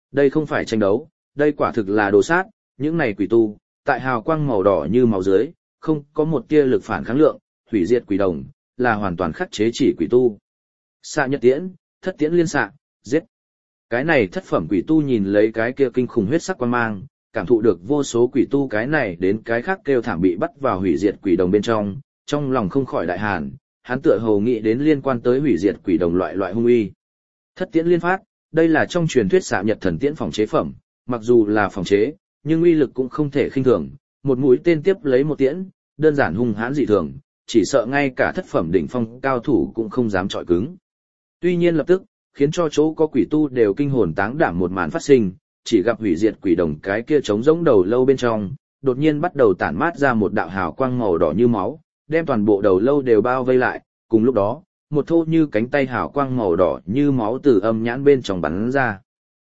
đây không phải tranh đấu, đây quả thực là đồ sát, những này quỷ tu, tại hào quang màu đỏ như máu dưới, không có một tia lực phản kháng lượng, hủy diệt quỷ đồng, là hoàn toàn khắc chế chỉ quỷ tu. Xạ nhật tiễn, thất tiễn liên xạ, giết. Cái này thất phẩm quỷ tu nhìn lấy cái kia kinh khủng huyết sắc quang mang, cảm thụ được vô số quỷ tu cái này đến cái khác kêu thảm bị bắt vào hủy diệt quỷ đồng bên trong lòng không khỏi đại hàn, hắn tựa hồ nghĩ đến liên quan tới hủy diệt quỷ đồng loại hung uy. Thất tiễn liên phát, đây là trong truyền thuyết xạ nhật thần tiễn phòng chế phẩm, mặc dù là phòng chế, nhưng uy lực cũng không thể khinh thường, một mũi tên tiếp lấy một tiễn, đơn giản hung hãn dị thường, chỉ sợ ngay cả thất phẩm đỉnh phong cao thủ cũng không dám chọi cứng. Tuy nhiên lập tức, khiến cho chỗ có quỷ tu đều kinh hồn táng đảm một màn phát sinh, chỉ gặp hủy diệt quỷ đồng cái kia trống rỗng đầu lâu bên trong, đột nhiên bắt đầu tản mát ra một đạo hào quang màu đỏ như máu, đem toàn bộ đầu lâu đều bao vây lại, cùng lúc đó, một thô như cánh tay hào quang màu đỏ như máu từ âm nhãn bên trong bắn ra.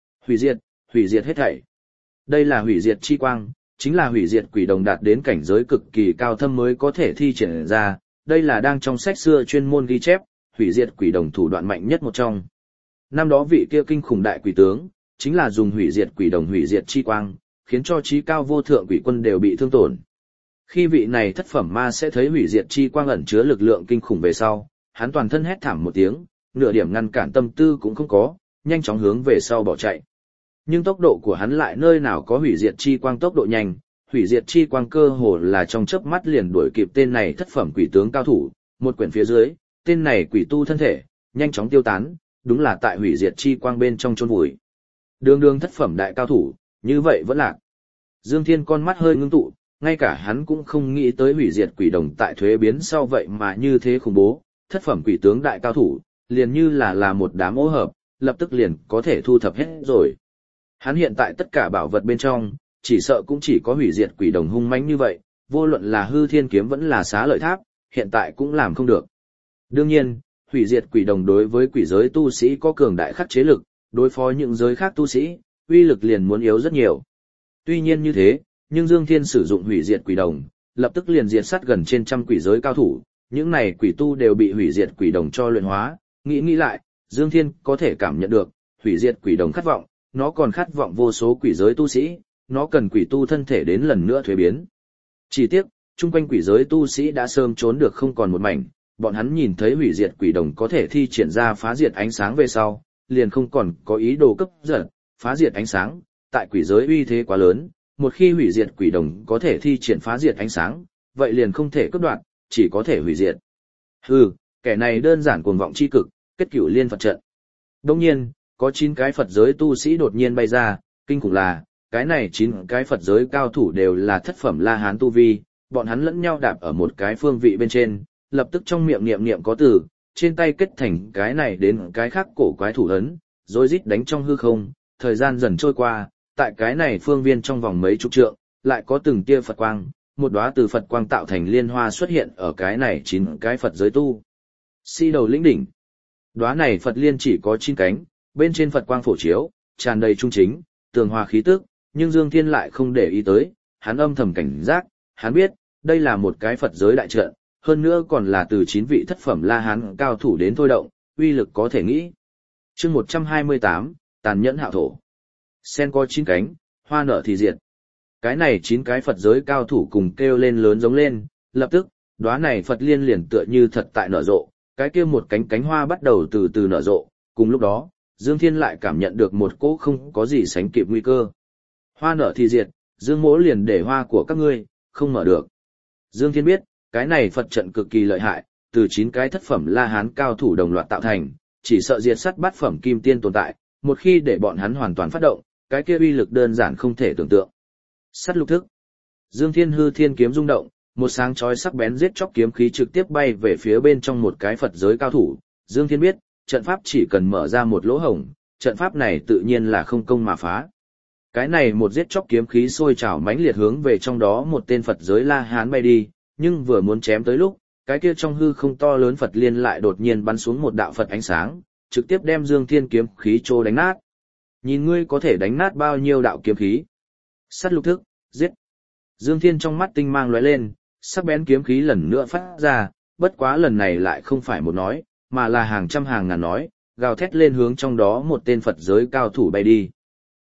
Hủy diệt hết thảy. Đây là hủy diệt chi quang, chính là hủy diệt quỷ đồng đạt đến cảnh giới cực kỳ cao thâm mới có thể thi triển ra, đây là đang trong sách xưa chuyên môn ghi chép, hủy diệt quỷ đồng thủ đoạn mạnh nhất một trong. Năm đó vị kia kinh khủng đại quỷ tướng, chính là dùng hủy diệt quỷ đồng hủy diệt chi quang, khiến cho chí cao vô thượng quỷ quân đều bị thương tổn. Khi vị này thất phẩm ma sẽ thấy hủy diệt chi quang ẩn chứa lực lượng kinh khủng về sau, hắn toàn thân hét thảm một tiếng, nửa điểm ngăn cản tâm tư cũng không có, nhanh chóng hướng về sau bỏ chạy. Nhưng tốc độ của hắn lại nơi nào có hủy diệt chi quang tốc độ nhanh, hủy diệt chi quang cơ hồ là trong chớp mắt liền đuổi kịp tên này thất phẩm quỷ tướng cao thủ, một quyển phía dưới, tên này quỷ tu thân thể, nhanh chóng tiêu tán, đúng là tại hủy diệt chi quang bên trong chôn vùi. Đường thất phẩm đại cao thủ, như vậy vẫn lạc. Dương Thiên con mắt hơi ngưng tụ, ngay cả hắn cũng không nghĩ tới hủy diệt quỷ đồng tại thuế biến sau vậy mà như thế khủng bố, thất phẩm quỷ tướng đại cao thủ, liền như là một đám ô hợp, lập tức liền có thể thu thập hết rồi. Hắn hiện tại tất cả bảo vật bên trong, chỉ sợ cũng chỉ có hủy diệt quỷ đồng hung mãnh như vậy, vô luận là hư thiên kiếm vẫn là xá lợi tháp, hiện tại cũng làm không được. Đương nhiên, hủy diệt quỷ đồng đối với quỷ giới tu sĩ có cường đại khắc chế lực, đối phó những giới khác tu sĩ, uy lực liền muốn yếu rất nhiều. Tuy nhiên như thế, nhưng Dương Thiên sử dụng hủy diệt quỷ đồng, lập tức liền diệt sát gần trên trăm quỷ giới cao thủ, những này quỷ tu đều bị hủy diệt quỷ đồng cho luyện hóa, nghĩ lại, Dương Thiên có thể cảm nhận được, hủy diệt quỷ đồng khát vọng, nó còn khát vọng vô số quỷ giới tu sĩ, nó cần quỷ tu thân thể đến lần nữa thuế biến. Chỉ tiếc, chung quanh quỷ giới tu sĩ đã sớm trốn được không còn một mảnh, bọn hắn nhìn thấy hủy diệt quỷ đồng có thể thi triển ra phá diệt ánh sáng về sau, liền không còn có ý đồ cấp giật, phá diệt ánh sáng, tại quỷ giới uy thế quá lớn, một khi hủy diệt quỷ đồng có thể thi triển phá diệt ánh sáng, vậy liền không thể cướp đoạt, chỉ có thể hủy diệt. Hừ, kẻ này đơn giản cuồng vọng chi cực, kết cửu liên Phật trận. Đương nhiên, có 9 cái Phật giới tu sĩ đột nhiên bay ra, kinh khủng là, cái này 9 cái Phật giới cao thủ đều là thất phẩm La Hán tu vi, bọn hắn lẫn nhau đạp ở một cái phương vị bên trên, lập tức trong miệng niệm có từ, trên tay kết thành cái này đến cái khác cổ quái thủ ấn, rồi rít đánh trong hư không, thời gian dần trôi qua, tại cái này phương viên trong vòng mấy chục trượng, lại có từng tia Phật quang, một đóa từ Phật quang tạo thành liên hoa xuất hiện ở cái này 9 cái Phật giới tu sĩ đầu lĩnh đỉnh. Đóa này Phật liên chỉ có 9 cánh, bên trên Phật quang phổ chiếu, tràn đầy trung chính, tường hòa khí tức, nhưng Dương Thiên lại không để ý tới, hắn âm thầm cảnh giác, hắn biết, đây là một cái Phật giới đại trận, hơn nữa còn là từ 9 vị thất phẩm La Hán cao thủ đến thôi động, uy lực có thể nghĩ. Chương 128, tàn nhẫn hạo thổ. Sen có 9 cánh, hoa nở thì diệt. Cái này 9 cái Phật giới cao thủ cùng kêu lên lớn giống lên, lập tức, đóa này Phật liên liền tựa như thật tại nở rộ, cái kia một cánh hoa bắt đầu từ từ nở rộ, cùng lúc đó, Dương Thiên lại cảm nhận được một cỗ không có gì sánh kịp nguy cơ. Hoa nở thì diệt, Dương Mỗ liền để hoa của các ngươi không mở được. Dương Thiên biết, cái này Phật trận cực kỳ lợi hại, từ 9 cái thất phẩm La Hán cao thủ đồng loạt tạo thành, chỉ sợ diệt sát bát phẩm kim tiên tồn tại, một khi để bọn hắn hoàn toàn phát động, cái kia uy lực đơn giản không thể tưởng tượng. Sát lục thức. Dương Thiên hư thiên kiếm rung động, một sáng chói sắc bén giết chóc kiếm khí trực tiếp bay về phía bên trong một cái Phật giới cao thủ. Dương Thiên biết, trận pháp chỉ cần mở ra một lỗ hổng, trận pháp này tự nhiên là không công mà phá. Cái này một giết chóc kiếm khí sôi trào mãnh liệt hướng về trong đó một tên Phật giới La Hán bay đi, nhưng vừa muốn chém tới lúc, cái kia trong hư không to lớn Phật liên lại đột nhiên bắn xuống một đạo Phật ánh sáng, trực tiếp đem Dương Thiên kiếm khí trô đánh nát. Nhìn ngươi có thể đánh nát bao nhiêu đạo kiếm khí. Sát lục thức, giết. Dương Thiên trong mắt tinh mang lóe lên, sắc bén kiếm khí lần nữa phát ra, bất quá lần này lại không phải một nói, mà là hàng trăm hàng ngàn nói, gào thét lên hướng trong đó một tên Phật giới cao thủ bay đi.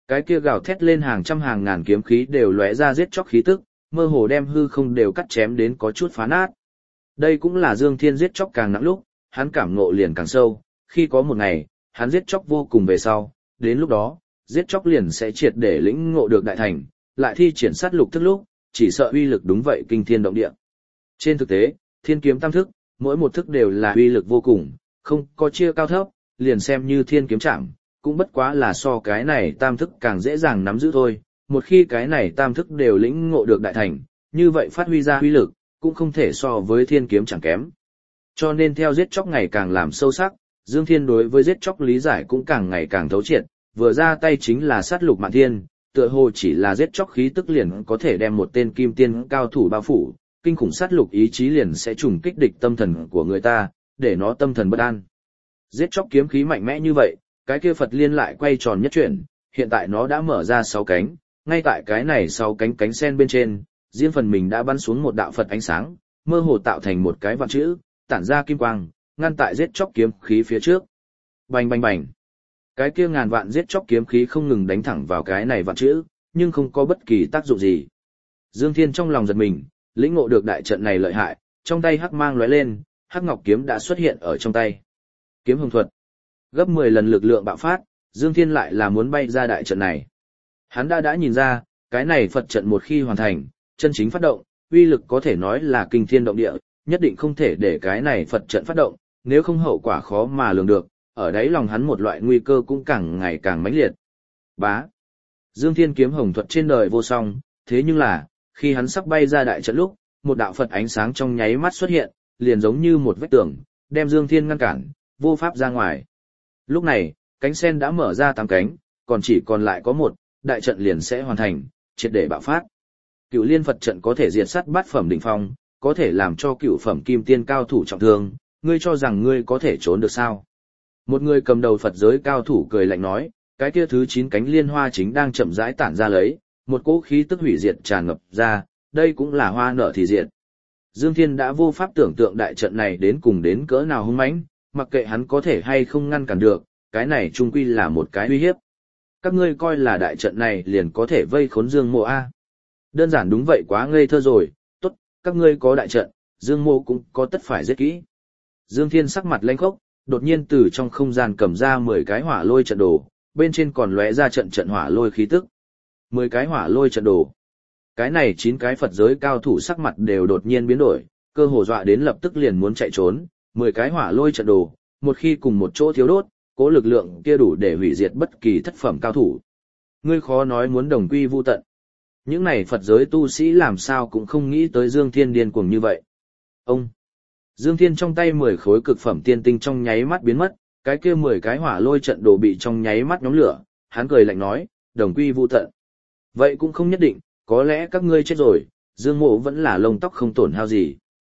Cái kia gào thét lên hàng trăm hàng ngàn kiếm khí đều lóe ra giết chóc khí tức, mơ hồ đem hư không đều cắt chém đến có chút phá nát. Đây cũng là Dương Thiên giết chóc càng nặng lúc, hắn cảm ngộ liền càng sâu, khi có một ngày, hắn giết chóc vô cùng về sau, đến lúc đó, giết chóc liền sẽ triệt để lĩnh ngộ được đại thành, lại thi triển sát lục thức lúc, chỉ sợ uy lực đúng vậy kinh thiên động địa. Trên thực tế, thiên kiếm tam thức, mỗi một thức đều là uy lực vô cùng, không có chia cao thấp, liền xem như thiên kiếm trảm, cũng bất quá là so cái này tam thức càng dễ dàng nắm giữ thôi. Một khi cái này tam thức đều lĩnh ngộ được đại thành, như vậy phát huy ra uy lực, cũng không thể so với thiên kiếm chẳng kém. Cho nên theo giết chóc ngày càng làm sâu sắc, Dương Thiên đối với giết chóc lý giải cũng càng ngày càng thấu triệt, vừa ra tay chính là sát lục mạn thiên, tựa hồ chỉ là giết chóc khí tức liền có thể đem một tên kim tiên cao thủ bao phủ, kinh khủng sát lục ý chí liền sẽ trùng kích địch tâm thần của người ta, để nó tâm thần bất an. Giết chóc kiếm khí mạnh mẽ như vậy, cái kia Phật liên lại quay tròn nhất chuyển, hiện tại nó đã mở ra 6 cánh, ngay tại cái này 6 cánh cánh sen bên trên, riêng phần mình đã bắn xuống một đạo Phật ánh sáng, mơ hồ tạo thành một cái vạn chữ, tản ra kim quang, ngăn tại giết chóc kiếm khí phía trước. Bành bành bành. Cái kia ngàn vạn giết chóc kiếm khí không ngừng đánh thẳng vào cái này vạn chữ, nhưng không có bất kỳ tác dụng gì. Dương Thiên trong lòng giật mình, lĩnh ngộ được đại trận này lợi hại, trong tay hắc mang lóe lên, hắc ngọc kiếm đã xuất hiện ở trong tay. Kiếm hồng thuật. Gấp 10 lần lực lượng bạo phát, Dương Thiên lại là muốn bay ra đại trận này. Hắn đã nhìn ra, cái này Phật trận một khi hoàn thành, chân chính phát động, uy lực có thể nói là kinh thiên động địa, nhất định không thể để cái này Phật trận phát động, nếu không hậu quả khó mà lường được, ở đấy lòng hắn một loại nguy cơ cũng càng ngày càng mãnh liệt. Bá. Dương Thiên kiếm hồng thuật trên đời vô song, thế nhưng là, khi hắn sắp bay ra đại trận lúc, một đạo Phật ánh sáng trong nháy mắt xuất hiện, liền giống như một vách tường, đem Dương Thiên ngăn cản, vô pháp ra ngoài. Lúc này, cánh sen đã mở ra 8 cánh, còn chỉ còn lại có một, đại trận liền sẽ hoàn thành, triệt để bạo phát. Cửu Liên Phật trận có thể diệt sát bát phẩm đỉnh phong, có thể làm cho cửu phẩm kim tiên cao thủ trọng thương, ngươi cho rằng ngươi có thể trốn được sao? Một người cầm đầu Phật giới cao thủ cười lạnh nói, cái kia thứ 9 cánh liên hoa chính đang chậm rãi tản ra lấy, một cỗ khí tức hủy diệt tràn ngập ra, đây cũng là hoa nở thì diệt. Dương Thiên đã vô pháp tưởng tượng đại trận này đến cùng đến cỡ nào hung mãnh, mặc kệ hắn có thể hay không ngăn cản được, cái này chung quy là một cái uy hiếp. Các ngươi coi là đại trận này liền có thể vây khốn Dương Mộ A. Đơn giản đúng vậy quá ngây thơ rồi, tốt, các ngươi có đại trận, Dương Mộ cũng có tất phải giết kỹ. Dương Thiên sắc mặt lanh khốc, đột nhiên từ trong không gian cầm ra 10 cái hỏa lôi trận đồ, bên trên còn lóe ra trận trận hỏa lôi khí tức. 10 cái hỏa lôi trận đồ. Cái này 9 cái Phật giới cao thủ sắc mặt đều đột nhiên biến đổi, cơ hồ dọa đến lập tức liền muốn chạy trốn, 10 cái hỏa lôi trận đồ, một khi cùng một chỗ thiếu đốt, cố lực lượng kia đủ để hủy diệt bất kỳ thất phẩm cao thủ. Ngươi khó nói muốn đồng quy vu tận. Những này Phật giới tu sĩ làm sao cũng không nghĩ tới Dương Thiên điên cuồng như vậy. Ông Dương Thiên trong tay 10 khối cực phẩm tiên tinh trong nháy mắt biến mất, cái kia 10 cái hỏa lôi trận đồ bị trong nháy mắt nhóm lửa, hắn cười lạnh nói, đồng quy vu tận. Vậy cũng không nhất định, có lẽ các ngươi chết rồi, Dương Mộ vẫn là lông tóc không tổn hao gì.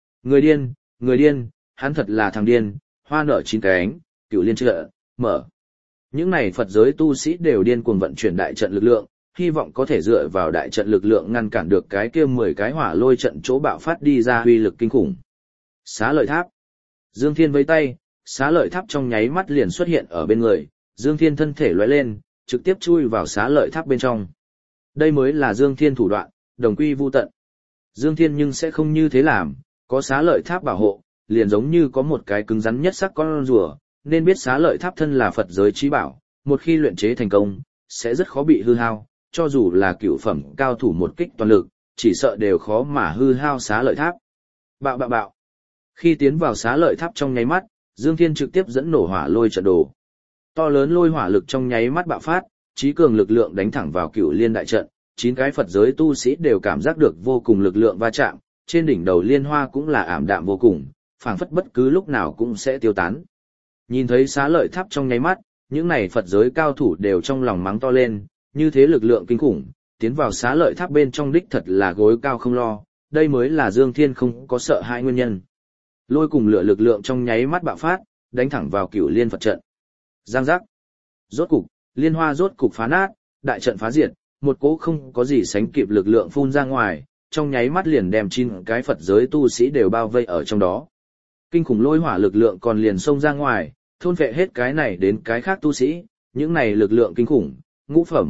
Người điên, hắn thật là thằng điên, hoa nở 9 cánh, Cửu Liên trợ, mở. Những này Phật giới tu sĩ đều điên cuồng vận chuyển đại trận lực lượng, hy vọng có thể dựa vào đại trận lực lượng ngăn cản được cái kia 10 cái hỏa lôi trận chỗ bạo phát đi ra uy lực kinh khủng. Xá lợi tháp. Dương Thiên vẫy tay, xá lợi tháp trong nháy mắt liền xuất hiện ở bên người, Dương Thiên thân thể lóe lên, trực tiếp chui vào xá lợi tháp bên trong. Đây mới là Dương Thiên thủ đoạn, đồng quy vu tận. Dương Thiên nhưng sẽ không như thế làm, có xá lợi tháp bảo hộ, liền giống như có một cái cứng rắn nhất sắc con rùa, nên biết xá lợi tháp thân là Phật giới chí bảo, một khi luyện chế thành công, sẽ rất khó bị hư hao, cho dù là cửu phẩm cao thủ một kích toàn lực, chỉ sợ đều khó mà hư hao xá lợi tháp. Bạo bạo bạo. Khi tiến vào xá lợi tháp trong nháy mắt, Dương Thiên trực tiếp dẫn nổ hỏa lôi trận đồ. To lớn lôi hỏa lực trong nháy mắt bạo phát, chí cường lực lượng đánh thẳng vào Cửu Liên đại trận, 9 cái Phật giới tu sĩ đều cảm giác được vô cùng lực lượng va chạm, trên đỉnh đầu liên hoa cũng là ảm đạm vô cùng, phảng phất bất cứ lúc nào cũng sẽ tiêu tán. Nhìn thấy xá lợi tháp trong nháy mắt, những này Phật giới cao thủ đều trong lòng mắng to lên, như thế lực lượng kinh khủng, tiến vào xá lợi tháp bên trong đích thật là gối cao không lo, đây mới là Dương Thiên không có sợ hãi nguyên nhân. Lôi cùng lửa lực lượng trong nháy mắt bạo phát, đánh thẳng vào Cửu Liên Phật trận. Giang giác. Rốt cục, liên hoa rốt cục phá nát, đại trận phá diệt, một cỗ không có gì sánh kịp lực lượng phun ra ngoài, trong nháy mắt liền đem 9 cái Phật giới tu sĩ đều bao vây ở trong đó. Kinh khủng lôi hỏa lực lượng còn liền xông ra ngoài, thôn phệ hết cái này đến cái khác tu sĩ, những này lực lượng kinh khủng, ngũ phẩm,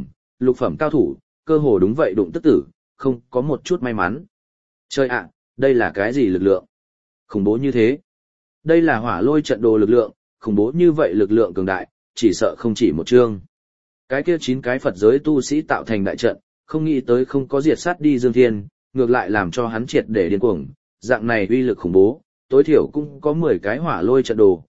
lục phẩm cao thủ, cơ hồ đúng vậy đụng tức tử, không có một chút may mắn. Trời ạ, đây là cái gì lực lượng? Khủng bố như thế. Đây là hỏa lôi trận đồ lực lượng, khủng bố như vậy lực lượng cường đại, chỉ sợ không chỉ một chương. Cái kia 9 cái Phật giới tu sĩ tạo thành đại trận, không nghĩ tới không có diệt sát đi Dương Thiên, ngược lại làm cho hắn triệt để điên cuồng, dạng này uy lực khủng bố, tối thiểu cũng có 10 cái hỏa lôi trận đồ,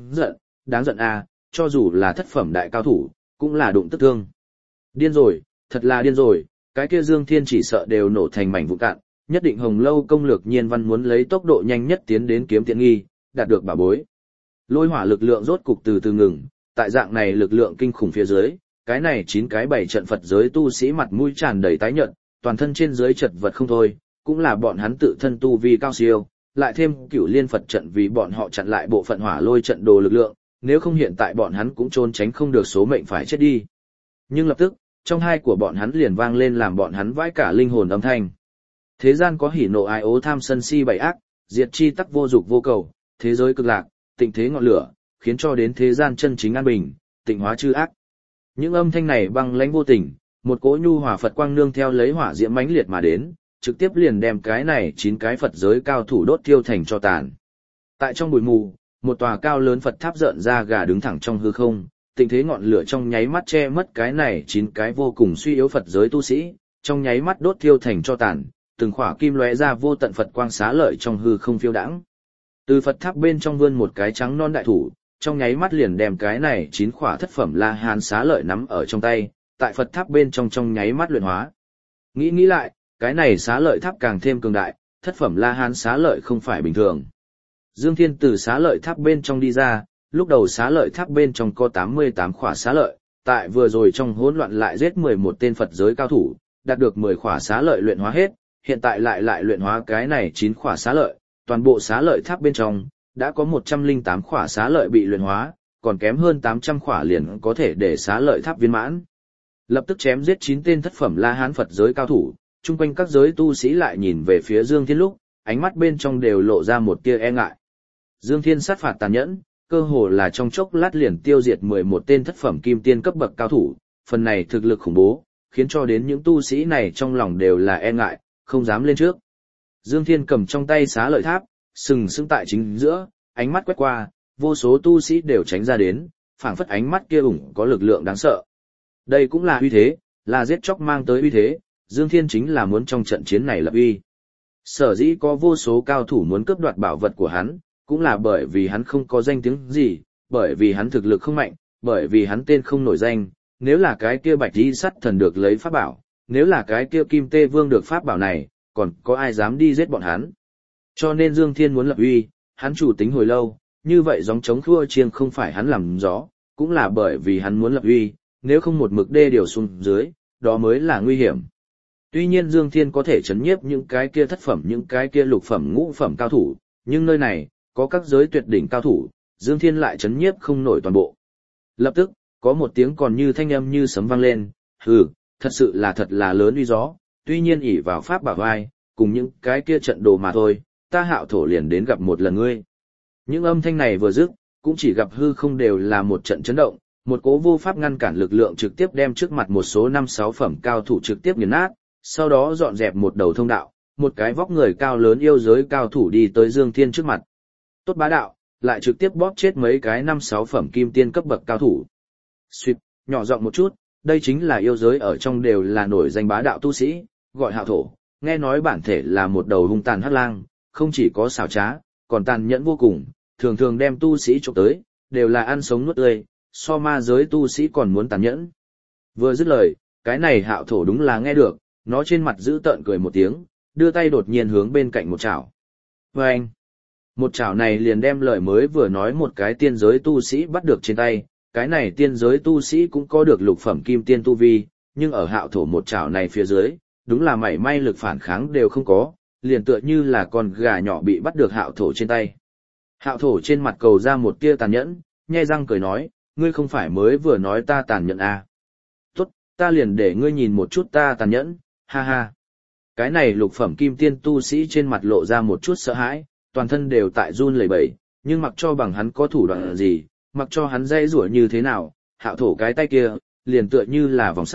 đáng giận a, cho dù là thất phẩm đại cao thủ, cũng là đụng tức thương. Điên rồi, thật là điên rồi, cái kia Dương Thiên chỉ sợ đều nổ thành mảnh vụn cạn, nhất định Hồng Lâu công lược nhiên văn muốn lấy tốc độ nhanh nhất tiến đến kiếm tiện nghi, đạt được bảo bối. Lôi hỏa lực lượng rốt cục từ từ ngừng, tại dạng này lực lượng kinh khủng phía dưới, cái này 9 cái 7 trận Phật giới tu sĩ mặt mũi tràn đầy tái nhợt, toàn thân trên dưới chật vật không thôi, cũng là bọn hắn tự thân tu vi cao siêu, lại thêm Cửu Liên Phật trận vì bọn họ chặn lại bộ phận hỏa lôi trận đồ lực lượng, nếu không hiện tại bọn hắn cũng trốn tránh không được số mệnh phải chết đi. Nhưng lập tức, trong hai của bọn hắn liền vang lên làm bọn hắn vãi cả linh hồn âm thanh. Thế gian có hỉ nộ ai ố tham sân si bảy ác, diệt chi tắc vô dục vô cầu, thế giới cực lạc, tịnh thế ngọn lửa, khiến cho đến thế gian chân chính an bình, tịnh hóa chư ác. Những âm thanh này băng lãnh vô tình, một cỗ nhu hòa Phật quang nương theo lấy hỏa diễm mãnh liệt mà đến, trực tiếp liền đem cái này 9 cái Phật giới cao thủ đốt thiêu thành tro tàn. Tại trong bụi mù, một tòa cao lớn Phật tháp rợn ra gà đứng thẳng trong hư không, tịnh thế ngọn lửa trong nháy mắt che mất cái này 9 cái vô cùng suy yếu Phật giới tu sĩ, trong nháy mắt đốt thiêu thành tro tàn, từng khỏa kim lóe ra vô tận Phật quang xá lợi trong hư không phiêu đãng. Từ Phật tháp bên trong vươn một cái trắng non đại thủ, trong nháy mắt liền đem cái này 9 khỏa thất phẩm La Hán xá lợi nắm ở trong tay, tại Phật tháp bên trong nháy mắt luyện hóa. Nghĩ lại, cái này xá lợi tháp càng thêm cường đại, thất phẩm La Hán xá lợi không phải bình thường. Dương Thiên từ xá lợi tháp bên trong đi ra, lúc đầu xá lợi tháp bên trong có 88 khỏa xá lợi, tại vừa rồi trong hỗn loạn lại giết 11 tên Phật giới cao thủ, đạt được 10 khỏa xá lợi luyện hóa hết, hiện tại lại luyện hóa cái này 9 khỏa xá lợi, toàn bộ xá lợi tháp bên trong đã có 108 khỏa xá lợi bị luyện hóa, còn kém hơn 800 khỏa liền có thể để xá lợi tháp viên mãn. Lập tức chém giết 9 tên thất phẩm La Hán Phật giới cao thủ, chung quanh các giới tu sĩ lại nhìn về phía Dương Thiên lúc, ánh mắt bên trong đều lộ ra một tia e ngại. Dương Thiên sát phạt tàn nhẫn, cơ hồ là trong chốc lát liền tiêu diệt 11 tên thất phẩm kim tiên cấp bậc cao thủ, phần này thực lực khủng bố, khiến cho đến những tu sĩ này trong lòng đều là e ngại, không dám lên trước. Dương Thiên cầm trong tay xá lợi tháp, sừng sững tại chính giữa, ánh mắt quét qua, vô số tu sĩ đều tránh ra đến, phảng phất ánh mắt kia ủng có lực lượng đáng sợ. Đây cũng là uy thế, là giết chóc mang tới uy thế, Dương Thiên chính là muốn trong trận chiến này lập uy. Sở dĩ có vô số cao thủ muốn cướp đoạt bảo vật của hắn, cũng là bởi vì hắn không có danh tiếng gì, bởi vì hắn thực lực không mạnh, bởi vì hắn tên không nổi danh, nếu là cái kia Bạch Y Sắt Thần được lấy pháp bảo, nếu là cái kia Kim Tê Vương được pháp bảo này, còn có ai dám đi giết bọn hắn. Cho nên Dương Thiên muốn lập uy, hắn chủ tính hồi lâu, như vậy gióng trống khua chiêng không phải hắn làm gió, cũng là bởi vì hắn muốn lập uy, nếu không một mực đê điều xuống dưới, đó mới là nguy hiểm. Tuy nhiên Dương Thiên có thể chấn nhiếp những cái kia thất phẩm những cái kia lục phẩm ngũ phẩm cao thủ, nhưng nơi này, có các giới tuyệt đỉnh cao thủ, Dương Thiên lại chấn nhiếp không nổi toàn bộ. Lập tức, có một tiếng còn như thanh âm như sấm vang lên, hừ, thật là lớn uy gió, tuy nhiên ỷ vào pháp bảo vai, cùng những cái kia trận đồ mà thôi, ta Hạo thổ liền đến gặp một lần ngươi. Những âm thanh này vừa dứt, cũng chỉ gặp hư không đều là một trận chấn động, một cố vô pháp ngăn cản lực lượng trực tiếp đem trước mặt một số 5-6 phẩm cao thủ trực tiếp nghiền nát, sau đó dọn dẹp một đầu thông đạo, một cái vóc người cao lớn yêu giới cao thủ đi tới Dương Thiên trước mặt. Tốt bá đạo, lại trực tiếp bóp chết mấy cái 5-6 phẩm kim tiên cấp bậc cao thủ. Xuyệt, nhỏ giọng một chút, đây chính là yêu giới ở trong đều là nổi danh bá đạo tu sĩ, gọi Hạo thổ, nghe nói bản thể là một đầu hung tàn hắc lang, không chỉ có xảo trá, còn tàn nhẫn vô cùng, thường thường đem tu sĩ chụp tới, đều là ăn sống nuốt tươi, so ma giới tu sĩ còn muốn tàn nhẫn. Vừa dứt lời, cái này Hạo thổ đúng là nghe được, nó trên mặt giữ tợn cười một tiếng, đưa tay đột nhiên hướng bên cạnh một chảo. Vâng! Một chảo này liền đem lời mới vừa nói một cái tiên giới tu sĩ bắt được trên tay, cái này tiên giới tu sĩ cũng có được lục phẩm kim tiên tu vi, nhưng ở Hạo thổ một chảo này phía dưới, đúng là mảy may lực phản kháng đều không có, liền tựa như là con gà nhỏ bị bắt được Hạo thổ trên tay. Hạo thổ trên mặt cầu ra một tia tàn nhẫn, nhe răng cười nói, ngươi không phải mới vừa nói ta tàn nhẫn à? Tốt, ta liền để ngươi nhìn một chút ta tàn nhẫn, ha ha. Cái này lục phẩm kim tiên tu sĩ trên mặt lộ ra một chút sợ hãi, toàn thân đều tại run lẩy bẩy, nhưng mặc cho bằng hắn có thủ đoạn gì, mặc cho hắn dây rủa như thế nào, Hạo thổ cái tay kia, liền tựa như là vòng sát,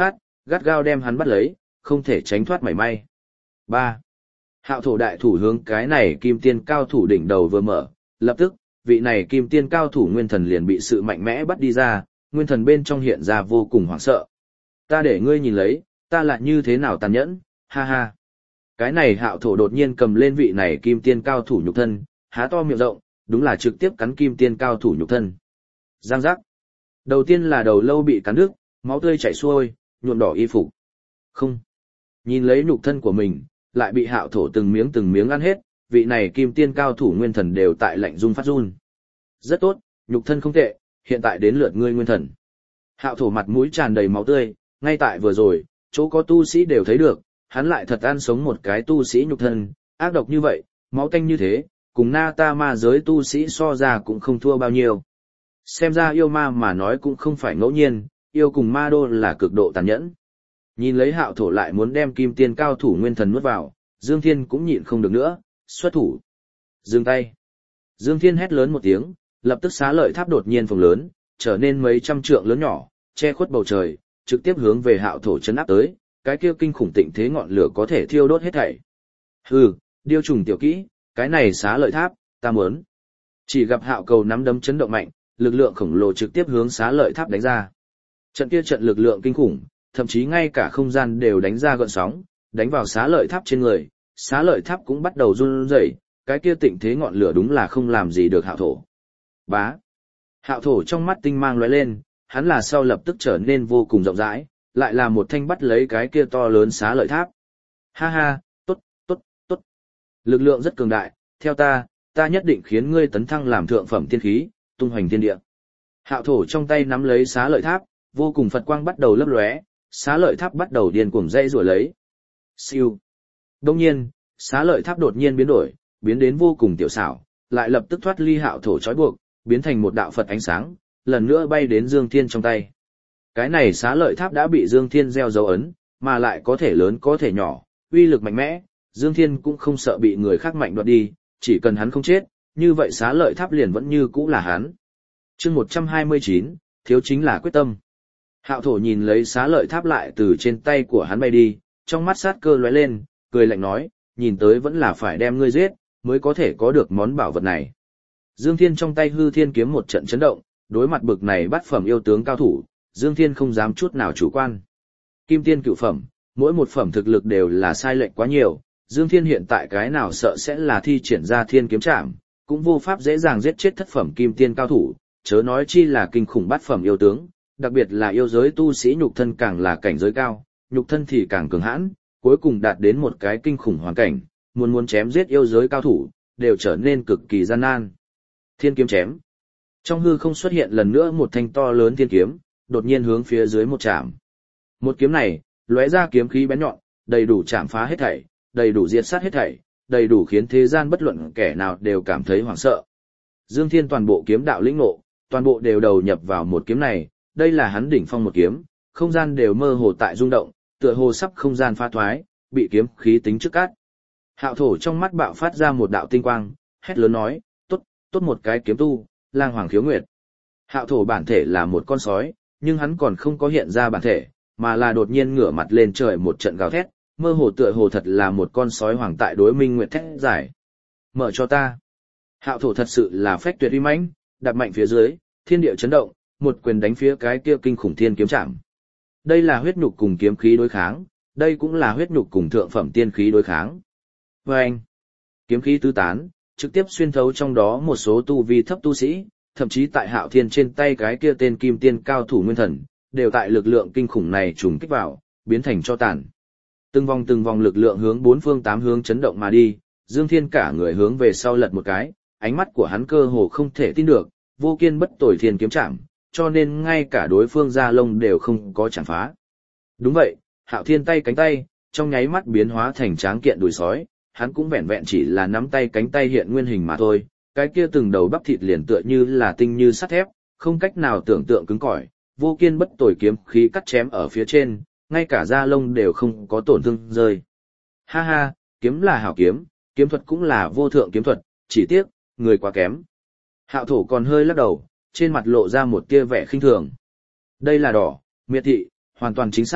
gắt gao đem hắn bắt lấy, không thể tránh thoát mảy may. 3. Hạo thổ đại thủ hướng cái này kim tiên cao thủ đỉnh đầu vừa mở, lập tức, vị này kim tiên cao thủ nguyên thần liền bị sự mạnh mẽ bắt đi ra, nguyên thần bên trong hiện ra vô cùng hoảng sợ. Ta để ngươi nhìn lấy, ta lại như thế nào tàn nhẫn, ha ha. Cái này hạo thổ đột nhiên cầm lên vị này kim tiên cao thủ nhục thân, há to miệng rộng, đúng là trực tiếp cắn kim tiên cao thủ nhục thân. Giang giác. Đầu tiên là đầu lâu bị cắn đứt, máu tươi chảy xuôi, nhuộm đỏ y phục. Không. Nhìn lấy nhục thân của mình, lại bị hạo thổ từng miếng ăn hết, vị này kim tiên cao thủ nguyên thần đều tại lạnh run phát run. Rất tốt, nhục thân không tệ, hiện tại đến lượt ngươi nguyên thần. Hạo thổ mặt mũi tràn đầy máu tươi, ngay tại vừa rồi, chỗ có tu sĩ đều thấy được, hắn lại thật ăn sống một cái tu sĩ nhục thân, ác độc như vậy, máu tanh như thế, cùng na ta ma giới tu sĩ so ra cũng không thua bao nhiêu. Xem ra yêu ma mà nói cũng không phải ngẫu nhiên, yêu cùng ma đô là cực độ tàn nhẫn. Nhìn lấy hạo thổ lại muốn đem kim tiên cao thủ nguyên thần nuốt vào, Dương Thiên cũng nhịn không được nữa, xuất thủ. Dừng tay. Dương Thiên hét lớn một tiếng, lập tức xá lợi tháp đột nhiên phồng lớn, trở nên mấy trăm trượng lớn nhỏ, che khuất bầu trời, trực tiếp hướng về hạo thổ chấn áp tới, cái kia kinh khủng tịnh thế ngọn lửa có thể thiêu đốt hết thảy. Hừ, điêu trùng tiểu kỹ, cái này xá lợi tháp, ta muốn. Chỉ gặp hạo cầu nắm đấm chấn động mạnh, lực lượng khổng lồ trực tiếp hướng xá lợi tháp đánh ra. Trận kia trận lực lượng kinh khủng, thậm chí ngay cả không gian đều đánh ra gợn sóng, đánh vào xá lợi tháp trên người, xá lợi tháp cũng bắt đầu run rẩy, cái kia tịnh thế ngọn lửa đúng là không làm gì được hạo thổ. Bá. Hạo thổ trong mắt tinh mang lóe lên, hắn là sau lập tức trở nên vô cùng rộng rãi, lại là một thanh bắt lấy cái kia to lớn xá lợi tháp. Ha ha, tốt, tốt, tốt. Lực lượng rất cường đại, theo ta nhất định khiến ngươi tấn thăng làm thượng phẩm tiên khí, tung hoành thiên địa. Hạo thổ trong tay nắm lấy xá lợi tháp, vô cùng Phật quang bắt đầu lấp lóe, xá lợi tháp bắt đầu điên cuồng dây rủa lấy. Siêu. Đông nhiên, xá lợi tháp đột nhiên biến đổi, biến đến vô cùng tiểu xảo, lại lập tức thoát ly hạo thổ trói buộc, biến thành một đạo Phật ánh sáng, lần nữa bay đến Dương Thiên trong tay. Cái này xá lợi tháp đã bị Dương Thiên gieo dấu ấn, mà lại có thể lớn có thể nhỏ, uy lực mạnh mẽ, Dương Thiên cũng không sợ bị người khác mạnh đoạt đi, chỉ cần hắn không chết, như vậy xá lợi tháp liền vẫn như cũ là hắn. Chương 129, thiếu chính là quyết tâm. Hạo thổ nhìn lấy xá lợi tháp lại từ trên tay của hắn bay đi, trong mắt sát cơ lóe lên, cười lạnh nói, nhìn tới vẫn là phải đem ngươi giết, mới có thể có được món bảo vật này. Dương Thiên trong tay hư thiên kiếm một trận chấn động, đối mặt bực này bát phẩm yêu tướng cao thủ, Dương Thiên không dám chút nào chủ quan. Kim tiên cửu phẩm, mỗi một phẩm thực lực đều là sai lệch quá nhiều, Dương Thiên hiện tại cái nào sợ sẽ là thi triển ra thiên kiếm trảm, cũng vô pháp dễ dàng giết chết thất phẩm kim tiên cao thủ, chớ nói chi là kinh khủng bát phẩm yêu tướng, đặc biệt là yêu giới tu sĩ nhục thân càng là cảnh giới cao, nhục thân thì càng cường hãn, cuối cùng đạt đến một cái kinh khủng hoàn cảnh, muốn chém giết yêu giới cao thủ, đều trở nên cực kỳ gian nan. Thiên kiếm chém. Trong hư không xuất hiện lần nữa một thanh to lớn thiên kiếm, đột nhiên hướng phía dưới một chạm. Một kiếm này, lóe ra kiếm khí bén nhọn, đầy đủ chạm phá hết thảy, đầy đủ diệt sát hết thảy, đầy đủ khiến thế gian bất luận kẻ nào đều cảm thấy hoảng sợ. Dương Thiên toàn bộ kiếm đạo lĩnh ngộ, toàn bộ đều đầu nhập vào một kiếm này, đây là hắn đỉnh phong một kiếm, không gian đều mơ hồ tại rung động, tựa hồ sắp không gian phá thoái, bị kiếm khí tính trước cát. Hạo thổ trong mắt bạo phát ra một đạo tinh quang, hét lớn nói, tốt một cái kiếm tu, lang hoàng khiếu nguyệt. Hạo thổ bản thể là một con sói, nhưng hắn còn không có hiện ra bản thể, mà là đột nhiên ngửa mặt lên trời một trận gào thét, mơ hồ tựa hồ thật là một con sói hoàng tại đối minh nguyệt thét giải. Mở cho ta. Hạo thổ thật sự là phách tuyệt uy mãnh, đạp mạnh phía dưới, thiên địa chấn động, một quyền đánh phía cái kia kinh khủng thiên kiếm chạm. Đây là huyết nhục cùng kiếm khí đối kháng, đây cũng là huyết nhục cùng thượng phẩm tiên khí đối kháng. Và anh, kiếm khí tứ tán, trực tiếp xuyên thấu trong đó một số tu vi thấp tu sĩ, thậm chí tại Hạo Thiên trên tay cái kia tên kim tiên cao thủ nguyên thần, đều tại lực lượng kinh khủng này trùng kích vào, biến thành cho tàn. Từng vòng lực lượng hướng bốn phương tám hướng chấn động mà đi, Dương Thiên cả người hướng về sau lật một cái, ánh mắt của hắn cơ hồ không thể tin được, vô kiên bất tồi thiên kiếm chạm, cho nên ngay cả đối phương ra lông đều không có chạm phá. Đúng vậy, Hạo Thiên tay cánh tay, trong nháy mắt biến hóa thành tráng kiện đùi sói, hắn cũng vẹn vẹn chỉ là nắm tay cánh tay hiện nguyên hình mà thôi, cái kia từng đầu bắp thịt liền tựa như là tinh như sắt thép, không cách nào tưởng tượng cứng cỏi, vô kiên bất tồi kiếm khí cắt chém ở phía trên, ngay cả da lông đều không có tổn thương rơi. Ha ha, kiếm là hảo kiếm, kiếm thuật cũng là vô thượng kiếm thuật, chỉ tiếc, người quá kém. Hạo thổ còn hơi lắc đầu, trên mặt lộ ra một tia vẻ khinh thường. Đây là đỏ, miệt thị, hoàn toàn chính xác,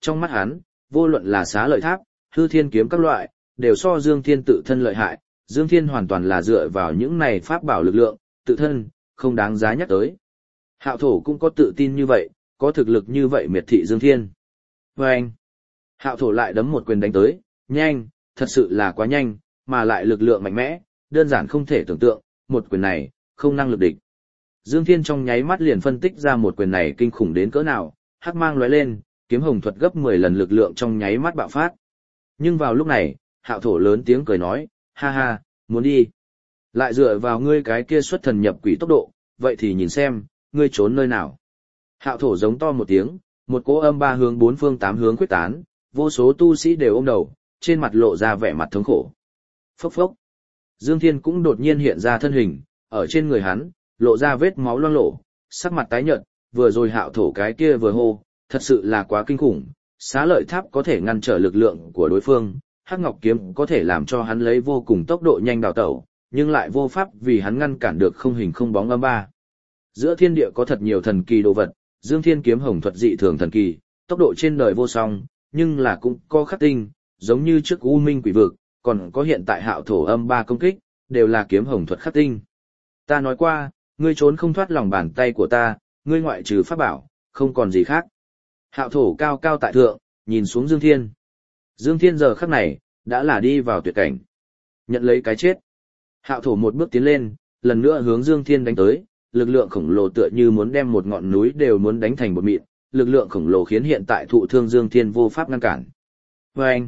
trong mắt hắn, vô luận là Xá Lợi Tháp, Hư Thiên kiếm các loại, đều so Dương Thiên tự thân lợi hại, Dương Thiên hoàn toàn là dựa vào những này pháp bảo lực lượng, tự thân, không đáng giá nhắc tới. Hạo thổ cũng có tự tin như vậy, có thực lực như vậy miệt thị Dương Thiên. Và anh, Hạo thổ lại đấm một quyền đánh tới, nhanh, thật sự là quá nhanh, mà lại lực lượng mạnh mẽ, đơn giản không thể tưởng tượng, một quyền này, không năng lực địch. Dương Thiên trong nháy mắt liền phân tích ra một quyền này kinh khủng đến cỡ nào, hắc mang lóe lên, kiếm hồng thuật gấp 10 lần lực lượng trong nháy mắt bạo phát. Nhưng vào lúc này, Hạo thổ lớn tiếng cười nói, ha ha, muốn đi. Lại dựa vào ngươi cái kia xuất thần nhập quỷ tốc độ, vậy thì nhìn xem, ngươi trốn nơi nào. Hạo thổ giống to một tiếng, một cỗ âm ba hướng bốn phương tám hướng quyết tán, vô số tu sĩ đều ôm đầu, trên mặt lộ ra vẻ mặt thống khổ. Phốc phốc. Dương Thiên cũng đột nhiên hiện ra thân hình, ở trên người hắn, lộ ra vết máu loang lổ, sắc mặt tái nhợt, vừa rồi Hạo thổ cái kia vừa hô, thật sự là quá kinh khủng, Xá Lợi Tháp có thể ngăn trở lực lượng của đối phương, Hắc Ngọc kiếm có thể làm cho hắn lấy vô cùng tốc độ nhanh đào tẩu, nhưng lại vô pháp vì hắn ngăn cản được không hình không bóng âm ba. Giữa thiên địa có thật nhiều thần kỳ đồ vật, Dương Thiên kiếm hồng thuật dị thường thần kỳ, tốc độ trên đời vô song, nhưng là cũng có khắc tinh, giống như trước U Minh Quỷ Vực, còn có hiện tại Hạo thổ âm ba công kích, đều là kiếm hồng thuật khắc tinh. Ta nói qua, ngươi trốn không thoát lòng bàn tay của ta, ngươi ngoại trừ pháp bảo, không còn gì khác. Hạo thổ cao cao tại thượng, nhìn xuống Dương Thiên. Dương Thiên giờ khắc này, đã là đi vào tuyệt cảnh. Nhận lấy cái chết. Hạo thổ một bước tiến lên, lần nữa hướng Dương Thiên đánh tới, lực lượng khổng lồ tựa như muốn đem một ngọn núi đều muốn đánh thành bột mịn, lực lượng khổng lồ khiến hiện tại thụ thương Dương Thiên vô pháp ngăn cản. Và anh,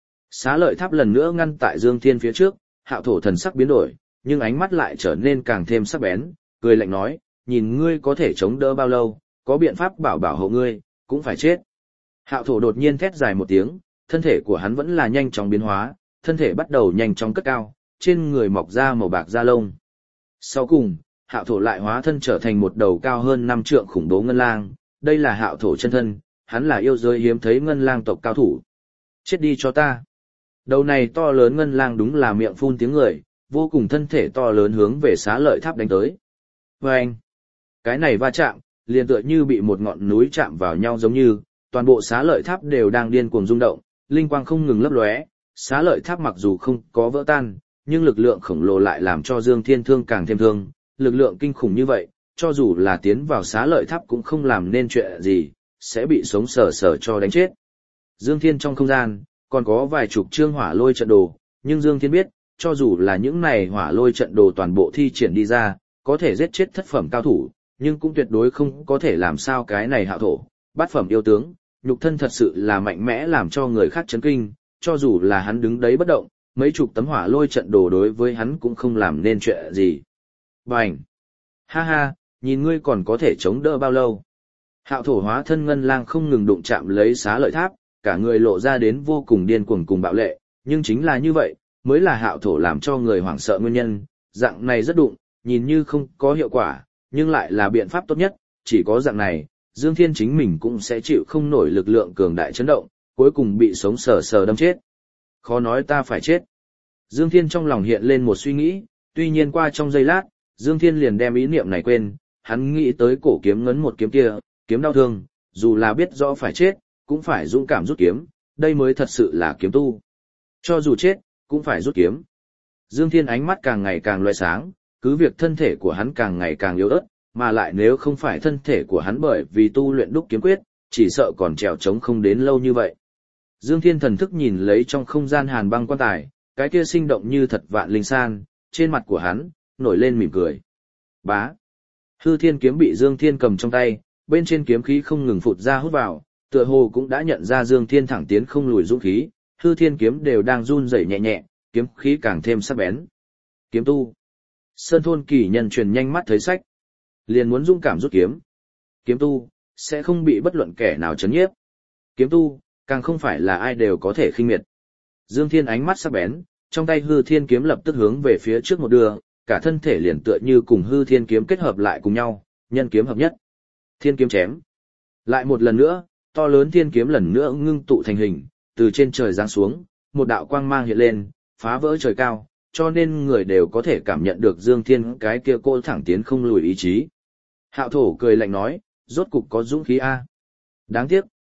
Xá Lợi Tháp lần nữa ngăn tại Dương Thiên phía trước, Hạo thổ thần sắc biến đổi, nhưng ánh mắt lại trở nên càng thêm sắc bén, cười lạnh nói, nhìn ngươi có thể chống đỡ bao lâu, có biện pháp bảo hộ ngươi, cũng phải chết. Hạo thổ đột nhiên thét dài một tiếng, thân thể của hắn vẫn là nhanh chóng biến hóa, thân thể bắt đầu nhanh chóng cất cao, trên người mọc ra màu bạc da lông. Sau cùng, Hạo thổ lại hóa thân trở thành một đầu cao hơn 5 trượng khủng bố ngân lang, đây là Hạo thổ chân thân, hắn là yêu giới hiếm thấy ngân lang tộc cao thủ. Chết đi cho ta. Đầu này to lớn ngân lang đúng là miệng phun tiếng người, vô cùng thân thể to lớn hướng về Xá Lợi Tháp đánh tới. Và anh, cái này va chạm, liền tựa như bị một ngọn núi chạm vào nhau giống như, toàn bộ Xá Lợi Tháp đều đang điên cuồng rung động, linh quang không ngừng lấp lóe, Xá Lợi Tháp mặc dù không có vỡ tan, nhưng lực lượng khổng lồ lại làm cho Dương Thiên thương càng thêm thương, lực lượng kinh khủng như vậy, cho dù là tiến vào Xá Lợi Tháp cũng không làm nên chuyện gì, sẽ bị sống sờ sờ cho đánh chết. Dương Thiên trong không gian, còn có vài chục chương hỏa lôi trận đồ, nhưng Dương Thiên biết, cho dù là những này hỏa lôi trận đồ toàn bộ thi triển đi ra, có thể giết chết thất phẩm cao thủ, nhưng cũng tuyệt đối không có thể làm sao cái này Hạo thổ, bát phẩm yêu tướng, nhục thân thật sự là mạnh mẽ làm cho người khác chấn kinh, cho dù là hắn đứng đấy bất động, mấy chục tấm hỏa lôi trận đồ đối với hắn cũng không làm nên chuyện gì. Bành! Ha ha, nhìn ngươi còn có thể chống đỡ bao lâu. Hạo thổ hóa thân ngân lang không ngừng đụng chạm lấy Xá Lợi Tháp, cả người lộ ra đến vô cùng điên cuồng cùng bạo lệ, nhưng chính là như vậy, mới là Hạo thổ làm cho người hoảng sợ nguyên nhân, dạng này rất đụng, nhìn như không có hiệu quả, nhưng lại là biện pháp tốt nhất, chỉ có dạng này, Dương Thiên chính mình cũng sẽ chịu không nổi lực lượng cường đại chấn động, cuối cùng bị sống sờ sờ đâm chết. Khó nói ta phải chết. Dương Thiên trong lòng hiện lên một suy nghĩ, tuy nhiên qua trong giây lát, Dương Thiên liền đem ý niệm này quên, hắn nghĩ tới cổ kiếm ngấn một kiếm kia, kiếm đau thương, dù là biết rõ phải chết, cũng phải dũng cảm rút kiếm, đây mới thật sự là kiếm tu. Cho dù chết, cũng phải rút kiếm. Dương Thiên ánh mắt càng ngày càng loé sáng, cứ việc thân thể của hắn càng ngày càng yếu ớt, mà lại nếu không phải thân thể của hắn bởi vì tu luyện đúc kiếm quyết, chỉ sợ còn trèo trống không đến lâu như vậy. Dương Thiên thần thức nhìn lấy trong không gian hàn băng quan tài, cái kia sinh động như thật vạn linh san, trên mặt của hắn, nổi lên mỉm cười. Bá. Hư Thiên kiếm bị Dương Thiên cầm trong tay, bên trên kiếm khí không ngừng phụt ra hút vào, tựa hồ cũng đã nhận ra Dương Thiên thẳng tiến không lùi dũng khí, Hư Thiên kiếm đều đang run rẩy nhẹ nhẹ, kiếm khí càng thêm sắc bén. Kiếm tu. Sơn thôn kỳ nhân truyền nhanh mắt thấy sách, liền muốn dũng cảm rút kiếm. Kiếm tu sẽ không bị bất luận kẻ nào chấn nhiếp. Kiếm tu càng không phải là ai đều có thể khinh miệt. Dương Thiên ánh mắt sắc bén, trong tay Hư Thiên kiếm lập tức hướng về phía trước một đường, cả thân thể liền tựa như cùng Hư Thiên kiếm kết hợp lại cùng nhau, nhân kiếm hợp nhất. Thiên kiếm chém. Lại một lần nữa, to lớn thiên kiếm lần nữa ngưng tụ thành hình, từ trên trời giáng xuống, một đạo quang mang hiện lên, phá vỡ trời cao, cho nên người đều có thể cảm nhận được Dương Thiên cái kia cô thẳng tiến không lùi ý chí. Hạo thổ cười lạnh nói, rốt cục có dũng khí a. Đáng tiếc,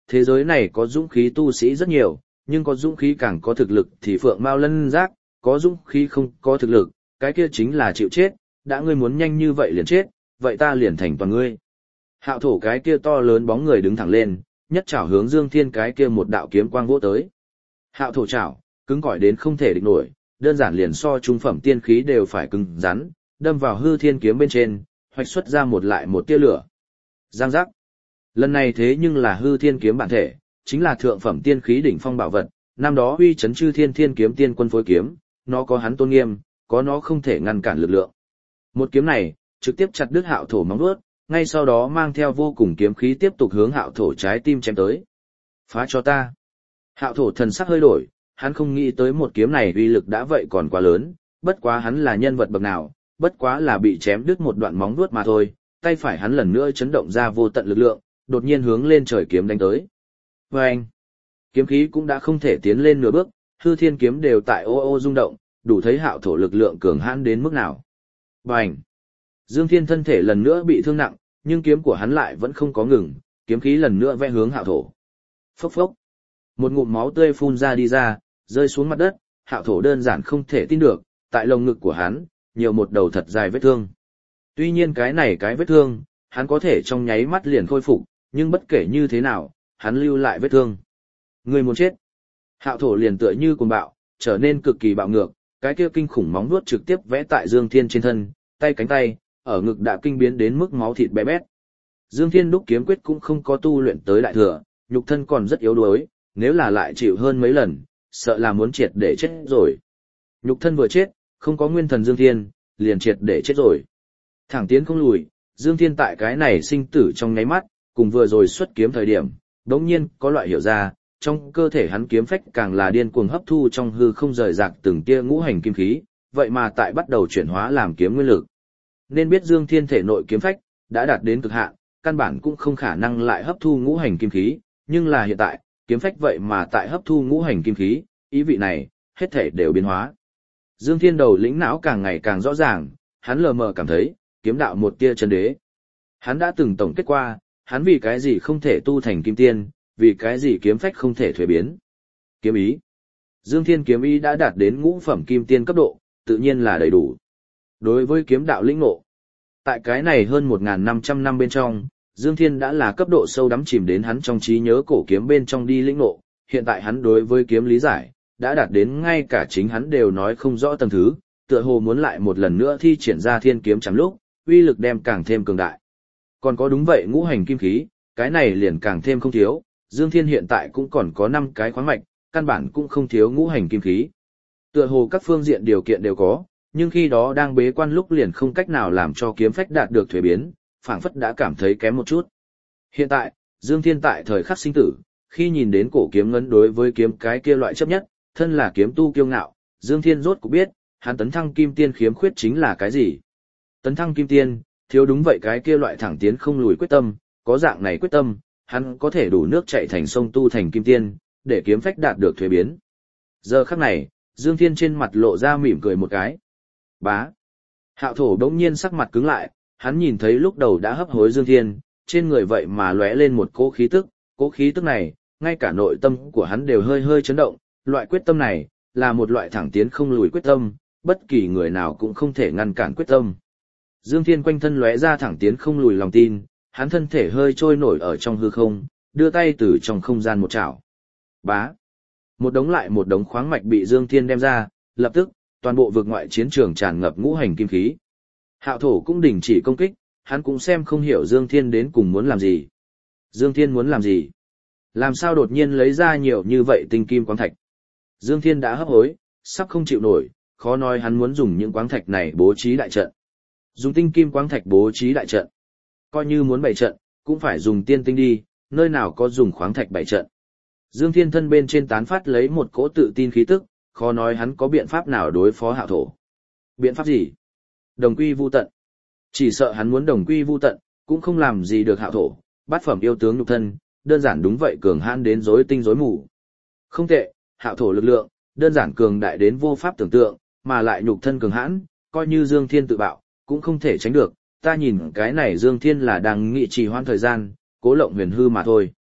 thế giới này có dũng khí tu sĩ rất nhiều, nhưng có dũng khí càng có thực lực thì phượng mao lân giác, có dũng khí không có thực lực, cái kia chính là chịu chết, đã ngươi muốn nhanh như vậy liền chết, vậy ta liền thành toàn ngươi. Hạo thổ cái kia to lớn bóng người đứng thẳng lên, nhất chảo hướng Dương Thiên cái kia một đạo kiếm quang vỗ tới. Hạo thổ chảo, cứng cỏi đến không thể địch nổi, đơn giản liền so trung phẩm tiên khí đều phải cứng rắn, đâm vào hư thiên kiếm bên trên, hoạch xuất ra một lại một tia lửa. Giang giác. Lần này thế nhưng là hư thiên kiếm bản thể, chính là thượng phẩm tiên khí đỉnh phong bảo vật, năm đó uy chấn chư thiên thiên kiếm tiên quân phối kiếm, nó có hắn tôn nghiêm, có nó không thể ngăn cản lực lượng. Một kiếm này, trực tiếp chặt đứt Hạo thổ móng vuốt, ngay sau đó mang theo vô cùng kiếm khí tiếp tục hướng Hạo thổ trái tim chém tới. Phá cho ta. Hạo thổ thần sắc hơi đổi, hắn không nghĩ tới một kiếm này uy lực đã vậy còn quá lớn, bất quá hắn là nhân vật bậc nào, bất quá là bị chém đứt một đoạn móng vuốt mà thôi, tay phải hắn lần nữa chấn động ra vô tận lực lượng, đột nhiên hướng lên trời kiếm đánh tới. Và anh, kiếm khí cũng đã không thể tiến lên nửa bước, hư thiên kiếm đều tại ô ô rung động, đủ thấy Hạo thổ lực lượng cường hãn đến mức nào. Bành! Dương Thiên thân thể lần nữa bị thương nặng, nhưng kiếm của hắn lại vẫn không có ngừng, kiếm khí lần nữa vẽ hướng Hạo thổ. Phốc phốc! Một ngụm máu tươi phun ra đi ra, rơi xuống mặt đất, Hạo thổ đơn giản không thể tin được, tại lồng ngực của hắn, nhiều một đầu thật dài vết thương. Tuy nhiên cái vết thương, hắn có thể trong nháy mắt liền khôi phục, nhưng bất kể như thế nào, hắn lưu lại vết thương. Người muốn chết. Hạo thổ liền tựa như cuồng bạo, trở nên cực kỳ bạo ngược, cái kia kinh khủng móng vuốt trực tiếp vẽ tại Dương Thiên trên thân, tay cánh tay, ở ngực đã kinh biến đến mức máu thịt bé bét. Dương Thiên đúc kiếm quyết cũng không có tu luyện tới đại thừa, nhục thân còn rất yếu đuối, nếu là lại chịu hơn mấy lần, sợ là muốn triệt để chết rồi. Nhục thân vừa chết, không có nguyên thần Dương Thiên, liền triệt để chết rồi. Thẳng tiến không lùi, Dương Thiên tại cái này sinh tử trong nháy mắt, cùng vừa rồi xuất kiếm thời điểm, đống nhiên có loại hiểu ra, trong cơ thể hắn kiếm phách càng là điên cuồng hấp thu trong hư không rời rạc từng tia ngũ hành kim khí, vậy mà tại bắt đầu chuyển hóa làm kiếm nguyên lực. Nên biết Dương Thiên thể nội kiếm phách đã đạt đến cực hạn, căn bản cũng không khả năng lại hấp thu ngũ hành kim khí, nhưng là hiện tại, kiếm phách vậy mà tại hấp thu ngũ hành kim khí, ý vị này, hết thể đều biến hóa. Dương Thiên đầu lĩnh não càng ngày càng rõ ràng, hắn lờ mờ cảm thấy, kiếm đạo một tia chân đế. Hắn đã từng tổng kết qua, hắn vì cái gì không thể tu thành kim tiên, vì cái gì kiếm phách không thể thuế biến. Kiếm ý. Dương Thiên kiếm ý đã đạt đến ngũ phẩm kim tiên cấp độ, tự nhiên là đầy đủ. Đối với kiếm đạo lĩnh ngộ, tại cái này hơn 1.500 năm bên trong, Dương Thiên đã là cấp độ sâu đắm chìm đến hắn trong trí nhớ cổ kiếm bên trong đi lĩnh ngộ, hiện tại hắn đối với kiếm lý giải, đã đạt đến ngay cả chính hắn đều nói không rõ tầng thứ, tựa hồ muốn lại một lần nữa thi triển ra thiên kiếm chém lúc, uy lực đem càng thêm cường đại. Còn có đúng vậy ngũ hành kim khí, cái này liền càng thêm không thiếu, Dương Thiên hiện tại cũng còn có 5 cái khoáng mạch, căn bản cũng không thiếu ngũ hành kim khí. Tựa hồ các phương diện điều kiện đều có, nhưng khi đó đang bế quan lúc liền không cách nào làm cho kiếm phách đạt được thuế biến, phảng phất đã cảm thấy kém một chút. Hiện tại, Dương Thiên tại thời khắc sinh tử, khi nhìn đến cổ kiếm ngấn đối với kiếm cái kia loại chấp nhất, thân là kiếm tu kiêu ngạo, Dương Thiên rốt cũng biết, hắn tấn thăng kim tiên khiếm khuyết chính là cái gì. Tấn thăng kim tiên, thiếu đúng vậy cái kia loại thẳng tiến không lùi quyết tâm, có dạng này quyết tâm, hắn có thể đủ nước chảy thành sông tu thành kim tiên, để kiếm phách đạt được thuế biến. Giờ khắc này, Dương Thiên trên mặt lộ ra mỉm cười một cái. Bá. Hạo thổ đống nhiên sắc mặt cứng lại, hắn nhìn thấy lúc đầu đã hấp hối Dương Thiên, trên người vậy mà lóe lên một cỗ khí tức này, ngay cả nội tâm của hắn đều hơi hơi chấn động, loại quyết tâm này, là một loại thẳng tiến không lùi quyết tâm, bất kỳ người nào cũng không thể ngăn cản quyết tâm. Dương Thiên quanh thân lóe ra thẳng tiến không lùi lòng tin, hắn thân thể hơi trôi nổi ở trong hư không, đưa tay từ trong không gian một chảo. Bá. Một đống lại một đống khoáng mạch bị Dương Thiên đem ra, lập tức, toàn bộ vực ngoại chiến trường tràn ngập ngũ hành kim khí. Hạo thổ cũng đình chỉ công kích, hắn cũng xem không hiểu Dương Thiên đến cùng muốn làm gì. Dương Thiên muốn làm gì? Làm sao đột nhiên lấy ra nhiều như vậy tinh kim khoáng thạch? Dương Thiên đã hấp hối, sắp không chịu nổi, khó nói hắn muốn dùng những khoáng thạch này bố trí đại trận. Dùng tinh kim khoáng thạch bố trí đại trận. Coi như muốn bày trận, cũng phải dùng tiên tinh đi, nơi nào có dùng khoáng thạch bày trận. Dương Thiên thân bên trên tán phát lấy một cỗ tự tin khí tức, khó nói hắn có biện pháp nào đối phó Hạo thổ. Biện pháp gì? Đồng quy vu tận. Chỉ sợ hắn muốn đồng quy vu tận, cũng không làm gì được Hạo thổ, bát phẩm yêu tướng nhục thân, đơn giản đúng vậy cường hãn đến rối tinh rối mù. Không tệ, Hạo thổ lực lượng, đơn giản cường đại đến vô pháp tưởng tượng, mà lại nhục thân cường hãn, coi như Dương Thiên tự bạo, cũng không thể tránh được. Ta nhìn cái này Dương Thiên là đang nghị trì hoãn thời gian, cố lộng huyền hư mà thôi.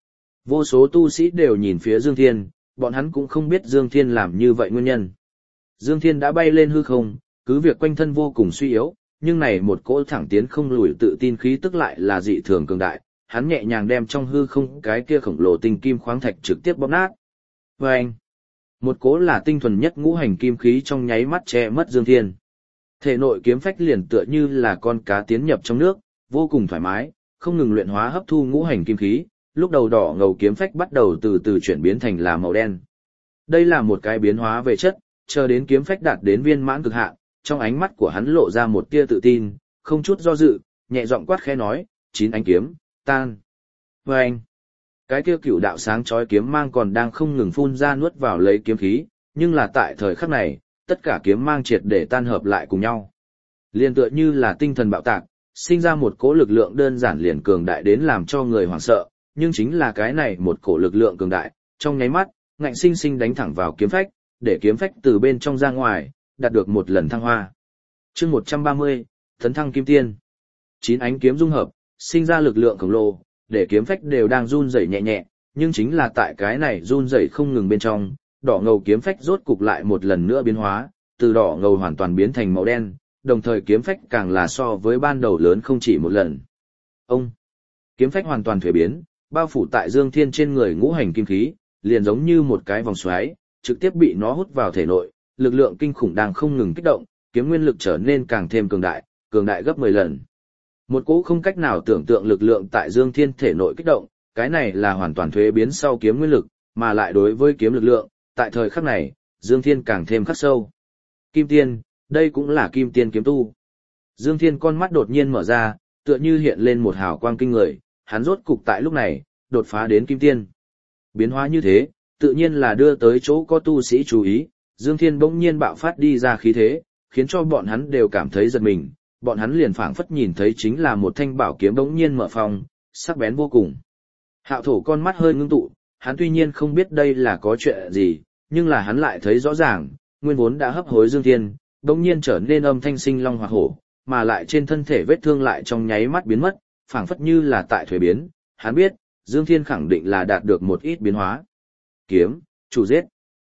Vô số tu sĩ đều nhìn phía Dương Thiên, bọn hắn cũng không biết Dương Thiên làm như vậy nguyên nhân. Dương Thiên đã bay lên hư không, cứ việc quanh thân vô cùng suy yếu, nhưng này một cỗ thẳng tiến không lùi tự tin khí tức lại là dị thường cường đại, hắn nhẹ nhàng đem trong hư không cái kia khổng lồ tinh kim khoáng thạch trực tiếp bóp nát. Và anh, một cỗ là tinh thuần nhất ngũ hành kim khí trong nháy mắt che mất Dương Thiên. Thể nội kiếm phách liền tựa như là con cá tiến nhập trong nước, vô cùng thoải mái, không ngừng luyện hóa hấp thu ngũ hành kim khí, lúc đầu đỏ ngầu kiếm phách bắt đầu từ từ chuyển biến thành là màu đen. Đây là một cái biến hóa về chất, chờ đến kiếm phách đạt đến viên mãn cực hạn, trong ánh mắt của hắn lộ ra một tia tự tin, không chút do dự, nhẹ giọng quát khẽ nói, 9 ánh kiếm, tan. Và anh, cái kia cửu đạo sáng chói kiếm mang còn đang không ngừng phun ra nuốt vào lấy kiếm khí, nhưng là tại thời khắc này, tất cả kiếm mang triệt để tan hợp lại cùng nhau. Liên tựa như là tinh thần bạo tạc, sinh ra một cỗ lực lượng đơn giản liền cường đại đến làm cho người hoảng sợ, nhưng chính là cái này một cỗ lực lượng cường đại, trong nháy mắt, ngạnh sinh sinh đánh thẳng vào kiếm phách, để kiếm phách từ bên trong ra ngoài, đạt được một lần thăng hoa. Chương 130, Tấn thăng kim tiên. 9 ánh kiếm dung hợp, sinh ra lực lượng khổng lồ, để kiếm phách đều đang run rẩy nhẹ nhẹ, nhưng chính là tại cái này run rẩy không ngừng bên trong, đỏ ngầu kiếm phách rốt cục lại một lần nữa biến hóa, từ đỏ ngầu hoàn toàn biến thành màu đen, đồng thời kiếm phách càng là so với ban đầu lớn không chỉ một lần. Ông, kiếm phách hoàn toàn thuế biến, bao phủ tại Dương Thiên trên người ngũ hành kim khí, liền giống như một cái vòng xoáy, trực tiếp bị nó hút vào thể nội, lực lượng kinh khủng đang không ngừng kích động, kiếm nguyên lực trở nên càng thêm cường đại gấp 10 lần. Một cỗ không cách nào tưởng tượng lực lượng tại Dương Thiên thể nội kích động, cái này là hoàn toàn thuế biến sau kiếm nguyên lực, mà lại đối với kiếm lực lượng, tại thời khắc này, Dương Thiên càng thêm khắc sâu. Kim tiên, đây cũng là kim tiên kiếm tu. Dương Thiên con mắt đột nhiên mở ra, tựa như hiện lên một hào quang kinh người, hắn rốt cục tại lúc này, đột phá đến kim tiên. Biến hóa như thế, tự nhiên là đưa tới chỗ có tu sĩ chú ý, Dương Thiên bỗng nhiên bạo phát đi ra khí thế, khiến cho bọn hắn đều cảm thấy giật mình, bọn hắn liền phảng phất nhìn thấy chính là một thanh bảo kiếm bỗng nhiên mở phòng, sắc bén vô cùng. Hạo Thổ con mắt hơi ngưng tụ, hắn tuy nhiên không biết đây là có chuyện gì, nhưng là hắn lại thấy rõ ràng, nguyên vốn đã hấp hối Dương Thiên, bỗng nhiên trở nên âm thanh sinh long hoặc hổ, mà lại trên thân thể vết thương lại trong nháy mắt biến mất, phảng phất như là tại thuế biến, hắn biết, Dương Thiên khẳng định là đạt được một ít biến hóa. Kiếm, chủ giết.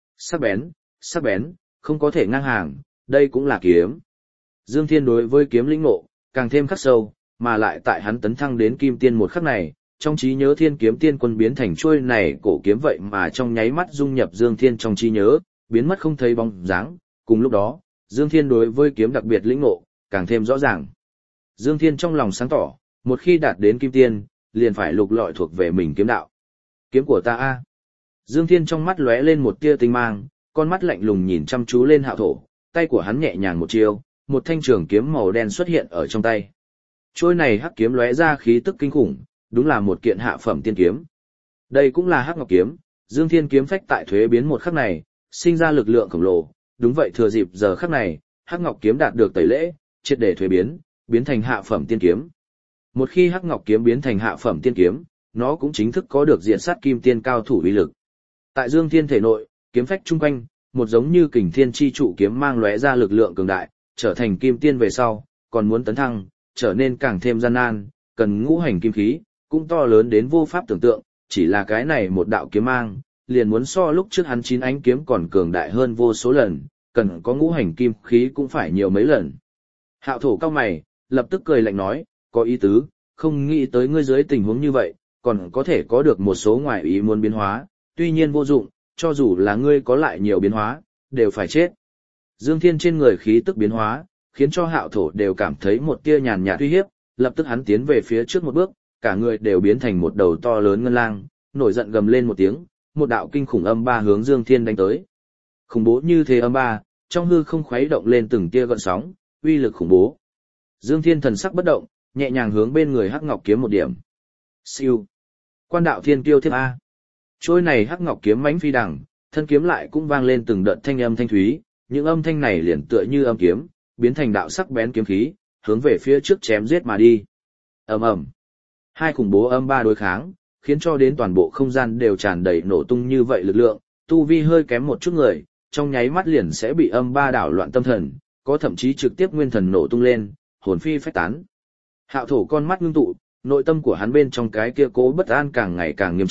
Sắc bén, không có thể ngang hàng, đây cũng là kiếm. Dương Thiên đối với kiếm lĩnh ngộ, càng thêm khắc sâu, mà lại tại hắn tấn thăng đến kim tiên một khắc này, trong trí nhớ Thiên Kiếm Tiên Quân biến thành chuôi này cổ kiếm vậy mà trong nháy mắt dung nhập Dương Thiên trong trí nhớ, biến mất không thấy bóng dáng. Cùng lúc đó, Dương Thiên đối với kiếm đặc biệt lĩnh ngộ, càng thêm rõ ràng. Dương Thiên trong lòng sáng tỏ, một khi đạt đến kim tiên, liền phải lục lọi thuộc về mình kiếm đạo. Kiếm của ta a. Dương Thiên trong mắt lóe lên một tia tinh mang, con mắt lạnh lùng nhìn chăm chú lên Hạo Thổ, tay của hắn nhẹ nhàng một chiêu, một thanh trường kiếm màu đen xuất hiện ở trong tay. Trôi này hắc kiếm lóe ra khí tức kinh khủng, đúng là một kiện hạ phẩm tiên kiếm. Đây cũng là hắc ngọc kiếm, Dương Thiên kiếm phách tại thuế biến một khắc này, sinh ra lực lượng khổng lồ, đúng vậy thừa dịp giờ khắc này, hắc ngọc kiếm đạt được tẩy lễ, triệt để thuế biến, biến thành hạ phẩm tiên kiếm. Một khi hắc ngọc kiếm biến thành hạ phẩm tiên kiếm, nó cũng chính thức có được diện sát kim tiên cao thủ uy lực. Tại Dương Thiên thể nội, kiếm phách chung quanh, một giống như kình thiên chi trụ kiếm mang lóe ra lực lượng cường đại, trở thành kim tiên về sau, còn muốn tấn thăng, trở nên càng thêm gian nan, cần ngũ hành kim khí, cũng to lớn đến vô pháp tưởng tượng, chỉ là cái này một đạo kiếm mang, liền muốn so lúc trước hắn 9 ánh kiếm còn cường đại hơn vô số lần, cần có ngũ hành kim khí cũng phải nhiều mấy lần. Hạo Thổ cao mày, lập tức cười lạnh nói, có ý tứ, không nghĩ tới ngươi dưới tình huống như vậy, còn có thể có được một số ngoại ý muốn biến hóa, tuy nhiên vô dụng, cho dù là ngươi có lại nhiều biến hóa, đều phải chết. Dương Thiên trên người khí tức biến hóa, khiến cho Hạo Thổ đều cảm thấy một tia nhàn nhạt uy hiếp, lập tức hắn tiến về phía trước một bước, cả người đều biến thành một đầu to lớn ngân lang, nổi giận gầm lên một tiếng, một đạo kinh khủng âm ba hướng Dương Thiên đánh tới. Khủng bố như thế âm ba, trong hư không khuấy động lên từng tia gợn sóng, uy lực khủng bố. Dương Thiên thần sắc bất động, nhẹ nhàng hướng bên người hắc ngọc kiếm một điểm. Siêu. Quan đạo thiên kiêu thiếp a. Trôi này hắc ngọc kiếm mãnh phi đằng, thân kiếm lại cũng vang lên từng đợt thanh âm thanh thúy, những âm thanh này liền tựa như âm kiếm, biến thành đạo sắc bén kiếm khí, hướng về phía trước chém giết mà đi. Ầm ầm. Hai khủng bố âm ba đối kháng, khiến cho đến toàn bộ không gian đều tràn đầy nổ tung như vậy lực lượng, tu vi hơi kém một chút người, trong nháy mắt liền sẽ bị âm ba đảo loạn tâm thần, có thậm chí trực tiếp nguyên thần nổ tung lên, hồn phi phách tán. Hạo Thổ con mắt ngưng tụ, nội tâm của hắn bên trong cái kia cố bất an càng ngày càng nghiêm trọng,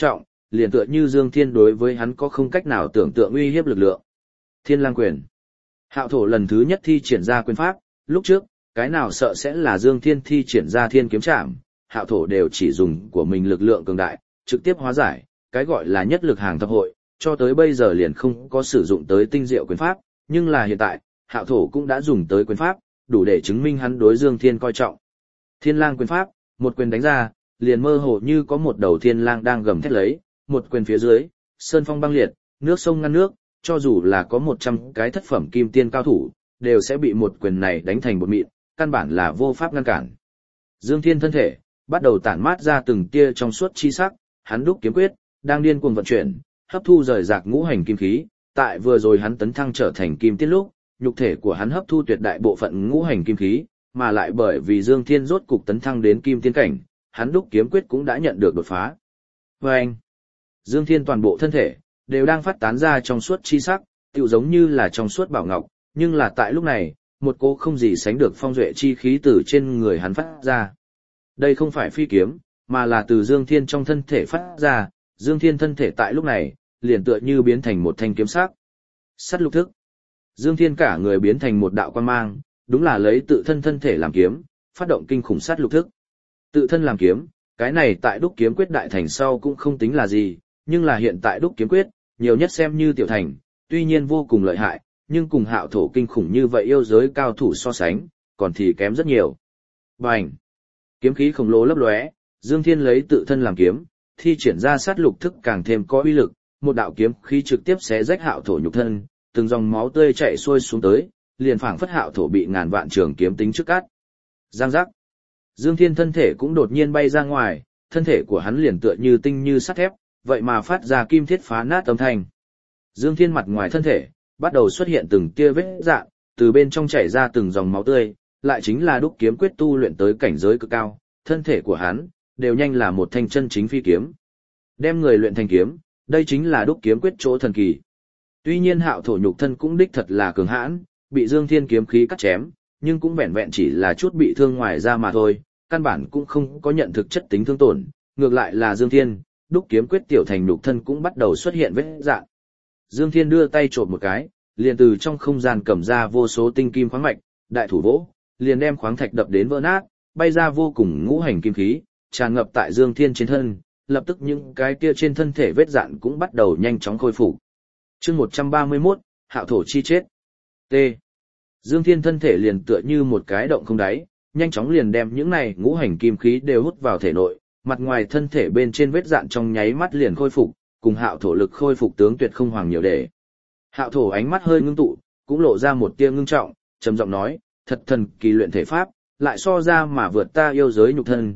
liền tựa như Dương Thiên đối với hắn có không cách nào tưởng tượng uy hiếp lực lượng. Thiên Lang quyền. Hạo thổ lần thứ nhất thi triển ra quyền pháp, lúc trước, cái nào sợ sẽ là Dương Thiên thi triển ra thiên kiếm trảm, hạo thổ đều chỉ dùng của mình lực lượng cường đại, trực tiếp hóa giải, cái gọi là nhất lực hàng thập hội, cho tới bây giờ liền không có sử dụng tới tinh diệu quyền pháp, nhưng là hiện tại, hạo thổ cũng đã dùng tới quyền pháp, đủ để chứng minh hắn đối Dương Thiên coi trọng. Thiên Lang quyền pháp, một quyền đánh ra, liền mơ hồ như có một đầu thiên lang đang gầm thét lấy, một quyền phía dưới, sơn phong băng liệt, nước sông ngăn nước, cho dù là có 100 cái thất phẩm kim tiên cao thủ, đều sẽ bị một quyền này đánh thành bột mịn, căn bản là vô pháp ngăn cản. Dương Thiên thân thể bắt đầu tản mát ra từng tia trong suốt chi sắc, hắn đúc kiếm quyết đang điên cuồng vận chuyển, hấp thu rời rạc ngũ hành kim khí, tại vừa rồi hắn tấn thăng trở thành kim tiên lúc, nhục thể của hắn hấp thu tuyệt đại bộ phận ngũ hành kim khí, mà lại bởi vì Dương Thiên rốt cục tấn thăng đến kim tiên cảnh, hắn đúc kiếm quyết cũng đã nhận được đột phá. Và anh, Dương Thiên toàn bộ thân thể đều đang phát tán ra trong suốt chi sắc, tựu giống như là trong suốt bảo ngọc, nhưng là tại lúc này, một cô không gì sánh được phong duệ chi khí từ trên người hắn phát ra. Đây không phải phi kiếm, mà là từ Dương Thiên trong thân thể phát ra, Dương Thiên thân thể tại lúc này, liền tựa như biến thành một thanh kiếm sắc. Sắt lục thức. Dương Thiên cả người biến thành một đạo quang mang, đúng là lấy tự thân thân thể làm kiếm, phát động kinh khủng sắt lục thức. Tự thân làm kiếm, cái này tại đúc kiếm quyết đại thành sau cũng không tính là gì, nhưng là hiện tại đúc kiếm quyết, nhiều nhất xem như tiểu thành, tuy nhiên vô cùng lợi hại, nhưng cùng hạo thổ kinh khủng như vậy yêu giới cao thủ so sánh, còn thì kém rất nhiều. Bành! Kiếm khí khổng lồ lấp lóe, Dương Thiên lấy tự thân làm kiếm, thi triển ra sát lục thức càng thêm có uy lực, một đạo kiếm khí trực tiếp xé rách hạo thổ nhục thân, từng dòng máu tươi chảy xuôi xuống tới, liền phảng phất hạo thổ bị ngàn vạn trường kiếm tính trước cát. Giang giác! Dương Thiên thân thể cũng đột nhiên bay ra ngoài, thân thể của hắn liền tựa như tinh như sắt thép, vậy mà phát ra kim thiết phá nát âm thanh. Dương Thiên mặt ngoài thân thể bắt đầu xuất hiện từng tia vết rạn, từ bên trong chảy ra từng dòng máu tươi, lại chính là đúc kiếm quyết tu luyện tới cảnh giới cực cao, thân thể của hắn đều nhanh là một thanh chân chính phi kiếm. Đem người luyện thành kiếm, đây chính là đúc kiếm quyết chỗ thần kỳ. Tuy nhiên hạo thổ nhục thân cũng đích thật là cường hãn, bị Dương Thiên kiếm khí cắt chém, nhưng cũng vẹn vẹn chỉ là chút bị thương ngoài da mà thôi, căn bản cũng không có nhận thực chất tính thương tổn, ngược lại là Dương Thiên, đúc kiếm quyết tiểu thành nhục thân cũng bắt đầu xuất hiện vết rạn. Dương Thiên đưa tay chộp một cái, liền từ trong không gian cầm ra vô số tinh kim khoáng mạch, đại thủ vỗ, liền đem khoáng thạch đập đến vỡ nát, bay ra vô cùng ngũ hành kim khí, tràn ngập tại Dương Thiên trên thân, lập tức những cái kia trên thân thể vết rạn cũng bắt đầu nhanh chóng khôi phục. Chương 131, Hạo thổ chi chết. T. Dương Thiên thân thể liền tựa như một cái động không đáy, nhanh chóng liền đem những này ngũ hành kim khí đều hút vào thể nội, mặt ngoài thân thể bên trên vết rạn trong nháy mắt liền khôi phục, cùng hạo thổ lực khôi phục tướng tuyệt không hoàng nhiều để. Hạo thổ ánh mắt hơi ngưng tụ, cũng lộ ra một tia ngưng trọng, trầm giọng nói, thật thần kỳ luyện thể pháp, lại so ra mà vượt ta yêu giới nhục thân,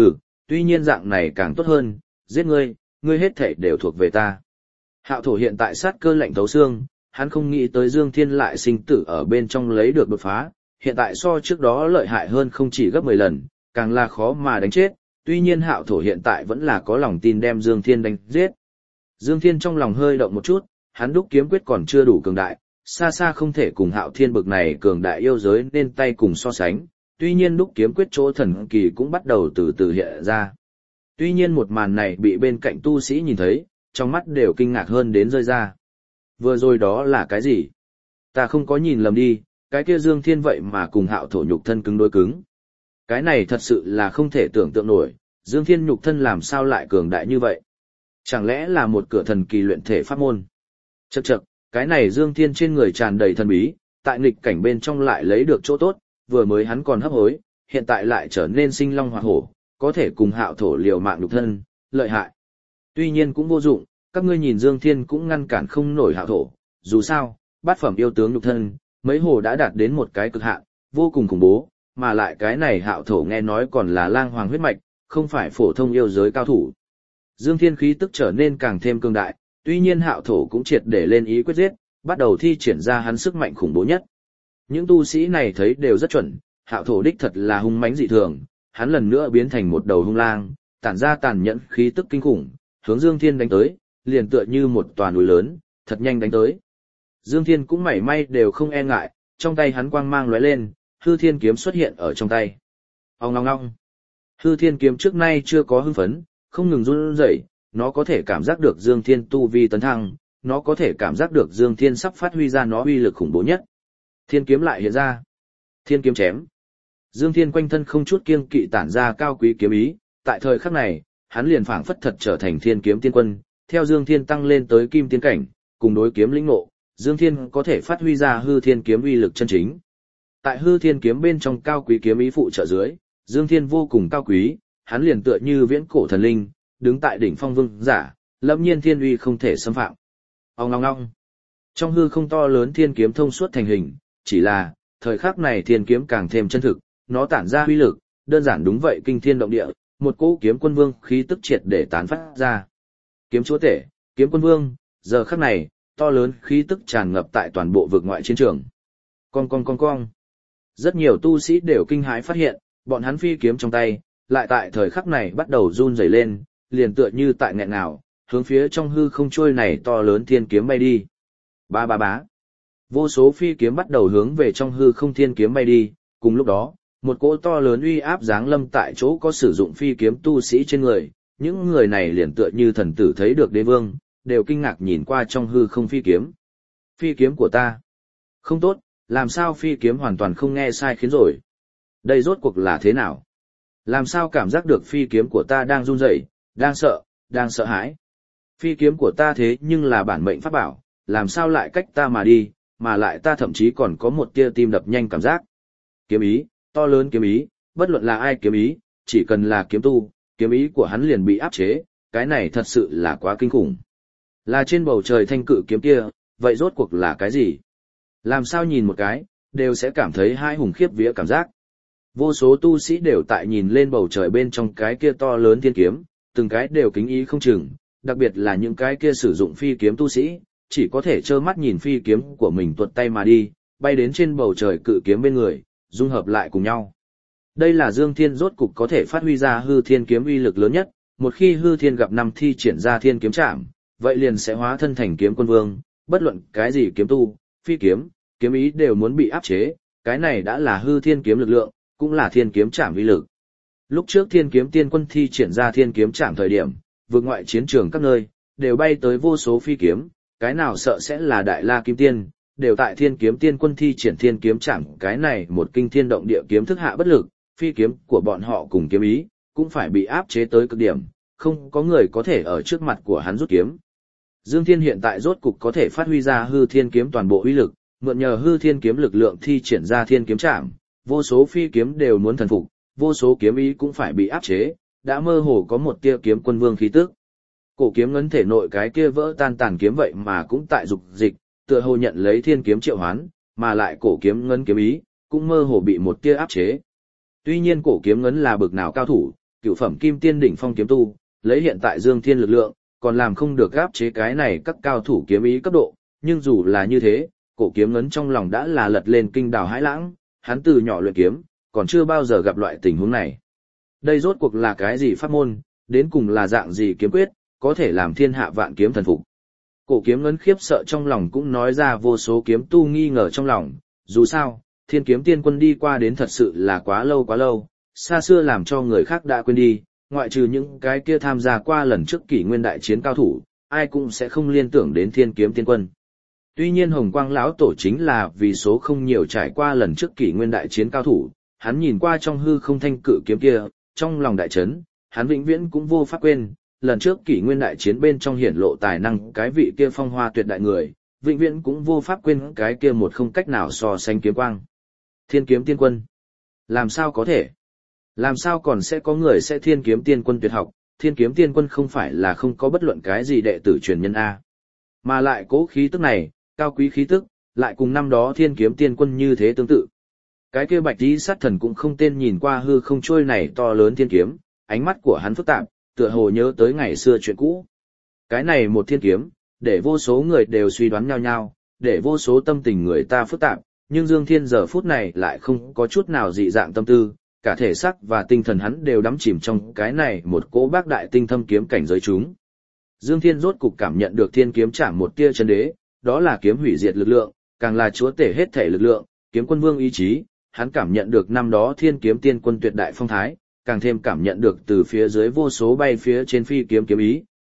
tuy nhiên dạng này càng tốt hơn, giết ngươi hết thể đều thuộc về ta. Hạo thổ hiện tại sát cơ lạnh thấu xương, hắn không nghĩ tới Dương Thiên lại sinh tử ở bên trong lấy được đột phá, hiện tại so trước đó lợi hại hơn không chỉ gấp 10 lần, càng là khó mà đánh chết, tuy nhiên hạo thổ hiện tại vẫn là có lòng tin đem Dương Thiên đánh giết. Dương Thiên trong lòng hơi động một chút, hắn đúc kiếm quyết còn chưa đủ cường đại, xa xa không thể cùng hạo thiên bực này cường đại yêu giới nên tay cùng so sánh, tuy nhiên đúc kiếm quyết chỗ thần kỳ cũng bắt đầu từ từ hiện ra. Tuy nhiên một màn này bị bên cạnh tu sĩ nhìn thấy, trong mắt đều kinh ngạc hơn đến rơi ra. Vừa rồi đó là cái gì? Ta không có nhìn lầm đi, cái kia Dương Thiên vậy mà cùng hạo thổ nhục thân cứng đối cứng. Cái này thật sự là không thể tưởng tượng nổi, Dương Thiên nhục thân làm sao lại cường đại như vậy? Chẳng lẽ là một cửa thần kỳ luyện thể pháp môn? Chậc chậc, cái này Dương Thiên trên người tràn đầy thần bí, tại nghịch cảnh bên trong lại lấy được chỗ tốt, vừa mới hắn còn hấp hối, hiện tại lại trở nên sinh long hỏa hổ, có thể cùng hạo thổ liều mạng nhục thân, lợi hại. Tuy nhiên cũng vô dụng, các ngươi nhìn Dương Thiên cũng ngăn cản không nổi hạo thổ, dù sao, bát phẩm yêu tướng nhục thân, mấy hồ đã đạt đến một cái cực hạn, vô cùng khủng bố, mà lại cái này hạo thổ nghe nói còn là lang hoàng huyết mạch, không phải phổ thông yêu giới cao thủ. Dương Thiên khí tức trở nên càng thêm cường đại, tuy nhiên hạo thổ cũng triệt để lên ý quyết giết, bắt đầu thi triển ra hắn sức mạnh khủng bố nhất. Những tu sĩ này thấy đều rất chuẩn, hạo thổ đích thật là hung mãnh dị thường, hắn lần nữa biến thành một đầu hung lang, tản ra tàn nhẫn khí tức kinh khủng, hướng Dương Thiên đánh tới, liền tựa như một tòa núi lớn, thật nhanh đánh tới. Dương Thiên cũng mảy may đều không e ngại, trong tay hắn quang mang lóe lên, hư thiên kiếm xuất hiện ở trong tay. Ong ong ong. Hư thiên kiếm trước nay chưa có hưng phấn, không ngừng run rẩy, nó có thể cảm giác được Dương Thiên tu vi tấn thăng, nó có thể cảm giác được Dương Thiên sắp phát huy ra nó uy lực khủng bố nhất. Thiên kiếm lại hiện ra. Thiên kiếm chém. Dương Thiên quanh thân không chút kiêng kỵ tản ra cao quý kiếm ý, tại thời khắc này, hắn liền phảng phất thật trở thành Thiên kiếm tiên quân, theo Dương Thiên tăng lên tới kim tiên cảnh, cùng đối kiếm lĩnh ngộ, Dương Thiên có thể phát huy ra hư thiên kiếm uy lực chân chính. Tại hư thiên kiếm bên trong cao quý kiếm ý phụ trợ dưới, Dương Thiên vô cùng cao quý, hắn liền tựa như viễn cổ thần linh, đứng tại đỉnh phong vương giả, lâm nhiên thiên uy không thể xâm phạm. Ong ong ong. Trong hư không to lớn thiên kiếm thông suốt thành hình, chỉ là, thời khắc này thiên kiếm càng thêm chân thực, nó tản ra uy lực, đơn giản đúng vậy kinh thiên động địa, một cỗ kiếm quân vương khí tức triệt để tán phát ra. Kiếm chúa tể, kiếm quân vương, giờ khắc này, to lớn khí tức tràn ngập tại toàn bộ vực ngoại chiến trường. Cong. Rất nhiều tu sĩ đều kinh hãi phát hiện, bọn hắn phi kiếm trong tay, lại tại thời khắc này bắt đầu run rẩy lên, liền tựa như tại nghẹn ngào, hướng phía trong hư không trôi này to lớn thiên kiếm bay đi. Bá. Vô số phi kiếm bắt đầu hướng về trong hư không thiên kiếm bay đi, cùng lúc đó, một cỗ to lớn uy áp giáng lâm tại chỗ có sử dụng phi kiếm tu sĩ trên người, những người này liền tựa như thần tử thấy được đế vương, đều kinh ngạc nhìn qua trong hư không phi kiếm. Phi kiếm của ta. Không tốt, làm sao phi kiếm hoàn toàn không nghe sai khiến rồi. Đây rốt cuộc là thế nào? Làm sao cảm giác được phi kiếm của ta đang run rẩy, đang sợ hãi. Phi kiếm của ta thế nhưng là bản mệnh pháp bảo, làm sao lại cách ta mà đi, mà lại ta thậm chí còn có một tia tim đập nhanh cảm giác. Kiếm ý, to lớn kiếm ý, bất luận là ai kiếm ý, chỉ cần là kiếm tu, kiếm ý của hắn liền bị áp chế, cái này thật sự là quá kinh khủng. Là trên bầu trời thanh cự kiếm kia, vậy rốt cuộc là cái gì? Làm sao nhìn một cái, đều sẽ cảm thấy hai hùng khiếp vía cảm giác. Vô số tu sĩ đều tại nhìn lên bầu trời bên trong cái kia to lớn thiên kiếm, từng cái đều kính ý không chừng, đặc biệt là những cái kia sử dụng phi kiếm tu sĩ, chỉ có thể trơ mắt nhìn phi kiếm của mình tuột tay mà đi, bay đến trên bầu trời cự kiếm bên người, dung hợp lại cùng nhau. Đây là Dương Thiên rốt cục có thể phát huy ra hư thiên kiếm uy lực lớn nhất, một khi hư thiên gặp năm thi triển ra thiên kiếm trảm, vậy liền sẽ hóa thân thành kiếm quân vương, bất luận cái gì kiếm tu, phi kiếm, kiếm ý đều muốn bị áp chế, cái này đã là hư thiên kiếm lực lượng, cũng là thiên kiếm trảm uy lực. Lúc trước thiên kiếm tiên quân thi triển ra thiên kiếm trảm thời điểm, vượt ngoại chiến trường các nơi, đều bay tới vô số phi kiếm, cái nào sợ sẽ là đại la kim tiên, đều tại thiên kiếm tiên quân thi triển thiên kiếm trảm, cái này một kinh thiên động địa kiếm thức hạ bất lực, phi kiếm của bọn họ cùng kiếm ý, cũng phải bị áp chế tới cực điểm, không có người có thể ở trước mặt của hắn rút kiếm. Dương Thiên hiện tại rốt cục có thể phát huy ra hư thiên kiếm toàn bộ uy lực, mượn nhờ hư thiên kiếm lực lượng thi triển ra thiên kiếm trảm, vô số phi kiếm đều muốn thần phục, vô số kiếm ý cũng phải bị áp chế, đã mơ hồ có một tia kiếm quân vương khí tức. Cổ kiếm ngấn thể nội cái kia vỡ tan tàn kiếm vậy mà cũng tại dục dịch, tựa hồ nhận lấy thiên kiếm triệu hoán, mà lại cổ kiếm ngấn kiếm ý, cũng mơ hồ bị một tia áp chế. Tuy nhiên cổ kiếm ngấn là bực nào cao thủ, cửu phẩm kim tiên đỉnh phong kiếm tu, lấy hiện tại Dương Thiên lực lượng, còn làm không được áp chế cái này các cao thủ kiếm ý cấp độ, nhưng dù là như thế, cổ kiếm ngấn trong lòng đã là lật lên kinh đào hãi lãng, hắn từ nhỏ luyện kiếm, còn chưa bao giờ gặp loại tình huống này. Đây rốt cuộc là cái gì pháp môn, đến cùng là dạng gì kiếm quyết, có thể làm thiên hạ vạn kiếm thần phục. Cổ kiếm ngấn khiếp sợ trong lòng cũng nói ra vô số kiếm tu nghi ngờ trong lòng, dù sao, thiên kiếm tiên quân đi qua đến thật sự là quá lâu, xa xưa làm cho người khác đã quên đi, ngoại trừ những cái kia tham gia qua lần trước kỷ nguyên đại chiến cao thủ, ai cũng sẽ không liên tưởng đến thiên kiếm tiên quân. Tuy nhiên Hồng Quang lão tổ chính là vì số không nhiều trải qua lần trước kỷ nguyên đại chiến cao thủ, hắn nhìn qua trong hư không thanh cự kiếm kia, trong lòng đại chấn, hắn vĩnh viễn cũng vô pháp quên, lần trước kỷ nguyên đại chiến bên trong hiển lộ tài năng cái vị kia phong hoa tuyệt đại người, vĩnh viễn cũng vô pháp quên cái kia một không cách nào so sánh kiếm quang. Thiên kiếm tiên quân. Làm sao có thể? Làm sao còn sẽ có người sẽ thiên kiếm tiên quân tuyệt học, thiên kiếm tiên quân không phải là không có bất luận cái gì đệ tử truyền nhân A. Mà lại cố khí tức này, cao quý khí tức, lại cùng năm đó thiên kiếm tiên quân như thế tương tự. Cái kia bạch tí sát thần cũng không tên nhìn qua hư không trôi này to lớn thiên kiếm, ánh mắt của hắn phức tạp, tựa hồ nhớ tới ngày xưa chuyện cũ. Cái này một thiên kiếm, để vô số người đều suy đoán nhau nhau, để vô số tâm tình người ta phức tạp, nhưng Dương Thiên giờ phút này lại không có chút nào dị dạng tâm tư, cả thể xác và tinh thần hắn đều đắm chìm trong cái này một cỗ bác đại tinh thâm kiếm cảnh giới chúng. Dương Thiên rốt cục cảm nhận được thiên kiếm chạm một tia chân đế, đó là kiếm hủy diệt lực lượng, càng là chúa tể hết thể lực lượng, kiếm quân vương ý chí, hắn cảm nhận được năm đó thiên kiếm tiên quân tuyệt đại phong thái, càng thêm cảm nhận được từ phía dưới vô số bay phía trên phi kiếm kiếm ý,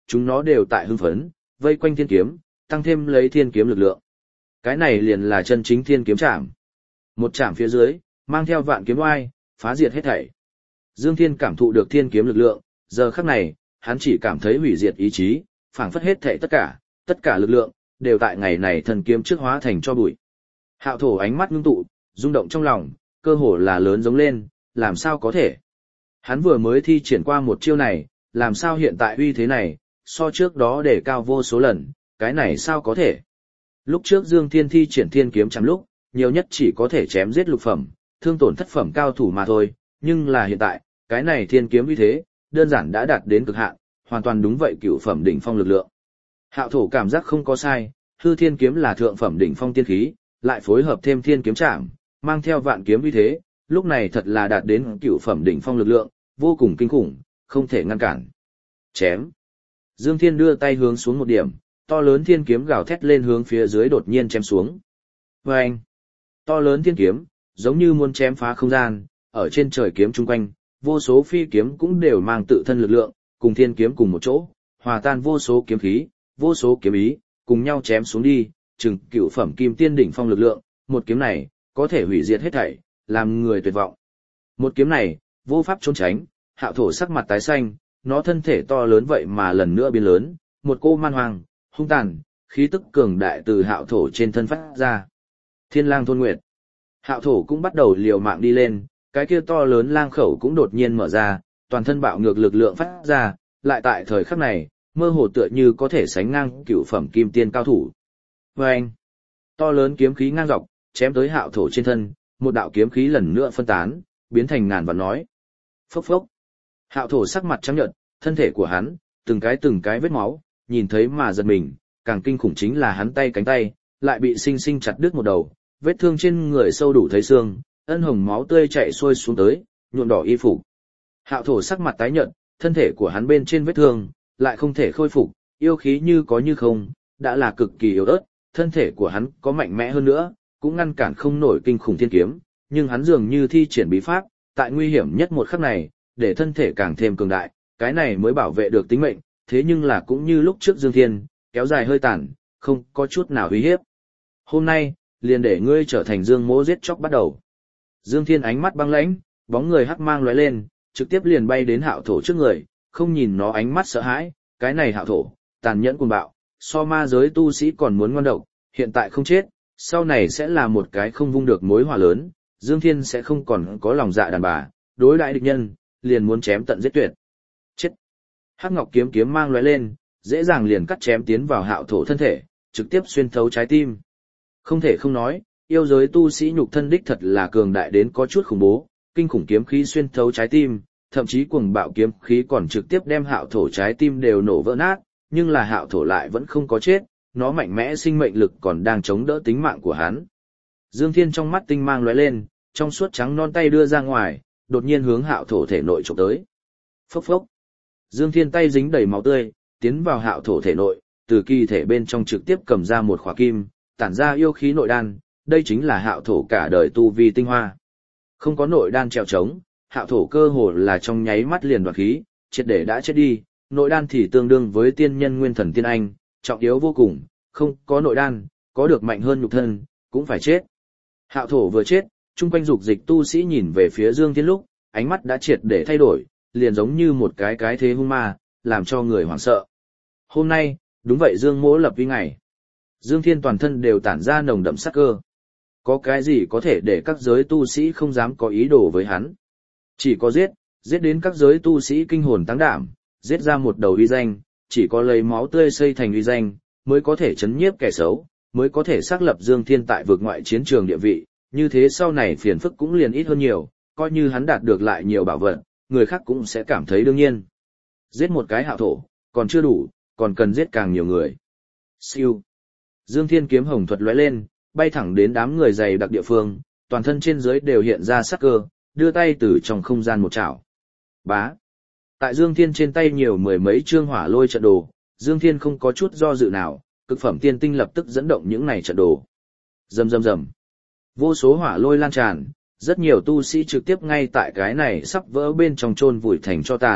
chúng nó đều tại hưng phấn, vây quanh thiên kiếm, tăng thêm lấy thiên kiếm lực lượng. Cái này liền là chân chính thiên kiếm trảm. Một trảm phía dưới, mang theo vạn kiếm oai, phá diệt hết thảy. Dương Thiên cảm thụ được thiên kiếm lực lượng, giờ khắc này, hắn chỉ cảm thấy hủy diệt ý chí, phảng phất hết thảy tất cả lực lượng, đều tại ngày này thần kiếm trước hóa thành cho bụi. Hạo thổ ánh mắt ngưng tụ, rung động trong lòng, cơ hồ là lớn giống lên, làm sao có thể. Hắn vừa mới thi triển qua một chiêu này, làm sao hiện tại uy thế này, so trước đó để cao vô số lần, cái này sao có thể. Lúc trước Dương Thiên thi triển thiên kiếm chém lúc, nhiều nhất chỉ có thể chém giết lục phẩm, thương tổn thất phẩm cao thủ mà thôi, nhưng là hiện tại, cái này thiên kiếm uy thế, đơn giản đã đạt đến cực hạn, hoàn toàn đúng vậy cửu phẩm đỉnh phong lực lượng. Hạo thổ cảm giác không có sai, hư thiên kiếm là thượng phẩm đỉnh phong tiên khí, lại phối hợp thêm thiên kiếm trảm, mang theo vạn kiếm uy thế, lúc này thật là đạt đến cửu phẩm đỉnh phong lực lượng, vô cùng kinh khủng, không thể ngăn cản. Chém. Dương Thiên đưa tay hướng xuống một điểm, to lớn thiên kiếm gào thét lên hướng phía dưới đột nhiên chém xuống. Vâng! To lớn thiên kiếm, giống như muốn chém phá không gian, ở trên trời kiếm chung quanh, vô số phi kiếm cũng đều mang tự thân lực lượng, cùng thiên kiếm cùng một chỗ, hòa tan vô số kiếm khí, vô số kiếm ý, cùng nhau chém xuống đi, chừng cửu phẩm kim tiên đỉnh phong lực lượng, một kiếm này, có thể hủy diệt hết thảy, làm người tuyệt vọng. Một kiếm này, vô pháp trốn tránh, Hạo thổ sắc mặt tái xanh, nó thân thể to lớn vậy mà lần nữa biến lớn, một cô man hoang, hung tàn, khí tức cường đại từ Hạo thổ trên thân phát ra. Thiên lang thôn nguyệt. Hạo thổ cũng bắt đầu liều mạng đi lên, cái kia to lớn lang khẩu cũng đột nhiên mở ra, toàn thân bạo ngược lực lượng phát ra, lại tại thời khắc này, mơ hồ tựa như có thể sánh ngang cửu phẩm kim tiên cao thủ. Vâng! To lớn kiếm khí ngang dọc, chém tới Hạo thổ trên thân, một đạo kiếm khí lần nữa phân tán, biến thành ngàn vạn nói. Phốc phốc! Hạo thổ sắc mặt trắng nhợt, thân thể của hắn, từng cái vết máu, nhìn thấy mà giật mình, càng kinh khủng chính là hắn tay cánh tay, lại bị sinh sinh chặt đứt một đầu, vết thương trên người sâu đủ thấy xương, ân hồng máu tươi chảy xuôi xuống tới, nhuộm đỏ y phục. Hạo thổ sắc mặt tái nhợt, thân thể của hắn bên trên vết thương, lại không thể khôi phục, yêu khí như có như không, đã là cực kỳ yếu ớt, thân thể của hắn có mạnh mẽ hơn nữa, cũng ngăn cản không nổi kinh khủng thiên kiếm, nhưng hắn dường như thi triển bí pháp, tại nguy hiểm nhất một khắc này, để thân thể càng thêm cường đại, cái này mới bảo vệ được tính mệnh, thế nhưng là cũng như lúc trước Dương Thiên, kéo dài hơi tàn, không có chút nào uy hiếp. Hôm nay, liền để ngươi trở thành Dương Mỗ giết chóc bắt đầu. Dương Thiên ánh mắt băng lãnh, bóng người hắc mang lóe lên, trực tiếp liền bay đến Hạo thổ trước người, không nhìn nó ánh mắt sợ hãi, cái này Hạo thổ, tàn nhẫn cuồng bạo, so ma giới tu sĩ còn muốn ngoan độc, hiện tại không chết, sau này sẽ là một cái không vung được mối hỏa lớn, Dương Thiên sẽ không còn có lòng dạ đàn bà, đối đại địch nhân, liền muốn chém tận giết tuyệt. Chết! Hắc ngọc kiếm kiếm mang lóe lên, dễ dàng liền cắt chém tiến vào Hạo thổ thân thể, trực tiếp xuyên thấu trái tim. Không thể không nói, yêu giới tu sĩ nhục thân đích thật là cường đại đến có chút khủng bố, kinh khủng kiếm khí xuyên thấu trái tim, thậm chí cuồng bạo kiếm khí còn trực tiếp đem Hạo thổ trái tim đều nổ vỡ nát, nhưng là Hạo thổ lại vẫn không có chết, nó mạnh mẽ sinh mệnh lực còn đang chống đỡ tính mạng của hắn. Dương Thiên trong mắt tinh mang lóe lên, trong suốt trắng non tay đưa ra ngoài, đột nhiên hướng Hạo thổ thể nội chụp tới. Phốc phốc. Dương Thiên tay dính đầy máu tươi, tiến vào Hạo thổ thể nội, từ kỳ thể bên trong trực tiếp cầm ra một khỏa kim, tản ra yêu khí nội đan, đây chính là Hạo thổ cả đời tu vi tinh hoa. Không có nội đan trèo trống, Hạo thổ cơ hồ là trong nháy mắt liền đoạt khí, triệt để đã chết đi, nội đan thì tương đương với tiên nhân nguyên thần tiên anh, trọng yếu vô cùng, không có nội đan, có được mạnh hơn nhục thân, cũng phải chết. Hạo thổ vừa chết, chung quanh dục dịch tu sĩ nhìn về phía Dương Thiên lúc, ánh mắt đã triệt để thay đổi, liền giống như một cái thế hung ma, làm cho người hoảng sợ. Hôm nay, đúng vậy Dương Mỗ lập uy ngày. Dương Thiên toàn thân đều tản ra nồng đậm sát cơ. Có cái gì có thể để các giới tu sĩ không dám có ý đồ với hắn? Chỉ có giết đến các giới tu sĩ kinh hồn táng đảm, giết ra một đầu uy danh, chỉ có lấy máu tươi xây thành uy danh, mới có thể chấn nhiếp kẻ xấu, mới có thể xác lập Dương Thiên tại vực ngoại chiến trường địa vị, như thế sau này phiền phức cũng liền ít hơn nhiều, coi như hắn đạt được lại nhiều bảo vật, người khác cũng sẽ cảm thấy đương nhiên. Giết một cái Hạo thổ, còn chưa đủ, còn cần giết càng nhiều người. Siêu. Dương Thiên kiếm hồng thuật lóe lên, bay thẳng đến đám người dày đặc địa phương, toàn thân trên dưới đều hiện ra sắc cơ, đưa tay từ trong không gian một chảo. Bá. Tại Dương Thiên trên tay nhiều mười mấy chương hỏa lôi trận đồ, Dương Thiên không có chút do dự nào, cực phẩm tiên tinh lập tức dẫn động những này trận đồ. Rầm rầm rầm. Vô số hỏa lôi lan tràn, rất nhiều tu sĩ trực tiếp ngay tại cái này sắp vỡ bên trong chôn vùi thành cho tàn,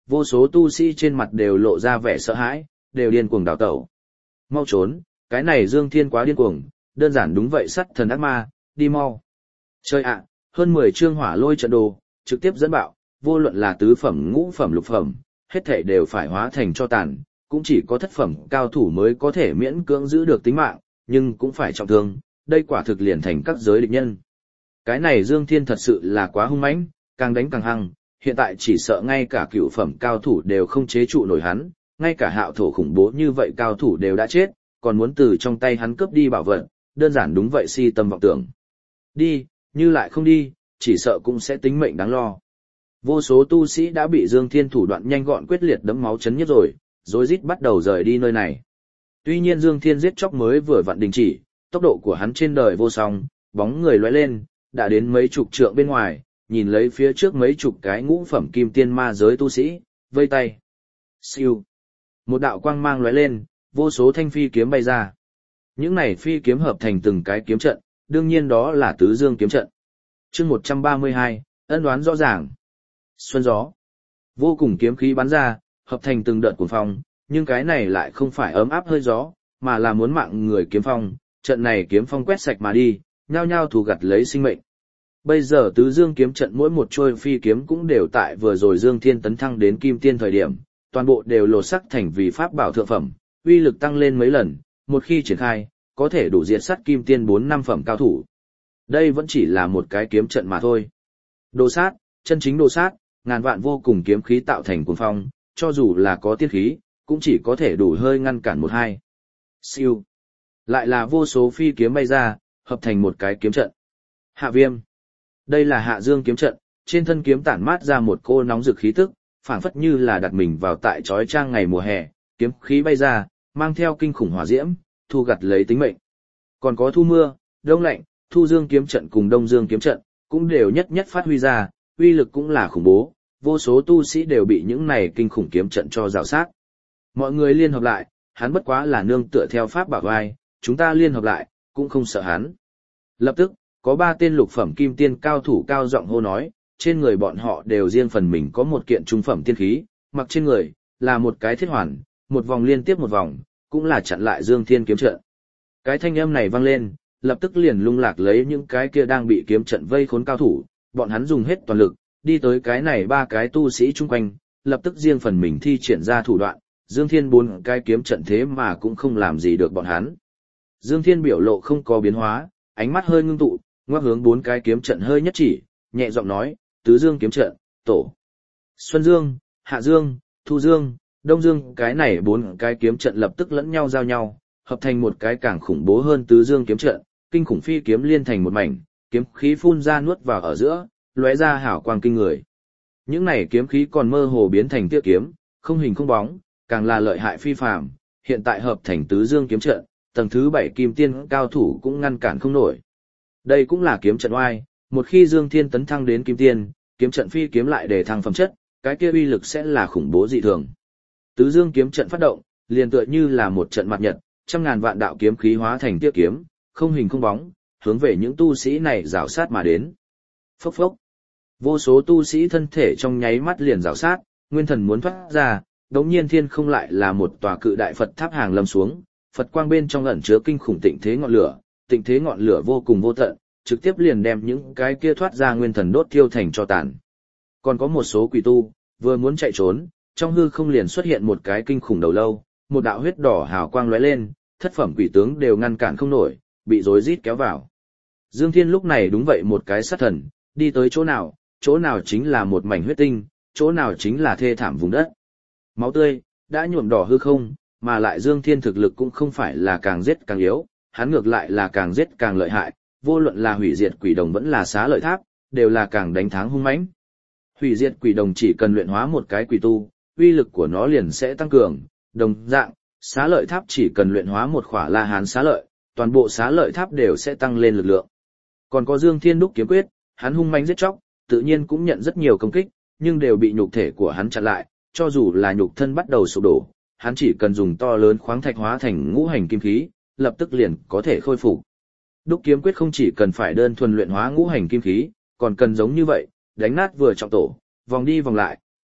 vô số tu sĩ trên mặt đều lộ ra vẻ sợ hãi, đều điên cuồng đào tẩu. Mau trốn, cái này Dương Thiên quá điên cuồng, đơn giản đúng vậy sắt thần ác ma, đi mau. Chơi ạ, hơn 10 chương hỏa lôi trận đồ, trực tiếp dẫn bạo, vô luận là tứ phẩm, ngũ phẩm, lục phẩm, hết thảy đều phải hóa thành cho tàn, cũng chỉ có thất phẩm cao thủ mới có thể miễn cưỡng giữ được tính mạng, nhưng cũng phải trọng thương, đây quả thực liền thành các giới địch nhân. Cái này Dương Thiên thật sự là quá hung mãnh, càng đánh càng hăng, hiện tại chỉ sợ ngay cả cựu phẩm cao thủ đều không chế trụ nổi hắn, ngay cả hạo thổ khủng bố như vậy cao thủ đều đã chết, còn muốn từ trong tay hắn cướp đi bảo vật, đơn giản đúng vậy si tâm vọng tưởng. Đi, như lại không đi, chỉ sợ cũng sẽ tính mệnh đáng lo. Vô số tu sĩ đã bị Dương Thiên thủ đoạn nhanh gọn quyết liệt đẫm máu chấn nhất rồi, rối rít bắt đầu rời đi nơi này. Tuy nhiên Dương Thiên giết chóc mới vừa vặn đình chỉ, tốc độ của hắn trên đời vô song, bóng người lóe lên, đã đến mấy chục trượng bên ngoài, nhìn lấy phía trước mấy chục cái ngũ phẩm kim tiên ma giới tu sĩ, vây tay. Siêu. Một đạo quang mang lóe lên, vô số thanh phi kiếm bay ra. Những này phi kiếm hợp thành từng cái kiếm trận, đương nhiên đó là tứ dương kiếm trận. Chương 132, ân oán rõ ràng. Xuân gió. Vô cùng kiếm khí bắn ra, hợp thành từng đợt cuồng phong, nhưng cái này lại không phải ấm áp hơi gió, mà là muốn mạng người kiếm phong, trận này kiếm phong quét sạch mà đi, nhao nhao thù gặt lấy sinh mệnh. Bây giờ tứ dương kiếm trận mỗi một trôi phi kiếm cũng đều tại vừa rồi Dương Thiên tấn thăng đến kim tiên thời điểm, toàn bộ đều lột sắc thành vì pháp bảo thượng phẩm, uy lực tăng lên mấy lần, một khi triển khai, có thể đủ diệt sát kim tiên 4-5 phẩm cao thủ. Đây vẫn chỉ là một cái kiếm trận mà thôi. Đồ sát, chân chính đồ sát, ngàn vạn vô cùng kiếm khí tạo thành cuồng phong, cho dù là có tiên khí, cũng chỉ có thể đủ hơi ngăn cản một hai. Siêu. Lại là vô số phi kiếm bay ra, hợp thành một cái kiếm trận. Hạ viêm. Đây là hạ dương kiếm trận, trên thân kiếm tản mát ra một cô nóng rực khí tức, phảng phất như là đặt mình vào tại chói chang ngày mùa hè, kiếm khí bay ra, mang theo kinh khủng hỏa diễm, thu gặt lấy tính mệnh. Còn có thu mưa, đông lạnh, thu dương kiếm trận cùng đông dương kiếm trận, cũng đều nhất nhất phát huy ra, uy lực cũng là khủng bố, vô số tu sĩ đều bị những này kinh khủng kiếm trận cho rào sát. Mọi người liên hợp lại, hắn bất quá là nương tựa theo pháp bảo vai, chúng ta liên hợp lại, cũng không sợ hắn. Lập tức, có 3 tên lục phẩm kim tiên cao thủ cao giọng hô nói, trên người bọn họ đều riêng phần mình có một kiện trung phẩm tiên khí, mặc trên người, là một cái thiết hoàn, một vòng liên tiếp một vòng, cũng là chặn lại Dương Thiên kiếm trận. Cái thanh âm này vang lên, lập tức liền lung lạc lấy những cái kia đang bị kiếm trận vây khốn cao thủ, bọn hắn dùng hết toàn lực, đi tới cái này 3 cái tu sĩ chung quanh, lập tức riêng phần mình thi triển ra thủ đoạn, Dương Thiên 4 cái kiếm trận thế mà cũng không làm gì được bọn hắn. Dương Thiên biểu lộ không có biến hóa, ánh mắt hơi ngưng tụ, ngoắc hướng 4 cái kiếm trận hơi nhất chỉ, nhẹ giọng nói, tứ dương kiếm trận, tổ. Xuân Dương, Hạ Dương, Thu Dương, Đông Dương, cái này 4 cái kiếm trận lập tức lẫn nhau giao nhau, hợp thành một cái càng khủng bố hơn tứ dương kiếm trận, kinh khủng phi kiếm liên thành một mảnh, kiếm khí phun ra nuốt vào ở giữa, lóe ra hảo quang kinh người. Những này kiếm khí còn mơ hồ biến thành tia kiếm, không hình không bóng, càng là lợi hại phi phàm, hiện tại hợp thành tứ dương kiếm trận, tầng thứ 7 kim tiên cao thủ cũng ngăn cản không nổi. Đây cũng là kiếm trận oai, một khi Dương Thiên tấn thăng đến kim tiên, kiếm trận phi kiếm lại để thăng phẩm chất, cái kia uy lực sẽ là khủng bố dị thường. Tứ dương kiếm trận phát động, liền tựa như là một trận mặt nhật, trăm ngàn vạn đạo kiếm khí hóa thành tia kiếm, không hình không bóng, hướng về những tu sĩ này rảo sát mà đến. Phốc phốc. Vô số tu sĩ thân thể trong nháy mắt liền rảo sát, nguyên thần muốn thoát ra, đống nhiên thiên không lại là một tòa cự đại Phật tháp hàng lâm xuống, Phật quang bên trong ẩn chứa kinh khủng tịnh thế ngọn lửa vô cùng vô tận, trực tiếp liền đem những cái kia thoát ra nguyên thần đốt thiêu thành tro tàn. Còn có một số quỷ tu, vừa muốn chạy trốn, trong hư không liền xuất hiện một cái kinh khủng đầu lâu, một đạo huyết đỏ hào quang lóe lên, thất phẩm quỷ tướng đều ngăn cản không nổi, bị rối rít kéo vào. Dương Thiên lúc này đúng vậy một cái sát thần, đi tới chỗ nào chính là một mảnh huyết tinh, chỗ nào chính là thê thảm vùng đất. Máu tươi đã nhuộm đỏ hư không, mà lại Dương Thiên thực lực cũng không phải là càng giết càng yếu, hắn ngược lại là càng giết càng lợi hại, vô luận là hủy diệt quỷ đồng vẫn là xá lợi tháp, đều là càng đánh thắng hung mãnh. Hủy diệt quỷ đồng chỉ cần luyện hóa một cái quỷ tu, uy lực của nó liền sẽ tăng cường, đồng dạng, xá lợi tháp chỉ cần luyện hóa một khỏa La Hán xá lợi, toàn bộ xá lợi tháp đều sẽ tăng lên lực lượng. Còn có Dương Thiên đúc kiếm quyết, hắn hung mãnh giết chóc, tự nhiên cũng nhận rất nhiều công kích, nhưng đều bị nhục thể của hắn chặn lại, cho dù là nhục thân bắt đầu sụp đổ, hắn chỉ cần dùng to lớn khoáng thạch hóa thành ngũ hành kim khí, lập tức liền có thể khôi phục. Đúc kiếm quyết không chỉ cần phải đơn thuần luyện hóa ngũ hành kim khí, còn cần giống như vậy, đánh nát vừa trọng tổ, vòng đi vòng lại,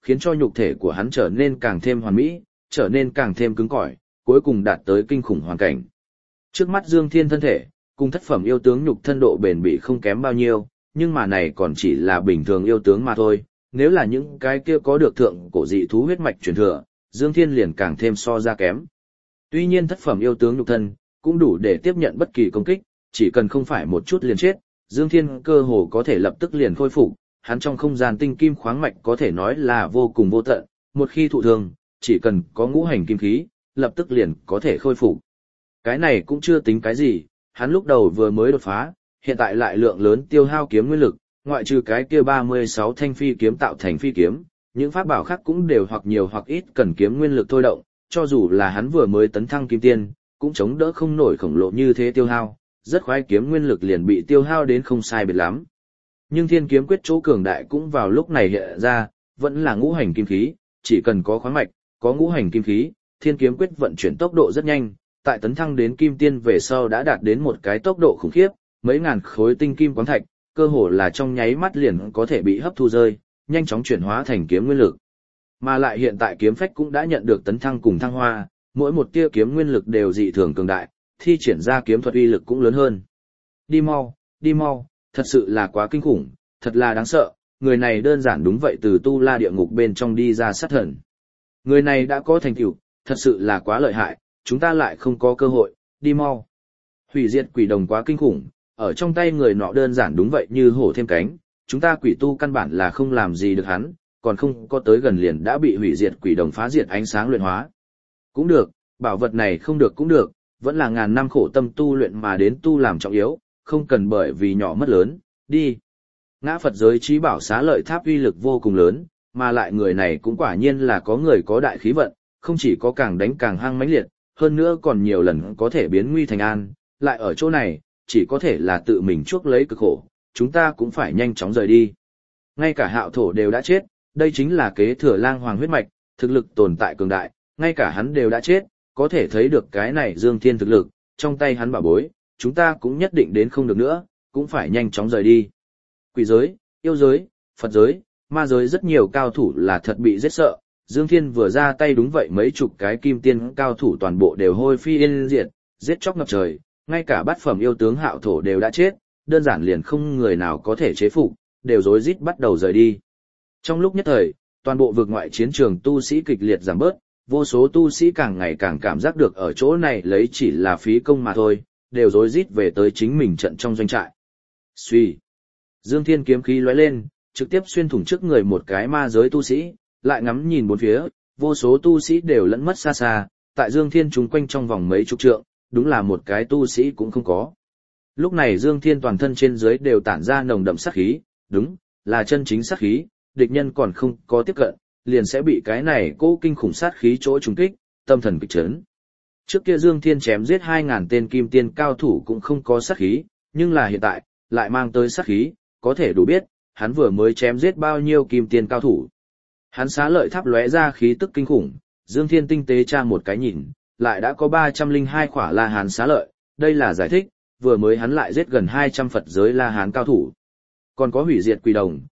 khiến cho nhục thể của hắn trở nên càng thêm hoàn mỹ, trở nên càng thêm cứng cỏi, cuối cùng đạt tới kinh khủng hoàn cảnh. Trước mắt Dương Thiên thân thể, cùng thất phẩm yêu tướng nhục thân độ bền bỉ không kém bao nhiêu, nhưng mà này còn chỉ là bình thường yêu tướng mà thôi, nếu là những cái kia có được thượng cổ dị thú huyết mạch truyền thừa, Dương Thiên liền càng thêm so ra kém. Tuy nhiên thất phẩm yêu tướng nhục thân cũng đủ để tiếp nhận bất kỳ công kích, chỉ cần không phải một chút liền chết, Dương Thiên cơ hồ có thể lập tức liền khôi phục, hắn trong không gian tinh kim khoáng mạch có thể nói là vô cùng vô tận, một khi thụ thương, chỉ cần có ngũ hành kim khí, lập tức liền có thể khôi phục. Cái này cũng chưa tính cái gì, hắn lúc đầu vừa mới đột phá, hiện tại lại lượng lớn tiêu hao kiếm nguyên lực, ngoại trừ cái kia 36 thanh phi kiếm tạo thành phi kiếm, những pháp bảo khác cũng đều hoặc nhiều hoặc ít cần kiếm nguyên lực thôi động, cho dù là hắn vừa mới tấn thăng kim tiên, cũng chống đỡ không nổi khổng lồ như thế tiêu hao, rất khoái kiếm nguyên lực liền bị tiêu hao đến không sai biệt lắm. Nhưng thiên kiếm quyết chỗ cường đại cũng vào lúc này hiện ra, vẫn là ngũ hành kim khí, chỉ cần có khoáng mạch, có ngũ hành kim khí, thiên kiếm quyết vận chuyển tốc độ rất nhanh, tại tấn thăng đến kim tiên về sau đã đạt đến một cái tốc độ khủng khiếp, mấy ngàn khối tinh kim quáng thạch, cơ hồ là trong nháy mắt liền có thể bị hấp thu rơi, nhanh chóng chuyển hóa thành kiếm nguyên lực. Mà lại hiện tại kiếm phách cũng đã nhận được tấn thăng cùng thăng hoa, mỗi một tia kiếm nguyên lực đều dị thường cường đại, thi triển ra kiếm thuật uy lực cũng lớn hơn. Đi mau, thật sự là quá kinh khủng, thật là đáng sợ, người này đơn giản đúng vậy từ tu la địa ngục bên trong đi ra sát thần. Người này đã có thành tựu, thật sự là quá lợi hại, chúng ta lại không có cơ hội, đi mau. Hủy diệt quỷ đồng quá kinh khủng, ở trong tay người nọ đơn giản đúng vậy như hổ thêm cánh, chúng ta quỷ tu căn bản là không làm gì được hắn, còn không có tới gần liền đã bị hủy diệt quỷ đồng phá diệt ánh sáng luyện hóa. Cũng được, bảo vật này không được cũng được, vẫn là ngàn năm khổ tâm tu luyện mà đến tu làm trọng yếu, không cần bởi vì nhỏ mất lớn, đi. Ngã Phật giới trí bảo xá lợi tháp uy lực vô cùng lớn, mà lại người này cũng quả nhiên là có người có đại khí vận, không chỉ có càng đánh càng hăng mãnh liệt, hơn nữa còn nhiều lần có thể biến nguy thành an, lại ở chỗ này, chỉ có thể là tự mình chuốc lấy cực khổ, chúng ta cũng phải nhanh chóng rời đi. Ngay cả Hạo Thổ đều đã chết, đây chính là kế thừa lang hoàng huyết mạch, thực lực tồn tại cường đại, ngay cả hắn đều đã chết, có thể thấy được cái này Dương Thiên thực lực, trong tay hắn bảo bối, chúng ta cũng nhất định đến không được nữa, cũng phải nhanh chóng rời đi. Quỷ giới, yêu giới, Phật giới, ma giới rất nhiều cao thủ là thật bị giết sợ, Dương Thiên vừa ra tay đúng vậy mấy chục cái kim tiên cao thủ toàn bộ đều hôi phi yên diệt, giết chóc ngập trời, ngay cả bát phẩm yêu tướng Hạo Thổ đều đã chết, đơn giản liền không người nào có thể chế phục, đều rối rít bắt đầu rời đi. Trong lúc nhất thời, toàn bộ vực ngoại chiến trường tu sĩ kịch liệt giảm bớt, vô số tu sĩ càng ngày càng cảm giác được ở chỗ này lấy chỉ là phí công mà thôi, đều rối rít về tới chính mình trận trong doanh trại. Suy, Dương Thiên kiếm khí lóe lên, trực tiếp xuyên thủng trước người một cái ma giới tu sĩ, lại ngắm nhìn bốn phía, vô số tu sĩ đều lẫn mất xa xa, tại Dương Thiên chúng quanh trong vòng mấy chục trượng, đúng là một cái tu sĩ cũng không có. Lúc này Dương Thiên toàn thân trên dưới đều tản ra nồng đậm sát khí, đúng, là chân chính sát khí, địch nhân còn không có tiếp cận, liền sẽ bị cái này cố kinh khủng sát khí chỗ trùng kích, tâm thần kịch chấn. Trước kia Dương Thiên chém giết 2000 tên kim tiên cao thủ cũng không có sát khí, nhưng là hiện tại, lại mang tới sát khí, có thể đủ biết, hắn vừa mới chém giết bao nhiêu kim tiên cao thủ. Hắn xá lợi tháp lóe ra khí tức kinh khủng, Dương Thiên tinh tế tra một cái nhìn, lại đã có 302 khỏa La Hán xá lợi, đây là giải thích, vừa mới hắn lại giết gần 200 Phật giới La Hán cao thủ. Còn có hủy diệt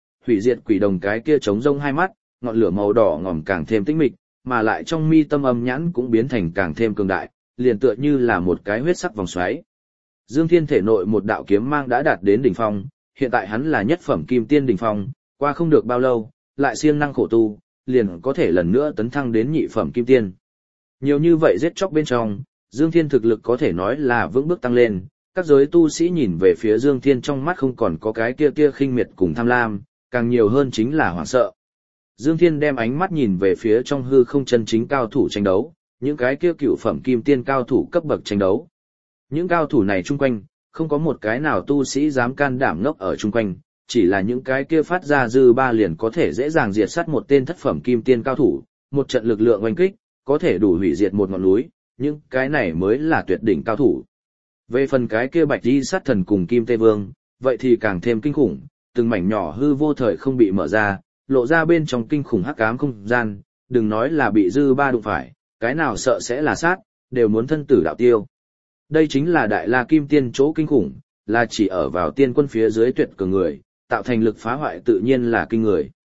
quỷ đồng cái kia trống rông hai mắt, ngọn lửa màu đỏ ngòm càng thêm tinh mịch, mà lại trong mi tâm âm nhãn cũng biến thành càng thêm cường đại, liền tựa như là một cái huyết sắc vòng xoáy. Dương Thiên thể nội một đạo kiếm mang đã đạt đến đỉnh phong, hiện tại hắn là nhất phẩm kim tiên đỉnh phong, qua không được bao lâu, lại siêng năng khổ tu, liền có thể lần nữa tấn thăng đến nhị phẩm kim tiên. Nhiều như vậy giết chóc bên trong, Dương Thiên thực lực có thể nói là vững bước tăng lên, các giới tu sĩ nhìn về phía Dương Thiên trong mắt không còn có cái kia khinh miệt cùng tham lam, càng nhiều hơn chính là hoảng sợ. Dương Thiên đem ánh mắt nhìn về phía trong hư không chân chính cao thủ tranh đấu, những cái kia cựu phẩm kim tiên cao thủ cấp bậc tranh đấu. Những cao thủ này chung quanh, không có một cái nào tu sĩ dám can đảm ngốc ở chung quanh, chỉ là những cái kia phát ra dư ba liền có thể dễ dàng diệt sát một tên thất phẩm kim tiên cao thủ, một trận lực lượng oanh kích, có thể đủ hủy diệt một ngọn núi, những cái này mới là tuyệt đỉnh cao thủ. Về phần cái kia bạch đi sát thần cùng kim tê vương, vậy thì càng thêm kinh khủng, từng mảnh nhỏ hư vô thời không bị mở ra, lộ ra bên trong kinh khủng hắc ám không gian, đừng nói là bị dư ba đụng phải, cái nào sợ sẽ là sát, đều muốn thân tử đạo tiêu. Đây chính là đại la kim tiên chỗ kinh khủng, là chỉ ở vào tiên quân phía dưới tuyệt cường người, tạo thành lực phá hoại tự nhiên là kinh người.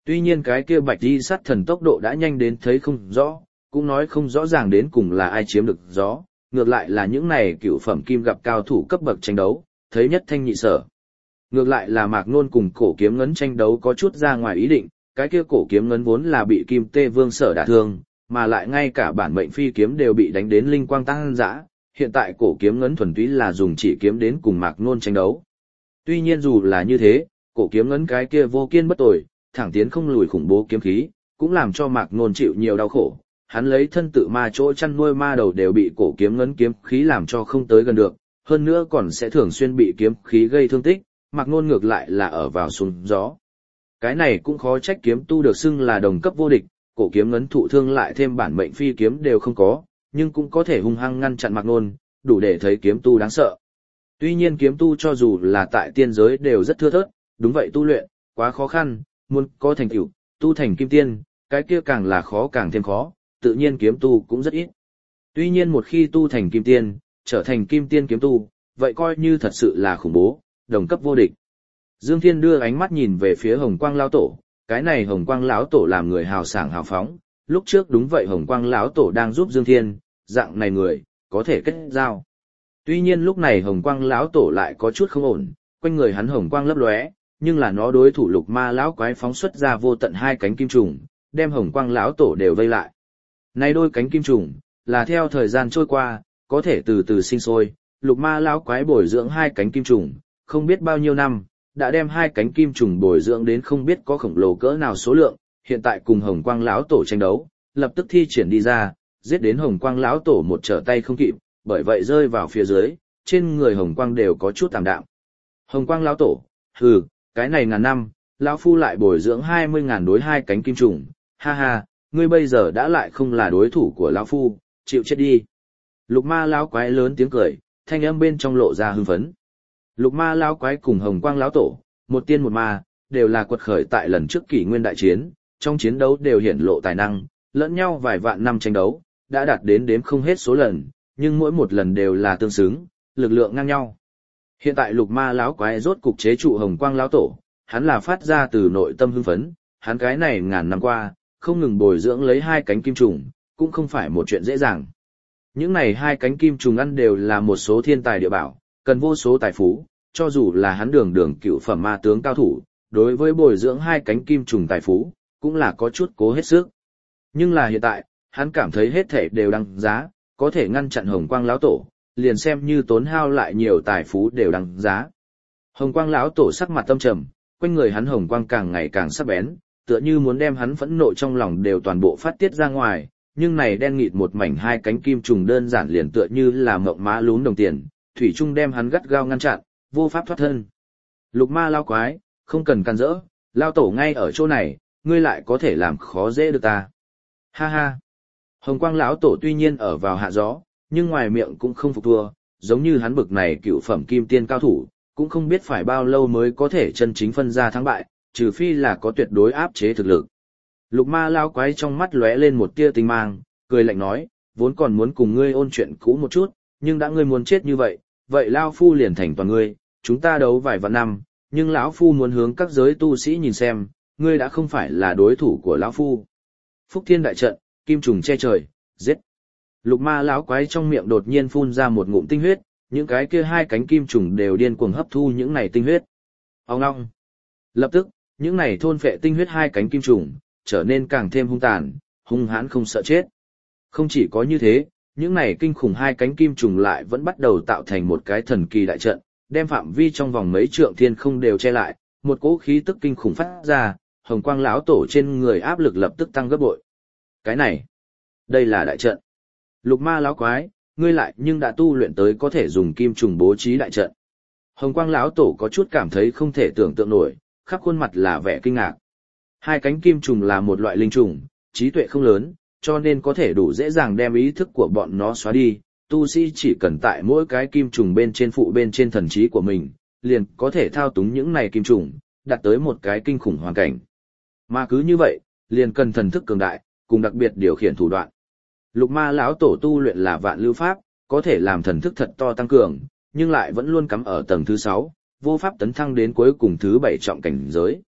Tuy nhiên cái kia bạch đi sát thần tốc độ đã nhanh đến thấy không rõ, cũng nói không rõ ràng đến cùng là ai chiếm được gió, ngược lại là những này cựu phẩm kim gặp cao thủ cấp bậc tranh đấu, thấy nhất thanh nhị sở. Ngược lại là Mạc Nôn cùng cổ kiếm ngấn tranh đấu có chút ra ngoài ý định, cái kia cổ kiếm ngấn vốn là bị Kim Tê Vương sở đả thương, mà lại ngay cả bản mệnh phi kiếm đều bị đánh đến linh quang tăng dã. Hiện tại cổ kiếm ngấn thuần túy là dùng chỉ kiếm đến cùng Mạc Nôn tranh đấu. Tuy nhiên dù là như thế, cổ kiếm ngấn cái kia vô kiên bất tồi, thẳng tiến không lùi khủng bố kiếm khí, cũng làm cho Mạc Nôn chịu nhiều đau khổ. Hắn lấy thân tự ma chỗ chăn nuôi ma đầu đều bị cổ kiếm ngấn kiếm khí làm cho không tới gần được, hơn nữa còn sẽ thường xuyên bị kiếm khí gây thương tích, Mạc Nôn ngược lại là ở vào xuống gió. Cái này cũng khó trách kiếm tu được xưng là đồng cấp vô địch, cổ kiếm ngấn thụ thương lại thêm bản mệnh phi kiếm đều không có, nhưng cũng có thể hung hăng ngăn chặn Mạc Nôn, đủ để thấy kiếm tu đáng sợ. Tuy nhiên kiếm tu cho dù là tại tiên giới đều rất thưa thớt, đúng vậy tu luyện, quá khó khăn, muốn có thành tựu, tu thành kim tiên, cái kia càng là khó càng thêm khó, tự nhiên kiếm tu cũng rất ít. Tuy nhiên một khi tu thành kim tiên, trở thành kim tiên kiếm tu, vậy coi như thật sự là khủng bố, đồng cấp vô địch. Dương Thiên đưa ánh mắt nhìn về phía Hồng Quang lão tổ, cái này Hồng Quang lão tổ làm người hào sảng hào phóng, lúc trước đúng vậy Hồng Quang lão tổ đang giúp Dương Thiên, dạng này người có thể kết giao. Tuy nhiên lúc này Hồng Quang lão tổ lại có chút không ổn, quanh người hắn hồng quang lấp lóe, nhưng là nó đối thủ Lục Ma lão quái phóng xuất ra vô tận hai cánh kim trùng, đem Hồng Quang lão tổ đều vây lại. Này đôi cánh kim trùng là theo thời gian trôi qua, có thể từ từ sinh sôi, Lục Ma lão quái bồi dưỡng hai cánh kim trùng, không biết bao nhiêu năm, đã đem hai cánh kim trùng bồi dưỡng đến không biết có khổng lồ cỡ nào số lượng, hiện tại cùng Hồng Quang lão tổ tranh đấu, lập tức thi triển đi ra, giết đến Hồng Quang lão tổ một trở tay không kịp, bởi vậy rơi vào phía dưới, trên người Hồng Quang đều có chút tạm đạm. Hồng Quang lão tổ, hừ, cái này ngàn năm, lão phu lại bồi dưỡng 20.000 đối hai cánh kim trùng, ha ha, ngươi bây giờ đã lại không là đối thủ của lão phu, chịu chết đi. Lục Ma lão quái lớn tiếng cười, thanh âm bên trong lộ ra hưng phấn. Lục Ma lão quái cùng Hồng Quang lão tổ, một tiên một ma, đều là quật khởi tại lần trước kỷ nguyên đại chiến, trong chiến đấu đều hiển lộ tài năng, lẫn nhau vài vạn năm tranh đấu, đã đạt đến đếm không hết số lần, nhưng mỗi một lần đều là tương xứng, lực lượng ngang nhau. Hiện tại Lục Ma lão quái rốt cục chế trụ Hồng Quang lão tổ, hắn là phát ra từ nội tâm hưng phấn, hắn cái này ngàn năm qua, không ngừng bồi dưỡng lấy hai cánh kim trùng, cũng không phải một chuyện dễ dàng. Những này hai cánh kim trùng ăn đều là một số thiên tài địa bảo, cần vô số tài phú, cho dù là hắn đường cựu phẩm ma tướng cao thủ, đối với bồi dưỡng hai cánh kim trùng tài phú, cũng là có chút cố hết sức. Nhưng là hiện tại, hắn cảm thấy hết thể đều đăng giá, có thể ngăn chặn Hồng Quang lão tổ, liền xem như tốn hao lại nhiều tài phú đều đăng giá. Hồng Quang lão tổ sắc mặt tâm trầm, quanh người hắn hồng quang càng ngày càng sắc bén, tựa như muốn đem hắn phẫn nộ trong lòng đều toàn bộ phát tiết ra ngoài, nhưng này đen nghịt một mảnh hai cánh kim trùng đơn giản liền tựa như là mộng má lún đồng tiền, thủy trung đem hắn gắt gao ngăn chặn, vô pháp thoát thân. Lục Ma lao quái, không cần can dỡ, lao tổ ngay ở chỗ này, ngươi lại có thể làm khó dễ được ta. Ha ha. Hồng Quang lão tổ tuy nhiên ở vào hạ gió, nhưng ngoài miệng cũng không phục thua, giống như hắn bực này cựu phẩm kim tiên cao thủ, cũng không biết phải bao lâu mới có thể chân chính phân ra thắng bại, trừ phi là có tuyệt đối áp chế thực lực. Lục Ma lao quái trong mắt lóe lên một tia tinh mang, cười lạnh nói, vốn còn muốn cùng ngươi ôn chuyện cũ một chút, nhưng đã ngươi muốn chết như vậy, vậy lao phu liền thành toàn ngươi, chúng ta đấu vài vạn năm, nhưng lão phu muốn hướng các giới tu sĩ nhìn xem, ngươi đã không phải là đối thủ của lão phu. Phúc Thiên đại trận, kim trùng che trời, giết. Lục Ma lão quái trong miệng đột nhiên phun ra một ngụm tinh huyết, những cái kia hai cánh kim trùng đều điên cuồng hấp thu những này tinh huyết. Ong ong. Lập tức, những này thôn phệ tinh huyết hai cánh kim trùng trở nên càng thêm hung tàn, hung hãn không sợ chết. Không chỉ có như thế, những này kinh khủng hai cánh kim trùng lại vẫn bắt đầu tạo thành một cái thần kỳ đại trận, đem phạm vi trong vòng mấy trượng thiên không đều che lại, một cỗ khí tức kinh khủng phát ra, Hồng Quang lão tổ trên người áp lực lập tức tăng gấp bội. Cái này, đây là đại trận. Lục Ma lão quái, ngươi lại nhưng đã tu luyện tới có thể dùng kim trùng bố trí đại trận. Hồng Quang lão tổ có chút cảm thấy không thể tưởng tượng nổi, khắp khuôn mặt là vẻ kinh ngạc. Hai cánh kim trùng là một loại linh trùng, trí tuệ không lớn, cho nên có thể đủ dễ dàng đem ý thức của bọn nó xóa đi. Tu sĩ chỉ cần tại mỗi cái kim trùng bên trên phụ bên trên thần trí của mình, liền có thể thao túng những này kim trùng, đạt tới một cái kinh khủng hoàn cảnh. Mà cứ như vậy, liền cần thần thức cường đại, cùng đặc biệt điều khiển thủ đoạn. Lục Ma lão tổ tu luyện là vạn lưu pháp, có thể làm thần thức thật to tăng cường, nhưng lại vẫn luôn cắm ở tầng thứ 6, vô pháp tấn thăng đến cuối cùng thứ 7 trọng cảnh giới.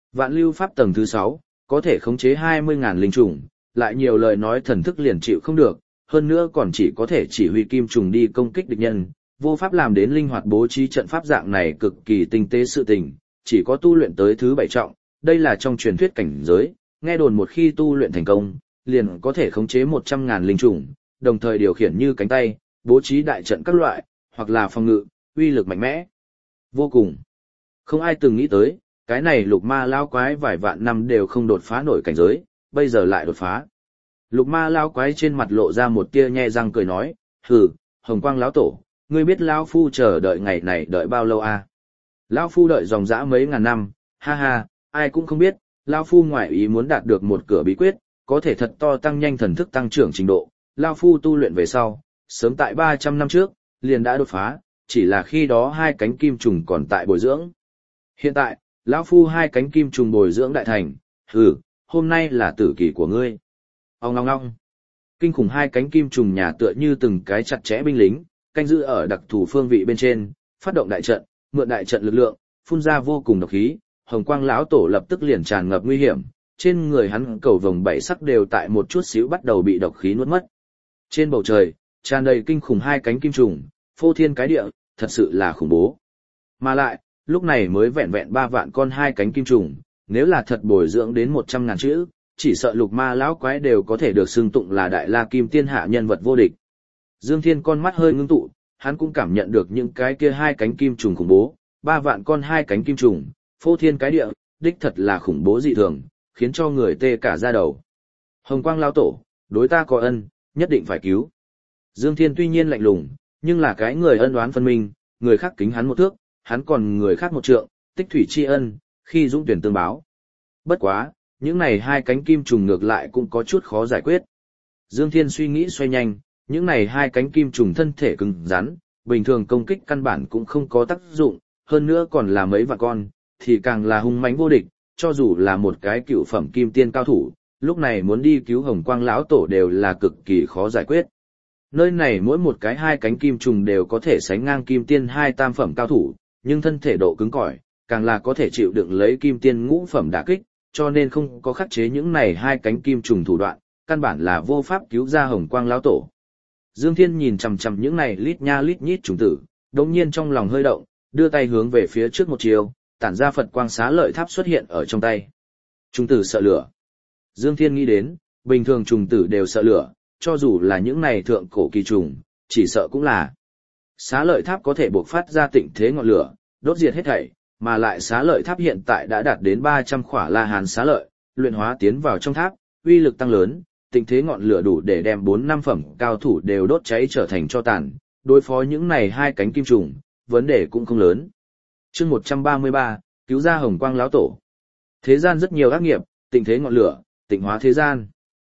Vạn lưu pháp tầng thứ 6, có thể khống chế 20.000 linh trùng, lại nhiều lời nói thần thức liền chịu không được, hơn nữa còn chỉ có thể chỉ huy kim trùng đi công kích địch nhân, vô pháp làm đến linh hoạt bố trí trận pháp dạng này cực kỳ tinh tế sự tình, chỉ có tu luyện tới thứ 7 trọng, đây là trong truyền thuyết cảnh giới, nghe đồn một khi tu luyện thành công, liền có thể khống chế 100.000 linh trùng, đồng thời điều khiển như cánh tay, bố trí đại trận các loại, hoặc là phòng ngự, uy lực mạnh mẽ. Vô cùng. Không ai từng nghĩ tới, cái này lục ma lao quái vài vạn năm đều không đột phá nổi cảnh giới, bây giờ lại đột phá. Lục ma lao quái trên mặt lộ ra một tia nhe răng cười nói, hừ, hồng quang lão tổ, ngươi biết lão phu chờ đợi ngày này đợi bao lâu à? Lão phu đợi dòng dã mấy ngàn năm, ha ha, ai cũng không biết, lão phu ngoại ý muốn đạt được một cửa bí quyết, có thể thật to tăng nhanh thần thức tăng trưởng trình độ, lão phu tu luyện về sau, sớm tại 300 năm trước, liền đã đột phá, chỉ là khi đó hai cánh kim trùng còn tại bồi dưỡng. Hiện tại, lão phu hai cánh kim trùng bồi dưỡng đại thành, hừ, hôm nay là tử kỳ của ngươi. Ong ong ong. Kinh khủng hai cánh kim trùng nhà tựa như từng cái chặt chẽ binh lính, canh giữ ở đặc thù phương vị bên trên, phát động đại trận, mượn đại trận lực lượng, phun ra vô cùng độc khí, hồng quang lão tổ lập tức liền tràn ngập nguy hiểm, trên người hắn cầu vồng bảy sắc đều tại một chút xíu bắt đầu bị độc khí nuốt mất. Trên bầu trời, tràn đầy kinh khủng hai cánh kim trùng, phô thiên cái địa, thật sự là khủng bố. Mà lại, lúc này mới vẹn vẹn 3 vạn con hai cánh kim trùng, nếu là thật bồi dưỡng đến 100.000 chữ, chỉ sợ lục ma lão quái đều có thể được xưng tụng là đại la kim tiên hạ nhân vật vô địch. Dương Thiên con mắt hơi ngưng tụ, hắn cũng cảm nhận được những cái kia hai cánh kim trùng khủng bố, 3 vạn con hai cánh kim trùng, phô thiên cái địa, đích thật là khủng bố dị thường, khiến cho người tê cả da đầu. Hồng quang lão tổ, đối ta có ân, nhất định phải cứu. Dương Thiên tuy nhiên lạnh lùng, nhưng là cái người ân oán phân minh, người khác kính hắn một thước, hắn còn người khác một trượng, tích thủy tri ân, khi dũng tuyển tương báo. Bất quá, những này hai cánh kim trùng ngược lại cũng có chút khó giải quyết. Dương Thiên suy nghĩ xoay nhanh, những này hai cánh kim trùng thân thể cứng rắn, bình thường công kích căn bản cũng không có tác dụng, hơn nữa còn là mấy vạn con, thì càng là hung mãnh vô địch, cho dù là một cái cựu phẩm kim tiên cao thủ, lúc này muốn đi cứu hồng quang lão tổ đều là cực kỳ khó giải quyết. Nơi này mỗi một cái hai cánh kim trùng đều có thể sánh ngang kim tiên hai tam phẩm cao thủ, nhưng thân thể độ cứng cỏi, càng là có thể chịu đựng lấy kim tiên ngũ phẩm đả kích, cho nên không có khắc chế những này hai cánh kim trùng thủ đoạn, căn bản là vô pháp cứu ra hồng quang lão tổ. Dương Thiên nhìn chằm chằm những này lít nha lít nhít trùng tử, đống nhiên trong lòng hơi động, đưa tay hướng về phía trước một chiều, tản ra Phật quang xá lợi tháp xuất hiện ở trong tay. Trùng tử sợ lửa. Dương Thiên nghĩ đến, bình thường trùng tử đều sợ lửa, cho dù là những này thượng cổ kỳ trùng, chỉ sợ cũng là. Xá lợi tháp có thể bộc phát ra tịnh thế ngọn lửa, đốt diệt hết thảy, mà lại xá lợi tháp hiện tại đã đạt đến 300 khỏa La Hán xá lợi, luyện hóa tiến vào trong tháp, uy lực tăng lớn, tịnh thế ngọn lửa đủ để đem 4-5 phẩm cao thủ đều đốt cháy trở thành tro tàn, đối phó những này hai cánh kim trùng, vấn đề cũng không lớn. Chương 133, cứu ra hồng quang lão tổ. Thế gian rất nhiều ác nghiệp, tịnh thế ngọn lửa, tịnh hóa thế gian.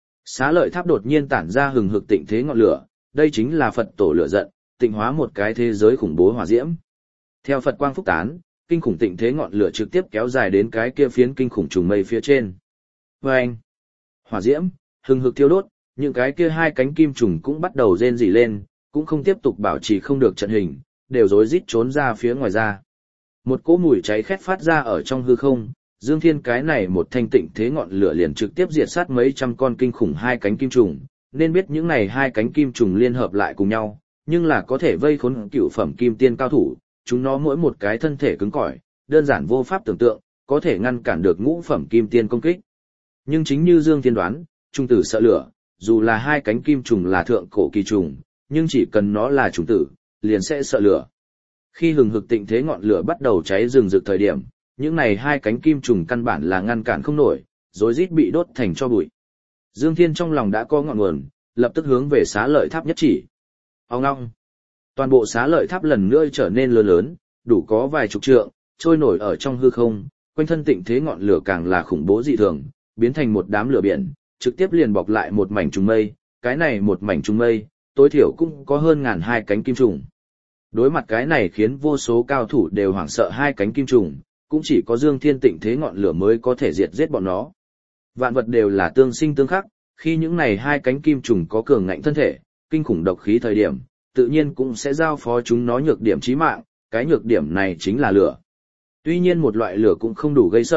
Xá lợi tháp đột nhiên tản ra hừng hực tịnh thế ngọn lửa, đây chính là Phật tổ lửa giận, tịnh hóa một cái thế giới khủng bố hỏa diễm. Theo Phật quang phúc tán, kinh khủng tịnh thế ngọn lửa trực tiếp kéo dài đến cái kia phiến kinh khủng trùng mây phía trên. Vâng! Hỏa diễm, hừng hực thiêu đốt, những cái kia hai cánh kim trùng cũng bắt đầu rên rỉ lên, cũng không tiếp tục bảo trì không được trận hình, đều rối rít trốn ra phía ngoài ra. Một cỗ mùi cháy khét phát ra ở trong hư không, Dương Thiên cái này một thanh tịnh thế ngọn lửa liền trực tiếp diệt sát mấy trăm con kinh khủng hai cánh kim trùng, nên biết những này hai cánh kim trùng liên hợp lại cùng nhau, nhưng là có thể vây khốn cựu phẩm kim tiên cao thủ, chúng nó mỗi một cái thân thể cứng cỏi, đơn giản vô pháp tưởng tượng, có thể ngăn cản được ngũ phẩm kim tiên công kích. Nhưng chính như Dương Thiên đoán, trùng tử sợ lửa, dù là hai cánh kim trùng là thượng cổ kỳ trùng, nhưng chỉ cần nó là trùng tử, liền sẽ sợ lửa. Khi hừng hực tịnh thế ngọn lửa bắt đầu cháy rừng rực thời điểm, những này hai cánh kim trùng căn bản là ngăn cản không nổi, rối rít bị đốt thành tro bụi. Dương Thiên trong lòng đã có ngọn nguồn, lập tức hướng về xá lợi tháp nhất chỉ. Ong ong. Toàn bộ xá lợi tháp lần nữa trở nên lớn lớn, đủ có vài chục trượng, trôi nổi ở trong hư không, quanh thân tịnh thế ngọn lửa càng là khủng bố dị thường, biến thành một đám lửa biển, trực tiếp liền bọc lại một mảnh trùng mây, cái này một mảnh trùng mây, tối thiểu cũng có hơn ngàn hai cánh kim trùng. Đối mặt cái này khiến vô số cao thủ đều hoảng sợ hai cánh kim trùng, cũng chỉ có Dương Thiên tịnh thế ngọn lửa mới có thể diệt giết bọn nó. Vạn vật đều là tương sinh tương khắc, khi những này hai cánh kim trùng có cường ngạnh thân thể, kinh khủng độc khí thời điểm, tự nhiên cũng sẽ giao phó chúng nó nhược điểm chí mạng, cái nhược điểm này chính là lửa. Tuy nhiên một loại lửa cũng không đủ gây sợ,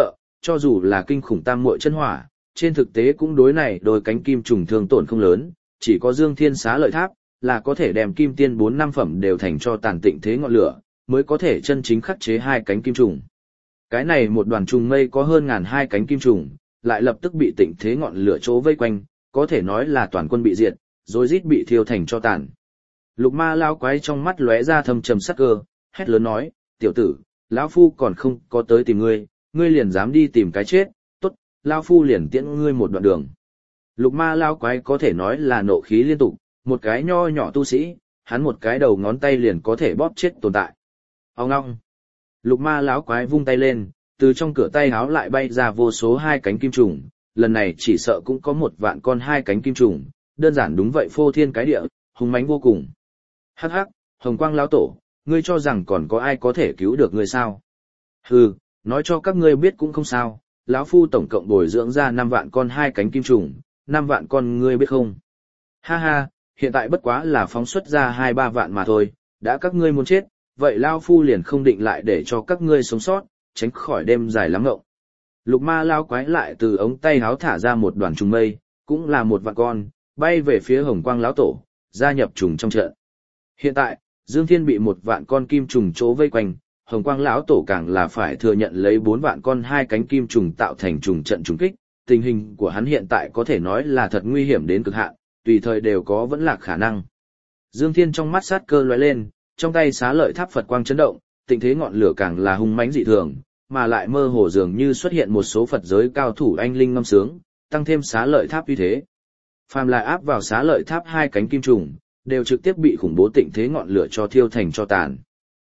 cho dù là kinh khủng tam muội chân hỏa, trên thực tế cũng đối này đôi cánh kim trùng thương tổn không lớn, chỉ có Dương Thiên Xá Lợi Tháp là có thể đem kim tiên 4-5 phẩm đều thành cho tàn tịnh thế ngọn lửa, mới có thể chân chính khắc chế hai cánh kim trùng. Cái này một đoàn trùng mây có hơn ngàn hai cánh kim trùng, lại lập tức bị tịnh thế ngọn lửa chỗ vây quanh, có thể nói là toàn quân bị diệt, rồi rít bị thiêu thành cho tàn. Lục Ma lão quái trong mắt lóe ra thâm trầm sắc cơ, hét lớn nói, tiểu tử, lão phu còn không có tới tìm ngươi, ngươi liền dám đi tìm cái chết, tốt, lão phu liền tiễn ngươi một đoạn đường. Lục Ma lão quái có thể nói là nộ khí liên tục, một cái nho nhỏ tu sĩ, hắn một cái đầu ngón tay liền có thể bóp chết tồn tại. Ông ngong. Lục Ma lão quái vung tay lên, từ trong cửa tay háo lại bay ra vô số hai cánh kim trùng, lần này chỉ sợ cũng có 1 vạn con hai cánh kim trùng, đơn giản đúng vậy phô thiên cái địa, hùng mãnh vô cùng. Hắc hắc, Hồng Quang lão tổ, ngươi cho rằng còn có ai có thể cứu được ngươi sao? Hừ, nói cho các ngươi biết cũng không sao, lão phu tổng cộng bồi dưỡng ra 5 vạn con hai cánh kim trùng, 5 vạn con ngươi biết không? Ha ha, hiện tại bất quá là phóng xuất ra 2-3 vạn mà thôi, đã các ngươi muốn chết, vậy lão phu liền không định lại để cho các ngươi sống sót, tránh khỏi đêm dài lắm ngộng. Lục Ma lão quái lại từ ống tay háo thả ra một đoàn trùng mây, cũng là 1 vạn con, bay về phía Hồng Quang lão tổ, gia nhập trùng trong trận. Hiện tại, Dương Thiên bị 1 vạn con kim trùng chỗ vây quanh, Hồng Quang lão tổ càng là phải thừa nhận lấy 4 vạn con hai cánh kim trùng tạo thành trùng trận trùng kích, tình hình của hắn hiện tại có thể nói là thật nguy hiểm đến cực hạn, tùy thời đều có vẫn lạc khả năng. Dương Thiên trong mắt sát cơ lóe lên, trong tay Xá Lợi Tháp Phật quang chấn động, tình thế ngọn lửa càng là hung mãnh dị thường, mà lại mơ hồ dường như xuất hiện một số Phật giới cao thủ anh linh ngâm sướng, tăng thêm Xá Lợi Tháp uy thế. Phàm là áp vào Xá Lợi Tháp hai cánh kim trùng, đều trực tiếp bị khủng bố tịnh thế ngọn lửa cho thiêu thành cho tàn.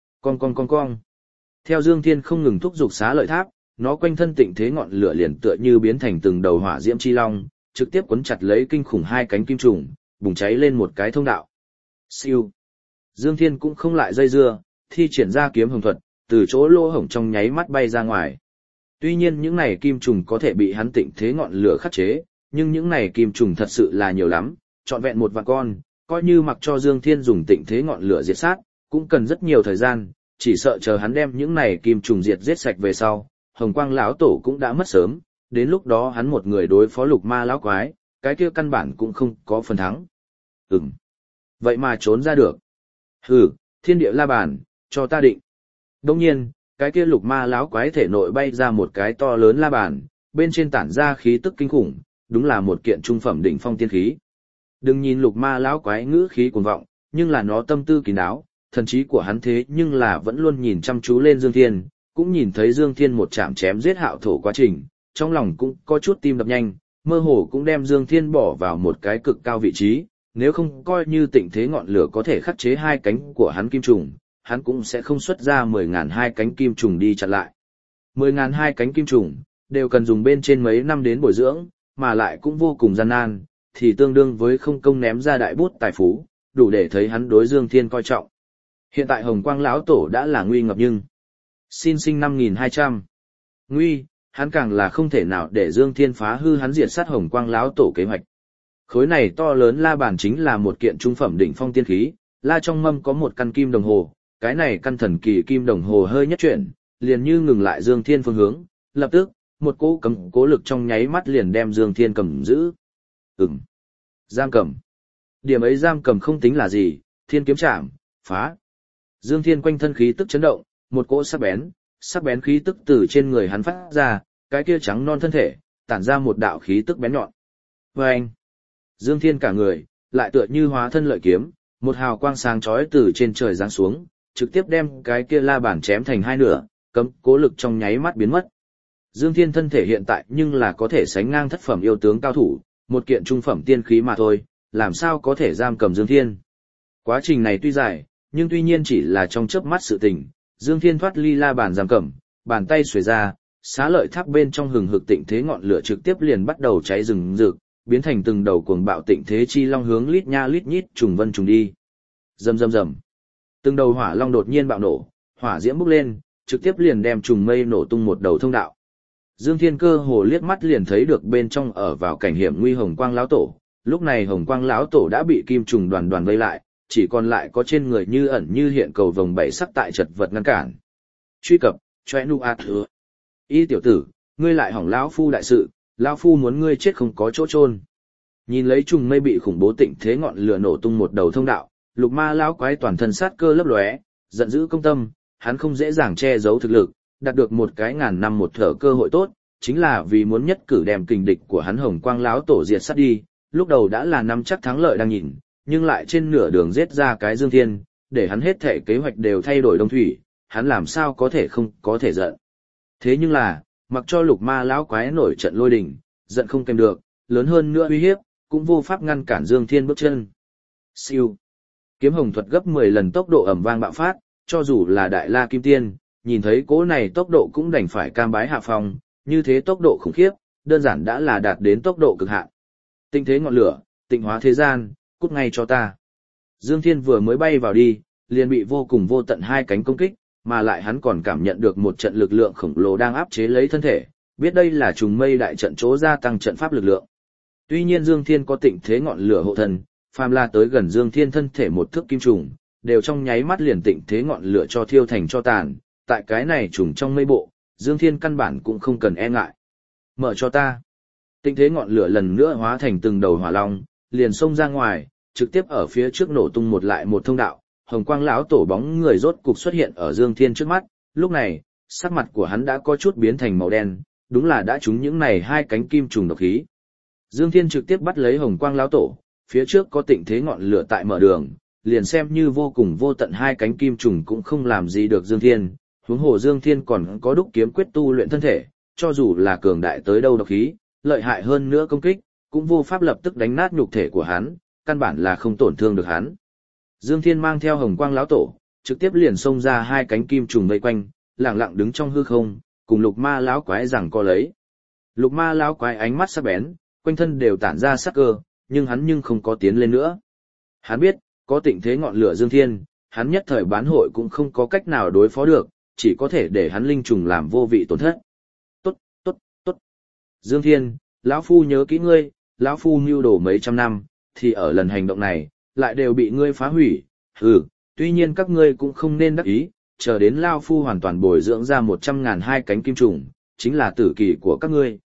Con. Theo Dương Thiên không ngừng thúc giục Xá Lợi Tháp, nó quanh thân tịnh thế ngọn lửa liền tựa như biến thành từng đầu hỏa diễm chi long, trực tiếp quấn chặt lấy kinh khủng hai cánh kim trùng, bùng cháy lên một cái thông đạo. Siêu. Dương Thiên cũng không lại dây dưa, thi triển ra kiếm hồng thuật, từ chỗ lỗ hổng trong nháy mắt bay ra ngoài. Tuy nhiên những này kim trùng có thể bị hắn tịnh thế ngọn lửa khắc chế, nhưng những này kim trùng thật sự là nhiều lắm, trọn vẹn 1 vạn con, coi như mặc cho Dương Thiên dùng tịnh thế ngọn lửa diệt sát, cũng cần rất nhiều thời gian, chỉ sợ chờ hắn đem những này kim trùng diệt giết sạch về sau, Hồng Quang lão tổ cũng đã mất sớm, đến lúc đó hắn một người đối phó Lục Ma lão quái, cái kia căn bản cũng không có phần thắng. Vậy mà trốn ra được. Hừ, thiên địa la bàn, cho ta định. Đồng nhiên, cái kia Lục Ma lão quái thể nội bay ra một cái to lớn la bàn, bên trên tản ra khí tức kinh khủng, đúng là một kiện trung phẩm đỉnh phong tiên khí. Đừng nhìn Lục Ma lão quái ngữ khí cuồng vọng, nhưng là nó tâm tư kín đáo, thần trí của hắn thế nhưng là vẫn luôn nhìn chăm chú lên Dương Thiên, cũng nhìn thấy Dương Thiên một chạm chém giết Hạo Thổ quá trình, trong lòng cũng có chút tim đập nhanh, mơ hồ cũng đem Dương Thiên bỏ vào một cái cực cao vị trí, nếu không coi như tịnh thế ngọn lửa có thể khắc chế hai cánh của hắn kim trùng, hắn cũng sẽ không xuất ra 10.000 hai cánh kim trùng đi chặn lại. 10.000 hai cánh kim trùng, đều cần dùng bên trên mấy năm đến bồi dưỡng, mà lại cũng vô cùng gian nan, thì tương đương với không công ném ra đại bút tài phú, đủ để thấy hắn đối Dương Thiên coi trọng. Hiện tại Hồng Quang lão tổ đã là nguy ngập nhưng xin sinh 5.200. Nguy, hắn càng là không thể nào để Dương Thiên phá hư hắn diệt sát Hồng Quang lão tổ kế hoạch. Khối này to lớn la bàn chính là một kiện trung phẩm đỉnh phong tiên khí, la trong mâm có một căn kim đồng hồ, cái này căn thần kỳ kim đồng hồ hơi nhất chuyển, liền như ngừng lại Dương Thiên phương hướng, lập tức, một cỗ cầm cố lực trong nháy mắt liền đem Dương Thiên cầm giữ. Giam cầm. Điểm ấy giam cầm không tính là gì, thiên kiếm chạm, phá. Dương Thiên quanh thân khí tức chấn động, một cỗ sắc bén khí tức từ trên người hắn phát ra, cái kia trắng non thân thể, tản ra một đạo khí tức bén nhọn. Vâng! Dương Thiên cả người, lại tựa như hóa thân lợi kiếm, một hào quang sáng chói từ trên trời giáng xuống, trực tiếp đem cái kia la bàn chém thành hai nửa, cấm cố lực trong nháy mắt biến mất. Dương Thiên thân thể hiện tại nhưng là có thể sánh ngang thất phẩm yêu tướng cao thủ, một kiện trung phẩm tiên khí mà thôi, làm sao có thể giam cầm Dương Thiên. Quá trình này tuy dài, nhưng tuy nhiên chỉ là trong chớp mắt sự tình, Dương Thiên thoát ly la bàn giam cầm, bàn tay xuề ra, Xá Lợi Tháp bên trong hừng hực tịnh thế ngọn lửa trực tiếp liền bắt đầu cháy rừng rực, biến thành từng đầu cuồng bạo tịnh thế chi long hướng lít nha lít nhít trùng vân trùng đi. Rầm rầm rầm. Từng đầu hỏa long đột nhiên bạo nổ, hỏa diễm bốc lên, trực tiếp liền đem trùng mây nổ tung một đầu thông đạo. Dương Thiên cơ hồ liếc mắt liền thấy được bên trong ở vào cảnh hiểm nguy Hồng Quang lão tổ, lúc này Hồng Quang lão tổ đã bị kim trùng đoàn đoàn vây lại, chỉ còn lại có trên người như ẩn như hiện cầu vồng bảy sắc tại chật vật ngăn cản. Truy cập, choe nu a thừa. Y tiểu tử, Ngươi lại hỏng lão phu đại sự, lão phu muốn ngươi chết không có chỗ chôn. Nhìn lấy trùng mây bị khủng bố tịnh thế ngọn lửa nổ tung một đầu thông đạo, Lục Ma lão quái toàn thân sát cơ lấp lóe, giận dữ công tâm, hắn không dễ dàng che giấu thực lực, đạt được một cái ngàn năm một thở cơ hội tốt, chính là vì muốn nhất cử đem kình địch của hắn Hồng Quang lão tổ diệt sát đi, lúc đầu đã là nắm chắc thắng lợi đang nhìn, nhưng lại trên nửa đường giết ra cái Dương Thiên, để hắn hết thể kế hoạch đều thay đổi đông thủy, hắn làm sao có thể không có thể giận. Thế nhưng là, mặc cho Lục Ma lão quái nổi trận lôi đình, giận không kèm được, lớn hơn nữa uy hiếp, cũng vô pháp ngăn cản Dương Thiên bước chân. Siêu. Kiếm hồng thuật gấp 10 lần tốc độ ầm vang bạo phát, cho dù là Đại La Kim Tiên, nhìn thấy cỗ này tốc độ cũng đành phải cam bái hạ phong, như thế tốc độ khủng khiếp, đơn giản đã là đạt đến tốc độ cực hạn. Tinh thế ngọn lửa, tịnh hóa thế gian, cút ngay cho ta. Dương Thiên vừa mới bay vào đi, liền bị vô cùng vô tận hai cánh công kích, mà lại hắn còn cảm nhận được một trận lực lượng khổng lồ đang áp chế lấy thân thể, biết đây là trùng mây đại trận chỗ gia tăng trận pháp lực lượng. Tuy nhiên Dương Thiên có tịnh thế ngọn lửa hộ thân, phàm là tới gần Dương Thiên thân thể một thước kim trùng, đều trong nháy mắt liền tịnh thế ngọn lửa cho thiêu thành cho tàn, tại cái này trùng trong mây bộ, Dương Thiên căn bản cũng không cần e ngại. Mở cho ta. Tịnh thế ngọn lửa lần nữa hóa thành từng đầu hỏa long, liền xông ra ngoài, trực tiếp ở phía trước nổ tung một lại một thông đạo, Hồng Quang lão tổ bóng người rốt cục xuất hiện ở Dương Thiên trước mắt, lúc này, sắc mặt của hắn đã có chút biến thành màu đen, đúng là đã trúng những này hai cánh kim trùng độc khí. Dương Thiên trực tiếp bắt lấy Hồng Quang lão tổ, phía trước có tịnh thế ngọn lửa tại mở đường, liền xem như vô cùng vô tận hai cánh kim trùng cũng không làm gì được Dương Thiên, huống hồ Dương Thiên còn có đúc kiếm quyết tu luyện thân thể, cho dù là cường đại tới đâu độc khí, lợi hại hơn nữa công kích, cũng vô pháp lập tức đánh nát nhục thể của hắn, căn bản là không tổn thương được hắn. Dương Thiên mang theo Hồng Quang lão tổ, trực tiếp liền xông ra hai cánh kim trùng vây quanh, lặng lặng đứng trong hư không, cùng Lục Ma lão quái giằng co lấy. Lục Ma lão quái ánh mắt sắc bén, quanh thân đều tản ra sắc cơ, nhưng hắn không có tiến lên nữa. Hắn biết, có tịnh thế ngọn lửa Dương Thiên, hắn nhất thời bán hội cũng không có cách nào đối phó được, chỉ có thể để hắn linh trùng làm vô vị tổn thất. Tốt, tốt, tốt. Dương Thiên, lão phu nhớ kỹ ngươi, lão phu mưu đồ mấy trăm năm, thì ở lần hành động này, lại đều bị ngươi phá hủy. Tuy nhiên các ngươi cũng không nên đắc ý, chờ đến lão phu hoàn toàn bồi dưỡng ra 100.000 hai cánh kim trùng, chính là tử kỳ của các ngươi.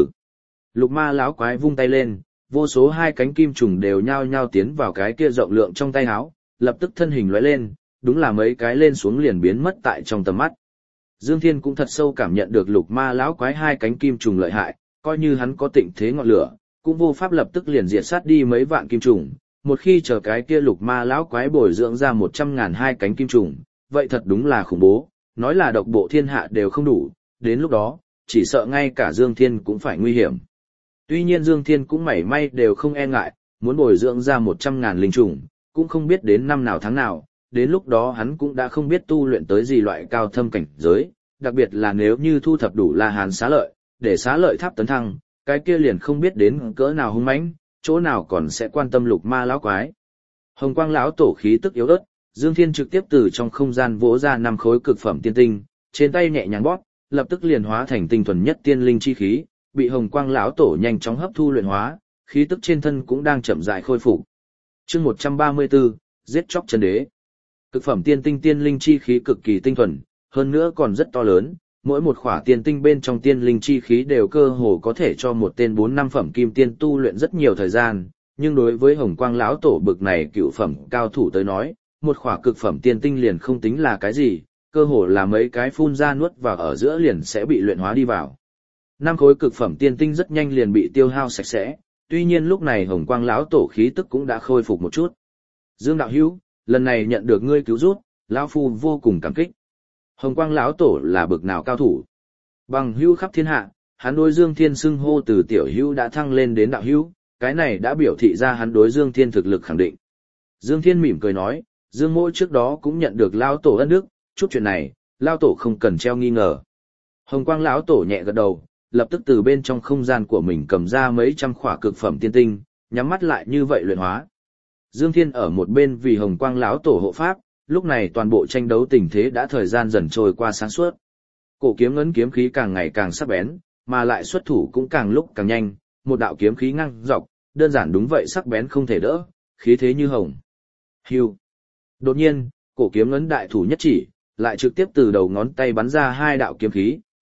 Lục Ma lão quái vung tay lên, vô số hai cánh kim trùng đều nhao nhao tiến vào cái kia rộng lượng trong tay áo, lập tức thân hình lóe lên, đúng là mấy cái lên xuống liền biến mất tại trong tầm mắt. Dương Thiên cũng thật sâu cảm nhận được Lục Ma lão quái hai cánh kim trùng lợi hại, coi như hắn có tịnh thế ngọn lửa, cũng vô pháp lập tức liền diệt sát đi mấy vạn kim trùng. Một khi chờ cái kia Lục Ma lão quái bồi dưỡng ra 100.000 hai cánh kim trùng, vậy thật đúng là khủng bố, nói là độc bộ thiên hạ đều không đủ, đến lúc đó, chỉ sợ ngay cả Dương Thiên cũng phải nguy hiểm. Tuy nhiên Dương Thiên cũng mảy may đều không e ngại, muốn bồi dưỡng ra 100.000 linh trùng, cũng không biết đến năm nào tháng nào, đến lúc đó hắn cũng đã không biết tu luyện tới gì loại cao thâm cảnh giới, đặc biệt là nếu như thu thập đủ La Hán xá lợi, để xá lợi tháp tấn thăng, cái kia liền không biết đến cỡ nào hung mãnh, chỗ nào còn sẽ quan tâm Lục Ma lão quái. Hồng Quang lão tổ khí tức yếu ớt, Dương Thiên trực tiếp từ trong không gian vỗ ra 5 khối cực phẩm tiên tinh, trên tay nhẹ nhàng bóp, lập tức liền hóa thành tinh thuần nhất tiên linh chi khí, bị Hồng Quang lão tổ nhanh chóng hấp thu luyện hóa, khí tức trên thân cũng đang chậm rãi khôi phục. Chương 134, giết chóc chân đế. Cực phẩm tiên tinh tiên linh chi khí cực kỳ tinh thuần, hơn nữa còn rất to lớn, mỗi một khỏa tiên tinh bên trong tiên linh chi khí đều cơ hồ có thể cho một tên 4-5 phẩm kim tiên tu luyện rất nhiều thời gian, nhưng đối với Hồng Quang lão tổ bực này cựu phẩm cao thủ tới nói, một khỏa cực phẩm tiên tinh liền không tính là cái gì, cơ hồ là mấy cái phun ra nuốt vào ở giữa liền sẽ bị luyện hóa đi vào. 5 khối cực phẩm tiên tinh rất nhanh liền bị tiêu hao sạch sẽ, tuy nhiên lúc này Hồng Quang lão tổ khí tức cũng đã khôi phục một chút. Dương đạo hữu, lần này nhận được ngươi cứu giúp, lão phu vô cùng cảm kích. Hồng Quang lão tổ là bực nào cao thủ? Bằng hữu khắp thiên hạ, hắn đối Dương Thiên xưng hô từ tiểu hữu đã thăng lên đến đạo hữu, cái này đã biểu thị ra hắn đối Dương Thiên thực lực khẳng định. Dương Thiên mỉm cười nói, Dương Mỗ trước đó cũng nhận được lão tổ ân đức, chút chuyện này, lão tổ không cần treo nghi ngờ. Hồng Quang lão tổ nhẹ gật đầu, lập tức từ bên trong không gian của mình cầm ra mấy trăm khỏa cực phẩm tiên tinh, nhắm mắt lại như vậy luyện hóa. Dương Thiên ở một bên vì Hồng Quang lão tổ hộ pháp, lúc này toàn bộ tranh đấu tình thế đã thời gian dần trôi qua sáng suốt. Cổ kiếm ngấn kiếm khí càng ngày càng sắc bén, mà lại xuất thủ cũng càng lúc càng nhanh, một đạo kiếm khí ngang dọc, đơn giản đúng vậy sắc bén không thể đỡ, khí thế như hồng. Hưu. Đột nhiên, cổ kiếm ngấn đại thủ nhất chỉ, lại trực tiếp từ đầu ngón tay bắn ra 2 đạo kiếm khí,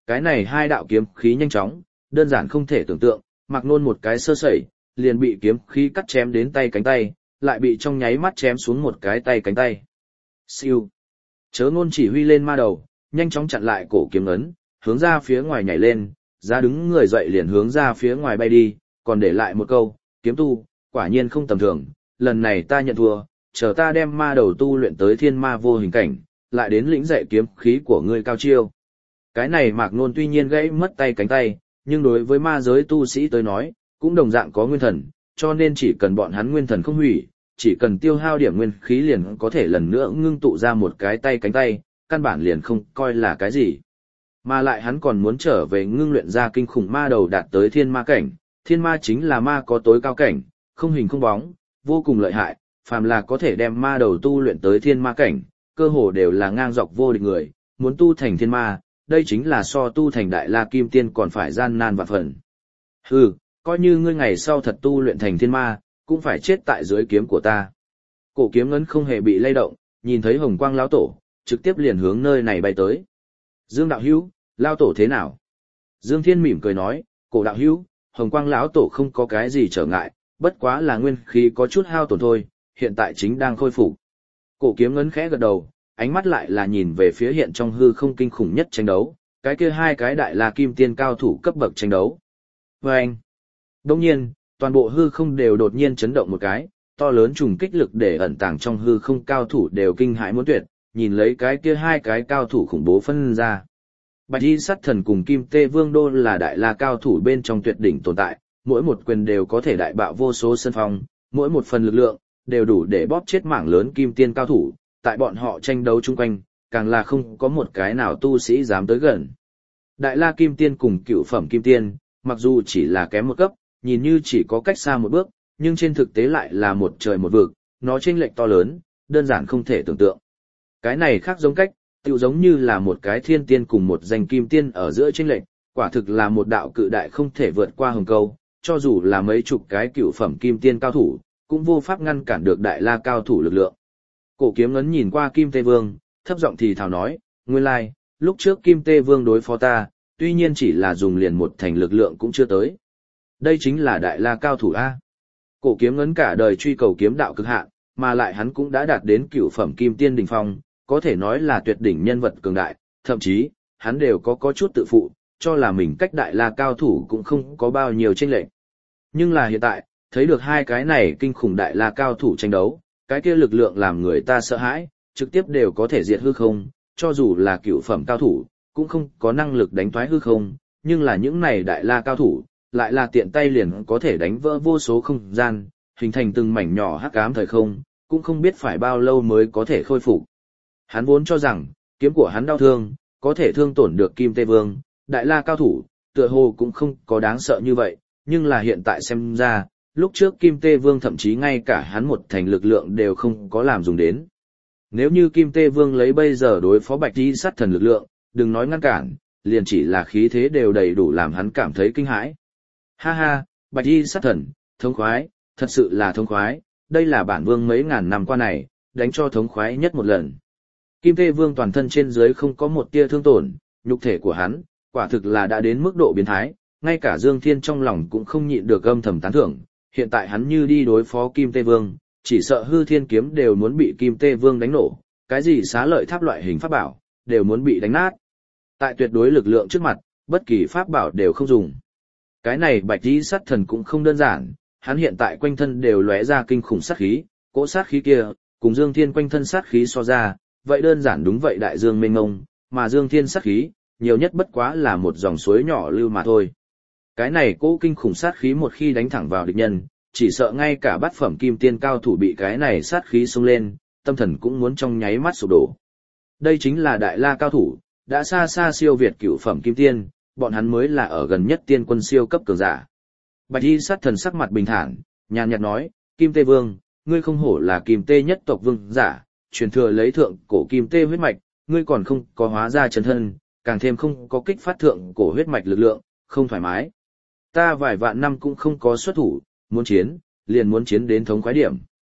Cái này hai đạo kiếm khí nhanh chóng, đơn giản không thể tưởng tượng, Mạc Nôn một cái sơ sẩy, liền bị kiếm khí cắt chém đến tay cánh tay, lại bị trong nháy mắt chém xuống một cái tay cánh tay. Siêu. Chớ Ngôn chỉ huy lên ma đầu, nhanh chóng chặn lại cổ kiếm ấn, hướng ra phía ngoài nhảy lên, ra đứng người dậy liền hướng ra phía ngoài bay đi, còn để lại một câu, kiếm tu, quả nhiên không tầm thường, lần này ta nhận thua, chờ ta đem ma đầu tu luyện tới thiên ma vô hình cảnh, lại đến lĩnh dạy kiếm khí của ngươi cao chiêu. Cái này Mạc Nôn tuy nhiên gãy mất tay cánh tay, nhưng đối với ma giới tu sĩ tới nói, cũng đồng dạng có nguyên thần, cho nên chỉ cần bọn hắn nguyên thần không hủy, chỉ cần tiêu hao điểm nguyên khí liền có thể lần nữa ngưng tụ ra một cái tay cánh tay, căn bản liền không coi là cái gì. Mà lại hắn còn muốn trở về ngưng luyện ra kinh khủng ma đầu đạt tới thiên ma cảnh, thiên ma chính là ma có tối cao cảnh, không hình không bóng, vô cùng lợi hại, phàm là có thể đem ma đầu tu luyện tới thiên ma cảnh, cơ hồ đều là ngang dọc vô địch người, muốn tu thành thiên ma, đây chính là so tu thành đại la kim tiên còn phải gian nan vạn phần. Hừ, coi như ngươi ngày sau thật tu luyện thành thiên ma, cũng phải chết tại dưới kiếm của ta. Cổ kiếm ngấn không hề bị lay động, nhìn thấy hồng quang lão tổ, trực tiếp liền hướng nơi này bay tới. Dương đạo hữu, lão tổ thế nào? Dương Thiên mỉm cười nói, cổ đạo hữu, hồng quang lão tổ không có cái gì trở ngại, bất quá là nguyên khí có chút hao tổn thôi, hiện tại chính đang khôi phục. Cổ kiếm ngấn khẽ gật đầu, ánh mắt lại là nhìn về phía hiện trong hư không kinh khủng nhất tranh đấu, cái kia hai cái đại la kim tiên cao thủ cấp bậc tranh đấu. Và anh, đồng nhiên, toàn bộ hư không đều đột nhiên chấn động một cái, to lớn trùng kích lực để ẩn tàng trong hư không cao thủ đều kinh hãi muốn tuyệt, nhìn lấy cái kia hai cái cao thủ khủng bố phân ra. Bạch Y Sát Thần cùng Kim Tê Vương Đô là đại la cao thủ bên trong tuyệt đỉnh tồn tại, mỗi một quyền đều có thể đại bạo vô số sân phong, mỗi một phần lực lượng đều đủ để bóp chết mảng lớn kim tiên cao thủ, tại bọn họ tranh đấu chung quanh, càng là không có một cái nào tu sĩ dám tới gần. Đại la kim tiên cùng cựu phẩm kim tiên, mặc dù chỉ là kém một cấp, nhìn như chỉ có cách xa một bước, nhưng trên thực tế lại là một trời một vực, nó chênh lệch to lớn, đơn giản không thể tưởng tượng. Cái này khác giống cách, tựu giống như là một cái thiên tiên cùng một danh kim tiên ở giữa chênh lệch, quả thực là một đạo cự đại không thể vượt qua hồng câu, cho dù là mấy chục cái cựu phẩm kim tiên cao thủ, cũng vô pháp ngăn cản được đại la cao thủ lực lượng. Cổ kiếm ngấn nhìn qua Kim Tê Vương, thấp giọng thì thào nói, nguyên lai, lúc trước Kim Tê Vương đối phó ta, tuy nhiên chỉ là dùng liền một thành lực lượng cũng chưa tới. Đây chính là đại la cao thủ A. Cổ kiếm ngấn cả đời truy cầu kiếm đạo cực hạn, mà lại hắn cũng đã đạt đến cửu phẩm kim tiên đỉnh phong, có thể nói là tuyệt đỉnh nhân vật cường đại, thậm chí, hắn đều có chút tự phụ, cho là mình cách đại la cao thủ cũng không có bao nhiêu chênh lệch. Nhưng là hiện tại, thấy được hai cái này kinh khủng đại la cao thủ tranh đấu, cái kia lực lượng làm người ta sợ hãi, trực tiếp đều có thể diệt hư không, cho dù là cửu phẩm cao thủ, cũng không có năng lực đánh thoái hư không, nhưng là những này đại la cao thủ, lại là tiện tay liền có thể đánh vỡ vô số không gian, hình thành từng mảnh nhỏ hắc ám thời không, cũng không biết phải bao lâu mới có thể khôi phục. Hắn vốn cho rằng, kiếm của hắn đau thương, có thể thương tổn được Kim Tê Vương, đại la cao thủ, tựa hồ cũng không có đáng sợ như vậy, nhưng là hiện tại xem ra, lúc trước Kim Tê Vương thậm chí ngay cả hắn một thành lực lượng đều không có làm dùng đến. Nếu như Kim Tê Vương lấy bây giờ đối phó Bạch Y Sát Thần lực lượng, đừng nói ngăn cản, liền chỉ là khí thế đều đầy đủ làm hắn cảm thấy kinh hãi. Ha ha, Bạch Y Sát Thần, thống khoái, thật sự là thống khoái, đây là bản vương mấy ngàn năm qua này, đánh cho thống khoái nhất một lần. Kim Tê Vương toàn thân trên dưới không có một tia thương tổn, nhục thể của hắn, quả thực là đã đến mức độ biến thái, ngay cả Dương Thiên trong lòng cũng không nhịn được âm thầm tán thưởng, hiện tại hắn như đi đối phó Kim Tê Vương, chỉ sợ hư thiên kiếm đều muốn bị Kim Tê Vương đánh nổ, cái gì xá lợi tháp loại hình pháp bảo, đều muốn bị đánh nát. Tại tuyệt đối lực lượng trước mặt, bất kỳ pháp bảo đều không dùng. Cái này Bạch Y Sát Thần cũng không đơn giản, hắn hiện tại quanh thân đều lóe ra kinh khủng sát khí, cỗ sát khí kia, cùng Dương Thiên quanh thân sát khí so ra, vậy đơn giản đúng vậy đại dương mênh mông, mà Dương Thiên sát khí, nhiều nhất bất quá là một dòng suối nhỏ lưu mà thôi. Cái này cỗ kinh khủng sát khí một khi đánh thẳng vào địch nhân, chỉ sợ ngay cả bát phẩm kim tiên cao thủ bị cái này sát khí xông lên, tâm thần cũng muốn trong nháy mắt sụp đổ. Đây chính là đại la cao thủ, đã xa xa siêu việt cửu phẩm kim tiên, bọn hắn mới là ở gần nhất tiên quân siêu cấp cường giả. Bạch Y Sát Thần sắc mặt bình thản, nhàn nhạt nói, Kim Tê Vương, ngươi không hổ là Kim Tê nhất tộc vương giả, truyền thừa lấy thượng cổ Kim Tê huyết mạch, ngươi còn không có hóa ra chân thân, càng thêm không có kích phát thượng cổ huyết mạch lực lượng, không thoải mái. Ta vài vạn năm cũng không có xuất thủ, muốn chiến, liền muốn chiến đến thống khoái điểm.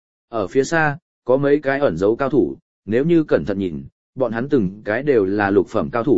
Ở phía xa, có mấy cái ẩn giấu cao thủ, nếu như cẩn thận nhìn, bọn hắn từng cái đều là lục phẩm cao thủ,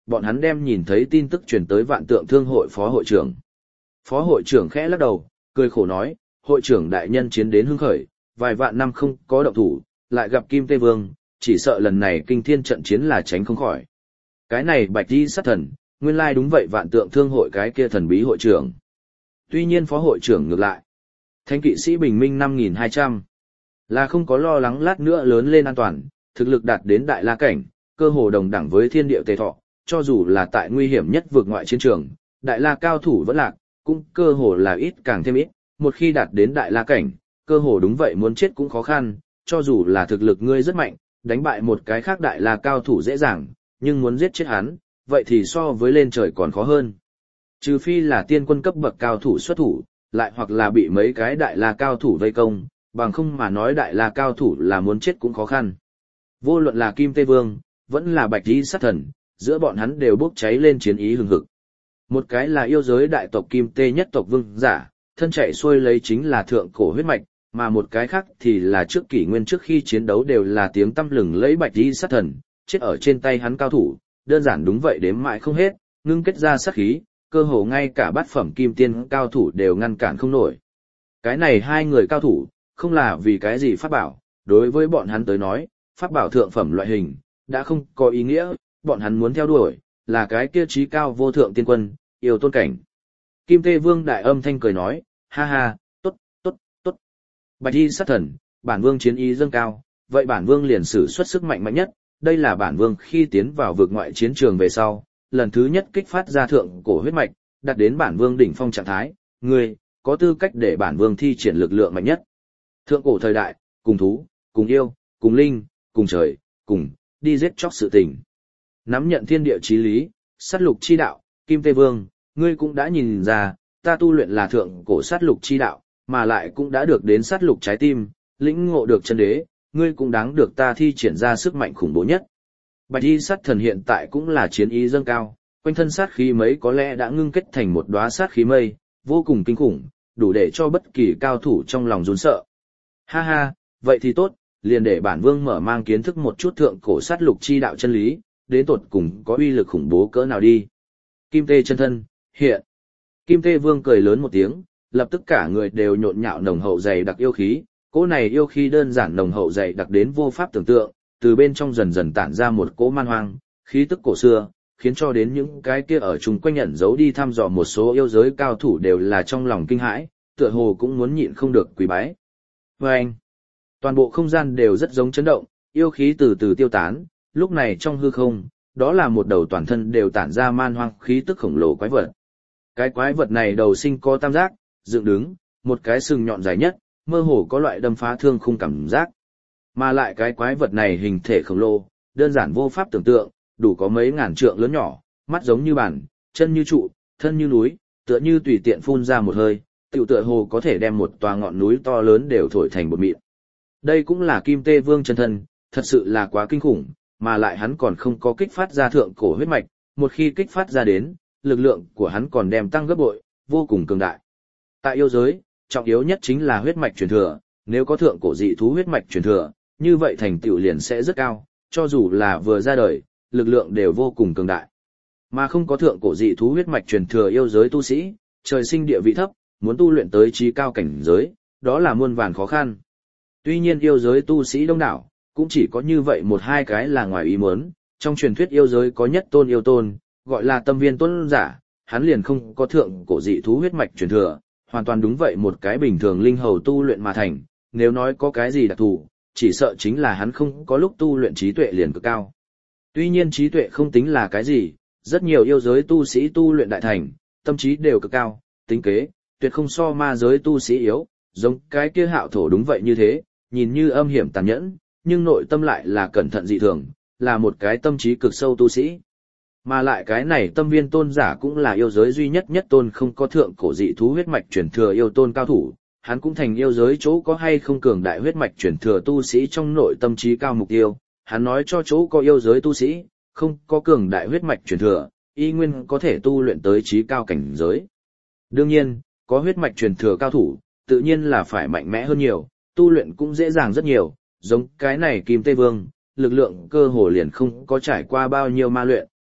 bọn hắn đem nhìn thấy tin tức truyền tới Vạn Tượng Thương hội phó hội trưởng. Phó hội trưởng khẽ lắc đầu, cười khổ nói, hội trưởng đại nhân chiến đến hưng khởi, vài vạn năm không có động thủ, lại gặp Kim Tê Vương, chỉ sợ lần này kinh thiên trận chiến là tránh không khỏi. Cái này Bạch Y sát thần, nguyên lai đúng vậy Vạn Tượng Thương hội cái kia thần bí hội trưởng. Tuy nhiên phó hội trưởng ngược lại, Thánh kỵ sĩ bình minh 5200, là không có lo lắng lát nữa lớn lên an toàn, thực lực đạt đến đại la cảnh, cơ hồ đồng đẳng với thiên địa tề thọ, cho dù là tại nguy hiểm nhất vượt ngoại chiến trường, đại la cao thủ vẫn lạc, cũng cơ hồ là ít càng thêm ít, một khi đạt đến đại la cảnh, cơ hồ đúng vậy muốn chết cũng khó khăn, cho dù là thực lực ngươi rất mạnh, đánh bại một cái khác đại la cao thủ dễ dàng, nhưng muốn giết chết hắn, vậy thì so với lên trời còn khó hơn. Trừ phi là tiên quân cấp bậc cao thủ xuất thủ, lại hoặc là bị mấy cái đại la cao thủ vây công, bằng không mà nói đại la cao thủ là muốn chết cũng khó khăn. Vô luận là Kim Tê Vương, vẫn là Bạch Y sát thần, giữa bọn hắn đều bốc cháy lên chiến ý hừng hực. Một cái là yêu giới đại tộc Kim Tê nhất tộc vương giả, thân chạy xuôi lấy chính là thượng cổ huyết mạch, mà một cái khác thì là trước kỷ nguyên trước khi chiến đấu đều là tiếng tăm lừng lẫy Bạch Y sát thần, chết ở trên tay hắn cao thủ, đơn giản đúng vậy đếm mãi không hết, ngưng kết ra sát khí, cơ hồ ngay cả bát phẩm kim tiên cao thủ đều ngăn cản không nổi. Cái này hai người cao thủ, không là vì cái gì pháp bảo, đối với bọn hắn tới nói, pháp bảo thượng phẩm loại hình, đã không có ý nghĩa, bọn hắn muốn theo đuổi, là cái kia trí cao vô thượng tiên quân, yêu tôn cảnh. Kim Tê Vương đại âm thanh cười nói, ha ha, tốt, tốt, tốt. Bạch Y sát thần, bản vương chiến ý dâng cao, vậy bản vương liền sử xuất sức mạnh mạnh nhất, đây là bản vương khi tiến vào vực ngoại chiến trường về sau, lần thứ nhất kích phát ra thượng cổ huyết mạch, đạt đến bản vương đỉnh phong trạng thái, ngươi có tư cách để bản vương thi triển lực lượng mạnh nhất. Thượng cổ thời đại, cùng thú, cùng yêu, cùng linh, cùng trời, cùng đi giết chóc sự tình. Nắm nhận thiên địa chí lý, sát lục chi đạo, Kim Tê Vương, ngươi cũng đã nhìn ra, ta tu luyện là thượng cổ sát lục chi đạo, mà lại cũng đã được đến sát lục trái tim, lĩnh ngộ được chân đế, ngươi cũng đáng được ta thi triển ra sức mạnh khủng bố nhất. Bạch Y sát thần hiện tại cũng là chiến ý dâng cao, quanh thân sát khí mấy có lẽ đã ngưng kết thành một đóa sát khí mây, vô cùng kinh khủng, đủ để cho bất kỳ cao thủ trong lòng run sợ. Ha ha, vậy thì tốt, liền để bản vương mở mang kiến thức một chút thượng cổ sát lục chi đạo chân lý, đến tột cùng có uy lực khủng bố cỡ nào đi. Kim Tê chân thân, hiện. Kim Tê Vương cười lớn một tiếng, lập tức cả người đều nhộn nhạo nồng hậu dày đặc yêu khí, cỗ này yêu khí đơn giản nồng hậu dày đặc đến vô pháp tưởng tượng, từ bên trong dần dần tản ra một cỗ man hoang, khí tức cổ xưa, khiến cho đến những cái kia ở chung quanh ẩn giấu đi thăm dò một số yêu giới cao thủ đều là trong lòng kinh hãi, tựa hồ cũng muốn nhịn không được quỳ bái. Và anh, toàn bộ không gian đều rất giống chấn động, yêu khí từ từ tiêu tán, lúc này trong hư không, đó là một đầu toàn thân đều tản ra man hoang khí tức khổng lồ quái vật. Cái quái vật này đầu sinh có tam giác, dựng đứng, một cái sừng nhọn dài nhất, mơ hồ có loại đâm phá thương khung cảm giác. Mà lại cái quái vật này hình thể khổng lồ, đơn giản vô pháp tưởng tượng, đủ có mấy ngàn trượng lớn nhỏ, mắt giống như bàn, chân như trụ, thân như núi, tựa như tùy tiện phun ra một hơi, tựa hồ có thể đem một tòa ngọn núi to lớn đều thổi thành bột mịn. Đây cũng là Kim Tê Vương chân thân, thật sự là quá kinh khủng, mà lại hắn còn không có kích phát ra thượng cổ huyết mạch, một khi kích phát ra đến, lực lượng của hắn còn đem tăng gấp bội, vô cùng cường đại. Tại yêu giới, trọng yếu nhất chính là huyết mạch truyền thừa, nếu có thượng cổ dị thú huyết mạch truyền thừa, như vậy thành tựu liền sẽ rất cao, cho dù là vừa ra đời, lực lượng đều vô cùng cường đại. Mà không có thượng cổ dị thú huyết mạch truyền thừa yêu giới tu sĩ, trời sinh địa vị thấp, muốn tu luyện tới trí cao cảnh giới, đó là muôn vàn khó khăn. Tuy nhiên yêu giới tu sĩ đông đảo, cũng chỉ có như vậy một hai cái là ngoài ý muốn, trong truyền thuyết yêu giới có nhất tôn yêu tôn, gọi là Tâm Viên tôn giả, hắn liền không có thượng cổ dị thú huyết mạch truyền thừa, hoàn toàn đúng vậy một cái bình thường linh hầu tu luyện mà thành, nếu nói có cái gì đặc thù, chỉ sợ chính là hắn không có lúc tu luyện trí tuệ liền cực cao. Tuy nhiên trí tuệ không tính là cái gì, rất nhiều yêu giới tu sĩ tu luyện đại thành, tâm trí đều cực cao, tính kế, tuyệt không so ma giới tu sĩ yếu, giống cái kia Hạo Thổ đúng vậy như thế, nhìn như âm hiểm tàn nhẫn, nhưng nội tâm lại là cẩn thận dị thường, là một cái tâm trí cực sâu tu sĩ. Mà lại cái này Tâm Viên tôn giả cũng là yêu giới duy nhất nhất tôn không có thượng cổ dị thú huyết mạch truyền thừa yêu tôn cao thủ, hắn cũng thành yêu giới chỗ có hay không cường đại huyết mạch truyền thừa tu sĩ trong nội tâm trí cao mục tiêu, hắn nói cho chỗ có yêu giới tu sĩ, không có cường đại huyết mạch truyền thừa, y nguyên có thể tu luyện tới trí cao cảnh giới. Đương nhiên, có huyết mạch truyền thừa cao thủ, tự nhiên là phải mạnh mẽ hơn nhiều, tu luyện cũng dễ dàng rất nhiều, giống cái này Kim Tê Vương, lực lượng cơ hồ liền không có trải qua bao nhiêu ma luyện,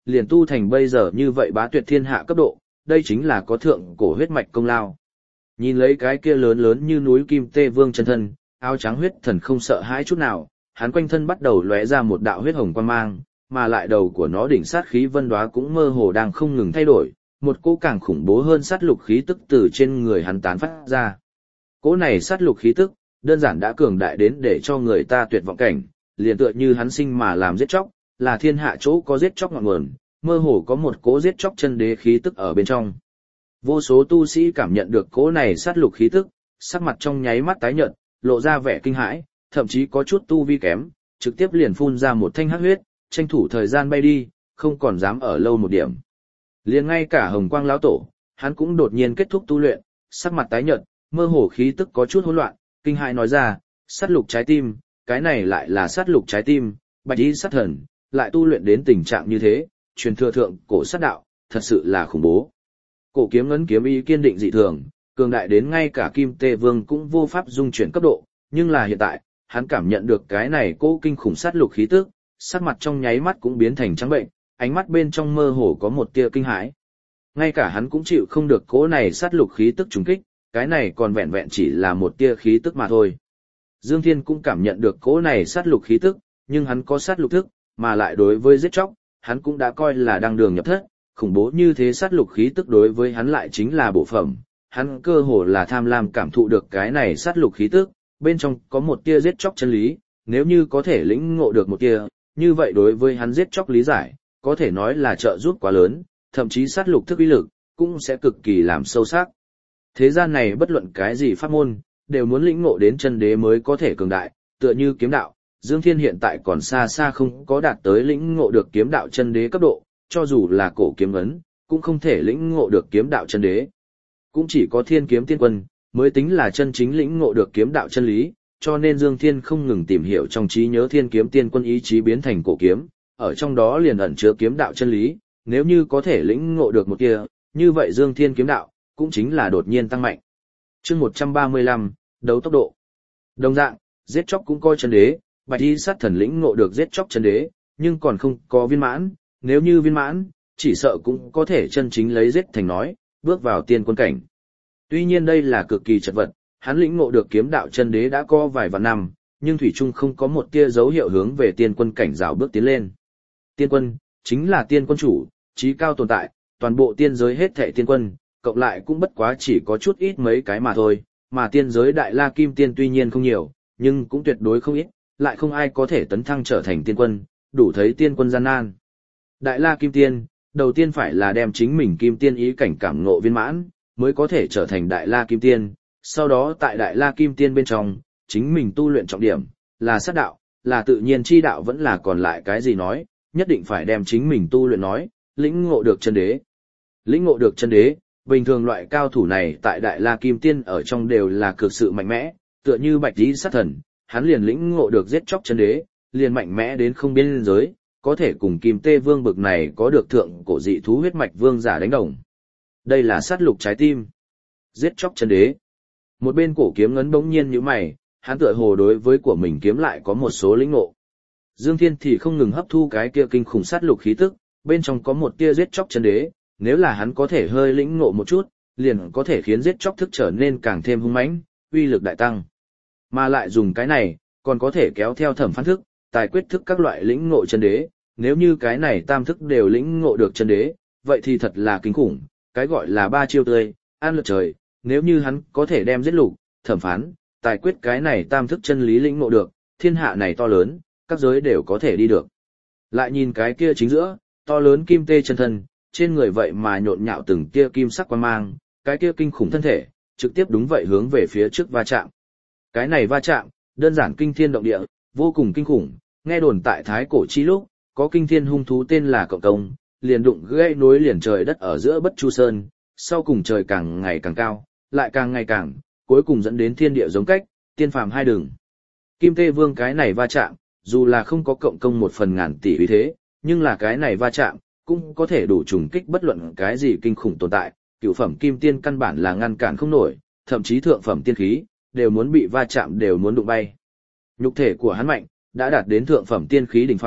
liền tu thành bây giờ như vậy bá tuyệt thiên hạ cấp độ, đây chính là có thượng cổ huyết mạch công lao. Nhìn lấy cái kia lớn lớn như núi Kim Tê Vương chân thân, áo trắng huyết thần không sợ hãi chút nào, hắn quanh thân bắt đầu lóe ra một đạo huyết hồng quang mang, mà lại đầu của nó đỉnh sát khí vân đóa cũng mơ hồ đang không ngừng thay đổi, một cỗ càng khủng bố hơn sát lục khí tức từ trên người hắn tán phát ra. Cỗ này sát lục khí tức, đơn giản đã cường đại đến để cho người ta tuyệt vọng cảnh, liền tựa như hắn sinh mà làm giết chóc, là thiên hạ chỗ có giết chóc ngọn nguồn, mơ hồ có một cỗ giết chóc chân đế khí tức ở bên trong. Vô số tu sĩ cảm nhận được cỗ này sát lục khí tức, sắc mặt trong nháy mắt tái nhợt, lộ ra vẻ kinh hãi, thậm chí có chút tu vi kém, trực tiếp liền phun ra một thanh hắc huyết, tranh thủ thời gian bay đi, không còn dám ở lâu một điểm. Liền ngay cả Hồng Quang lão tổ, hắn cũng đột nhiên kết thúc tu luyện, sắc mặt tái nhợt, mơ hồ khí tức có chút hỗn loạn, kinh hãi nói ra, sát lục trái tim, cái này lại là sát lục trái tim, bạch y sát thần, lại tu luyện đến tình trạng như thế, truyền thừa thượng cổ sát đạo, thật sự là khủng bố. Cổ kiếm ngấn kiếm ý kiên định dị thường, cường đại đến ngay cả Kim Tê Vương cũng vô pháp dung chuyển cấp độ, nhưng là hiện tại, hắn cảm nhận được cái này cố kinh khủng sát lục khí tức, sắc mặt trong nháy mắt cũng biến thành trắng bệnh, ánh mắt bên trong mơ hồ có một tia kinh hãi. Ngay cả hắn cũng chịu không được cỗ này sát lục khí tức trùng kích, cái này còn vẹn vẹn chỉ là một tia khí tức mà thôi. Dương Thiên cũng cảm nhận được cỗ này sát lục khí tức, nhưng hắn có sát lục thức, mà lại đối với giết chóc, hắn cũng đã coi là đang đường nhập thất, khủng bố như thế sát lục khí tức đối với hắn lại chính là bổ phẩm, hắn cơ hồ là tham lam cảm thụ được cái này sát lục khí tức, bên trong có một tia giết chóc chân lý, nếu như có thể lĩnh ngộ được một tia, như vậy đối với hắn giết chóc lý giải, có thể nói là trợ giúp quá lớn, thậm chí sát lục thức uy lực, cũng sẽ cực kỳ làm sâu sắc. Thế gian này bất luận cái gì pháp môn, đều muốn lĩnh ngộ đến chân đế mới có thể cường đại, tựa như kiếm đạo, Dương Thiên hiện tại còn xa xa không có đạt tới lĩnh ngộ được kiếm đạo chân đế cấp độ, cho dù là cổ kiếm ấn, cũng không thể lĩnh ngộ được kiếm đạo chân đế. Cũng chỉ có Thiên Kiếm Tiên Quân mới tính là chân chính lĩnh ngộ được kiếm đạo chân lý, cho nên Dương Thiên không ngừng tìm hiểu trong trí nhớ Thiên Kiếm Tiên Quân ý chí biến thành cổ kiếm, ở trong đó liền ẩn chứa kiếm đạo chân lý, nếu như có thể lĩnh ngộ được một kia, như vậy Dương Thiên kiếm đạo cũng chính là đột nhiên tăng mạnh. Chương 135, đấu tốc độ. Đồng dạng, giết chóc cũng coi chân đế, Bạch Y sát thần lĩnh ngộ được giết chóc chân đế, nhưng còn không có viên mãn, nếu như viên mãn, chỉ sợ cũng có thể chân chính lấy giết thành nói, bước vào tiên quân cảnh. Tuy nhiên đây là cực kỳ chật vật, hắn lĩnh ngộ được kiếm đạo chân đế đã có vài vạn năm, nhưng thủy chung không có một tia dấu hiệu hướng về tiên quân cảnh rào bước tiến lên. Tiên quân chính là tiên quân chủ, chí cao tồn tại, toàn bộ tiên giới hết thảy tiên quân, cộng lại cũng bất quá chỉ có chút ít mấy cái mà thôi, mà tiên giới Đại La Kim Tiên tuy nhiên không nhiều, nhưng cũng tuyệt đối không ít, lại không ai có thể tấn thăng trở thành tiên quân, đủ thấy tiên quân gian nan. Đại La Kim Tiên, đầu tiên phải là đem chính mình Kim Tiên ý cảnh cảm ngộ viên mãn, mới có thể trở thành Đại La Kim Tiên, sau đó tại Đại La Kim Tiên bên trong, chính mình tu luyện trọng điểm, là sát đạo, là tự nhiên chi đạo vẫn là còn lại cái gì nói, nhất định phải đem chính mình tu luyện nói, lĩnh ngộ được chân đế. Lĩnh ngộ được chân đế, bình thường loại cao thủ này tại Đại La Kim Tiên ở trong đều là cực sự mạnh mẽ, tựa như Bạch Y sát thần, hắn liền lĩnh ngộ được giết chóc chân đế, liền mạnh mẽ đến không biên giới, có thể cùng Kim Tê Vương bực này có được thượng cổ dị thú huyết mạch vương giả đánh đồng. Đây là sát lục trái tim, giết chóc chân đế. Một bên cổ kiếm ngấn bỗng nhiên nhíu mày, hắn tựa hồ đối với của mình kiếm lại có một số lĩnh ngộ. Dương Thiên thì không ngừng hấp thu cái kia kinh khủng sát lục khí tức, bên trong có một tia giết chóc chân đế, nếu là hắn có thể hơi lĩnh ngộ một chút, liền có thể khiến giết chóc thức trở nên càng thêm hung mãnh, uy lực đại tăng. Mà lại dùng cái này, còn có thể kéo theo thẩm phán thức, tài quyết thức các loại lĩnh ngộ chân đế, nếu như cái này tam thức đều lĩnh ngộ được chân đế, vậy thì thật là kinh khủng, cái gọi là ba chiêu tươi, an lượt trời, nếu như hắn có thể đem giết lục, thẩm phán, tài quyết cái này tam thức chân lý lĩnh ngộ được, thiên hạ này to lớn, các giới đều có thể đi được. Lại nhìn cái kia chính giữa, to lớn kim tê chân thân, trên người vậy mà nhộn nhạo từng tia kim sắc quang mang, cái kia kinh khủng thân thể, trực tiếp đúng vậy hướng về phía trước va chạm. Cái này va chạm, đơn giản kinh thiên động địa, vô cùng kinh khủng, nghe đồn tại thái cổ chi lúc, có kinh thiên hung thú tên là Cộng Công, liền đụng gãy nối liền trời đất ở giữa Bất Chu Sơn, sau cùng trời càng ngày càng cao, lại càng ngày càng, cuối cùng dẫn đến thiên địa giống cách, tiên phàm hai đường. Kim Tê Vương cái này va chạm, dù là không có Cộng Công 1/1000 tỷ uy thế, nhưng là cái này va chạm, cũng có thể đủ trùng kích bất luận cái gì kinh khủng tồn tại, cửu phẩm kim tiên căn bản là ngăn cản không nổi, thậm chí thượng phẩm tiên khí, đều muốn bị va chạm đều muốn đụng bay. Nhục thể của hắn mạnh, đã đạt đến thượng phẩm tiên khí đỉnh phong,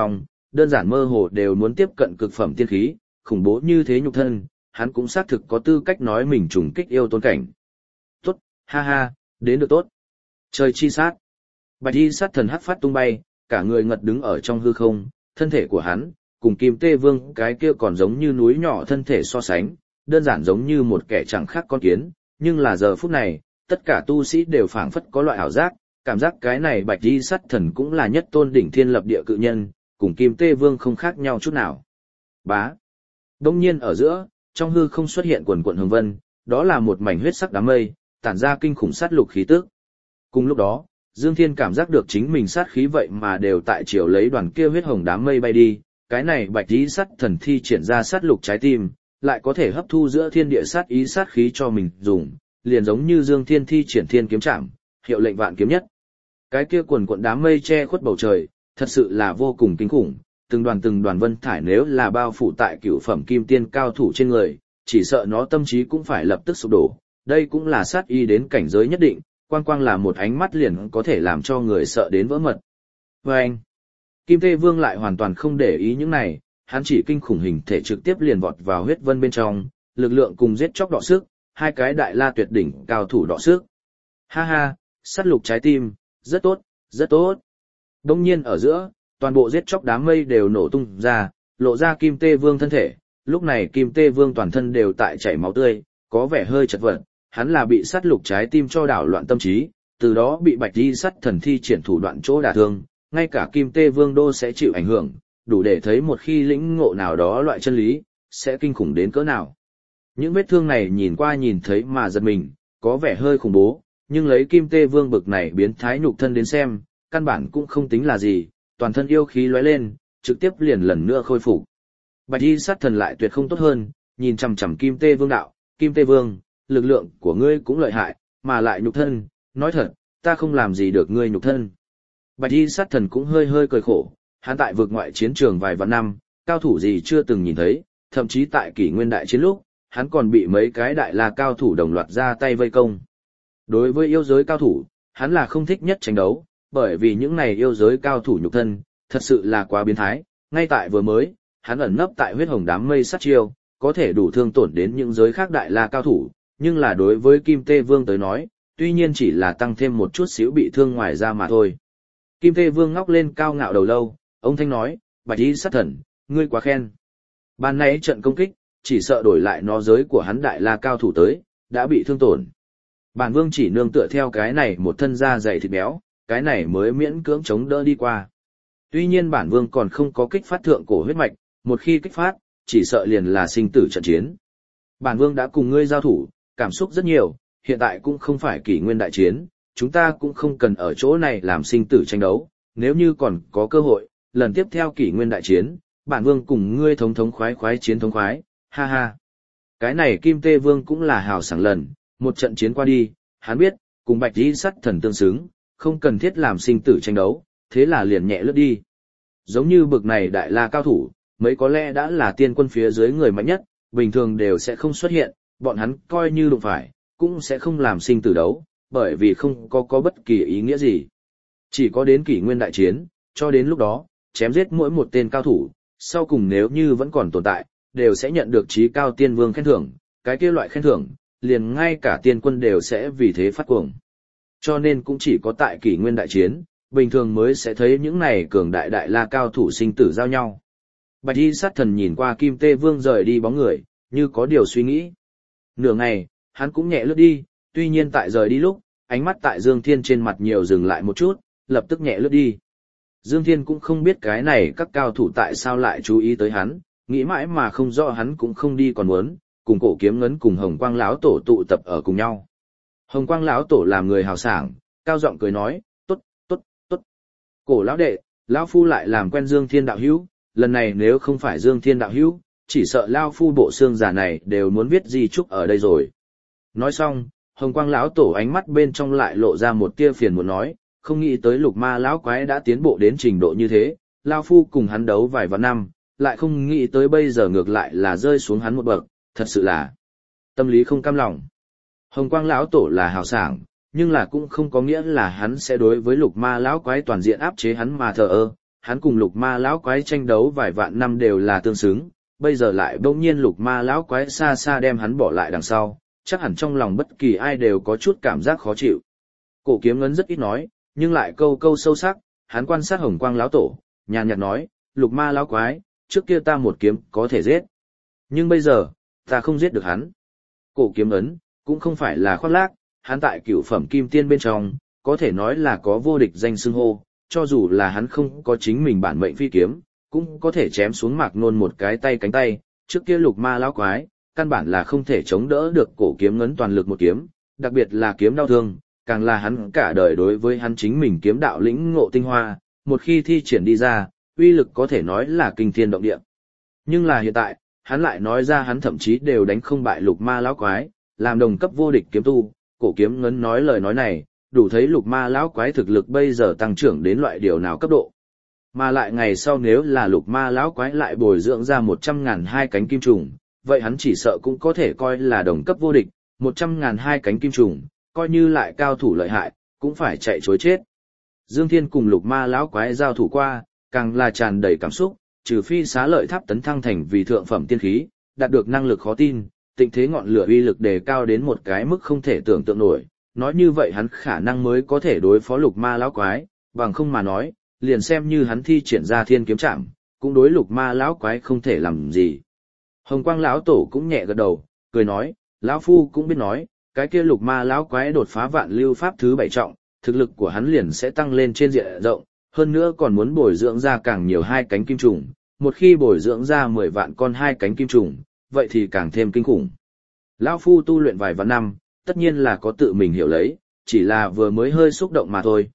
đơn giản mơ hồ đều muốn tiếp cận cực phẩm tiên khí, khủng bố như thế nhục thân, hắn cũng xác thực có tư cách nói mình trùng kích yêu tôn cảnh. Tốt, ha ha, đến được tốt. Trời chi sát. Bạch y sát thần hắc phát tung bay, cả người ngật đứng ở trong hư không, thân thể của hắn, cùng Kim Tê Vương cái kia còn giống như núi nhỏ thân thể so sánh, đơn giản giống như một kẻ chẳng khác con kiến, nhưng là giờ phút này, tất cả tu sĩ đều phảng phất có loại ảo giác, cảm giác cái này Bạch y sát thần cũng là nhất tôn đỉnh thiên lập địa cự nhân, cùng Kim Tê Vương không khác nhau chút nào. Bá. Đông nhiên ở giữa, trong hư không xuất hiện quần quần hồng vân, đó là một mảnh huyết sắc đám mây, tản ra kinh khủng sát lục khí tức. Cùng lúc đó, Dương Thiên cảm giác được chính mình sát khí vậy mà đều tại chiều lấy đoàn kia huyết hồng đám mây bay đi, cái này Bạch y sát thần thi triển ra sát lục trái tim, lại có thể hấp thu giữa thiên địa sát ý sát khí cho mình dùng, liền giống như Dương Thiên thi triển thiên kiếm trảm, hiệu lệnh vạn kiếm nhất. Cái kia quần quần đám mây che khuất bầu trời, thật sự là vô cùng kinh khủng, từng đoàn vân thải nếu là bao phủ tại cửu phẩm kim tiên cao thủ trên người, chỉ sợ nó tâm trí cũng phải lập tức sụp đổ, đây cũng là sát ý đến cảnh giới nhất định, quang là một ánh mắt liền có thể làm cho người sợ đến vỡ mật. Và anh, Kim Tê Vương lại hoàn toàn không để ý những này, hắn chỉ kinh khủng hình thể trực tiếp liền vọt vào huyết vân bên trong, lực lượng cùng giết chóc đọ sức, hai cái đại la tuyệt đỉnh cao thủ đọ sức. Ha ha, sát lục trái tim, rất tốt, rất tốt. Đông nhiên ở giữa, toàn bộ giết chóc đám mây đều nổ tung ra, lộ ra Kim Tê Vương thân thể, lúc này Kim Tê Vương toàn thân đều tại chảy máu tươi, có vẻ hơi chật vật, hắn là bị sát lục trái tim cho đảo loạn tâm trí, từ đó bị Bạch y sát thần thi triển thủ đoạn chỗ đả thương, ngay cả Kim Tê Vương đô sẽ chịu ảnh hưởng, đủ để thấy một khi lĩnh ngộ nào đó loại chân lý, sẽ kinh khủng đến cỡ nào. Những vết thương này nhìn qua nhìn thấy mà giật mình, có vẻ hơi khủng bố, nhưng lấy Kim Tê Vương bực này biến thái nhục thân đến xem, căn bản cũng không tính là gì, toàn thân yêu khí lóe lên, trực tiếp liền lần nữa khôi phục. Bạch y sát thần lại tuyệt không tốt hơn, nhìn chằm chằm Kim Tê Vương đạo, Kim Tê Vương, lực lượng của ngươi cũng lợi hại, mà lại nhục thân, nói thật, ta không làm gì được ngươi nhục thân. Bạch y sát thần cũng hơi hơi cười khổ, hắn tại vực ngoại chiến trường vài vạn năm, cao thủ gì chưa từng nhìn thấy, thậm chí tại kỷ nguyên đại chiến lúc, hắn còn bị mấy cái đại la cao thủ đồng loạt ra tay vây công. Đối với yêu giới cao thủ, hắn là không thích nhất tranh đấu, bởi vì những này yêu giới cao thủ nhục thân, thật sự là quá biến thái, ngay tại vừa mới, hắn ẩn nấp tại huyết hồng đám mây sát chiêu, có thể đủ thương tổn đến những giới khác đại la cao thủ, nhưng là đối với Kim Tê Vương tới nói, tuy nhiên chỉ là tăng thêm một chút xíu bị thương ngoài ra mà thôi. Kim Tê Vương ngóc lên cao ngạo đầu lâu, ông thanh nói, Bạch y sát thần, ngươi quá khen. Ban nãy trận công kích, chỉ sợ đổi lại nó giới của hắn đại la cao thủ tới, đã bị thương tổn. Bản Vương chỉ nương tựa theo cái này một thân da dày thịt béo, cái này mới miễn cưỡng chống đỡ đi qua. Tuy nhiên bản Vương còn không có kích phát thượng cổ huyết mạch, một khi kích phát, chỉ sợ liền là sinh tử trận chiến. Bản Vương đã cùng ngươi giao thủ, cảm xúc rất nhiều, hiện tại cũng không phải kỷ nguyên đại chiến, chúng ta cũng không cần ở chỗ này làm sinh tử tranh đấu, nếu như còn có cơ hội, lần tiếp theo kỷ nguyên đại chiến, bản Vương cùng ngươi thống khoái chiến thống khoái, ha ha. Cái này Kim Tê Vương cũng là hào sảng lần, một trận chiến qua đi, hắn biết, cùng Bạch y sát thần tương xứng, không cần thiết làm sinh tử tranh đấu, thế là liền nhẹ lướt đi. Giống như bực này đại la cao thủ, mấy có lẽ đã là tiên quân phía dưới người mạnh nhất, bình thường đều sẽ không xuất hiện, bọn hắn coi như đụng phải, cũng sẽ không làm sinh tử đấu, bởi vì không có bất kỳ ý nghĩa gì. Chỉ có đến kỷ nguyên đại chiến, cho đến lúc đó, chém giết mỗi một tên cao thủ, sau cùng nếu như vẫn còn tồn tại, đều sẽ nhận được chí cao tiên vương khen thưởng, cái kia loại khen thưởng, liền ngay cả tiên quân đều sẽ vì thế phát cuồng. Cho nên cũng chỉ có tại kỷ nguyên đại chiến, bình thường mới sẽ thấy những này cường đại đại la cao thủ sinh tử giao nhau. Bạch y sát thần nhìn qua Kim Tê Vương rời đi bóng người, như có điều suy nghĩ. Nửa ngày, hắn cũng nhẹ lướt đi, tuy nhiên tại rời đi lúc, ánh mắt tại Dương Thiên trên mặt nhiều dừng lại một chút, lập tức nhẹ lướt đi. Dương Thiên cũng không biết cái này các cao thủ tại sao lại chú ý tới hắn, nghĩ mãi mà không rõ hắn cũng không đi còn muốn, cùng Cổ Kiếm Ngấn cùng Hồng Quang lão tổ tụ tập ở cùng nhau. Hồng Quang lão tổ làm người hào sảng, cao giọng cười nói, tốt, tốt, tốt. Cổ lão đệ, lão phu lại làm quen Dương Thiên đạo hữu, lần này nếu không phải Dương Thiên đạo hữu, chỉ sợ lão phu bộ xương giả này đều muốn viết di chúc ở đây rồi. Nói xong, Hồng Quang lão tổ ánh mắt bên trong lại lộ ra một tia phiền muốn nói, không nghĩ tới Lục Ma lão quái đã tiến bộ đến trình độ như thế, lão phu cùng hắn đấu vài vạn năm, lại không nghĩ tới bây giờ ngược lại là rơi xuống hắn một bậc, thật sự là tâm lý không cam lòng. Hồng Quang lão tổ là hào sảng, nhưng là cũng không có nghĩa là hắn sẽ đối với Lục Ma lão quái toàn diện áp chế hắn mà thờ ơ, hắn cùng lục ma lão quái tranh đấu vài vạn năm đều là tương xứng, bây giờ lại bỗng nhiên lục ma lão quái xa xa đem hắn bỏ lại đằng sau, chắc hẳn trong lòng bất kỳ ai đều có chút cảm giác khó chịu. Cổ Kiếm Ngấn rất ít nói, nhưng lại câu câu sâu sắc, hắn quan sát Hồng Quang lão tổ, nhàn nhạt nói, lục ma lão quái, trước kia ta một kiếm có thể giết. Nhưng bây giờ, ta không giết được hắn. Cổ Kiếm Ngấn, cũng không phải là khoác lác, hắn tại cửu phẩm kim tiên bên trong, có thể nói là có vô địch danh xưng hô, cho dù là hắn không có chính mình bản mệnh phi kiếm, cũng có thể chém xuống Mạc Nôn một cái tay cánh tay, trước kia lục ma lão quái, căn bản là không thể chống đỡ được Cổ Kiếm Ngấn toàn lực một kiếm, đặc biệt là kiếm đau thương, càng là hắn cả đời đối với hắn chính mình kiếm đạo lĩnh ngộ tinh hoa, một khi thi triển đi ra, uy lực có thể nói là kinh thiên động địa. Nhưng là hiện tại, hắn lại nói ra hắn thậm chí đều đánh không bại lục ma lão quái, làm đồng cấp vô địch kiếm tu. Cổ Kiếm Ngấn nói lời nói này, đủ thấy lục ma lão quái thực lực bây giờ tăng trưởng đến loại điều nào cấp độ. Mà lại ngày sau nếu là lục ma lão quái lại bồi dưỡng ra 100.000 hai cánh kim trùng, vậy hắn chỉ sợ cũng có thể coi là đồng cấp vô địch, 100.000 hai cánh kim trùng, coi như lại cao thủ lợi hại, cũng phải chạy chối chết. Dương Thiên cùng lục ma lão quái giao thủ qua, càng là tràn đầy cảm xúc, trừ phi xá lợi tháp tấn thăng thành vì thượng phẩm tiên khí, đạt được năng lực khó tin, tịnh thế ngọn lửa uy lực đề cao đến một cái mức không thể tưởng tượng nổi, nói như vậy hắn khả năng mới có thể đối phó lục ma lão quái, bằng không mà nói, liền xem như hắn thi triển ra thiên kiếm trảm, cũng đối lục ma lão quái không thể làm gì. Hồng Quang lão tổ cũng nhẹ gật đầu, cười nói, lão phu cũng biết nói, cái kia lục ma lão quái đột phá vạn lưu pháp thứ 7 trọng, thực lực của hắn liền sẽ tăng lên trên diện rộng, hơn nữa còn muốn bồi dưỡng ra càng nhiều hai cánh kim trùng, một khi bồi dưỡng ra 10 vạn con hai cánh kim trùng, vậy thì càng thêm kinh khủng. Lão phu tu luyện vài vạn năm, tất nhiên là có tự mình hiểu lấy, chỉ là vừa mới hơi xúc động mà thôi,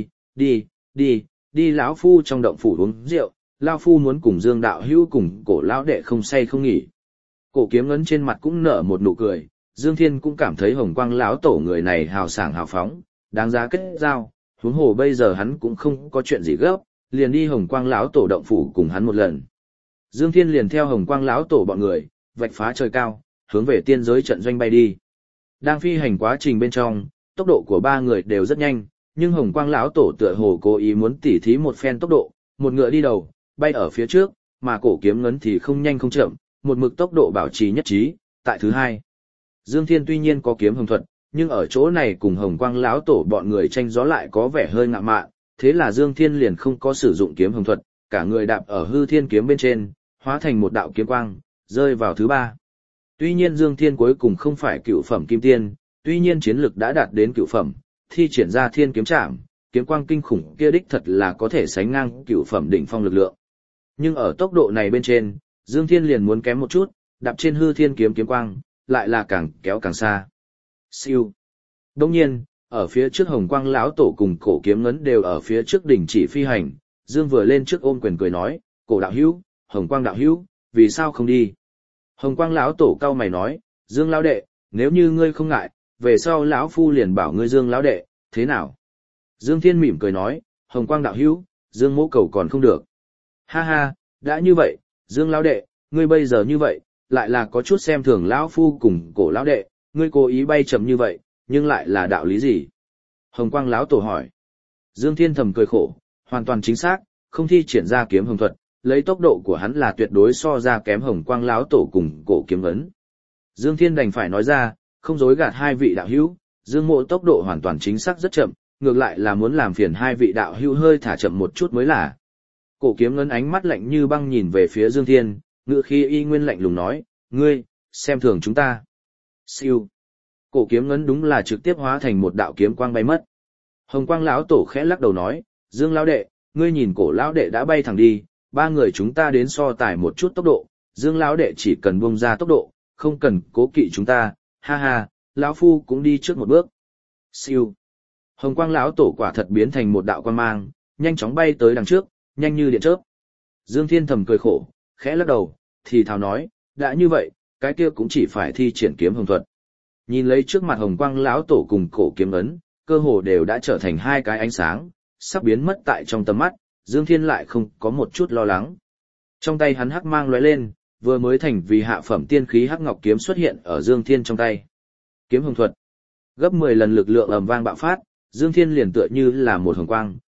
đi lão phu trong động phủ uống rượu, lão phu muốn cùng Dương đạo hữu cùng Cổ lão đệ không say không nghỉ. Cổ Kiếm Ngấn trên mặt cũng nở một nụ cười, Dương Thiên cũng cảm thấy Hồng Quang lão tổ người này hào sảng hào phóng, đáng giá kết giao, huống hồ bây giờ hắn cũng không có chuyện gì gấp, liền đi Hồng Quang lão tổ động phủ cùng hắn một lần. Dương Thiên liền theo Hồng Quang lão tổ bọn người, vạch phá trời cao, hướng về tiên giới trận doanh bay đi. Đang phi hành quá trình bên trong, tốc độ của ba người đều rất nhanh, nhưng Hồng Quang lão tổ tựa hồ cố ý muốn tỉ thí một phen tốc độ, một ngựa đi đầu, bay ở phía trước, mà Cổ Kiếm Ngấn thì không nhanh không chậm, một mực tốc độ bảo trì nhất trí. Tại thứ hai, Dương Thiên tuy nhiên có kiếm hồng thuật, nhưng ở chỗ này cùng Hồng Quang lão tổ bọn người tranh gió lại có vẻ hơi ngạo mạn, thế là Dương Thiên liền không có sử dụng kiếm hồng thuật, cả người đạp ở hư thiên kiếm bên trên, hóa thành một đạo kiếm quang, rơi vào thứ ba. Tuy nhiên Dương Thiên cuối cùng không phải cựu phẩm kim tiên, tuy nhiên chiến lực đã đạt đến cựu phẩm, thi triển ra thiên kiếm trảm, kiếm quang kinh khủng kia đích thật là có thể sánh ngang cựu phẩm đỉnh phong lực lượng. Nhưng ở tốc độ này bên trên, Dương Thiên liền muốn kém một chút, đạp trên hư thiên kiếm kiếm quang, lại là càng kéo càng xa. Siêu. Đồng nhiên, ở phía trước Hồng Quang lão tổ cùng Cổ Kiếm Ngấn đều ở phía trước đỉnh chỉ phi hành, Dương vừa lên trước ôm quyền cười nói, Cổ đạo hữu, Hồng Quang đạo hữu, vì sao không đi? Hồng Quang lão tổ cau mày nói, Dương lão đệ, nếu như ngươi không ngại, về sau lão phu liền bảo ngươi Dương lão đệ, thế nào? Dương Thiên mỉm cười nói, Hồng Quang đạo hữu, Dương mỗ cầu còn không được. Ha ha, đã như vậy, Dương lão đệ, ngươi bây giờ như vậy, lại là có chút xem thường lão phu cùng Cổ lão đệ, ngươi cố ý bay chậm như vậy, nhưng lại là đạo lý gì? Hồng Quang lão tổ hỏi. Dương Thiên thầm cười khổ, hoàn toàn chính xác, không thi triển ra kiếm hồng thuật, lấy tốc độ của hắn là tuyệt đối so ra kém Hồng Quang lão tổ cùng Cổ Kiếm Ngấn. Dương Thiên đành phải nói ra, không dối gạt hai vị đạo hữu, Dương mộ tốc độ hoàn toàn chính xác rất chậm, ngược lại là muốn làm phiền hai vị đạo hữu hơi thả chậm một chút mới là. Cổ Kiếm Ngấn ánh mắt lạnh như băng nhìn về phía Dương Thiên, ngữ khí y nguyên lạnh lùng nói, ngươi, xem thường chúng ta. Siêu. Cổ Kiếm Ngấn đúng là trực tiếp hóa thành một đạo kiếm quang bay mất. Hồng Quang lão tổ khẽ lắc đầu nói, Dương lão đệ, ngươi nhìn Cổ lão đệ đã bay thẳng đi, ba người chúng ta đến so tài một chút tốc độ, Dương lão đệ chỉ cần buông ra tốc độ, không cần cố kỵ chúng ta, ha ha, lão phu cũng đi trước một bước. Siêu. Hồng Quang lão tổ quả thật biến thành một đạo quang mang, nhanh chóng bay tới đằng trước, nhanh như điện chớp. Dương Thiên thầm cười khổ, khẽ lắc đầu, thì thào nói, đã như vậy, cái kia cũng chỉ phải thi triển kiếm hồng thuật. Nhìn lấy trước mặt Hồng Quang lão tổ cùng Cổ Kiếm Ngấn, cơ hồ đều đã trở thành hai cái ánh sáng, sắp biến mất tại trong tầm mắt, Dương Thiên lại không có một chút lo lắng. Trong tay hắn hắc mang lóe lên, vừa mới thành vì hạ phẩm tiên khí hắc ngọc kiếm xuất hiện ở Dương Thiên trong tay. Kiếm hồng thuật, gấp 10 lần lực lượng ầm vang bạo phát, Dương Thiên liền tựa như là một hồng quang,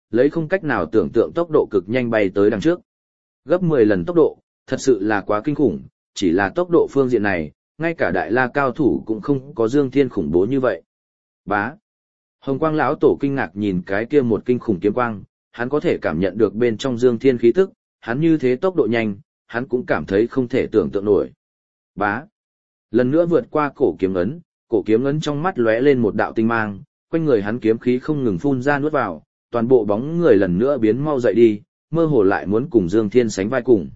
lấy không cách nào tưởng tượng tốc độ cực nhanh bay tới đằng trước. Gấp 10 lần tốc độ, thật sự là quá kinh khủng, chỉ là tốc độ phương diện này, ngay cả đại la cao thủ cũng không có Dương Thiên khủng bố như vậy. Bá. Hồng Quang lão tổ kinh ngạc nhìn cái kia một kinh khủng kiếm quang, hắn có thể cảm nhận được bên trong Dương Thiên khí tức, hắn như thế tốc độ nhanh, hắn cũng cảm thấy không thể tưởng tượng nổi. Bá. Lần nữa vượt qua cổ kiếm ấn trong mắt lóe lên một đạo tinh mang, quanh người hắn kiếm khí không ngừng phun ra nuốt vào, toàn bộ bóng người lần nữa biến mau dậy đi, mơ hồ lại muốn cùng Dương Thiên sánh vai cùng.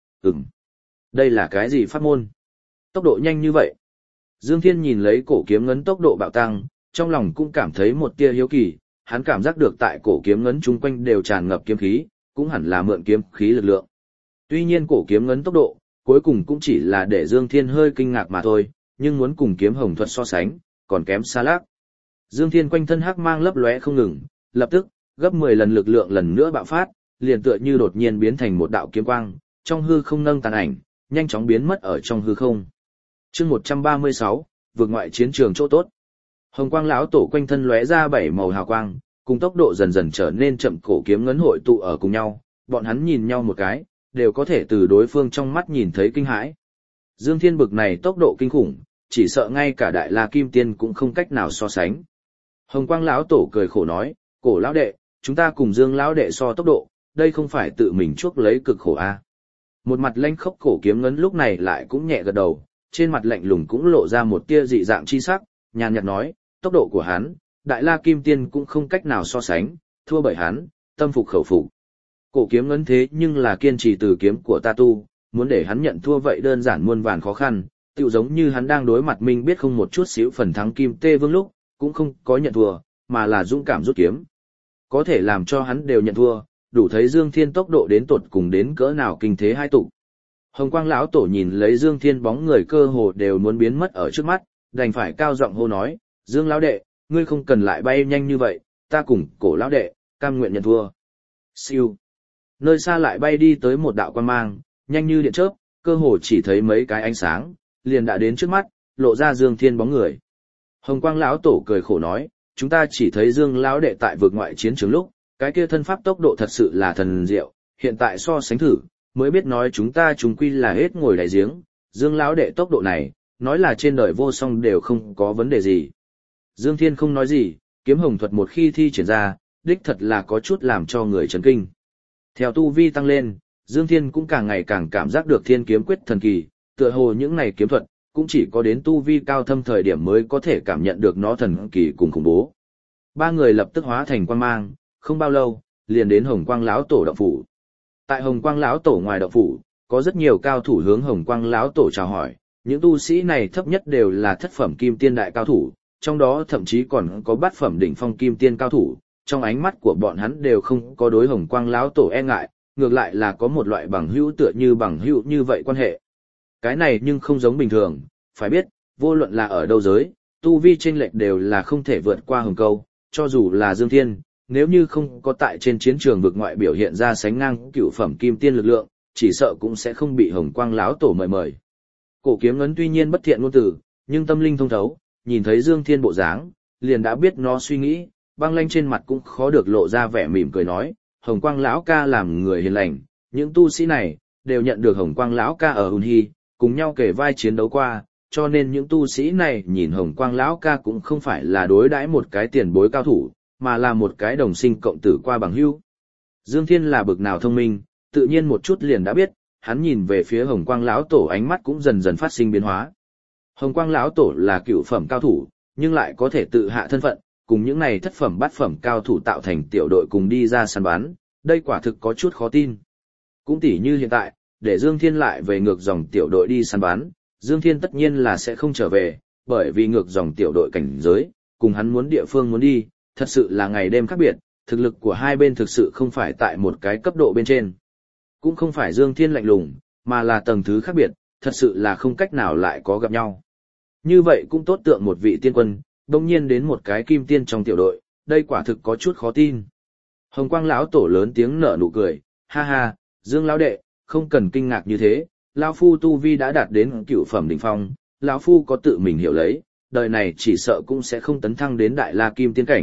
Đây là cái gì pháp môn? Tốc độ nhanh như vậy. Dương Thiên nhìn lấy cổ kiếm ngấn tốc độ bạo tăng, trong lòng cũng cảm thấy một tia hiếu kỳ, hắn cảm giác được tại cổ kiếm ngấn chung quanh đều tràn ngập kiếm khí, cũng hẳn là mượn kiếm khí lực lượng. Tuy nhiên cổ kiếm ngấn tốc độ, cuối cùng cũng chỉ là để Dương Thiên hơi kinh ngạc mà thôi, nhưng muốn cùng kiếm hồng thuật so sánh, còn kém xa lác. Dương Thiên quanh thân hắc mang lấp lóe không ngừng, lập tức, gấp 10 lần lực lượng lần nữa bạo phát, liền tựa như đột nhiên biến thành một đạo kiếm quang, trong hư không nâng tàn ảnh, nhanh chóng biến mất ở trong hư không. Chương 136, vượt ngoại chiến trường chỗ tốt. Hồng Quang lão tổ quanh thân lóe ra 7 màu hào quang, cùng tốc độ dần dần trở nên chậm, cổ kiếm ngấn hội tụ ở cùng nhau, bọn hắn nhìn nhau một cái, đều có thể từ đối phương trong mắt nhìn thấy kinh hãi. Dương Thiên bực này tốc độ kinh khủng, chỉ sợ ngay cả đại la kim tiên cũng không cách nào so sánh. Hồng Quang lão tổ cười khổ nói, cổ lão đệ, chúng ta cùng Dương lão đệ so tốc độ, đây không phải tự mình chuốc lấy cực khổ a. Một mặt lanh khốc cổ kiếm ngấn lúc này lại cũng nhẹ gật đầu, trên mặt lạnh lùng cũng lộ ra một tia dị dạng chi sắc, nhàn nhạt nói, tốc độ của hắn, đại la kim tiên cũng không cách nào so sánh, thua bởi hắn, tâm phục khẩu phục. Cổ kiếm ngấn thế nhưng là kiên trì từ kiếm của ta tu, muốn để hắn nhận thua vậy đơn giản muôn vàn khó khăn, tựu giống như hắn đang đối mặt Minh biết không một chút xíu phần thắng Kim Tê Vương lúc, cũng không có nhận thua, mà là dũng cảm rút kiếm. Có thể làm cho hắn đều nhận thua, đủ thấy Dương Thiên tốc độ đến tột cùng đến cỡ nào kinh thế hai tụ. Hồng Quang lão tổ nhìn lấy Dương Thiên bóng người cơ hồ đều muốn biến mất ở trước mắt, đành phải cao giọng hô nói, Dương lão đệ, ngươi không cần lại bay nhanh như vậy, ta cùng cổ lão đệ, cam nguyện nhận thua. Siêu. Nơi xa lại bay đi tới một đạo quang mang, nhanh như điện chớp, cơ hồ chỉ thấy mấy cái ánh sáng, liền đã đến trước mắt, lộ ra Dương Thiên bóng người. Hồng Quang lão tổ cười khổ nói, chúng ta chỉ thấy Dương lão đệ tại vượt ngoại chiến trường lúc, cái kia thân pháp tốc độ thật sự là thần diệu, hiện tại so sánh thử, mới biết nói chúng ta chúng quy là hết ngồi đáy giếng, Dương lão đệ tốc độ này, nói là trên đời vô song đều không có vấn đề gì. Dương Thiên không nói gì, kiếm hồng thuật một khi thi triển ra, đích thật là có chút làm cho người chấn kinh. Theo tu vi tăng lên, Dương Thiên cũng càng ngày càng cảm giác được thiên kiếm quyết thần kỳ, tựa hồ những này kiếm thuật, cũng chỉ có đến tu vi cao thâm thời điểm mới có thể cảm nhận được nó thần kỳ cùng khủng bố. Ba người lập tức hóa thành quang mang, không bao lâu, liền đến Hồng Quang lão tổ động phủ. Tại Hồng Quang lão tổ ngoài động phủ, có rất nhiều cao thủ hướng Hồng Quang lão tổ chào hỏi, những tu sĩ này thấp nhất đều là thất phẩm kim tiên đại cao thủ, trong đó thậm chí còn có bát phẩm đỉnh phong kim tiên cao thủ, trong ánh mắt của bọn hắn đều không có đối Hồng Quang lão tổ e ngại, ngược lại là có một loại bằng hữu tựa như bằng hữu như vậy quan hệ. Cái này nhưng không giống bình thường, phải biết, vô luận là ở đâu giới, tu vi chênh lệch đều là không thể vượt qua hồng câu, cho dù là Dương Thiên, nếu như không có tại trên chiến trường vực ngoại biểu hiện ra sánh ngang cựu phẩm kim tiên lực lượng, chỉ sợ cũng sẽ không bị Hồng Quang lão tổ mời. Cổ kiếm ngấn tuy nhiên bất thiện ngôn từ, nhưng tâm linh thông thấu, nhìn thấy Dương Thiên bộ dáng, liền đã biết nó suy nghĩ, băng lanh trên mặt cũng khó được lộ ra vẻ mỉm cười nói, Hồng Quang lão ca làm người hiền lành, những tu sĩ này đều nhận được Hồng Quang lão ca ở Hùn Hy, cùng nhau kể vai chiến đấu qua, cho nên những tu sĩ này nhìn Hồng Quang lão ca cũng không phải là đối đãi một cái tiền bối cao thủ, mà là một cái đồng sinh cộng tử qua bằng hữu. Dương Thiên là bực nào thông minh, tự nhiên một chút liền đã biết, hắn nhìn về phía Hồng Quang lão tổ ánh mắt cũng dần dần phát sinh biến hóa. Hồng Quang lão tổ là cựu phẩm cao thủ, nhưng lại có thể tự hạ thân phận, cùng những này thất phẩm bát phẩm cao thủ tạo thành tiểu đội cùng đi ra săn bắn, đây quả thực có chút khó tin. Cũng tỉ như hiện tại, để Dương Thiên lại về ngược dòng tiểu đội đi săn bắn, Dương Thiên tất nhiên là sẽ không trở về, bởi vì ngược dòng tiểu đội cảnh giới, cùng hắn muốn địa phương muốn đi, thật sự là ngày đêm khác biệt, thực lực của hai bên thực sự không phải tại một cái cấp độ bên trên. Cũng không phải Dương Thiên lạnh lùng, mà là tầng thứ khác biệt, thật sự là không cách nào lại có gặp nhau. Như vậy cũng tốt tượng một vị tiên quân, đồng nhiên đến một cái kim tiên trong tiểu đội, đây quả thực có chút khó tin. Hồng Quang lão tổ lớn tiếng nở nụ cười, ha ha, Dương lão đệ, không cần kinh ngạc như thế, lão phu tu vi đã đạt đến cửu phẩm đỉnh phong, lão phu có tự mình hiểu lấy, đời này chỉ sợ cũng sẽ không tấn thăng đến đại la kim tiên cảnh,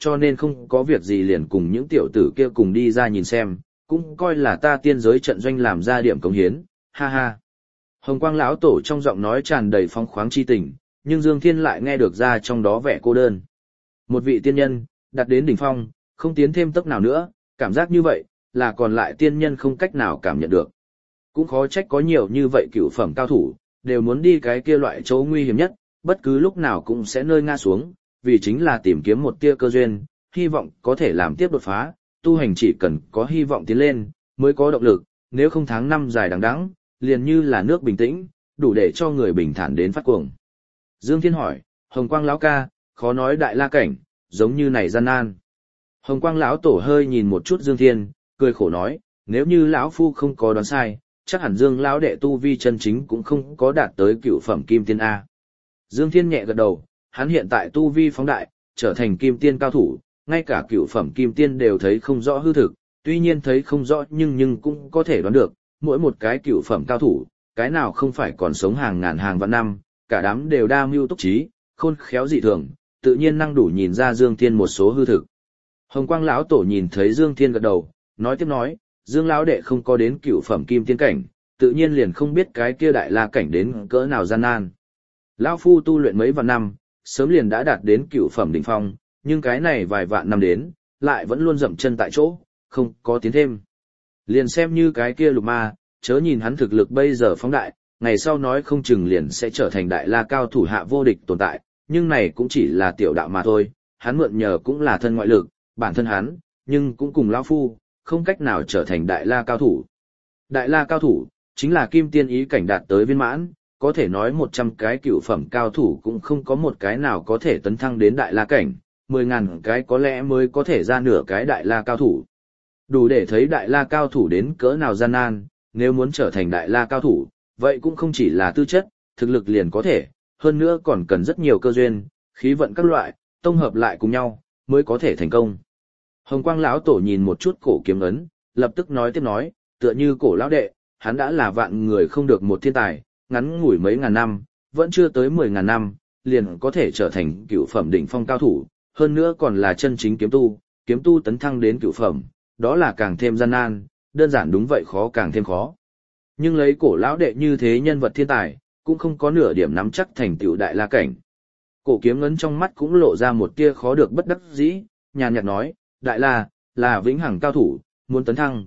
cho nên không có việc gì liền cùng những tiểu tử kia cùng đi ra nhìn xem, cũng coi là ta tiên giới trận doanh làm ra điểm cống hiến, ha ha. Hồng Quang lão tổ trong giọng nói tràn đầy phong khoáng chi tình, nhưng Dương Thiên lại nghe được ra trong đó vẻ cô đơn. Một vị tiên nhân, đạt đến đỉnh phong, không tiến thêm tốc nào nữa, cảm giác như vậy, là còn lại tiên nhân không cách nào cảm nhận được. Cũng khó trách có nhiều như vậy cựu phẩm cao thủ, đều muốn đi cái kia loại chỗ nguy hiểm nhất, bất cứ lúc nào cũng sẽ nơi ngã xuống, vì chính là tìm kiếm một tia cơ duyên, hy vọng có thể làm tiếp đột phá, tu hành chỉ cần có hy vọng tiến lên, mới có động lực, nếu không tháng năm dài đằng đẵng, liền như là nước bình tĩnh, đủ để cho người bình thản đến phát cuồng. Dương Thiên hỏi, Hồng Quang lão ca, khó nói đại la cảnh, giống như này gian nan. Hồng Quang lão tổ hơi nhìn một chút Dương Thiên, cười khổ nói, nếu như lão phu không có đoán sai, chắc hẳn Dương lão đệ tu vi chân chính cũng không có đạt tới cựu phẩm kim tiên a. Dương Thiên nhẹ gật đầu, hắn hiện tại tu vi phóng đại, trở thành kim tiên cao thủ, ngay cả cựu phẩm kim tiên đều thấy không rõ hư thực, tuy nhiên thấy không rõ nhưng cũng có thể đoán được, mỗi một cái cựu phẩm cao thủ, cái nào không phải còn sống hàng ngàn hàng vạn năm, cả đám đều đa mưu túc trí, khôn khéo dị thường, tự nhiên năng đủ nhìn ra Dương Thiên một số hư thực. Hồng Quang lão tổ nhìn thấy Dương Thiên gật đầu, nói tiếp nói, Dương lão đệ không có đến cựu phẩm kim tiên cảnh, tự nhiên liền không biết cái kia đại la cảnh đến cỡ nào gian nan. Lão phu tu luyện mấy vạn năm, sớm liền đã đạt đến cựu phẩm đỉnh phong, nhưng cái này vài vạn năm đến, lại vẫn luôn dậm chân tại chỗ, không có tiến thêm. Liền xem như cái kia lục ma, chớ nhìn hắn thực lực bây giờ phóng đại, ngày sau nói không chừng liền sẽ trở thành đại la cao thủ hạ vô địch tồn tại, nhưng này cũng chỉ là tiểu đạo mà thôi, hắn mượn nhờ cũng là thân ngoại lực, bản thân hắn, nhưng cũng cùng lão phu, không cách nào trở thành đại la cao thủ. Đại la cao thủ, chính là kim tiên ý cảnh đạt tới viên mãn, có thể nói 100 cái cựu phẩm cao thủ cũng không có một cái nào có thể tấn thăng đến đại la cảnh, 10.000 cái có lẽ mới có thể ra nửa cái đại la cao thủ. Đủ để thấy đại la cao thủ đến cỡ nào gian nan, nếu muốn trở thành đại la cao thủ, vậy cũng không chỉ là tư chất, thực lực liền có thể, hơn nữa còn cần rất nhiều cơ duyên, khí vận các loại, tổng hợp lại cùng nhau, mới có thể thành công. Hồng Quang lão tổ nhìn một chút cổ kiếm ấn, lập tức nói tiếp nói, tựa như cổ lão đệ, hắn đã là vạn người không được một thiên tài, ngắn ngủi mấy ngàn năm, vẫn chưa tới 10.000 năm, liền có thể trở thành cựu phẩm đỉnh phong cao thủ, hơn nữa còn là chân chính kiếm tu tấn thăng đến cựu phẩm, đó là càng thêm gian nan, đơn giản đúng vậy khó càng thêm khó. Nhưng lấy cổ lão đệ như thế nhân vật thiên tài, cũng không có nửa điểm nắm chắc thành tựu đại la cảnh. Cổ kiếm ngấn trong mắt cũng lộ ra một tia khó được bất đắc dĩ, nhàn nhạt nói, đại la, là vĩnh hằng cao thủ, muốn tấn thăng,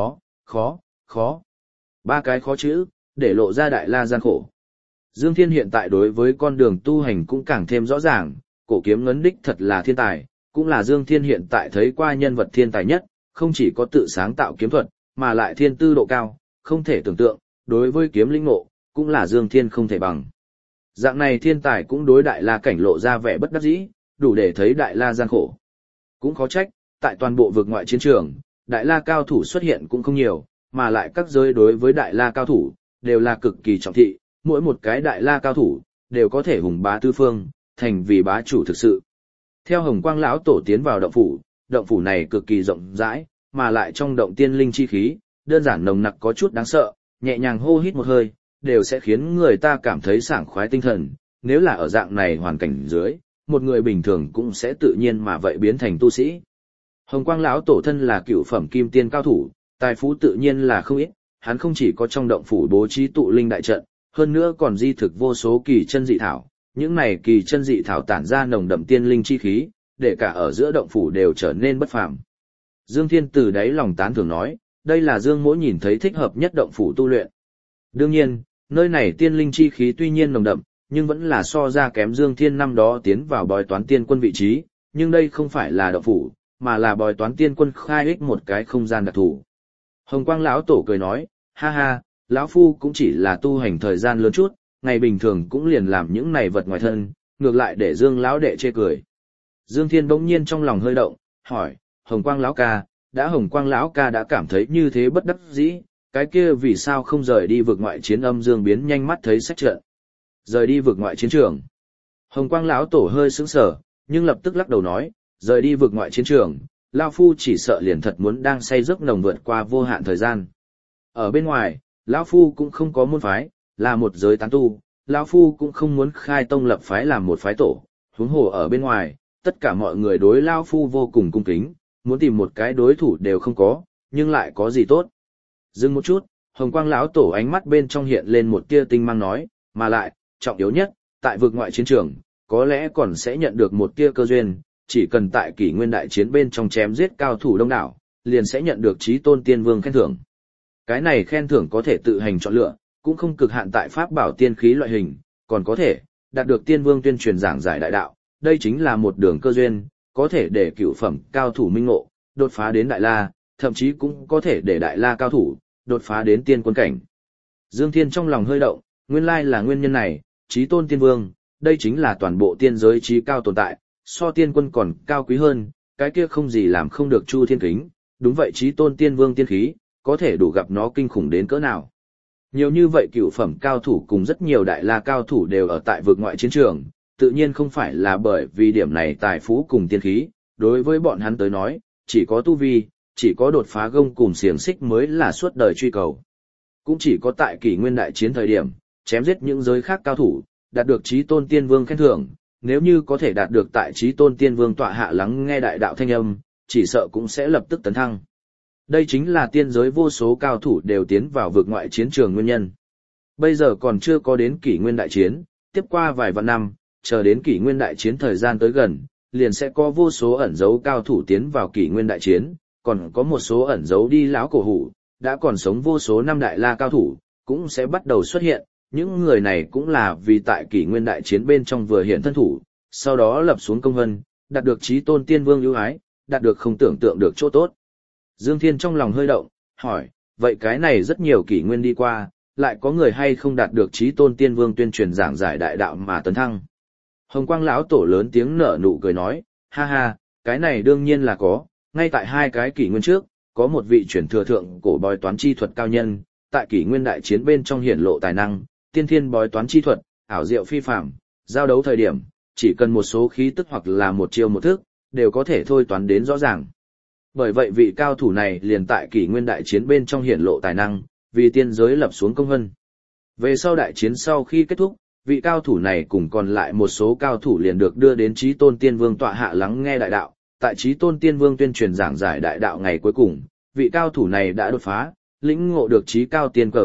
khó. Ba cái khó chữ, để lộ ra đại la gian khổ. Dương Thiên hiện tại đối với con đường tu hành cũng càng thêm rõ ràng, cổ kiếm ngấn đích thật là thiên tài, cũng là Dương Thiên hiện tại thấy qua nhân vật thiên tài nhất, không chỉ có tự sáng tạo kiếm thuật, mà lại thiên tư độ cao, không thể tưởng tượng, đối với kiếm linh ngộ, cũng là Dương Thiên không thể bằng. Dạng này thiên tài cũng đối đại la cảnh lộ ra vẻ bất đắc dĩ, đủ để thấy đại la gian khổ. Cũng khó trách, tại toàn bộ vực ngoại chiến trường, đại la cao thủ xuất hiện cũng không nhiều, mà lại các giới đối với đại la cao thủ, đều là cực kỳ trọng thị, mỗi một cái đại la cao thủ, đều có thể hùng bá tứ phương, thành vì bá chủ thực sự. Theo Hồng Quang lão tổ tiến vào động phủ này cực kỳ rộng rãi, mà lại trong động tiên linh chi khí, đơn giản nồng nặc có chút đáng sợ, nhẹ nhàng hô hít một hơi, đều sẽ khiến người ta cảm thấy sảng khoái tinh thần, nếu là ở dạng này hoàn cảnh dưới, một người bình thường cũng sẽ tự nhiên mà vậy biến thành tu sĩ. Hồng Quang lão tổ thân là cựu phẩm kim tiên cao thủ, tài phú tự nhiên là không ít, hắn không chỉ có trong động phủ bố trí tụ linh đại trận, hơn nữa còn di thực vô số kỳ chân dị thảo, những này kỳ chân dị thảo tản ra nồng đậm tiên linh chi khí, để cả ở giữa động phủ đều trở nên bất phàm. Dương Thiên từ đáy lòng tán thưởng nói, đây là Dương Mỗ nhìn thấy thích hợp nhất động phủ tu luyện. Đương nhiên, nơi này tiên linh chi khí tuy nhiên nồng đậm, nhưng vẫn là so ra kém Dương Thiên năm đó tiến vào bói toán tiên quân vị trí, nhưng đây không phải là động phủ, mà là bói toán tiên quân khai ích một cái không gian đặc thù. Hồng Quang lão tổ cười nói, ha ha, lão phu cũng chỉ là tu hành thời gian lớn chút, ngày bình thường cũng liền làm những này vật ngoài thân, ngược lại để Dương lão đệ chê cười. Dương Thiên bỗng nhiên trong lòng hơi động, hỏi, Hồng Quang lão ca, Hồng Quang lão ca đã cảm thấy như thế bất đắc dĩ, cái kia vì sao không rời đi vực ngoại chiến âm dương biến nhanh mắt thấy sách trận. Rời đi vực ngoại chiến trường. Hồng Quang lão tổ hơi sững sờ, nhưng lập tức lắc đầu nói, rời đi vực ngoại chiến trường, lão phu chỉ sợ liền thật muốn đang say giấc nồng vượt qua vô hạn thời gian. Ở bên ngoài, lão phu cũng không có môn phái, là một giới tán tu, lão phu cũng không muốn khai tông lập phái làm một phái tổ, huống hồ ở bên ngoài, tất cả mọi người đối Lao Phu vô cùng cung kính, muốn tìm một cái đối thủ đều không có, nhưng lại có gì tốt. Dừng một chút, Hồng Quang lão tổ ánh mắt bên trong hiện lên một tia tinh mang nói, mà lại, trọng yếu nhất, tại vực ngoại chiến trường, có lẽ còn sẽ nhận được một tia cơ duyên, chỉ cần tại kỷ nguyên đại chiến bên trong chém giết cao thủ đông đảo, liền sẽ nhận được chí tôn tiên vương khen thưởng. Cái này khen thưởng có thể tự hành chọn lựa, cũng không cực hạn tại pháp bảo tiên khí loại hình, còn có thể đạt được tiên vương tuyên truyền giảng giải đại đạo, đây chính là một đường cơ duyên, có thể để cửu phẩm cao thủ minh ngộ, đột phá đến đại la, thậm chí cũng có thể để đại la cao thủ đột phá đến tiên quân cảnh. Dương Thiên trong lòng hơi động, nguyên lai là nguyên nhân này, chí tôn tiên vương, đây chính là toàn bộ tiên giới chí cao tồn tại, so tiên quân còn cao quý hơn, cái kia không gì làm không được Chu Thiên Kính, đúng vậy chí tôn tiên vương tiên khí, có thể đủ gặp nó kinh khủng đến cỡ nào. Nhiều như vậy cựu phẩm cao thủ cùng rất nhiều đại la cao thủ đều ở tại vực ngoại chiến trường, tự nhiên không phải là bởi vì điểm này tài phú cùng tiên khí, đối với bọn hắn tới nói, chỉ có tu vi, chỉ có đột phá gông cùng xiềng xích mới là suốt đời truy cầu. Cũng chỉ có tại kỷ nguyên đại chiến thời điểm, chém giết những giới khác cao thủ, đạt được chí tôn tiên vương khen thưởng, nếu như có thể đạt được tại chí tôn tiên vương tọa hạ lắng nghe đại đạo thanh âm, chỉ sợ cũng sẽ lập tức tấn thăng. Đây chính là tiên giới vô số cao thủ đều tiến vào vực ngoại chiến trường nguyên nhân. Bây giờ còn chưa có đến kỷ nguyên đại chiến, tiếp qua vài vạn năm, chờ đến kỷ nguyên đại chiến thời gian tới gần, liền sẽ có vô số ẩn dấu cao thủ tiến vào kỷ nguyên đại chiến, còn có một số ẩn dấu đi lão cổ hủ, đã còn sống vô số năm đại la cao thủ, cũng sẽ bắt đầu xuất hiện, những người này cũng là vì tại kỷ nguyên đại chiến bên trong vừa hiện thân thủ, sau đó lập xuống công vân, đạt được chí tôn tiên vương ưu ái, đạt được không tưởng tượng được chỗ tốt. Dương Thiên trong lòng hơi động, hỏi, vậy cái này rất nhiều kỷ nguyên đi qua, lại có người hay không đạt được chí tôn tiên vương tuyên truyền giảng giải đại đạo mà tấn thăng? Hồng Quang lão tổ lớn tiếng nở nụ cười nói, ha ha, cái này đương nhiên là có, ngay tại hai cái kỷ nguyên trước, có một vị truyền thừa thượng cổ bói toán chi thuật cao nhân, tại kỷ nguyên đại chiến bên trong hiển lộ tài năng, tiên thiên bói toán chi thuật, ảo diệu phi phàm, giao đấu thời điểm, chỉ cần một số khí tức hoặc là một chiêu một thức, đều có thể thôi toán đến rõ ràng. Bởi vậy vị cao thủ này liền tại kỷ nguyên đại chiến bên trong hiển lộ tài năng, vì tiên giới lập xuống công vân. Về sau đại chiến sau khi kết thúc, vị cao thủ này cùng còn lại một số cao thủ liền được đưa đến chí tôn tiên vương tọa hạ lắng nghe đại đạo. Tại chí tôn tiên vương tuyên truyền giảng giải đại đạo ngày cuối cùng, vị cao thủ này đã đột phá, lĩnh ngộ được chí cao tiên cờ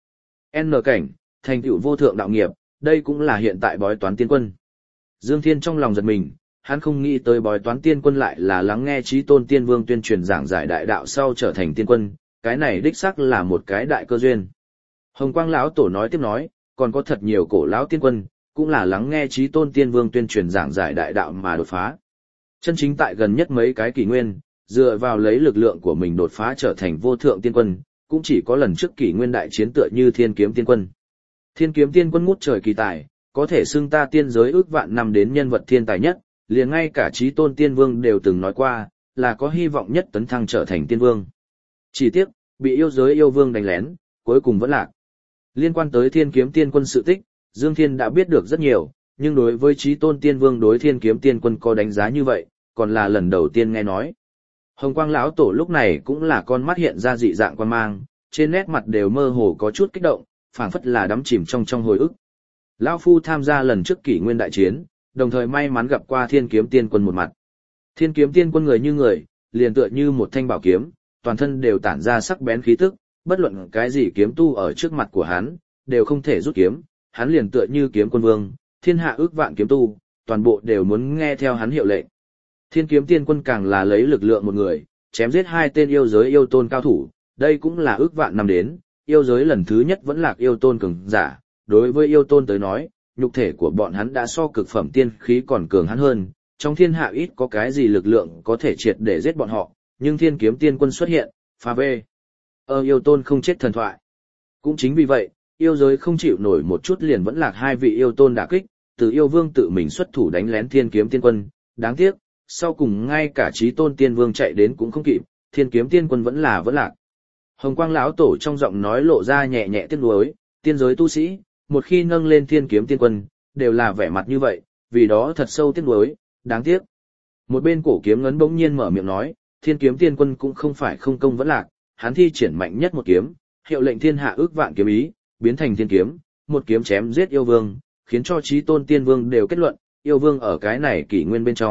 N cảnh, thành tựu vô thượng đạo nghiệp, đây cũng là hiện tại bói toán tiên quân. Dương Thiên trong lòng giật mình, hắn không nghĩ tới bói toán tiên quân lại là lắng nghe chí tôn tiên vương tuyên truyền giảng giải đại đạo sau trở thành tiên quân, cái này đích xác là một cái đại cơ duyên. Hồng Quang lão tổ nói tiếp nói, còn có thật nhiều cổ lão tiên quân, cũng là lắng nghe chí tôn tiên vương tuyên truyền giảng giải đại đạo mà đột phá. Chân chính tại gần nhất mấy cái kỷ nguyên, dựa vào lấy lực lượng của mình đột phá trở thành vô thượng tiên quân, cũng chỉ có lần trước kỷ nguyên đại chiến tựa như Thiên Kiếm Tiên Quân. Thiên Kiếm Tiên Quân ngút trời kỳ tài, có thể xưng ta tiên giới ước vạn năm đến nhân vật thiên tài nhất, liền ngay cả chí tôn tiên vương đều từng nói qua, là có hy vọng nhất tấn thăng trở thành tiên vương. Chỉ tiếc, bị yêu giới yêu vương đánh lén, cuối cùng vẫn lạc. Liên quan tới Thiên Kiếm Tiên Quân sự tích, Dương Thiên đã biết được rất nhiều, nhưng đối với chí tôn tiên vương đối Thiên Kiếm Tiên Quân có đánh giá như vậy, còn là lần đầu tiên nghe nói. Hồng Quang lão tổ lúc này cũng là con mắt hiện ra dị dạng quan mang, trên nét mặt đều mơ hồ có chút kích động, phảng phất là đắm chìm trong hồi ức. Lão phu tham gia lần trước kỷ nguyên đại chiến, đồng thời may mắn gặp qua Thiên Kiếm Tiên Quân một mặt. Thiên Kiếm Tiên Quân người như người, liền tựa như một thanh bảo kiếm, toàn thân đều tản ra sắc bén khí tức, bất luận cái gì kiếm tu ở trước mặt của hắn, đều không thể rút kiếm, hắn liền tựa như kiếm quân vương, thiên hạ ước vạn kiếm tu, toàn bộ đều muốn nghe theo hắn hiệu lệnh. Thiên Kiếm Tiên Quân càng là lấy lực lượng một người, chém giết hai tên yêu giới yêu tôn cao thủ, đây cũng là ước vạn năm đến, yêu giới lần thứ nhất vẫn lạc yêu tôn cường giả, đối với yêu tôn tới nói, nhục thể của bọn hắn đã so cực phẩm tiên khí còn cường hắn hơn, trong thiên hạ ít có cái gì lực lượng có thể triệt để giết bọn họ, nhưng Thiên Kiếm Tiên Quân xuất hiện, phá bê. Yêu tôn không chết thần thoại. Cũng chính vì vậy, yêu giới không chịu nổi một chút liền vẫn lạc hai vị yêu tôn đả kích, từ yêu vương tự mình xuất thủ đánh lén Thiên Kiếm Tiên Quân, đáng tiếc, sau cùng ngay cả chí tôn tiên vương chạy đến cũng không kịp, Thiên Kiếm Tiên Quân vẫn lạc. Hồng Quang lão tổ trong giọng nói lộ ra nhẹ nhẹ tiếc nuối, tiên giới tu sĩ, một khi nâng lên Thiên Kiếm Tiên Quân, đều là vẻ mặt như vậy, vì đó thật sâu tiếc nuối, đáng tiếc. Một bên cổ kiếm ngấn bỗng nhiên mở miệng nói, Thiên Kiếm Tiên Quân cũng không phải không công vẫn lạc, hắn thi triển mạnh nhất một kiếm, hiệu lệnh thiên hạ ước vạn kiếm ý, biến thành thiên kiếm, một kiếm chém giết yêu vương, khiến cho chí tôn tiên vương đều kết luận, yêu vương ở cái này kỷ nguyên bên trong,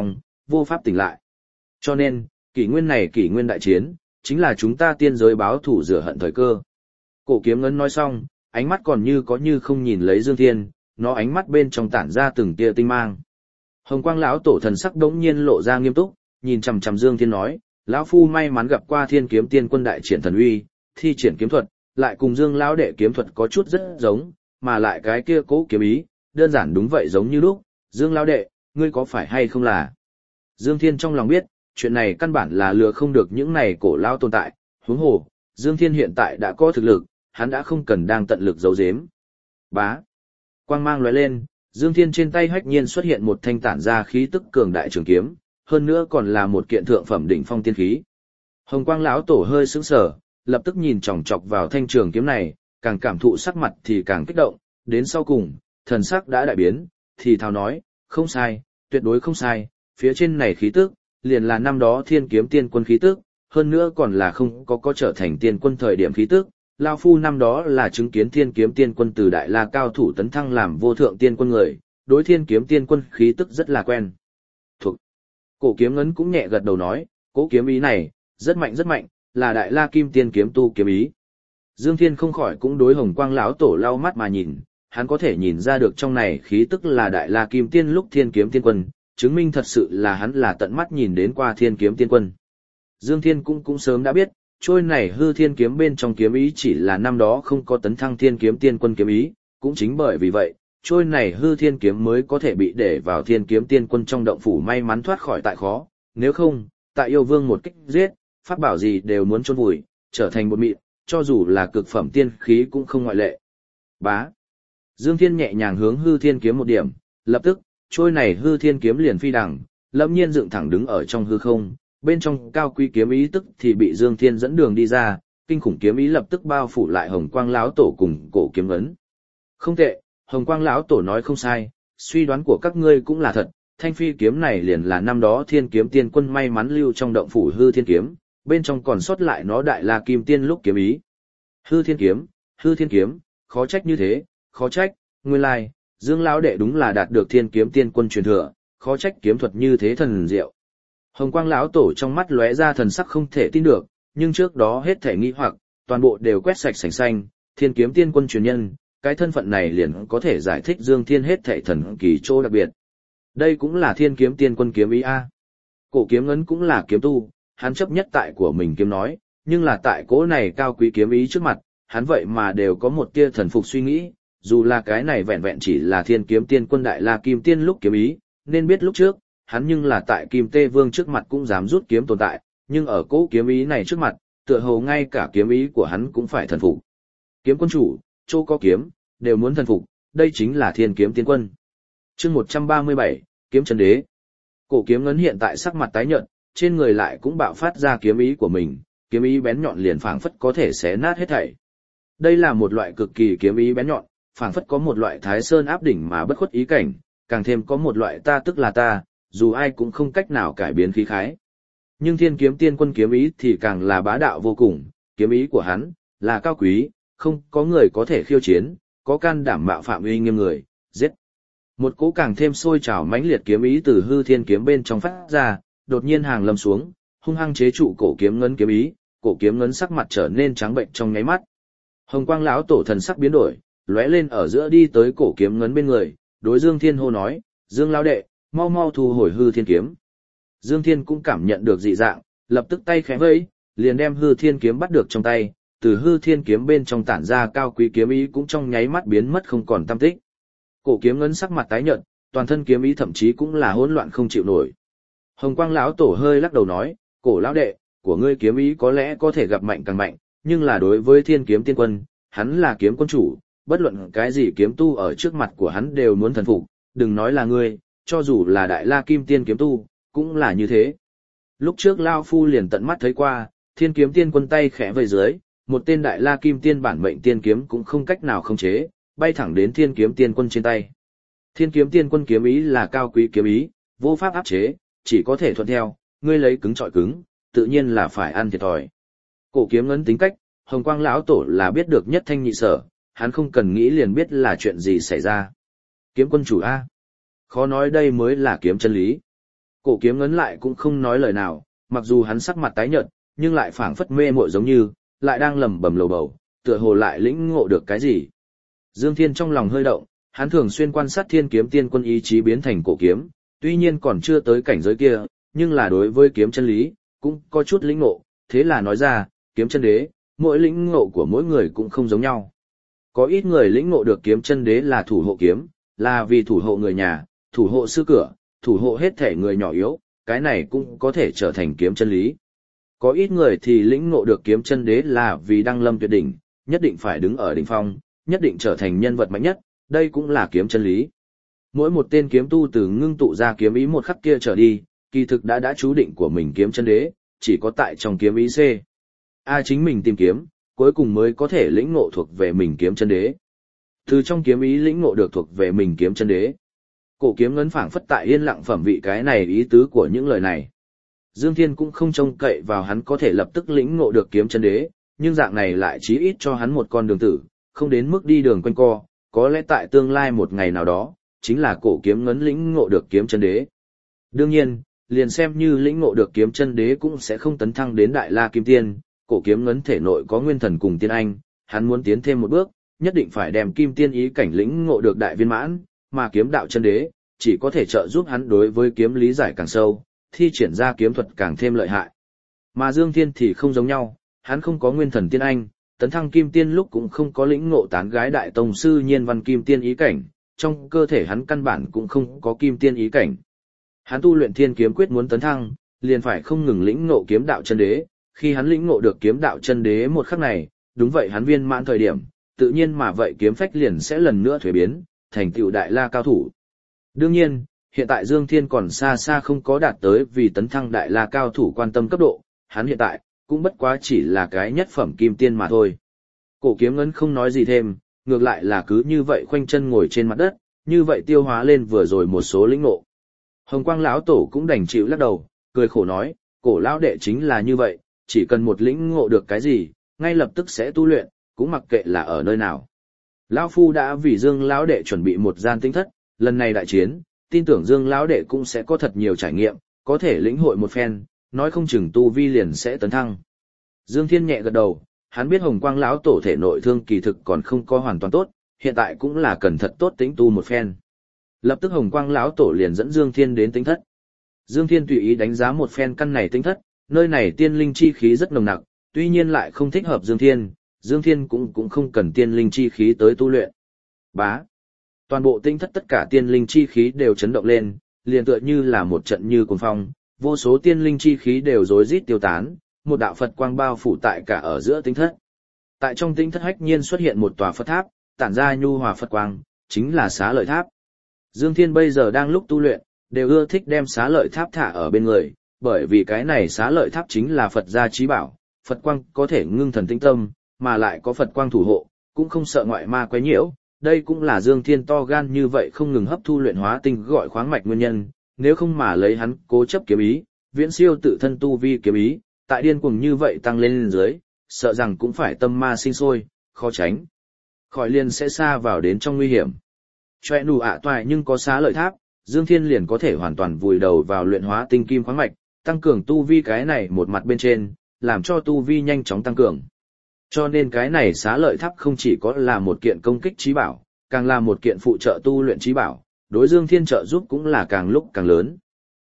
vô pháp tỉnh lại. Cho nên, kỷ nguyên này kỷ nguyên đại chiến, chính là chúng ta tiên giới báo thủ rửa hận thời cơ. Cổ kiếm ngân nói xong, ánh mắt còn như có như không nhìn lấy Dương Thiên, nó ánh mắt bên trong tản ra từng tia tinh mang. Hồng Quang lão tổ thần sắc đống nhiên lộ ra nghiêm túc, nhìn chằm chằm Dương Thiên nói, lão phu may mắn gặp qua Thiên Kiếm Tiên Quân đại triển thần uy, thi triển kiếm thuật, lại cùng Dương lão đệ kiếm thuật có chút rất giống, mà lại cái kia cố kiếm ý, đơn giản đúng vậy giống như lúc, Dương lão đệ, ngươi có phải hay không là? Dương Thiên trong lòng biết, chuyện này căn bản là lừa không được những này cổ lao tồn tại, huống hồ, Dương Thiên hiện tại đã có thực lực, hắn đã không cần đang tận lực giấu giếm. Bá. Quang mang lóe lên, Dương Thiên trên tay hách nhiên xuất hiện một thanh tản ra khí tức cường đại trường kiếm, hơn nữa còn là một kiện thượng phẩm đỉnh phong tiên khí. Hồng Quang lão tổ hơi sững sờ, lập tức nhìn chòng chọc vào thanh trường kiếm này, càng cảm thụ sắc mặt thì càng kích động, đến sau cùng, thần sắc đã đại biến, thì thào nói, không sai, tuyệt đối không sai, phía trên này khí tức, liền là năm đó Thiên Kiếm Tiên Quân khí tức, hơn nữa còn là không có trở thành tiên quân thời điểm khí tức. Lao phu năm đó là chứng kiến Thiên Kiếm Tiên Quân từ đại la cao thủ tấn thăng làm vô thượng tiên quân người, đối Thiên Kiếm Tiên Quân khí tức rất là quen thuộc. Cổ kiếm ngấn cũng nhẹ gật đầu nói, cố kiếm ý này, rất mạnh, là đại la kim tiên kiếm tu kiếm ý. Dương Thiên không khỏi cũng đối Hồng Quang lão tổ lau mắt mà nhìn, hắn có thể nhìn ra được trong này khí tức là đại la kim tiên lúc Thiên Kiếm Tiên Quân, chứng minh thật sự là hắn là tận mắt nhìn đến qua Thiên Kiếm Tiên Quân. Dương Thiên cũng sớm đã biết, trôi này hư thiên kiếm bên trong kiếm ý chỉ là năm đó không có tấn thăng Thiên Kiếm Tiên Quân kiếm ý, cũng chính bởi vì vậy, trôi này hư thiên kiếm mới có thể bị để vào Thiên Kiếm Tiên Quân trong động phủ may mắn thoát khỏi tại khó, nếu không, tại yêu vương một kích giết, pháp bảo gì đều muốn chôn vùi, trở thành bột mịn, cho dù là cực phẩm tiên khí cũng không ngoại lệ. Bá. Dương Thiên nhẹ nhàng hướng hư thiên kiếm một điểm, lập tức, trôi này hư thiên kiếm liền phi đằng, lâm nhiên dựng thẳng đứng ở trong hư không, bên trong cao quý kiếm ý tức thì bị Dương Thiên dẫn đường đi ra, kinh khủng kiếm ý lập tức bao phủ lại Hồng Quang lão tổ cùng cổ kiếm ấn. Không tệ, Hồng Quang lão tổ nói không sai, suy đoán của các ngươi cũng là thật, thanh phi kiếm này liền là năm đó Thiên Kiếm Tiên Quân may mắn lưu trong động phủ hư thiên kiếm, bên trong còn sót lại nó đại la kim tiên lúc kiếm ý. Hư thiên kiếm, khó trách như thế, khó trách, nguyên lai, Dương lão đệ đúng là đạt được Thiên Kiếm Tiên Quân truyền thừa, khó trách kiếm thuật như thế thần diệu. Hồng Quang lão tổ trong mắt lóe ra thần sắc không thể tin được, nhưng trước đó hết thể nghi hoặc, toàn bộ đều quét sạch sành xanh, Thiên Kiếm Tiên Quân truyền nhân, cái thân phận này liền có thể giải thích Dương Thiên hết thể thần kỳ chỗ đặc biệt. Đây cũng là Thiên Kiếm Tiên Quân kiếm ý a. Cổ kiếm ngấn cũng là kiếm tu, hắn chấp nhất tại của mình kiếm nói, nhưng là tại cỗ này cao quý kiếm ý trước mặt, hắn vậy mà đều có một tia thần phục suy nghĩ, dù là cái này vẹn vẹn chỉ là Thiên Kiếm Tiên Quân đại la kim tiên lúc kiếm ý, nên biết lúc trước, hắn nhưng là tại Kim Tê Vương trước mặt cũng dám rút kiếm tồn tại, nhưng ở cỗ kiếm ý này trước mặt, tựa hồ ngay cả kiếm ý của hắn cũng phải thần phục. Kiếm quân chủ, chỗ có kiếm, đều muốn thần phục, đây chính là Thiên Kiếm Tiên Quân. Chương 137, Kiếm Chân Đế. Cổ kiếm ngấn hiện tại sắc mặt tái nhợt, trên người lại cũng bạo phát ra kiếm ý của mình, kiếm ý bén nhọn liền phảng phất có thể xé nát hết thảy. Đây là một loại cực kỳ kiếm ý bén nhọn, phảng phất có một loại Thái Sơn áp đỉnh mà bất khuất ý cảnh, càng thêm có một loại ta tức là ta, dù ai cũng không cách nào cải biến khí khái. Nhưng Thiên Kiếm Tiên Quân kiếm ý thì càng là bá đạo vô cùng, kiếm ý của hắn là cao quý, không có người có thể khiêu chiến, có can đảm mạo phạm uy nghiêm người, giết. Một cỗ càng thêm sôi trào mãnh liệt kiếm ý từ hư thiên kiếm bên trong phát ra, đột nhiên hàng lâm xuống, hung hăng chế trụ cổ kiếm ngấn kiếm ý, cổ kiếm ngấn sắc mặt trở nên trắng bệnh trong nháy mắt. Hồng Quang lão tổ thần sắc biến đổi, lóe lên ở giữa đi tới cổ kiếm ngấn bên người, đối Dương Thiên hô nói, Dương lão đệ, mau mau thu hồi hư thiên kiếm. Dương Thiên cũng cảm nhận được dị dạng, lập tức tay khẽ vẫy, liền đem hư thiên kiếm bắt được trong tay, từ hư thiên kiếm bên trong tản ra cao quý kiếm ý cũng trong nháy mắt biến mất không còn tăm tích. Cổ kiếm ngấn sắc mặt tái nhợt, toàn thân kiếm ý thậm chí cũng là hỗn loạn không chịu nổi. Hồng Quang lão tổ hơi lắc đầu nói, cổ lão đệ, của ngươi kiếm ý có lẽ có thể gặp mạnh càng mạnh, nhưng là đối với Thiên Kiếm Tiên Quân, hắn là kiếm quân chủ, bất luận cái gì kiếm tu ở trước mặt của hắn đều muốn thần phục, đừng nói là ngươi, cho dù là đại la kim tiên kiếm tu, cũng là như thế. Lúc trước Lao Phu liền tận mắt thấy qua, Thiên Kiếm Tiên Quân tay khẽ vây dưới, một tên đại la kim tiên bản mệnh tiên kiếm cũng không cách nào khống chế, bay thẳng đến Thiên Kiếm Tiên Quân trên tay. Thiên Kiếm Tiên Quân kiếm ý là cao quý kiếm ý, vô pháp áp chế, chỉ có thể thuận theo, ngươi lấy cứng trọi cứng, tự nhiên là phải ăn thiệt thòi. Cổ kiếm ngấn tính cách, Hồng Quang lão tổ là biết được nhất thanh nhị sở, hắn không cần nghĩ liền biết là chuyện gì xảy ra. Kiếm quân chủ A. Khó nói đây mới là kiếm chân lý. Cổ kiếm ngấn lại cũng không nói lời nào, mặc dù hắn sắc mặt tái nhợt, nhưng lại phảng phất mê muội giống như, lại đang lẩm bẩm lầu bầu, tựa hồ lại lĩnh ngộ được cái gì. Dương Thiên trong lòng hơi động, hắn thường xuyên quan sát Thiên Kiếm Tiên Quân ý chí biến thành cổ kiếm, tuy nhiên còn chưa tới cảnh giới kia, nhưng là đối với kiếm chân lý, cũng có chút lĩnh ngộ, thế là nói ra, kiếm chân đế, mỗi lĩnh ngộ của mỗi người cũng không giống nhau. Có ít người lĩnh ngộ được kiếm chân đế là thủ hộ kiếm, là vì thủ hộ người nhà, thủ hộ sư cửa, thủ hộ hết thể người nhỏ yếu, cái này cũng có thể trở thành kiếm chân lý. Có ít người thì lĩnh ngộ được kiếm chân đế là vì đăng lâm tuyệt đỉnh, nhất định phải đứng ở đỉnh phong, nhất định trở thành nhân vật mạnh nhất, đây cũng là kiếm chân lý. Mỗi một tên kiếm tu từ ngưng tụ ra kiếm ý một khắc kia trở đi, kỳ thực đã chú định của mình kiếm chân đế, chỉ có tại trong kiếm ý C. A chính mình tìm kiếm, cuối cùng mới có thể lĩnh ngộ thuộc về mình kiếm chân đế. Từ trong kiếm ý lĩnh ngộ được thuộc về mình kiếm chân đế. Cổ kiếm ngấn phảng phất tại yên lặng phẩm vị cái này ý tứ của những lời này. Dương Thiên cũng không trông cậy vào hắn có thể lập tức lĩnh ngộ được kiếm chân đế, nhưng dạng này lại chí ít cho hắn một con đường tử, không đến mức đi đường quanh co, có lẽ tại tương lai một ngày nào đó, chính là cổ kiếm ngấn lĩnh ngộ được kiếm chân đế. Đương nhiên, liền xem như lĩnh ngộ được kiếm chân đế cũng sẽ không tấn thăng đến đại la kim tiên, cổ kiếm ngấn thể nội có nguyên thần cùng tiên anh, hắn muốn tiến thêm một bước, nhất định phải đem kim tiên ý cảnh lĩnh ngộ được đại viên mãn, mà kiếm đạo chân đế chỉ có thể trợ giúp hắn đối với kiếm lý giải càng sâu, thi triển ra kiếm thuật càng thêm lợi hại. Mà Dương Thiên thì không giống nhau, hắn không có nguyên thần tiên anh, tấn thăng kim tiên lúc cũng không có lĩnh ngộ tán gái đại tông sư nhiên văn kim tiên ý cảnh, trong cơ thể hắn căn bản cũng không có kim tiên ý cảnh. Hắn tu luyện thiên kiếm quyết muốn tấn thăng, liền phải không ngừng lĩnh ngộ kiếm đạo chân đế, khi hắn lĩnh ngộ được kiếm đạo chân đế một khắc này, đúng vậy hắn viên mãn thời điểm, tự nhiên mà vậy kiếm phách liền sẽ lần nữa thuế biến, thành tựu đại la cao thủ. Đương nhiên, hiện tại Dương Thiên còn xa xa không có đạt tới vì tấn thăng đại la cao thủ quan tâm cấp độ, hắn hiện tại cũng bất quá chỉ là cái nhất phẩm kim tiên mà thôi. Cổ kiếm ngấn không nói gì thêm, ngược lại là cứ như vậy khoanh chân ngồi trên mặt đất, như vậy tiêu hóa lên vừa rồi một số lĩnh ngộ. Hồng Quang lão tổ cũng đành chịu lắc đầu, cười khổ nói, cổ lão đệ chính là như vậy, chỉ cần một lĩnh ngộ được cái gì, ngay lập tức sẽ tu luyện, cũng mặc kệ là ở nơi nào. Lão phu đã vì Dương lão đệ chuẩn bị một gian tinh thất, lần này đại chiến, tin tưởng Dương lão đệ cũng sẽ có thật nhiều trải nghiệm, có thể lĩnh hội một phen, nói không chừng tu vi liền sẽ tấn thăng. Dương Thiên nhẹ gật đầu, hắn biết Hồng Quang lão tổ thể nội thương kỳ thực còn không có hoàn toàn tốt, hiện tại cũng là cần thật tốt tĩnh tu một phen. Lập tức Hồng Quang lão tổ liền dẫn Dương Thiên đến tinh thất. Dương Thiên tùy ý đánh giá một phen căn này tinh thất, nơi này tiên linh chi khí rất nồng nặc, tuy nhiên lại không thích hợp Dương Thiên, Dương Thiên cũng không cần tiên linh chi khí tới tu luyện. Bá. Toàn bộ tinh thất tất cả tiên linh chi khí đều chấn động lên, liền tựa như là một trận như cuồng phong, vô số tiên linh chi khí đều rối rít tiêu tán, một đạo Phật quang bao phủ tại cả ở giữa tinh thất. Tại trong tinh thất hách nhiên xuất hiện một tòa Phật tháp, tản ra nhu hòa Phật quang, chính là Xá Lợi Tháp. Dương Thiên bây giờ đang lúc tu luyện, đều ưa thích đem Xá Lợi Tháp thả ở bên người, bởi vì cái này Xá Lợi Tháp chính là Phật gia chí bảo, Phật quang có thể ngưng thần tĩnh tâm, mà lại có Phật quang thủ hộ, cũng không sợ ngoại ma quấy nhiễu. Đây cũng là Dương Thiên to gan như vậy không ngừng hấp thu luyện hóa tinh gọi khoáng mạch nguyên nhân, nếu không mà lấy hắn cố chấp kiếm ý, viễn siêu tự thân tu vi kiếm ý, tại điên cuồng như vậy tăng lên dưới, sợ rằng cũng phải tâm ma sinh sôi, khó tránh. Khỏi liền sẽ xa vào đến trong nguy hiểm. Choe nụ ạ toại nhưng có Xá Lợi Tháp, Dương Thiên liền có thể hoàn toàn vùi đầu vào luyện hóa tinh kim khoáng mạch, tăng cường tu vi cái này một mặt bên trên, làm cho tu vi nhanh chóng tăng cường. Cho nên cái này Xá Lợi Tháp không chỉ có là một kiện công kích chí bảo, càng là một kiện phụ trợ tu luyện chí bảo, đối Dương Thiên trợ giúp cũng là càng lúc càng lớn.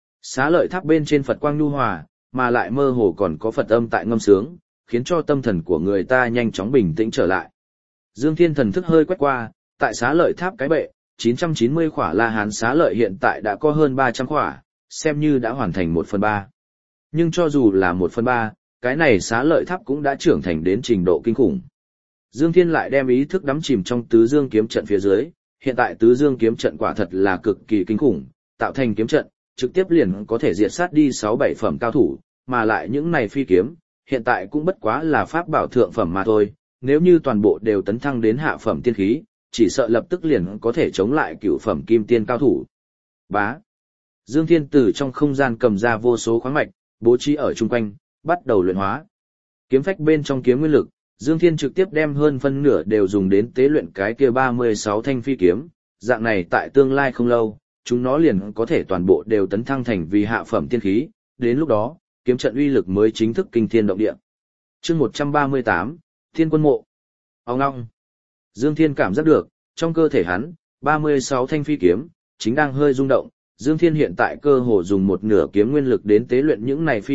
Xá Lợi Tháp bên trên Phật quang nhu hòa, mà lại mơ hồ còn có Phật âm tại ngâm sướng, khiến cho tâm thần của người ta nhanh chóng bình tĩnh trở lại. Dương Thiên thần thức hơi quét qua, tại Xá Lợi Tháp cái bệ, 990 khỏa La Hán Xá Lợi hiện tại đã có hơn 300 khỏa, xem như đã hoàn thành 1/3. Nhưng cho dù là 1/3, cái này Xá Lợi Tháp cũng đã trưởng thành đến trình độ kinh khủng. Dương Thiên lại đem ý thức đắm chìm trong tứ dương kiếm trận phía dưới, hiện tại tứ dương kiếm trận quả thật là cực kỳ kinh khủng, tạo thành kiếm trận, trực tiếp liền có thể diệt sát đi 6-7 phẩm cao thủ, mà lại những này phi kiếm, hiện tại cũng bất quá là pháp bảo thượng phẩm mà thôi, nếu như toàn bộ đều tấn thăng đến hạ phẩm tiên khí, chỉ sợ lập tức liền có thể chống lại cửu phẩm kim tiên cao thủ. Bá. Dương Thiên từ trong không gian cầm ra vô số khoáng mạch, bố trí ở chung quanh, bắt đầu luyện hóa. Kiếm phách bên trong kiếm nguyên lực, Dương Thiên trực tiếp đem hơn phân nửa đều dùng đến tế luyện cái kia 36 thanh phi kiếm, dạng này tại tương lai không lâu, chúng nó liền có thể toàn bộ đều tấn thăng thành vì hạ phẩm tiên khí, đến lúc đó, kiếm trận uy lực mới chính thức kinh thiên động địa. Chương 138, Thiên Quân Mộ. Ong ong. Dương Thiên cảm giác được, trong cơ thể hắn, 36 thanh phi kiếm chính đang hơi rung động. Dương Thiên hiện tại cơ hồ dùng một nửa kiếm nguyên lực đến tế luyện những này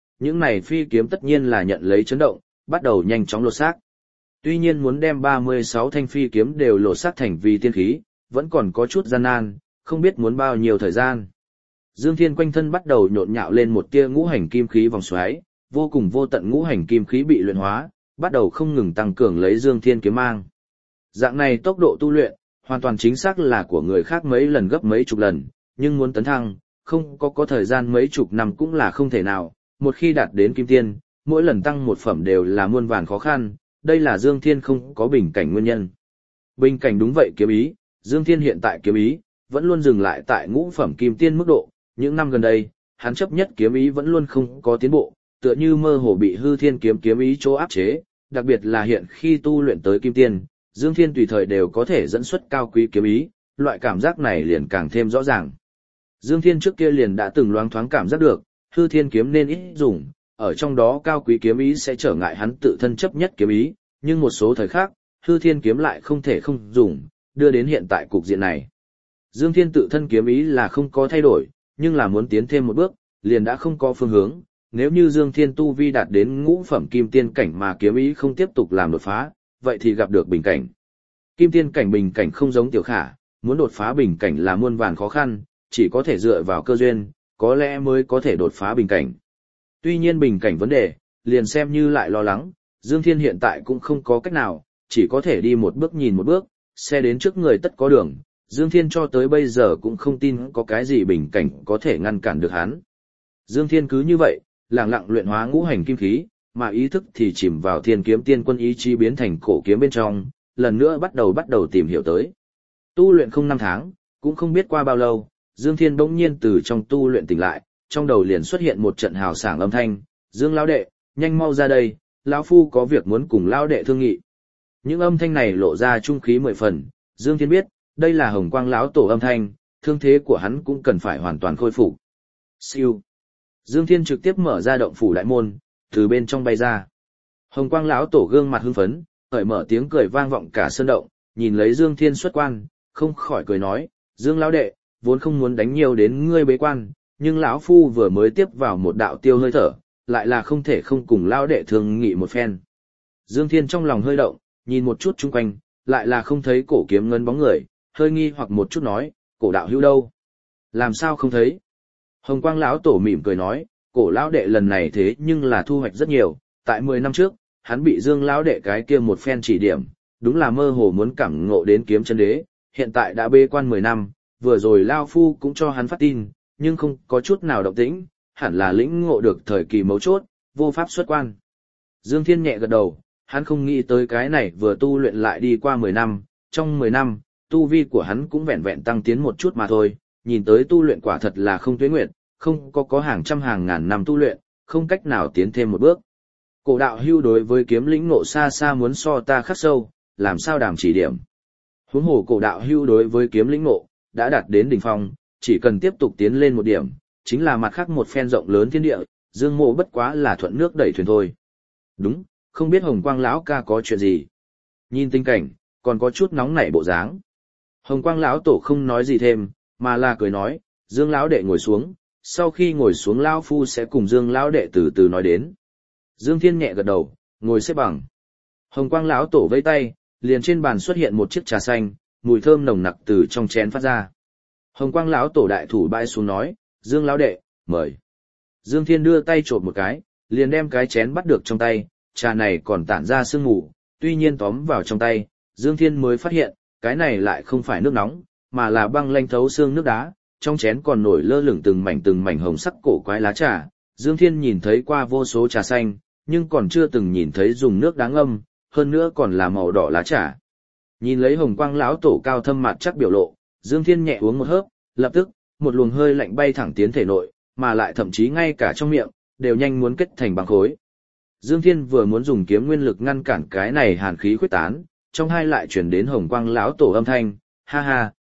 phi kiếm tất nhiên là nhận lấy chấn động, bắt đầu nhanh chóng lột xác. Tuy nhiên muốn đem 36 thanh phi kiếm đều lột xác thành vì tiên khí, vẫn còn có chút gian nan, không biết muốn bao nhiêu thời gian. Dương Thiên quanh thân bắt đầu nhộn nhạo lên một tia ngũ hành kim khí vòng xoáy, vô cùng vô tận ngũ hành kim khí bị luyện hóa, bắt đầu không ngừng tăng cường lấy Dương Thiên kiếm mang. Dạng này tốc độ tu luyện, hoàn toàn chính xác là của người khác mấy lần gấp mấy chục lần, nhưng muốn tấn thăng, không có thời gian mấy chục năm cũng là không thể nào, một khi đạt đến kim tiên, mỗi lần tăng một phẩm đều là muôn vàn khó khăn, đây là Dương Thiên không có bình cảnh nguyên nhân. Bình cảnh đúng vậy kiếm ý, Dương Thiên hiện tại kiếm ý, vẫn luôn dừng lại tại ngũ phẩm kim tiên mức độ, những năm gần đây, hắn chấp nhất kiếm ý vẫn luôn không có tiến bộ, tựa như mơ hồ bị hư thiên kiếm ý chỗ áp chế, đặc biệt là hiện khi tu luyện tới kim tiên, Dương Thiên tùy thời đều có thể dẫn xuất cao quý kiếm ý, loại cảm giác này liền càng thêm rõ ràng. Dương Thiên trước kia liền đã từng loáng thoáng cảm giác được, hư thiên kiếm nên ít dùng, ở trong đó cao quý kiếm ý sẽ trở ngại hắn tự thân chấp nhất kiếm ý, nhưng một số thời khác, hư thiên kiếm lại không thể không dùng, đưa đến hiện tại cục diện này. Dương Thiên tự thân kiếm ý là không có thay đổi, nhưng là muốn tiến thêm một bước, liền đã không có phương hướng, nếu như Dương Thiên tu vi đạt đến ngũ phẩm kim tiên cảnh mà kiếm ý không tiếp tục làm đột phá, vậy thì gặp được bình cảnh. Kim tiên cảnh bình cảnh không giống Tiểu Khả, muốn đột phá bình cảnh là muôn vàn khó khăn, chỉ có thể dựa vào cơ duyên, có lẽ mới có thể đột phá bình cảnh. Tuy nhiên bình cảnh vấn đề, liền xem như lại lo lắng, Dương Thiên hiện tại cũng không có cách nào, chỉ có thể đi một bước nhìn một bước, xe đến trước người tất có đường, Dương Thiên cho tới bây giờ cũng không tin có cái gì bình cảnh có thể ngăn cản được hắn. Dương Thiên cứ như vậy, lặng lặng luyện hóa ngũ hành kim khí, mà ý thức thì chìm vào Thiên Kiếm Tiên Quân ý chí biến thành cổ kiếm bên trong, lần nữa bắt đầu tìm hiểu tới. Tu luyện không 5 tháng, cũng không biết qua bao lâu, Dương Thiên bỗng nhiên từ trong tu luyện tỉnh lại, trong đầu liền xuất hiện một trận hào sảng âm thanh, "Dương lão đệ, nhanh mau ra đây, lão phu có việc muốn cùng lão đệ thương nghị." Những âm thanh này lộ ra trung khí 10 phần, Dương Thiên biết, đây là Hồng Quang lão tổ âm thanh, thương thế của hắn cũng cần phải hoàn toàn khôi phục. Siêu. Dương Thiên trực tiếp mở ra động phủ đại môn, từ bên trong bay ra. Hồng Quang lão tổ gương mặt hưng phấn, cởi mở tiếng cười vang vọng cả sơn động, nhìn lấy Dương Thiên xuất quan, không khỏi cười nói, "Dương lão đệ, vốn không muốn đánh nhiều đến ngươi bế quan, nhưng lão phu vừa mới tiếp vào một đạo tiêu hơi thở, lại là không thể không cùng lão đệ thương nghị một phen." Dương Thiên trong lòng hơi động, nhìn một chút chung quanh, lại là không thấy cổ kiếm ngân bóng người, hơi nghi hoặc một chút nói, "Cổ đạo hữu đâu? Làm sao không thấy?" Hồng Quang lão tổ mỉm cười nói, "Cổ lão đệ lần này thế nhưng là thu hoạch rất nhiều, tại 10 năm trước, hắn bị Dương lão đệ cái kia một phen chỉ điểm, đúng là mơ hồ muốn cảm ngộ đến kiếm chân đế, hiện tại đã bế quan 10 năm, vừa rồi lão phu cũng cho hắn phát tin, nhưng không có chút nào động tĩnh, hẳn là lĩnh ngộ được thời kỳ mấu chốt, vô pháp xuất quan." Dương Thiên nhẹ gật đầu, hắn không nghĩ tới cái này vừa tu luyện lại đi qua 10 năm, trong 10 năm, tu vi của hắn cũng vẹn vẹn tăng tiến một chút mà thôi, nhìn tới tu luyện quả thật là không tuế nguyệt, không có hàng trăm hàng ngàn năm tu luyện, không cách nào tiến thêm một bước. Cổ đạo hưu đối với kiếm lĩnh ngộ xa xa muốn so ta khắc sâu, làm sao đàm chỉ điểm. Huống hồ cổ đạo hưu đối với kiếm lĩnh ngộ, đã đạt đến đỉnh phong, chỉ cần tiếp tục tiến lên một điểm, chính là mặt khác một phen rộng lớn thiên địa, Dương Mộ bất quá là thuận nước đẩy thuyền thôi. Đúng, không biết Hồng Quang lão ca có chuyện gì. Nhìn tình cảnh, còn có chút nóng nảy bộ dáng. Hồng Quang lão tổ không nói gì thêm, mà là cười nói, "Dương lão đệ ngồi xuống, sau khi ngồi xuống lão phu sẽ cùng Dương lão đệ từ từ nói đến." Dương Thiên nhẹ gật đầu, ngồi xếp bằng. Hồng Quang lão tổ vẫy tay, liền trên bàn xuất hiện một chiếc trà xanh, mùi thơm nồng nặc từ trong chén phát ra. Hồng Quang lão tổ đại thủ bãi xuống nói, "Dương lão đệ, mời." Dương Thiên đưa tay trộm một cái, liền đem cái chén bắt được trong tay, trà này còn tản ra sương mù, tuy nhiên tóm vào trong tay, Dương Thiên mới phát hiện, cái này lại không phải nước nóng, mà là băng lanh thấu xương nước đá, trong chén còn nổi lơ lửng từng mảnh hồng sắc cổ quái lá trà. Dương Thiên nhìn thấy qua vô số trà xanh, nhưng còn chưa từng nhìn thấy dùng nước đá ngâm, hơn nữa còn là màu đỏ lá trà. Nhìn lấy Hồng Quang lão tổ cao thâm mặt chắc biểu lộ, Dương Thiên nhẹ uống một hớp, lập tức, một luồng hơi lạnh bay thẳng tiến thể nội, mà lại thậm chí ngay cả trong miệng, đều nhanh muốn kết thành băng khối. Dương Thiên vừa muốn dùng kiếm nguyên lực ngăn cản cái này hàn khí khuếch tán, trong hai lại chuyển đến Hồng Quang lão tổ âm thanh, "Ha ha,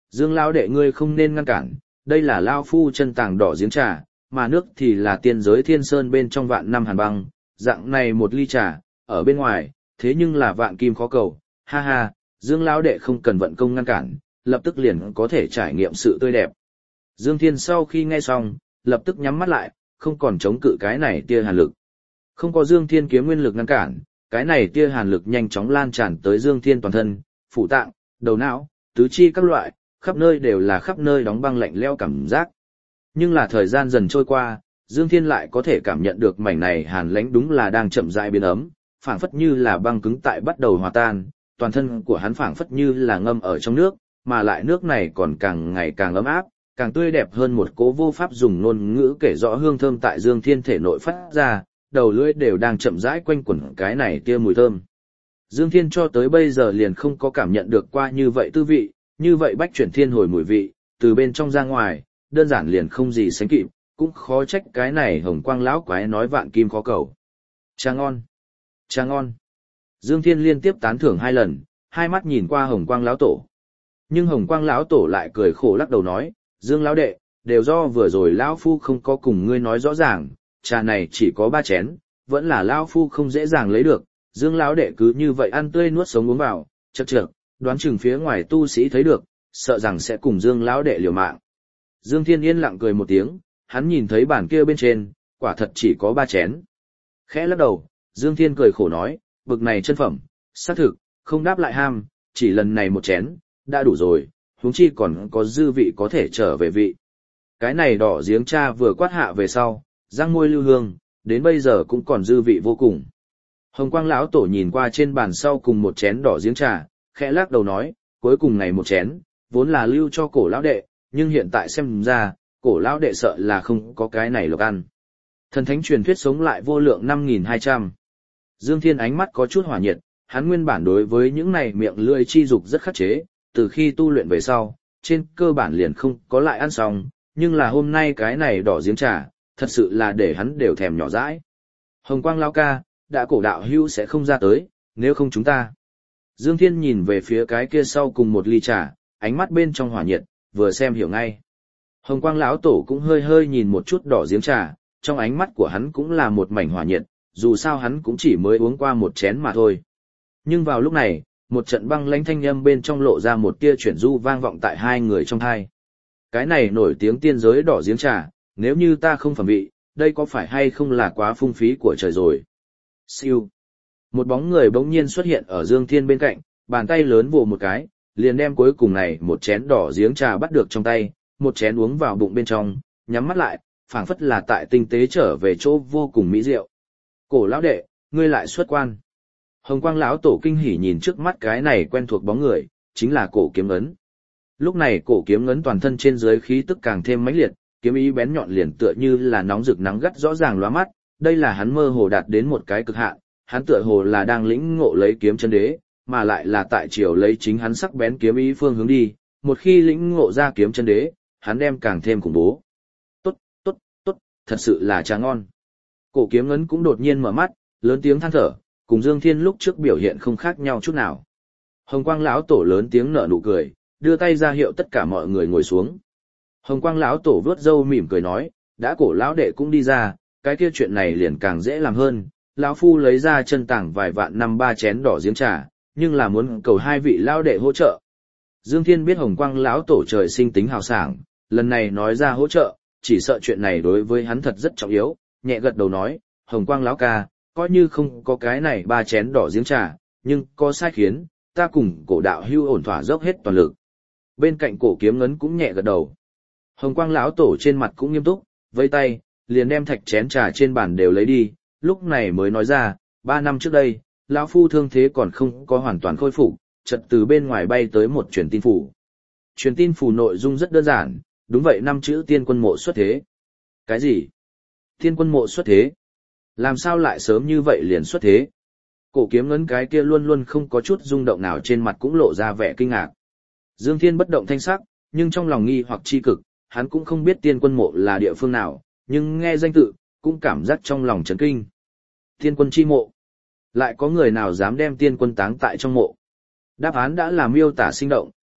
Dương lão đệ ngươi không nên ngăn cản, đây là lao phu chân tàng đỏ giếng trà, mà nước thì là tiên giới thiên sơn bên trong vạn năm hàn băng, dạng này một ly trà, ở bên ngoài, thế nhưng là vạn kim khó cầu, ha ha, Dương lão đệ không cần vận công ngăn cản, lập tức liền có thể trải nghiệm sự tươi đẹp. Dương Thiên sau khi nghe xong, lập tức nhắm mắt lại, không còn chống cự cái này tia hàn lực. Không có Dương Thiên kiếm nguyên lực ngăn cản, cái này tia hàn lực nhanh chóng lan tràn tới Dương Thiên toàn thân, phủ tạng, đầu não, tứ chi các loại, khắp nơi đều là khắp nơi đóng băng lạnh lẽo cảm giác. Nhưng là thời gian dần trôi qua, Dương Thiên lại có thể cảm nhận được mảnh này hàn lãnh đúng là đang chậm rãi biến ấm, phảng phất như là băng cứng tại bắt đầu hòa tan, toàn thân của hắn phảng phất như là ngâm ở trong nước, mà lại nước này còn càng ngày càng ấm áp, càng tươi đẹp hơn, một cố vô pháp dùng ngôn ngữ kể rõ hương thơm tại Dương Thiên thể nội phát ra, đầu lưỡi đều đang chậm rãi quanh quẩn cái này tia mùi thơm. Dương Thiên cho tới bây giờ liền không có cảm nhận được qua như vậy tư vị, như vậy bách chuyển thiên hồi mùi vị, từ bên trong ra ngoài, đơn giản liền không gì sánh kịp, cũng khó trách cái này hồng quang lão quái nói vạn kim khó cầu. Trà ngon, trà ngon. Dương Thiên liên tiếp tán thưởng 2 lần, hai mắt nhìn qua hồng quang lão tổ. Nhưng hồng quang lão tổ lại cười khổ lắc đầu nói, Dương lão đệ, đều do vừa rồi lão phu không có cùng ngươi nói rõ ràng, trà này chỉ có 3 chén, vẫn là lão phu không dễ dàng lấy được, Dương lão đệ cứ như vậy ăn tươi nuốt sống uống vào, chậc chậc, đoán chừng phía ngoài tu sĩ thấy được, sợ rằng sẽ cùng Dương lão đệ liều mạng. Dương Thiên yên lặng cười một tiếng, hắn nhìn thấy bàn kia bên trên, quả thật chỉ có 3 chén. Khẽ lắc đầu, Dương Thiên cười khổ nói, bực này chân phẩm, xác thực, không đáp lại ham, chỉ lần này 1 chén, đã đủ rồi, huống chi còn có dư vị có thể trở về vị. Cái này đỏ giếng cha vừa quát hạ về sau, răng môi lưu hương, đến bây giờ cũng còn dư vị vô cùng. Hồng quang lão tổ nhìn qua trên bàn sau cùng 1 chén đỏ giếng trà, khẽ lắc đầu nói, cuối cùng này 1 chén, vốn là lưu cho cổ lão đệ, nhưng hiện tại xem ra, cổ lão đệ sợ là không có cái này lộc ăn. Thần thánh truyền thuyết sống lại vô lượng 5200. Dương Thiên ánh mắt có chút hỏa nhiệt, hắn nguyên bản đối với những này miệng lưỡi chi dục rất khắc chế, từ khi tu luyện về sau, trên cơ bản liền không có lại ăn xong, nhưng là hôm nay cái này đỏ giếng trà, thật sự là để hắn đều thèm nhỏ dãi. Hồng quang lão ca, đã cổ đạo hữu sẽ không ra tới, nếu không chúng ta. Dương Thiên nhìn về phía cái kia sau cùng 1 ly trà, ánh mắt bên trong hỏa nhiệt, vừa xem hiểu ngay. Hồng quang lão tổ cũng hơi hơi nhìn một chút đỏ giếng trà, trong ánh mắt của hắn cũng là một mảnh hỏa nhiệt, dù sao hắn cũng chỉ mới uống qua 1 chén mà thôi. Nhưng vào lúc này, một trận băng lãnh thanh âm bên trong lộ ra một tia chuyển du vang vọng tại 2 người trong tai. Cái này nổi tiếng tiên giới đỏ giếng trà, nếu như ta không phẩm vị, đây có phải hay không là quá phung phí của trời rồi. Siêu. Một bóng người bỗng nhiên xuất hiện ở Dương Thiên bên cạnh, bàn tay lớn vồ một cái, liền đem cuối cùng này 1 chén đỏ giếng trà bắt được trong tay, 1 chén uống vào bụng bên trong, nhắm mắt lại, phảng phất là tại tinh tế trở về chỗ vô cùng mỹ diệu. Cổ lão đệ, ngươi lại xuất quan. Hồng quang lão tổ kinh hỉ nhìn trước mắt cái này quen thuộc bóng người, chính là cổ kiếm ấn. Lúc này cổ kiếm ấn toàn thân trên dưới khí tức càng thêm mãnh liệt, kiếm ý bén nhọn liền tựa như là nóng rực nắng gắt rõ ràng lóa mắt, đây là hắn mơ hồ đạt đến một cái cực hạn, hắn tựa hồ là đang lĩnh ngộ lấy kiếm chân đế, mà lại là tại chiều lấy chính hắn sắc bén kiếm ý phương hướng đi, một khi lĩnh ngộ ra kiếm chân đế, hắn đem càng thêm khủng bố. Tốt, tốt, tốt, thật sự là trà ngon. Cổ kiếm ấn cũng đột nhiên mở mắt, lớn tiếng than thở, cùng Dương Thiên lúc trước biểu hiện không khác nhau chút nào. Hồng quang lão tổ lớn tiếng nở nụ cười, đưa tay ra hiệu tất cả mọi người ngồi xuống. Hồng quang lão tổ vớt râu mỉm cười nói, đã cổ lão đệ cũng đi ra, cái kia chuyện này liền càng dễ làm hơn. Lão phu lấy ra chân tảng vài vạn năm 3 chén đỏ giếng trà, nhưng là muốn cầu 2 vị lão đệ hỗ trợ. Dương Thiên biết Hồng quang lão tổ trời sinh tính hào sảng, lần này nói ra hỗ trợ, chỉ sợ chuyện này đối với hắn thật rất trọng yếu, nhẹ gật đầu nói, Hồng quang lão ca, coi như không có cái này 3 chén đỏ giếng trà, nhưng có sai khiến, ta cùng cổ đạo hưu ổn thỏa dốc hết toàn lực. Bên cạnh cổ kiếm ngấn cũng nhẹ gật đầu. Hồng quang lão tổ trên mặt cũng nghiêm túc, vây tay, liền đem thạch chén trà trên bàn đều lấy đi, lúc này mới nói ra, 3 năm trước đây, lão phu thương thế còn không có hoàn toàn khôi phục, chợt từ bên ngoài bay tới một truyền tin phủ. Truyền tin phủ nội dung rất đơn giản, đúng vậy 5 chữ tiên quân mộ xuất thế. Cái gì? Tiên quân mộ xuất thế? Làm sao lại sớm như vậy liền xuất thế? Cổ kiếm ngấn cái kia luôn luôn không có chút rung động nào trên mặt cũng lộ ra vẻ kinh ngạc. Dương Thiên bất động thanh sắc, nhưng trong lòng nghi hoặc chi cực, hắn cũng không biết tiên quân mộ là địa phương nào, nhưng nghe danh tự, cũng cảm giác trong lòng chấn kinh. Tiên quân chi mộ. Lại có người nào dám đem tiên quân táng tại trong mộ? Đáp án đã là miêu tả sinh động,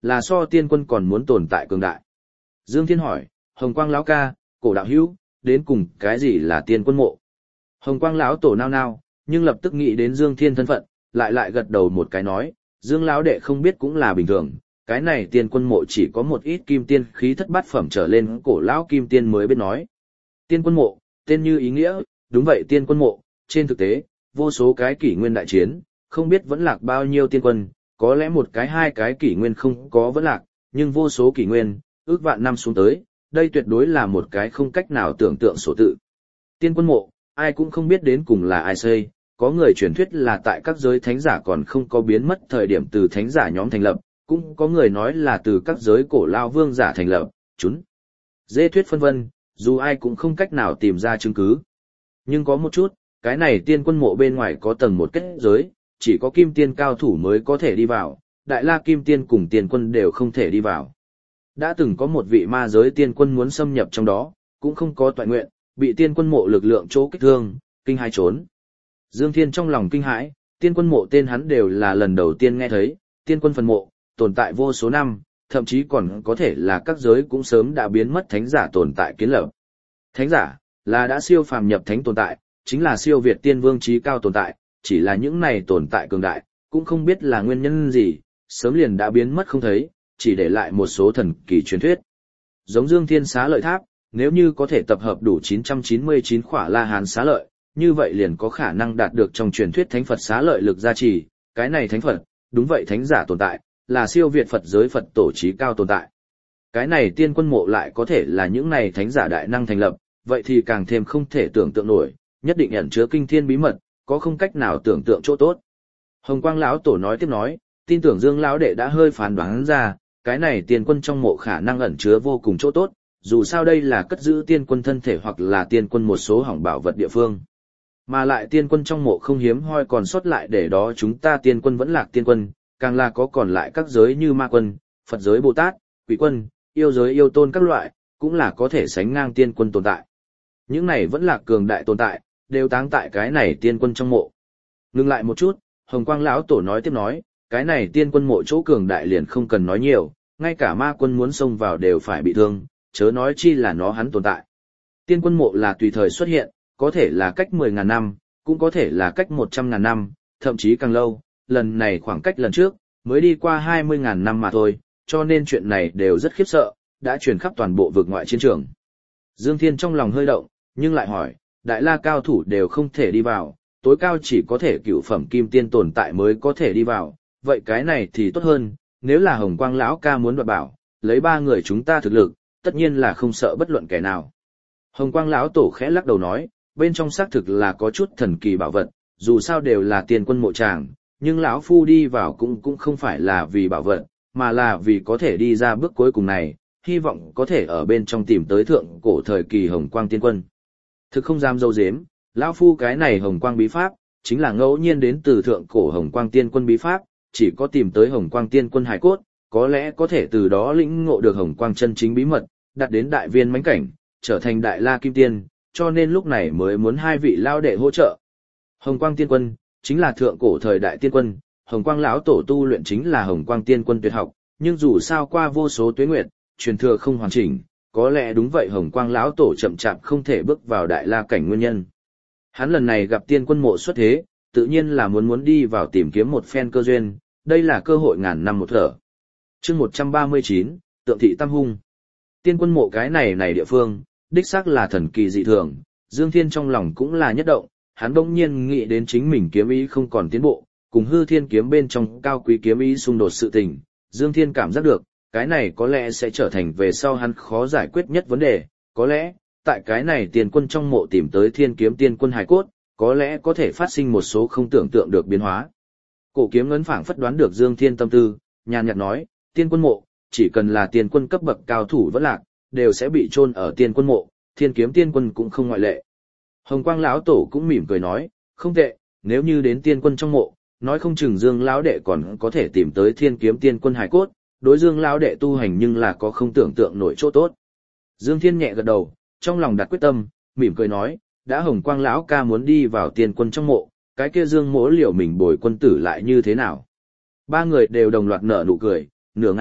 là so tiên quân còn muốn tồn tại cường đại. Dương Thiên hỏi, Hồng Quang lão ca, cổ đạo hữu, đến cùng cái gì là tiên quân mộ? Hồng Quang lão tổ nao nao, nhưng lập tức nghĩ đến Dương Thiên thân phận, lại gật đầu một cái nói, Dương lão đệ không biết cũng là bình thường, cái này tiên quân mộ chỉ có một ít kim tiên khí thất bát phẩm trở lên cổ lão kim tiên mới biết nói. Tiên quân mộ, tên như ý nghĩa, đúng vậy tiên quân mộ, trên thực tế, vô số cái kỷ nguyên đại chiến, không biết vẫn lạc bao nhiêu tiên quân, có lẽ một cái hai cái kỷ nguyên không có vẫn lạc, nhưng vô số kỷ nguyên, ước vạn năm xuống tới, đây tuyệt đối là một cái không cách nào tưởng tượng số tự. Tiên quân mộ, ai cũng không biết đến cùng là ai xây, có người truyền thuyết là tại các giới thánh giả còn không có biến mất thời điểm từ thánh giả nhóm thành lập, cũng có người nói là từ các giới cổ lao vương giả thành lập, chúng. Dê thuyết phân vân, dù ai cũng không cách nào tìm ra chứng cứ. Nhưng có một chút, cái này tiên quân mộ bên ngoài có tầng một kết giới, chỉ có kim tiên cao thủ mới có thể đi vào, đại la kim tiên cùng tiên quân đều không thể đi vào. Đã từng có một vị ma giới tiên quân muốn xâm nhập trong đó, cũng không có toại nguyện, bị tiên quân mộ lực lượng chỗ kích thương, kinh hãi trốn. Dương Thiên trong lòng kinh hãi, tiên quân mộ tên hắn đều là lần đầu tiên nghe thấy, tiên quân phần mộ, tồn tại vô số năm, thậm chí còn có thể là các giới cũng sớm đã biến mất thánh giả tồn tại kiến lập. Thánh giả, là đã siêu phàm nhập thánh tồn tại, chính là siêu việt tiên vương trí cao tồn tại, chỉ là những này tồn tại cường đại, cũng không biết là nguyên nhân gì, sớm liền đã biến mất không thấy, chỉ để lại một số thần kỳ truyền thuyết. Giống Dương Thiên xá lợi tháp, nếu như có thể tập hợp đủ 999 khỏa La Hán xá lợi, như vậy liền có khả năng đạt được trong truyền thuyết thánh Phật xá lợi lực gia trì, cái này thánh Phật, đúng vậy thánh giả tồn tại, là siêu việt Phật giới Phật tổ trí cao tồn tại. Cái này tiên quân mộ lại có thể là những này thánh giả đại năng thành lập, vậy thì càng thêm không thể tưởng tượng nổi, nhất định ẩn chứa kinh thiên bí mật, có không cách nào tưởng tượng chỗ tốt. Hồng Quang lão tổ nói tiếp nói, tin tưởng Dương lão đệ đã hơi phán đoán ra, cái này tiên quân trong mộ khả năng ẩn chứa vô cùng chỗ tốt, dù sao đây là cất giữ tiên quân thân thể hoặc là tiên quân một số hỏng bảo vật địa phương. Mà lại tiên quân trong mộ không hiếm hoi còn sót lại để đó chúng ta tiên quân vẫn lạc tiên quân, càng là có còn lại các giới như ma quân, Phật giới Bồ Tát, Quỷ quân, yêu giới yêu tôn các loại, cũng là có thể sánh ngang tiên quân tồn tại. Những này vẫn là cường đại tồn tại, đều táng tại cái này tiên quân trong mộ. Ngừng lại một chút, Hồng Quang lão tổ nói tiếp nói, cái này tiên quân mộ chỗ cường đại liền không cần nói nhiều, ngay cả ma quân muốn xông vào đều phải bị thương, chớ nói chi là nó hắn tồn tại. Tiên quân mộ là tùy thời xuất hiện, có thể là cách 10.000 năm, cũng có thể là cách 100.000 năm, thậm chí càng lâu, lần này khoảng cách lần trước, mới đi qua 20.000 năm mà thôi, cho nên chuyện này đều rất khiếp sợ, đã truyền khắp toàn bộ vực ngoại chiến trường. Dương Thiên trong lòng hơi động, nhưng lại hỏi, đại la cao thủ đều không thể đi vào, tối cao chỉ có thể cửu phẩm kim tiên tồn tại mới có thể đi vào, vậy cái này thì tốt hơn, nếu là Hồng Quang lão ca muốn đoạt bảo, lấy ba người chúng ta thực lực, tất nhiên là không sợ bất luận kẻ nào. Hồng Quang lão tổ khẽ lắc đầu nói, bên trong xác thực là có chút thần kỳ bảo vật, dù sao đều là tiên quân mộ tràng, nhưng lão phu đi vào cũng không phải là vì bảo vật, mà là vì có thể đi ra bước cuối cùng này, hy vọng có thể ở bên trong tìm tới thượng cổ thời kỳ Hồng Quang tiên quân. Thực không dám dâu dếm, lão phu cái này Hồng Quang bí pháp, chính là ngẫu nhiên đến từ thượng cổ Hồng Quang tiên quân bí pháp, chỉ có tìm tới Hồng Quang tiên quân hải cốt, có lẽ có thể từ đó lĩnh ngộ được Hồng Quang chân chính bí mật, đạt đến đại viên mãnh cảnh, trở thành đại la kim tiên, cho nên lúc này mới muốn hai vị lao đệ hỗ trợ. Hồng Quang tiên quân, chính là thượng cổ thời đại tiên quân, Hồng Quang lão tổ tu luyện chính là Hồng Quang tiên quân tuyệt học, nhưng dù sao qua vô số tuế nguyệt, truyền thừa không hoàn chỉnh, có lẽ đúng vậy Hồng Quang lão tổ chậm chạp không thể bước vào đại la cảnh nguyên nhân. Hắn lần này gặp tiên quân mộ xuất thế, tự nhiên là muốn đi vào tìm kiếm một phen cơ duyên, đây là cơ hội ngàn năm một thở. Chương 139, Tượng thị Tam Hung. Tiên quân mộ cái này địa phương, đích xác là thần kỳ dị thường, Dương Thiên trong lòng cũng là nhất động, hắn bỗng nhiên nghĩ đến chính mình kiếm ý không còn tiến bộ, cùng hư thiên kiếm bên trong cao quý kiếm ý xung đột sự tình, Dương Thiên cảm giác được, cái này có lẽ sẽ trở thành về sau hắn khó giải quyết nhất vấn đề, có lẽ, tại cái này tiên quân trong mộ tìm tới thiên kiếm tiên quân hải cốt, có lẽ có thể phát sinh một số không tưởng tượng được biến hóa. Cổ kiếm ngấn phảng phất đoán được Dương Thiên tâm tư, nhàn nhạt nói, tiên quân mộ, chỉ cần là tiên quân cấp bậc cao thủ vẫn lạc, đều sẽ bị chôn ở tiên quân mộ, thiên kiếm tiên quân cũng không ngoại lệ. Hồng Quang lão tổ cũng mỉm cười nói, không tệ, nếu như đến tiên quân trong mộ, nói không chừng Dương lão đệ còn có thể tìm tới thiên kiếm tiên quân hải cốt, đối Dương lão đệ tu hành nhưng là có không tưởng tượng nổi chỗ tốt. Dương Thiên nhẹ gật đầu, trong lòng đặt quyết tâm, mỉm cười nói, đã Hồng Quang lão ca muốn đi vào tiên quân trong mộ, cái kia Dương Mỗ liệu mình bồi quân tử lại như thế nào? Ba người đều đồng loạt nở nụ cười, nửa ngày,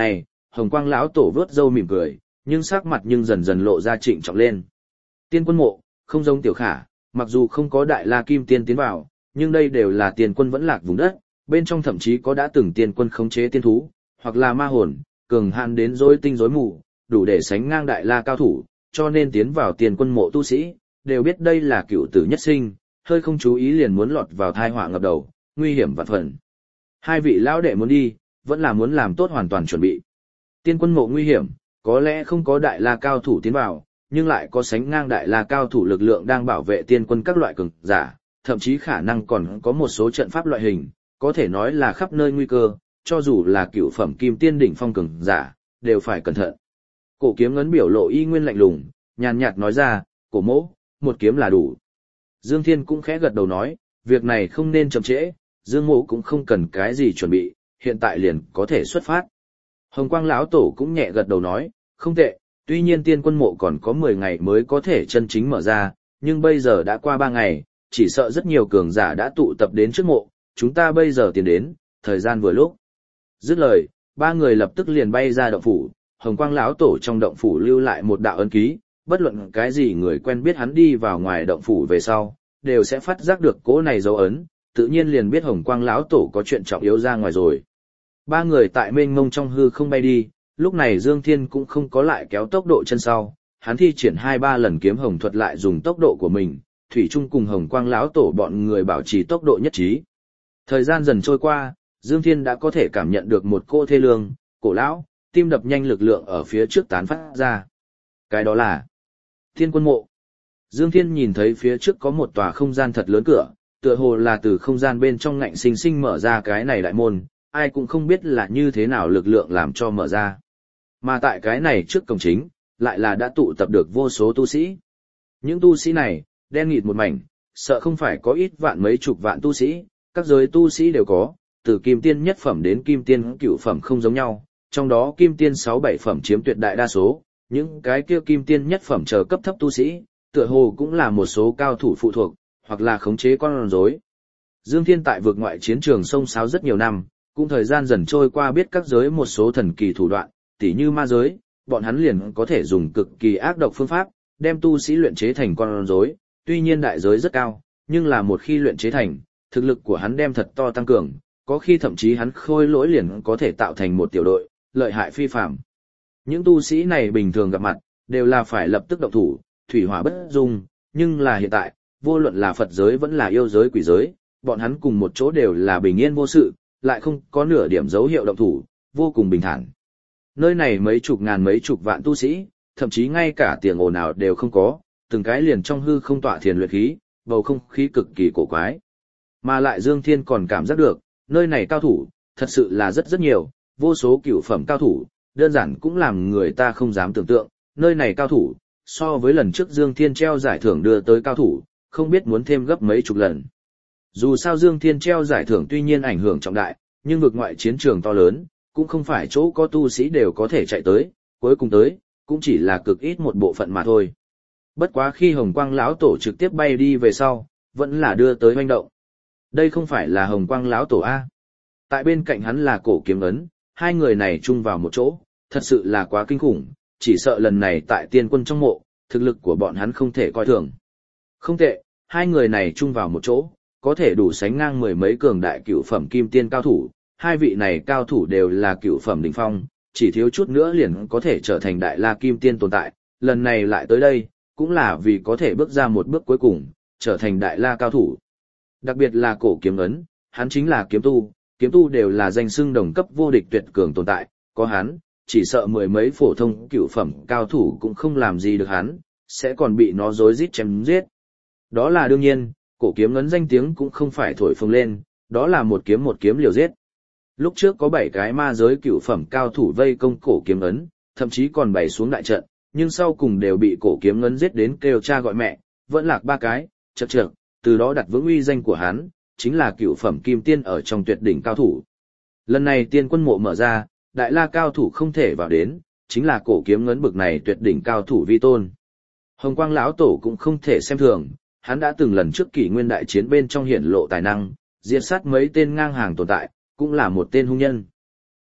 Hồng Quang lão tổ vớt râu mỉm cười, nhưng sắc mặt nhưng dần dần lộ ra trịnh trọng lên. Tiên quân mộ, không giống Tiểu Khả, mặc dù không có Đại La Kim Tiên tiến vào, nhưng đây đều là tiên quân vẫn lạc vùng đất, bên trong thậm chí có đã từng tiên quân khống chế tiên thú, hoặc là ma hồn, cường hạn đến rối tinh rối mù, đủ để sánh ngang Đại La cao thủ, cho nên tiến vào tiên quân mộ tu sĩ, đều biết đây là cựu tử nhất sinh, hơi không chú ý liền muốn lọt vào thai họa ngập đầu, nguy hiểm vạn phần. Hai vị lão đệ muốn đi, vẫn là muốn làm tốt hoàn toàn chuẩn bị. Tiên quân mộ nguy hiểm, có lẽ không có Đại La cao thủ tiến vào, nhưng lại có sánh ngang Đại La cao thủ lực lượng đang bảo vệ tiên quân các loại cường giả, thậm chí khả năng còn có một số trận pháp loại hình, có thể nói là khắp nơi nguy cơ, cho dù là cựu phẩm kim tiên đỉnh phong cường giả, đều phải cẩn thận. Cổ Kiếm Ngấn biểu lộ y nguyên lạnh lùng, nhàn nhạt nói ra, cổ mỗ, một kiếm là đủ. Dương Thiên cũng khẽ gật đầu nói, việc này không nên chậm trễ, Dương mỗ cũng không cần cái gì chuẩn bị, hiện tại liền có thể xuất phát. Hồng Quang lão tổ cũng nhẹ gật đầu nói, không tệ, tuy nhiên tiên quân mộ còn có 10 ngày mới có thể chân chính mở ra, nhưng bây giờ đã qua 3 ngày, chỉ sợ rất nhiều cường giả đã tụ tập đến trước mộ, chúng ta bây giờ tiến đến, thời gian vừa lúc. Dứt lời, ba người lập tức liền bay ra động phủ, Hồng Quang lão tổ trong động phủ lưu lại một đạo ấn ký, bất luận cái gì người quen biết hắn đi vào ngoài động phủ về sau, đều sẽ phát giác được cỗ này dấu ấn, tự nhiên liền biết Hồng Quang lão tổ có chuyện trọng yếu ra ngoài rồi. Ba người tại mênh mông trong hư không bay đi, lúc này Dương Thiên cũng không có lại kéo tốc độ chân sau, hắn thi triển 2-3 lần kiếm hồng thuật lại dùng tốc độ của mình, thủy chung cùng Hồng Quang lão tổ bọn người bảo trì tốc độ nhất trí. Thời gian dần trôi qua, Dương Thiên đã có thể cảm nhận được một cô thê lương, cổ lão, tim đập nhanh lực lượng ở phía trước tán phát ra. Cái đó là Thiên Quân Mộ. Dương Thiên nhìn thấy phía trước có một tòa không gian thật lớn cửa, tựa hồ là từ không gian bên trong ngạnh sinh sinh mở ra cái này đại môn, ai cũng không biết là như thế nào lực lượng làm cho mở ra. Mà tại cái này trước cổng chính, lại là đã tụ tập được vô số tu sĩ. Những tu sĩ này, đen nghịt một mảnh, sợ không phải có ít vạn mấy chục vạn tu sĩ, các giới tu sĩ đều có, từ kim tiên nhất phẩm đến kim tiên cửu phẩm không giống nhau, trong đó kim tiên 6-7 phẩm chiếm tuyệt đại đa số, những cái kia kim tiên nhất phẩm chờ cấp thấp tu sĩ, tựa hồ cũng là một số cao thủ phụ thuộc, hoặc là khống chế con rối. Dương Thiên tại vực ngoại chiến trường sông sáo rất nhiều năm, cũng thời gian dần trôi qua biết các giới một số thần kỳ thủ đoạn, tỉ như ma giới, bọn hắn liền có thể dùng cực kỳ ác độc phương pháp, đem tu sĩ luyện chế thành con rối, tuy nhiên đại giới rất cao, nhưng là một khi luyện chế thành, thực lực của hắn đem thật to tăng cường, có khi thậm chí hắn khôi lỗi liền có thể tạo thành một tiểu đội, lợi hại phi phàm. Những tu sĩ này bình thường gặp mặt, đều là phải lập tức động thủ, thủy hỏa bất dung, nhưng là hiện tại, vô luận là Phật giới vẫn là yêu giới quỷ giới, bọn hắn cùng một chỗ đều là bình yên vô sự, lại không có nửa điểm dấu hiệu động thủ, vô cùng bình thản. Nơi này mấy chục ngàn mấy chục vạn tu sĩ, thậm chí ngay cả tiếng ồn nào đều không có, từng cái liền trong hư không tọa thiền luyện khí, bầu không khí cực kỳ cổ quái. Mà lại Dương Thiên còn cảm giác được, nơi này cao thủ, thật sự là rất nhiều, vô số cửu phẩm cao thủ, đơn giản cũng làm người ta không dám tưởng tượng, nơi này cao thủ, so với lần trước Dương Thiên treo giải thưởng đưa tới cao thủ, không biết muốn thêm gấp mấy chục lần. Dù sao Dương Thiên treo giải thưởng tuy nhiên ảnh hưởng trọng đại, nhưng vực ngoại chiến trường to lớn, cũng không phải chỗ có tu sĩ đều có thể chạy tới, cuối cùng tới, cũng chỉ là cực ít một bộ phận mà thôi. Bất quá khi Hồng Quang lão tổ trực tiếp bay đi về sau, vẫn là đưa tới hoành động. Đây không phải là Hồng Quang lão tổ A. Tại bên cạnh hắn là Cổ Kiếm Ấn, hai người này chung vào một chỗ, thật sự là quá kinh khủng, chỉ sợ lần này tại tiên quân trong mộ, thực lực của bọn hắn không thể coi thường. Không tệ, hai người này chung vào một chỗ, có thể đủ sánh ngang mười mấy cường đại cửu phẩm kim tiên cao thủ, hai vị này cao thủ đều là cửu phẩm đỉnh phong, chỉ thiếu chút nữa liền có thể trở thành đại la kim tiên tồn tại, lần này lại tới đây, cũng là vì có thể bước ra một bước cuối cùng, trở thành đại la cao thủ. Đặc biệt là Cổ Kiếm Ấn, hắn chính là kiếm tu đều là danh xưng đồng cấp vô địch tuyệt cường tồn tại, có hắn, chỉ sợ mười mấy phổ thông cửu phẩm cao thủ cũng không làm gì được hắn, sẽ còn bị nó rối rít chém giết. Đó là đương nhiên, Cổ Kiếm Ấn danh tiếng cũng không phải thổi phồng lên, đó là một kiếm liều giết. Lúc trước có 7 cái ma giới cửu phẩm cao thủ vây công Cổ Kiếm Ấn, thậm chí còn bày xuống đại trận, nhưng sau cùng đều bị Cổ Kiếm Ấn giết đến kêu cha gọi mẹ, vẫn lạc 3 cái, chật, từ đó đặt vững uy danh của hắn, chính là cửu phẩm kim tiên ở trong tuyệt đỉnh cao thủ. Lần này tiên quân mộ mở ra, đại la cao thủ không thể vào đến, chính là Cổ Kiếm Ấn bực này tuyệt đỉnh cao thủ vi tôn. Hồng Quang lão tổ cũng không thể xem thường, hắn đã từng lần trước kỷ nguyên đại chiến bên trong hiển lộ tài năng, diệt sát mấy tên ngang hàng tồn tại, cũng là một tên hung nhân.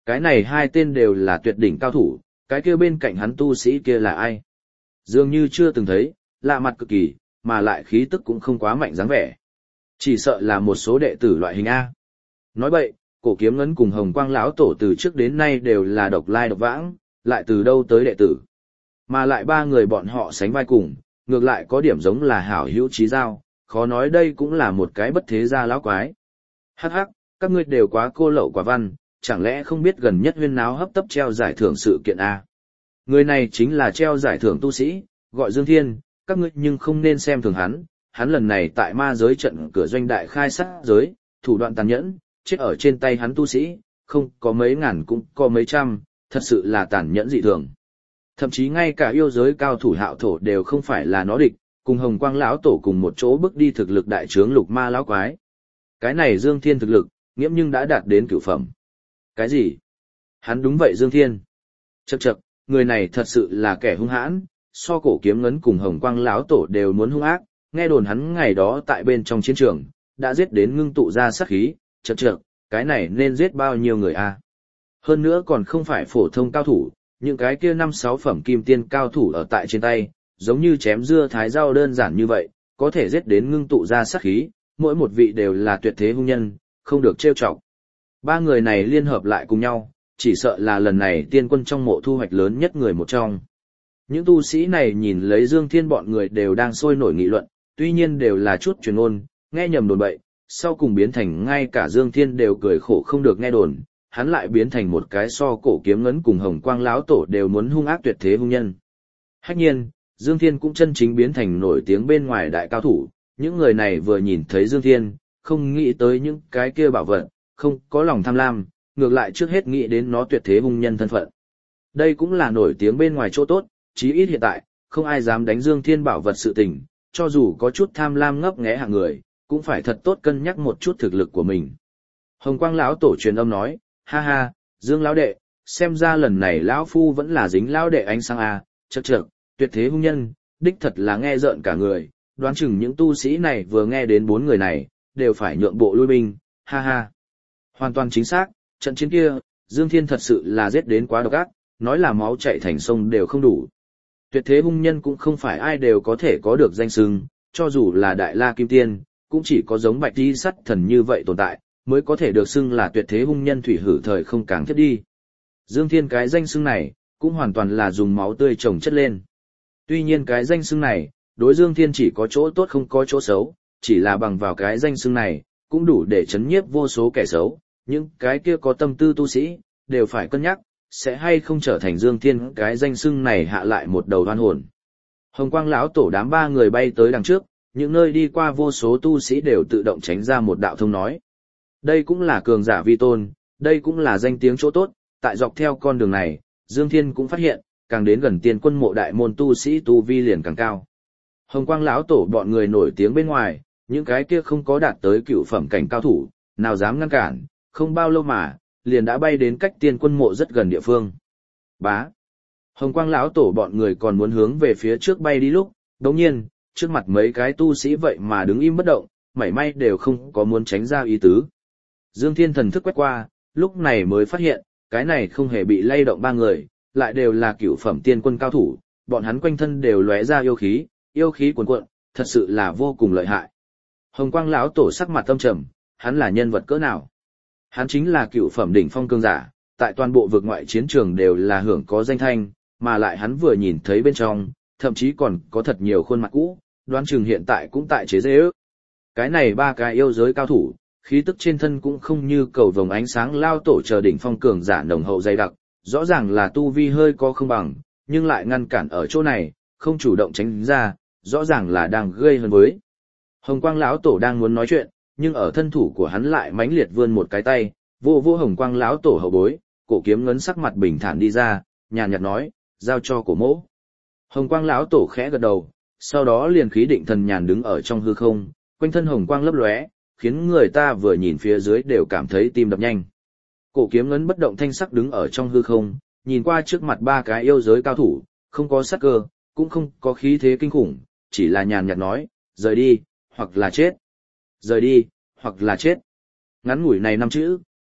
Cái này hai tên đều là tuyệt đỉnh cao thủ, cái kia bên cạnh hắn tu sĩ kia là ai? Dường như chưa từng thấy, lạ mặt cực kỳ, mà lại khí tức cũng không quá mạnh dáng vẻ. Chỉ sợ là một số đệ tử loại hình A. Nói vậy, Cổ Kiếm Ngân cùng Hồng Quang lão tổ từ trước đến nay đều là độc lai độc vãng, lại từ đâu tới đệ tử. Mà lại ba người bọn họ sánh vai cùng, ngược lại có điểm giống là hảo hữu chí giao, khó nói đây cũng là một cái bất thế gia lão quái. Hắc hắc, các ngươi đều quá cô lậu quả văn, chẳng lẽ không biết gần nhất huyên náo hấp tấp treo giải thưởng sự kiện A. Người này chính là treo giải thưởng tu sĩ, gọi Dương Thiên, các ngươi nhưng không nên xem thường hắn lần này tại ma giới trận cửa doanh đại khai sát giới, thủ đoạn tàn nhẫn, chết ở trên tay hắn tu sĩ, không có mấy ngàn cũng có mấy trăm, thật sự là tàn nhẫn dị thường. Thậm chí ngay cả yêu giới cao thủ Hạo Thổ đều không phải là nó địch, cùng Hồng Quang lão tổ cùng một chỗ bước đi thực lực đại trướng Lục Ma lão quái. Cái này Dương Thiên thực lực, nghiễm nhưng đã đạt đến cửu phẩm. Cái gì? Hắn đúng vậy Dương Thiên. Chậc chậc, người này thật sự là kẻ hung hãn, so Cổ Kiếm Ngân cùng Hồng Quang lão tổ đều muốn hung ác, nghe đồn hắn ngày đó tại bên trong chiến trường, đã giết đến ngưng tụ ra sát khí, chậc chậc, cái này nên giết bao nhiêu người a? Hơn nữa còn không phải phổ thông cao thủ, những cái kia 5-6 phẩm kim tiên cao thủ ở tại trên tay, giống như chém dưa thái rau đơn giản như vậy, có thể giết đến ngưng tụ ra sát khí, mỗi một vị đều là tuyệt thế hung nhân, không được trêu chọc. Ba người này liên hợp lại cùng nhau, chỉ sợ là lần này tiên quân trong mộ thu hoạch lớn nhất người một trong. Những tu sĩ này nhìn lấy Dương Thiên bọn người đều đang sôi nổi nghị luận, tuy nhiên đều là chút truyền ngôn, nghe nhầm đồn bậy, sau cùng biến thành ngay cả Dương Thiên đều cười khổ không được nghe đồn, hắn lại biến thành một cái so Cổ Kiếm Ngân cùng Hồng Quang lão tổ đều muốn hung ác tuyệt thế hung nhân. Hách nhiên, Dương Thiên cũng chân chính biến thành nổi tiếng bên ngoài đại cao thủ, những người này vừa nhìn thấy Dương Thiên, không nghĩ tới những cái kia bảo vật, không có lòng tham lam, ngược lại trước hết nghĩ đến nó tuyệt thế hung nhân thân phận. Đây cũng là nổi tiếng bên ngoài chỗ tốt, chí ít hiện tại, không ai dám đánh Dương Thiên bảo vật sự tình, cho dù có chút tham lam ngấp nghé hạng người, cũng phải thật tốt cân nhắc một chút thực lực của mình. Hồng Quang lão tổ truyền âm nói, ha ha, Dương lão đệ, xem ra lần này lão phu vẫn là dính lão đệ ánh sáng a, chậc chậc, tuyệt thế hung nhân, đích thật là nghe rợn cả người, đoán chừng những tu sĩ này vừa nghe đến bốn người này, đều phải nhượng bộ lui binh, ha ha. Hoàn toàn chính xác, trận chiến kia, Dương Thiên thật sự là giết đến quá độc ác, nói là máu chảy thành sông đều không đủ. Tuyệt thế hung nhân cũng không phải ai đều có thể có được danh xưng, cho dù là Đại La Kim Tiên, cũng chỉ có giống Bạch Di Sắt Thần như vậy tồn tại, mới có thể được xưng là tuyệt thế hung nhân thủy hử thời không càng thiết đi. Dương Thiên cái danh xưng này, cũng hoàn toàn là dùng máu tươi trồng chất lên. Tuy nhiên cái danh xưng này, đối Dương Thiên chỉ có chỗ tốt không có chỗ xấu, chỉ là bằng vào cái danh xưng này, cũng đủ để chấn nhiếp vô số kẻ xấu, những cái kia có tâm tư tu sĩ, đều phải cân nhắc, sẽ hay không trở thành Dương Thiên cái danh xưng này hạ lại một đầu oan hồn. Hồng Quang lão tổ đám ba người bay tới đằng trước, những nơi đi qua vô số tu sĩ đều tự động tránh ra một đạo thông nói. Đây cũng là cường giả vi tôn, đây cũng là danh tiếng chỗ tốt, tại dọc theo con đường này, Dương Thiên cũng phát hiện, càng đến gần tiên quân mộ đại môn tu sĩ tu vi liền càng cao. Hồng Quang lão tổ bọn người nổi tiếng bên ngoài, những cái kia không có đạt tới cựu phẩm cảnh cao thủ, nào dám ngăn cản, không bao lâu mà, liền đã bay đến cách tiên quân mộ rất gần địa phương. Bá. Hồng Quang lão tổ bọn người còn muốn hướng về phía trước bay đi lúc, đồng nhiên, trước mặt mấy cái tu sĩ vậy mà đứng im bất động, mảy may đều không có muốn tránh ra ý tứ. Dương Thiên thần thức quét qua, lúc này mới phát hiện, cái này không hề bị lay động ba người, lại đều là cửu phẩm tiên quân cao thủ, bọn hắn quanh thân đều lóe ra yêu khí cuồn cuộn, thật sự là vô cùng lợi hại. Hồng Quang lão tổ sắc mặt âm trầm, hắn là nhân vật cỡ nào? Hắn chính là cửu phẩm đỉnh phong cường giả, tại toàn bộ vực ngoại chiến trường đều là hưởng có danh thanh, mà lại hắn vừa nhìn thấy bên trong, thậm chí còn có thật nhiều khuôn mặt cũ, đoán chừng hiện tại cũng tại chế giễu. Cái này ba cái yêu giới cao thủ, khí tức trên thân cũng không như cầu vồng ánh sáng lao tổ chờ đỉnh phong cường giả nồng hậu dày đặc, rõ ràng là tu vi hơi có không bằng, nhưng lại ngăn cản ở chỗ này, không chủ động tránh ra, rõ ràng là đang gây hấn với. Hồng Quang lão tổ đang muốn nói chuyện, nhưng ở thân thủ của hắn lại mãnh liệt vươn một cái tay, vô Hồng Quang lão tổ hậu bối, Cổ Kiếm Ngân sắc mặt bình thản đi ra, nhàn nhạt nói, giao cho Cổ mỗ. Hồng Quang lão tổ khẽ gật đầu, sau đó liền khí định thần nhàn đứng ở trong hư không, quanh thân hồng quang lấp lóe, khiến người ta vừa nhìn phía dưới đều cảm thấy tim đập nhanh. Cổ Kiếm Ngân bất động thanh sắc đứng ở trong hư không, nhìn qua trước mặt ba cái yêu giới cao thủ, không có sát cơ, cũng không có khí thế kinh khủng, chỉ là nhàn nhạt nói, rời đi, hoặc là chết. Rời đi, hoặc là chết. Ngắn ngủi này năm chữ,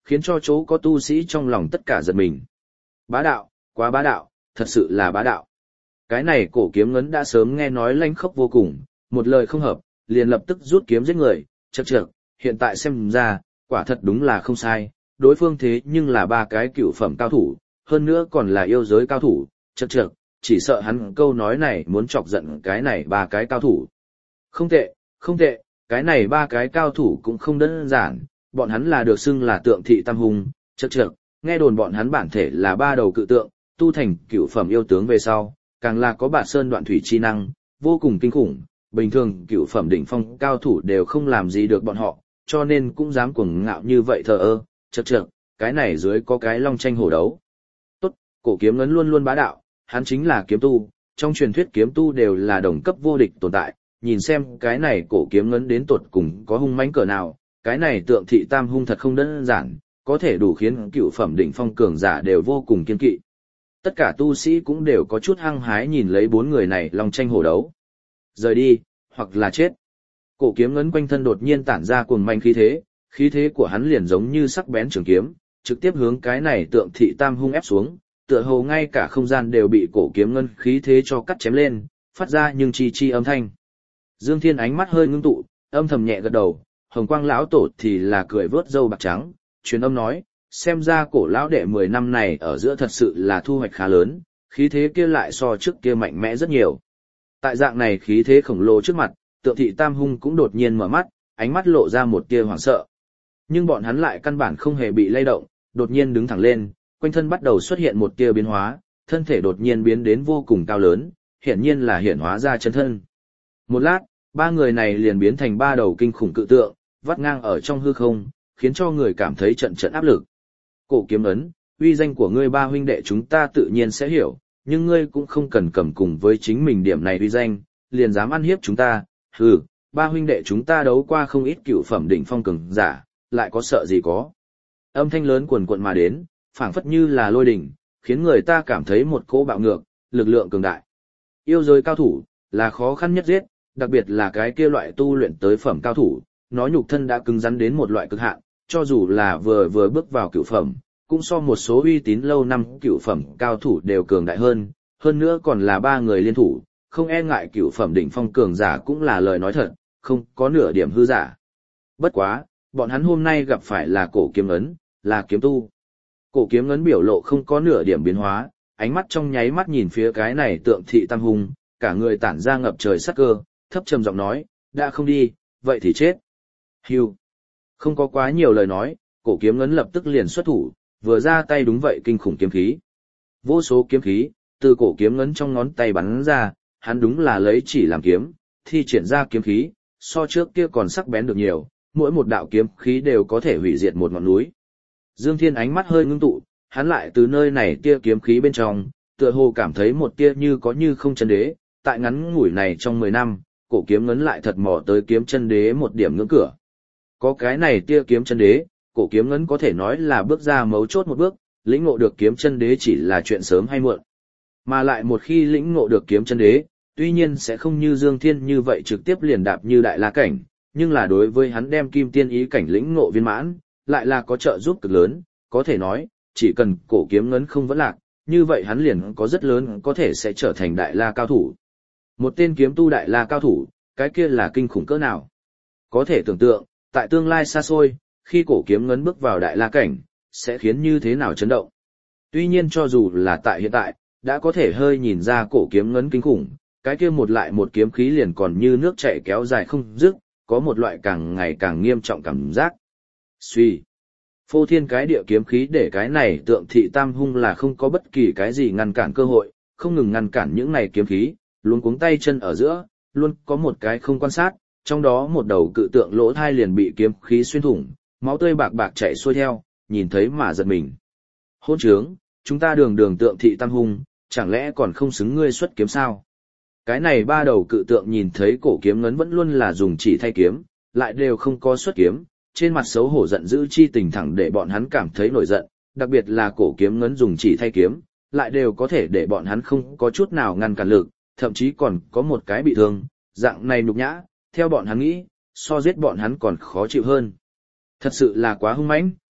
khiến cho chỗ có tu sĩ trong lòng tất cả giật mình. Bá đạo, quá bá đạo, thật sự là bá đạo. Cái này cổ kiếm ngấn đã sớm nghe nói lanh khốc vô cùng, một lời không hợp, liền lập tức rút kiếm giết người, chậc chậc, hiện tại xem ra, quả thật đúng là không sai, đối phương thế nhưng là ba cái cựu phẩm cao thủ, hơn nữa còn là yêu giới cao thủ, chậc chậc, chỉ sợ hắn câu nói này muốn chọc giận cái này ba cái cao thủ. Không tệ, không tệ, cái này ba cái cao thủ cũng không đơn giản, bọn hắn là được xưng là tượng thị tam hung, chậc chậc, nghe đồn bọn hắn bản thể là ba đầu cự tượng, tu thành cựu phẩm yêu tướng về sau, càng là có bạt sơn đoạn thủy chi năng, vô cùng kinh khủng, bình thường cựu phẩm đỉnh phong cao thủ đều không làm gì được bọn họ, cho nên cũng dám cuồng ngạo như vậy thờ ơ, chậc chậc, cái này dưới có cái long tranh hổ đấu. Tốt, cổ kiếm ngấn luôn luôn bá đạo, hắn chính là kiếm tu, trong truyền thuyết kiếm tu đều là đồng cấp vô địch tồn tại, nhìn xem cái này cổ kiếm ngấn đến tột cùng có hung mãnh cỡ nào, cái này tượng thị tam hung thật không đơn giản, có thể đủ khiến cựu phẩm đỉnh phong cường giả đều vô cùng kiên kỵ. Tất cả tu sĩ cũng đều có chút hăng hái nhìn lấy bốn người này long tranh hổ đấu. Rời đi, hoặc là chết. Cổ kiếm ngấn quanh thân đột nhiên tản ra cuồng manh khí thế của hắn liền giống như sắc bén trường kiếm, trực tiếp hướng cái này tượng thị tam hung ép xuống, tựa hồ ngay cả không gian đều bị cổ kiếm ngân khí thế cho cắt chém lên, phát ra nhưng chi chi âm thanh. Dương Thiên ánh mắt hơi ngưng tụ, âm thầm nhẹ gật đầu, Hồng Quang lão tổ thì là cười vớt râu bạc trắng, truyền âm nói, xem ra cổ lão đệ 10 năm này ở giữa thật sự là thu hoạch khá lớn, khí thế kia lại so trước kia mạnh mẽ rất nhiều. Tại dạng này khí thế khổng lồ trước mặt, tượng thị tam hung cũng đột nhiên mở mắt, ánh mắt lộ ra một tia hoảng sợ. Nhưng bọn hắn lại căn bản không hề bị lay động, đột nhiên đứng thẳng lên, quanh thân bắt đầu xuất hiện một tia biến hóa, thân thể đột nhiên biến đến vô cùng cao lớn, hiển nhiên là hiển hóa ra chân thân. Một lát, ba người này liền biến thành ba đầu kinh khủng cự tượng, vắt ngang ở trong hư không, khiến cho người cảm thấy trận trận áp lực. Cổ kiếm ấn, uy danh của ngươi ba huynh đệ chúng ta tự nhiên sẽ hiểu, nhưng ngươi cũng không cần cầm cùng với chính mình điểm này uy danh, liền dám ăn hiếp chúng ta, hừ, ba huynh đệ chúng ta đấu qua không ít cựu phẩm đỉnh phong cường giả, lại có sợ gì có. Âm thanh lớn cuồn cuộn mà đến, phảng phất như là lôi đỉnh, khiến người ta cảm thấy một cỗ bạo ngược, lực lượng cường đại. Yêu giới cao thủ, là khó khăn nhất giết, đặc biệt là cái kia loại tu luyện tới phẩm cao thủ, nó nhục thân đã cứng rắn đến một loại cực hạn, cho dù là vừa bước vào cựu phẩm, cũng so một số uy tín lâu năm cựu phẩm cao thủ đều cường đại hơn nữa còn là ba người liên thủ, không e ngại cựu phẩm đỉnh phong cường giả cũng là lời nói thật, không có nửa điểm hư giả. Bất quá, bọn hắn hôm nay gặp phải là cổ kiếm ấn, là kiếm tu. Cổ kiếm ấn biểu lộ không có nửa điểm biến hóa, ánh mắt trong nháy mắt nhìn phía cái này tượng thị tam hung, cả người tản ra ngập trời sát cơ, thấp trầm giọng nói, đã không đi, vậy thì chết. Hưu. Không có quá nhiều lời nói, cổ kiếm ấn lập tức liền xuất thủ, vừa ra tay đúng vậy kinh khủng kiếm khí. Vô số kiếm khí, từ cổ kiếm ấn trong ngón tay bắn ra, hắn đúng là lấy chỉ làm kiếm, thi triển ra kiếm khí, so trước kia còn sắc bén được nhiều, mỗi một đạo kiếm khí đều có thể hủy diệt một ngọn núi. Dương Thiên ánh mắt hơi ngưng tụ, hắn lại từ nơi này tia kiếm khí bên trong, tựa hồ cảm thấy một tia như có như không chân đế, tại ngắn ngủi này trong 10 năm, cổ kiếm ngấn lại thật mò tới kiếm chân đế một điểm ngưỡng cửa. Có cái này tia kiếm chân đế, cổ kiếm ngấn có thể nói là bước ra mấu chốt một bước, lĩnh ngộ được kiếm chân đế chỉ là chuyện sớm hay muộn. Mà lại một khi lĩnh ngộ được kiếm chân đế, tuy nhiên sẽ không như Dương Thiên như vậy trực tiếp liền đạp như đại la cảnh, nhưng là đối với hắn đem kim tiên ý cảnh lĩnh ngộ viên mãn, lại là có trợ giúp cực lớn, có thể nói, chỉ cần cổ kiếm ngấn không vẫn lạc, như vậy hắn liền có rất lớn có thể sẽ trở thành đại la cao thủ. Một tên kiếm tu đại la cao thủ, cái kia là kinh khủng cỡ nào? Có thể tưởng tượng, tại tương lai xa xôi, khi cổ kiếm ngấn bước vào đại la cảnh, sẽ khiến như thế nào chấn động. Tuy nhiên cho dù là tại hiện tại, đã có thể hơi nhìn ra cổ kiếm ngấn kinh khủng, cái kia một lại một kiếm khí liền còn như nước chảy kéo dài không dứt, có một loại càng ngày càng nghiêm trọng cảm giác. Suy. Phô thiên cái địa kiếm khí để cái này tượng thị tam hung là không có bất kỳ cái gì ngăn cản cơ hội, không ngừng ngăn cản những này kiếm khí, luôn cuống tay chân ở giữa, luôn có một cái không quan sát, trong đó một đầu cự tượng lỗ thai liền bị kiếm khí xuyên thủng, máu tươi bạc bạc chảy xuôi theo, nhìn thấy mà giật mình. Hôn trướng, chúng ta đường tượng thị tam hung, chẳng lẽ còn không xứng ngươi xuất kiếm sao? Cái này ba đầu cự tượng nhìn thấy cổ kiếm ngấn vẫn luôn là dùng chỉ thay kiếm, lại đều không có xuất kiếm, trên mặt xấu hổ giận dữ chi tình thẳng để bọn hắn cảm thấy nổi giận, đặc biệt là cổ kiếm ngấn dùng chỉ thay kiếm, lại đều có thể để bọn hắn không có chút nào ngăn cản lực, thậm chí còn có một cái bị thương, dạng này nhục nhã, theo bọn hắn nghĩ, so giết bọn hắn còn khó chịu hơn. Thật sự là quá hung mãnh,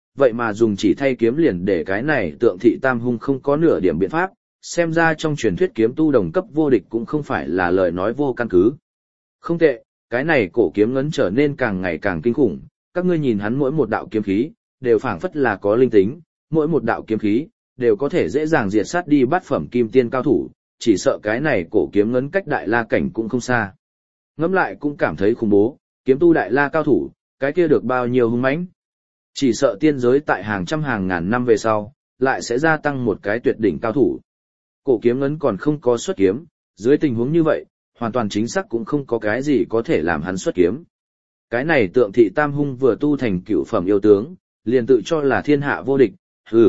vậy mà dùng chỉ thay kiếm liền để cái này tượng thị tam hung không có nửa điểm biện pháp, xem ra trong truyền thuyết kiếm tu đồng cấp vô địch cũng không phải là lời nói vô căn cứ. Không tệ, cái này cổ kiếm ngấn trở nên càng ngày càng kinh khủng, các ngươi nhìn hắn mỗi một đạo kiếm khí, đều phảng phất là có linh tính, mỗi một đạo kiếm khí, đều có thể dễ dàng diệt sát đi bát phẩm kim tiên cao thủ, chỉ sợ cái này cổ kiếm ngấn cách đại la cảnh cũng không xa. Ngẫm lại cũng cảm thấy khủng bố, kiếm tu đại la cao thủ, cái kia được bao nhiêu hung mãnh. Chỉ sợ tiên giới tại hàng trăm hàng ngàn năm về sau, lại sẽ gia tăng một cái tuyệt đỉnh cao thủ. Cổ kiếm ngấn còn không có xuất kiếm, dưới tình huống như vậy, hoàn toàn chính xác cũng không có cái gì có thể làm hắn xuất kiếm. Cái này tượng thị tam hung vừa tu thành cựu phẩm yêu tướng, liền tự cho là thiên hạ vô địch,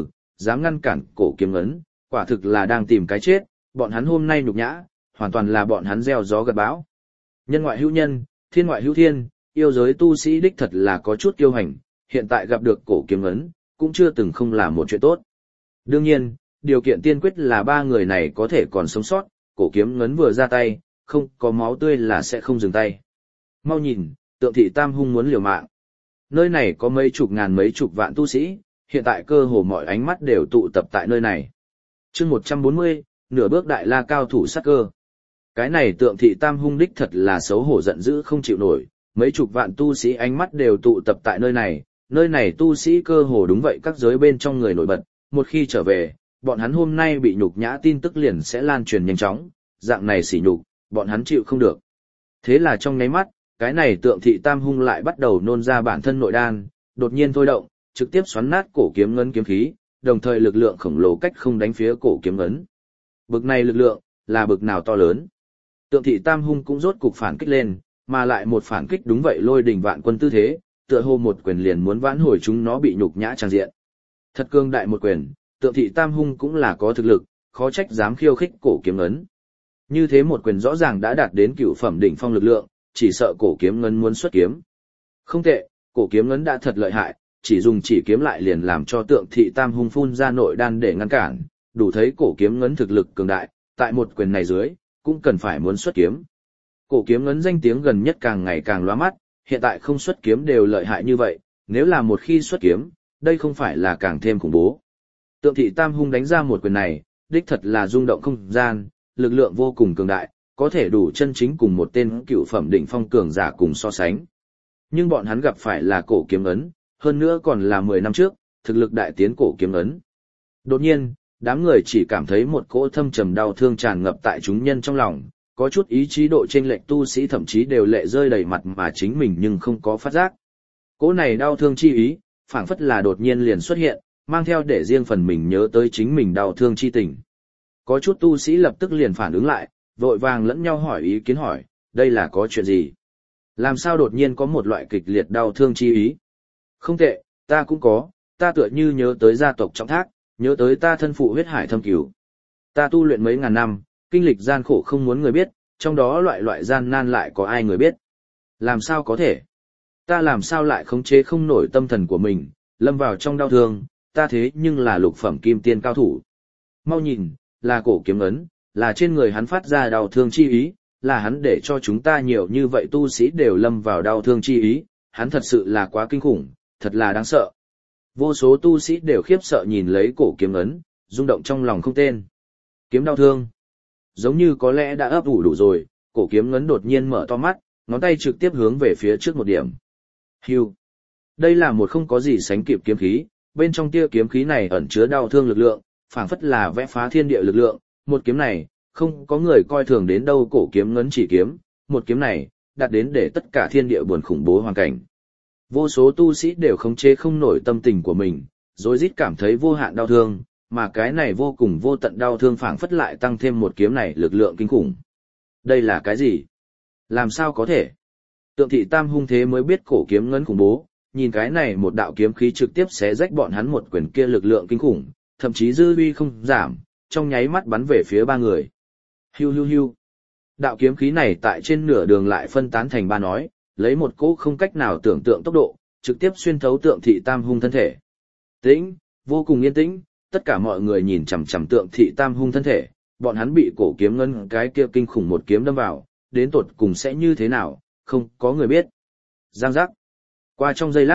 dám ngăn cản cổ kiếm ngấn, quả thực là đang tìm cái chết, bọn hắn hôm nay nhục nhã, hoàn toàn là bọn hắn gieo gió gặt bão. Nhân ngoại hữu nhân, thiên ngoại hữu thiên, yêu giới tu sĩ đích thật là có chút kiêu hành, hiện tại gặp được cổ kiếm ngấn, cũng chưa từng không là một chuyện tốt. Đương nhiên, điều kiện tiên quyết là ba người này có thể còn sống sót, cổ kiếm ngấn vừa ra tay, không có máu tươi là sẽ không dừng tay. Mau nhìn, tượng thị tam hung muốn liều mạng. Nơi này có mấy chục ngàn mấy chục vạn tu sĩ, hiện tại cơ hồ mọi ánh mắt đều tụ tập tại nơi này. Chương 140, nửa bước đại la cao thủ sát cơ. Cái này tượng thị tam hung đích thật là xấu hổ giận dữ không chịu nổi, mấy chục vạn tu sĩ ánh mắt đều tụ tập tại nơi này tu sĩ cơ hồ đúng vậy các giới bên trong người nổi bật, một khi trở về, bọn hắn hôm nay bị nhục nhã tin tức liền sẽ lan truyền nhanh chóng, dạng này sỉ nhục, bọn hắn chịu không được. Thế là trong nháy mắt, cái này tượng thị tam hung lại bắt đầu nôn ra bản thân nội đan, đột nhiên thôi động, trực tiếp xoắn nát cổ kiếm ngấn kiếm khí, đồng thời lực lượng khổng lồ cách không đánh phía cổ kiếm ngấn. Bực này lực lượng, là bực nào to lớn. Tượng thị tam hung cũng rốt cục phản kích lên, mà lại một phản kích đúng vậy lôi đình vạn quân tư thế, tựa hồ một quyền liền muốn vãn hồi chúng nó bị nhục nhã tràn diện. Thật cương đại một quyền, tượng thị tam hung cũng là có thực lực, khó trách dám khiêu khích cổ kiếm ngấn. Như thế một quyền rõ ràng đã đạt đến cửu phẩm đỉnh phong lực lượng, chỉ sợ cổ kiếm ngấn muốn xuất kiếm. Không tệ, cổ kiếm ngấn đã thật lợi hại, chỉ dùng chỉ kiếm lại liền làm cho tượng thị tam hung phun ra nội đan để ngăn cản, đủ thấy cổ kiếm ngấn thực lực cường đại, tại một quyền này dưới, cũng cần phải muốn xuất kiếm. Cổ kiếm ngấn danh tiếng gần nhất càng ngày càng lóa mắt, hiện tại không xuất kiếm đều lợi hại như vậy, nếu là một khi xuất kiếm, đây không phải là càng thêm khủng bố. Tượng thị tam hung đánh ra một quyền này, đích thật là rung động không gian, lực lượng vô cùng cường đại, có thể đủ chân chính cùng một tên cựu phẩm đỉnh phong cường giả cùng so sánh. Nhưng bọn hắn gặp phải là cổ kiếm ấn, hơn nữa còn là 10 năm trước, thực lực đại tiến cổ kiếm ấn. Đột nhiên, đám người chỉ cảm thấy một cỗ thâm trầm đau thương tràn ngập tại chúng nhân trong lòng, có chút ý chí độ chênh lệch tu sĩ thậm chí đều lệ rơi đầy mặt mà chính mình nhưng không có phát giác. Cỗ này đau thương chi ý, phảng phất là đột nhiên liền xuất hiện, mang theo để riêng phần mình nhớ tới chính mình đau thương chi tình. Có chút tu sĩ lập tức liền phản ứng lại, vội vàng lẫn nhau hỏi ý kiến hỏi, đây là có chuyện gì? Làm sao đột nhiên có một loại kịch liệt đau thương chi ý? Không tệ, ta cũng có, ta tựa như nhớ tới gia tộc Trọng Thác, nhớ tới ta thân phụ huyết hải thâm cửu. Ta tu luyện mấy ngàn năm, kinh lịch gian khổ không muốn người biết, trong đó loại gian nan lại có ai người biết. Làm sao có thể? Ta làm sao lại khống chế không nổi tâm thần của mình, lâm vào trong đau thương, ta thế nhưng là lục phẩm kim tiên cao thủ. Mau nhìn, là cổ kiếm ấn, là trên người hắn phát ra đau thương chi ý, là hắn để cho chúng ta nhiều như vậy tu sĩ đều lâm vào đau thương chi ý, hắn thật sự là quá kinh khủng, thật là đáng sợ. Vô số tu sĩ đều khiếp sợ nhìn lấy cổ kiếm ấn, rung động trong lòng không tên. Kiếm đau thương. Giống như có lẽ đã ấp ủ đủ rồi, cổ kiếm ấn đột nhiên mở to mắt, ngón tay trực tiếp hướng về phía trước một điểm. Hưu. Đây là một không có gì sánh kịp kiếm khí, bên trong tia kiếm khí này ẩn chứa đau thương lực lượng, phảng phất là vẽ phá thiên địa lực lượng, một kiếm này, không có người coi thường đến đâu cổ kiếm ngấn chỉ kiếm, một kiếm này, đạt đến để tất cả thiên địa buồn khủng bố hoàn cảnh. Vô số tu sĩ đều khống chế không nổi tâm tình của mình, rối rít cảm thấy vô hạn đau thương, mà cái này vô cùng vô tận đau thương phảng phất lại tăng thêm một kiếm này lực lượng kinh khủng. Đây là cái gì? Làm sao có thể? Tượng thị tam hung thế mới biết cổ kiếm ngấn khủng bố, nhìn cái này một đạo kiếm khí trực tiếp xé rách bọn hắn một quyền kia lực lượng kinh khủng, thậm chí dư uy không giảm, trong nháy mắt bắn về phía ba người. Hiu hiu hiu. Đạo kiếm khí này tại trên nửa đường lại phân tán thành ba nói, lấy một cỗ không cách nào tưởng tượng tốc độ, trực tiếp xuyên thấu tượng thị tam hung thân thể. Tĩnh, vô cùng yên tĩnh, tất cả mọi người nhìn chằm chằm tượng thị tam hung thân thể, bọn hắn bị cổ kiếm ngân cái kia kinh khủng một kiếm đâm vào, đến tột cùng sẽ như thế nào, không có người biết. Giang giác. Qua trong giây lát,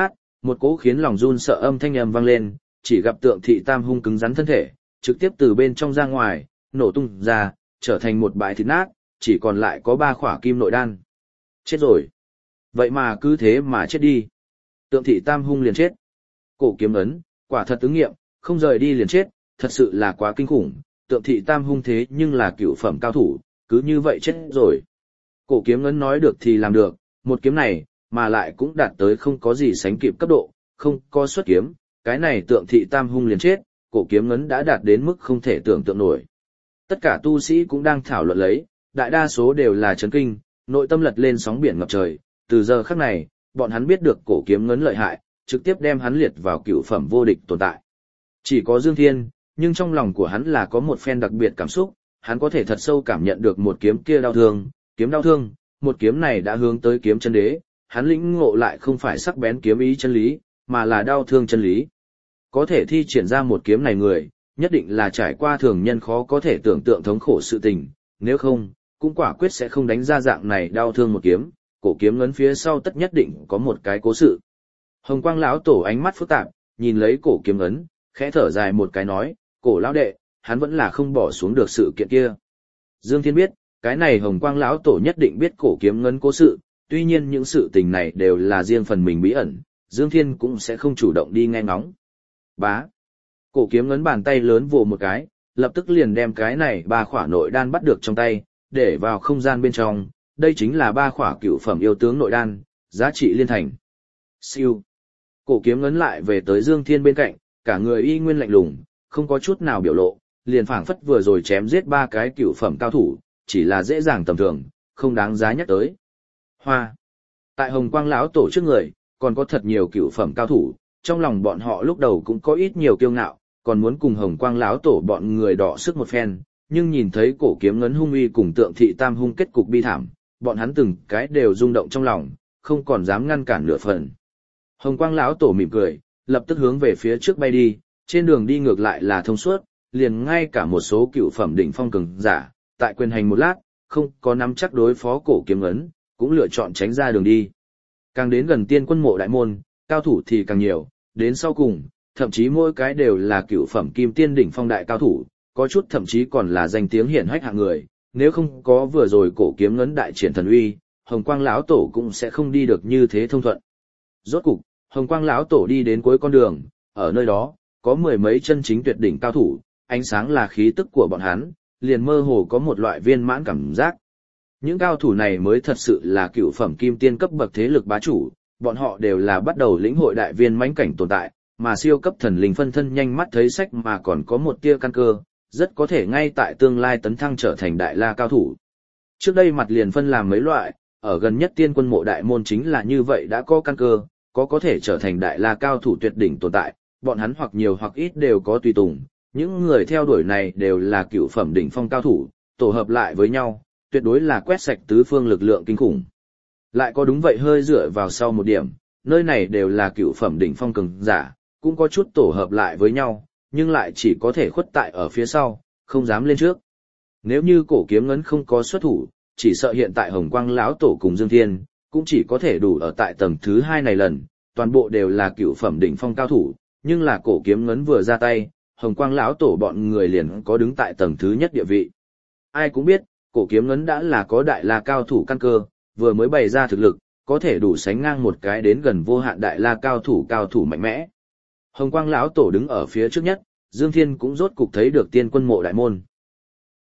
Một cỗ khiến lòng run sợ âm thanh vang lên, chỉ gặp Tượng Thị Tam Hung cứng rắn thân thể, trực tiếp từ bên trong ra ngoài, nổ tung ra, trở thành một bãi thịt nát, chỉ còn lại có 3 khỏa kim nội đan. Chết rồi. Vậy mà cứ thế mà chết đi. Tượng Thị Tam Hung liền chết. Cổ kiếm ấn, quả thật ứng nghiệm, không rời đi liền chết, thật sự là quá kinh khủng. Tượng Thị Tam Hung thế nhưng là cựu phẩm cao thủ, cứ như vậy chết rồi. Cổ kiếm ấn nói được thì làm được, một kiếm này, mà lại cũng đạt tới không có gì sánh kịp cấp độ, không có xuất kiếm, cái này Tượng Thị Tam Hung liền chết, cổ kiếm ấn đã đạt đến mức không thể tưởng tượng nổi. Tất cả tu sĩ cũng đang thảo luận lấy, đại đa số đều là chấn kinh, nội tâm lật lên sóng biển ngập trời, từ giờ khắc này, bọn hắn biết được cổ kiếm ngấn lợi hại, trực tiếp đem hắn liệt vào cựu phẩm vô địch tồn tại. Chỉ có Dương Thiên, nhưng trong lòng của hắn là có một phen đặc biệt cảm xúc, hắn có thể thật sâu cảm nhận được một kiếm kia đau thương, kiếm đau thương, một kiếm này đã hướng tới kiếm chân đế, hắn lĩnh ngộ lại không phải sắc bén kiếm ý chân lý, mà là đau thương chân lý. Có thể thi triển ra một kiếm này người, nhất định là trải qua thường nhân khó có thể tưởng tượng thống khổ sự tình, nếu không, cũng quả quyết sẽ không đánh ra dạng này đau thương một kiếm, cổ kiếm ngấn phía sau tất nhất định có một cái cố sự. Hồng Quang lão tổ ánh mắt phức tạp, nhìn lấy cổ kiếm ngấn, khẽ thở dài một cái nói, cổ lão đệ, hắn vẫn là không bỏ xuống được sự kiện kia. Dương Thiên biết, cái này Hồng Quang lão tổ nhất định biết cổ kiếm ngấn cố sự, tuy nhiên những sự tình này đều là riêng phần mình bí ẩn, Dương Thiên cũng sẽ không chủ động đi nghe ngóng. Bá. Cổ kiếm ngấn bàn tay lớn vồ một cái, lập tức liền đem cái này 3 khỏa nội đan bắt được trong tay, để vào không gian bên trong, đây chính là 3 khỏa cựu phẩm yêu tướng nội đan, giá trị liên thành. Siêu. Cổ kiếm ngấn lại về tới Dương Thiên bên cạnh, cả người y nguyên lạnh lùng, không có chút nào biểu lộ, liền phảng phất vừa rồi chém giết 3 cái cựu phẩm cao thủ, chỉ là dễ dàng tầm thường, không đáng giá nhắc tới. Hoa. Tại Hồng Quang lão tổ trước người, còn có thật nhiều cựu phẩm cao thủ, trong lòng bọn họ lúc đầu cũng có ít nhiều kiêu ngạo, còn muốn cùng Hồng Quang lão tổ bọn người đọ sức một phen, nhưng nhìn thấy cổ kiếm ngấn hung uy cùng Tượng Thị Tam Hung kết cục bi thảm, bọn hắn từng cái đều rung động trong lòng, không còn dám ngăn cản nửa phần. Hồng Quang lão tổ mỉm cười, lập tức hướng về phía trước bay đi, trên đường đi ngược lại là thông suốt, liền ngay cả một số cựu phẩm đỉnh phong cường giả, tại quyền hành một lát, không có nắm chắc đối phó cổ kiếm ngấn, cũng lựa chọn tránh ra đường đi. Càng đến gần Tiên Quân Mộ đại môn, cao thủ thì càng nhiều, đến sau cùng, thậm chí mỗi cái đều là cựu phẩm kim tiên đỉnh phong đại cao thủ, có chút thậm chí còn là danh tiếng hiển hách hạng người, nếu không có vừa rồi cổ kiếm ngấn đại triển thần uy, Hồng Quang lão tổ cũng sẽ không đi được như thế thông thuận. Rốt cục, Hồng Quang lão tổ đi đến cuối con đường, ở nơi đó, có 10 mấy chân chính tuyệt đỉnh cao thủ, ánh sáng là khí tức của bọn hắn, liền mơ hồ có một loại viên mãn cảm giác. Những cao thủ này mới thật sự là cựu phẩm kim tiên cấp bậc thế lực bá chủ, bọn họ đều là bắt đầu lĩnh hội đại viên mãnh cảnh tồn tại, mà siêu cấp thần linh phân thân nhanh mắt thấy sách mà còn có một tia căn cơ, rất có thể ngay tại tương lai tấn thăng trở thành đại la cao thủ. Trước đây mặt liền phân làm mấy loại, ở gần nhất Tiên Quân Mộ đại môn chính là như vậy đã có căn cơ, có thể trở thành đại la cao thủ tuyệt đỉnh tồn tại, bọn hắn hoặc nhiều hoặc ít đều có tùy tùng, những người theo đuổi này đều là cựu phẩm đỉnh phong cao thủ, tổ hợp lại với nhau, tuyệt đối là quét sạch tứ phương lực lượng kinh khủng. Lại có đúng vậy hơi dựa vào sau một điểm, nơi này đều là cựu phẩm đỉnh phong cường giả, cũng có chút tổ hợp lại với nhau, nhưng lại chỉ có thể khuất tại ở phía sau, không dám lên trước. Nếu như cổ kiếm ngấn không có xuất thủ, chỉ sợ hiện tại Hồng Quang lão tổ cùng Dương Thiên, cũng chỉ có thể đủ ở tại tầng thứ 2 này lần, toàn bộ đều là cựu phẩm đỉnh phong cao thủ, nhưng là cổ kiếm ngấn vừa ra tay, Hồng Quang lão tổ bọn người liền có đứng tại tầng thứ nhất địa vị. Ai cũng biết, cổ kiếm ngấn đã là có đại la cao thủ căn cơ, vừa mới bày ra thực lực, có thể đủ sánh ngang một cái đến gần vô hạn đại la cao thủ mạnh mẽ. Hồng Quang lão tổ đứng ở phía trước nhất, Dương Thiên cũng rốt cục thấy được Tiên Quân Mộ đại môn.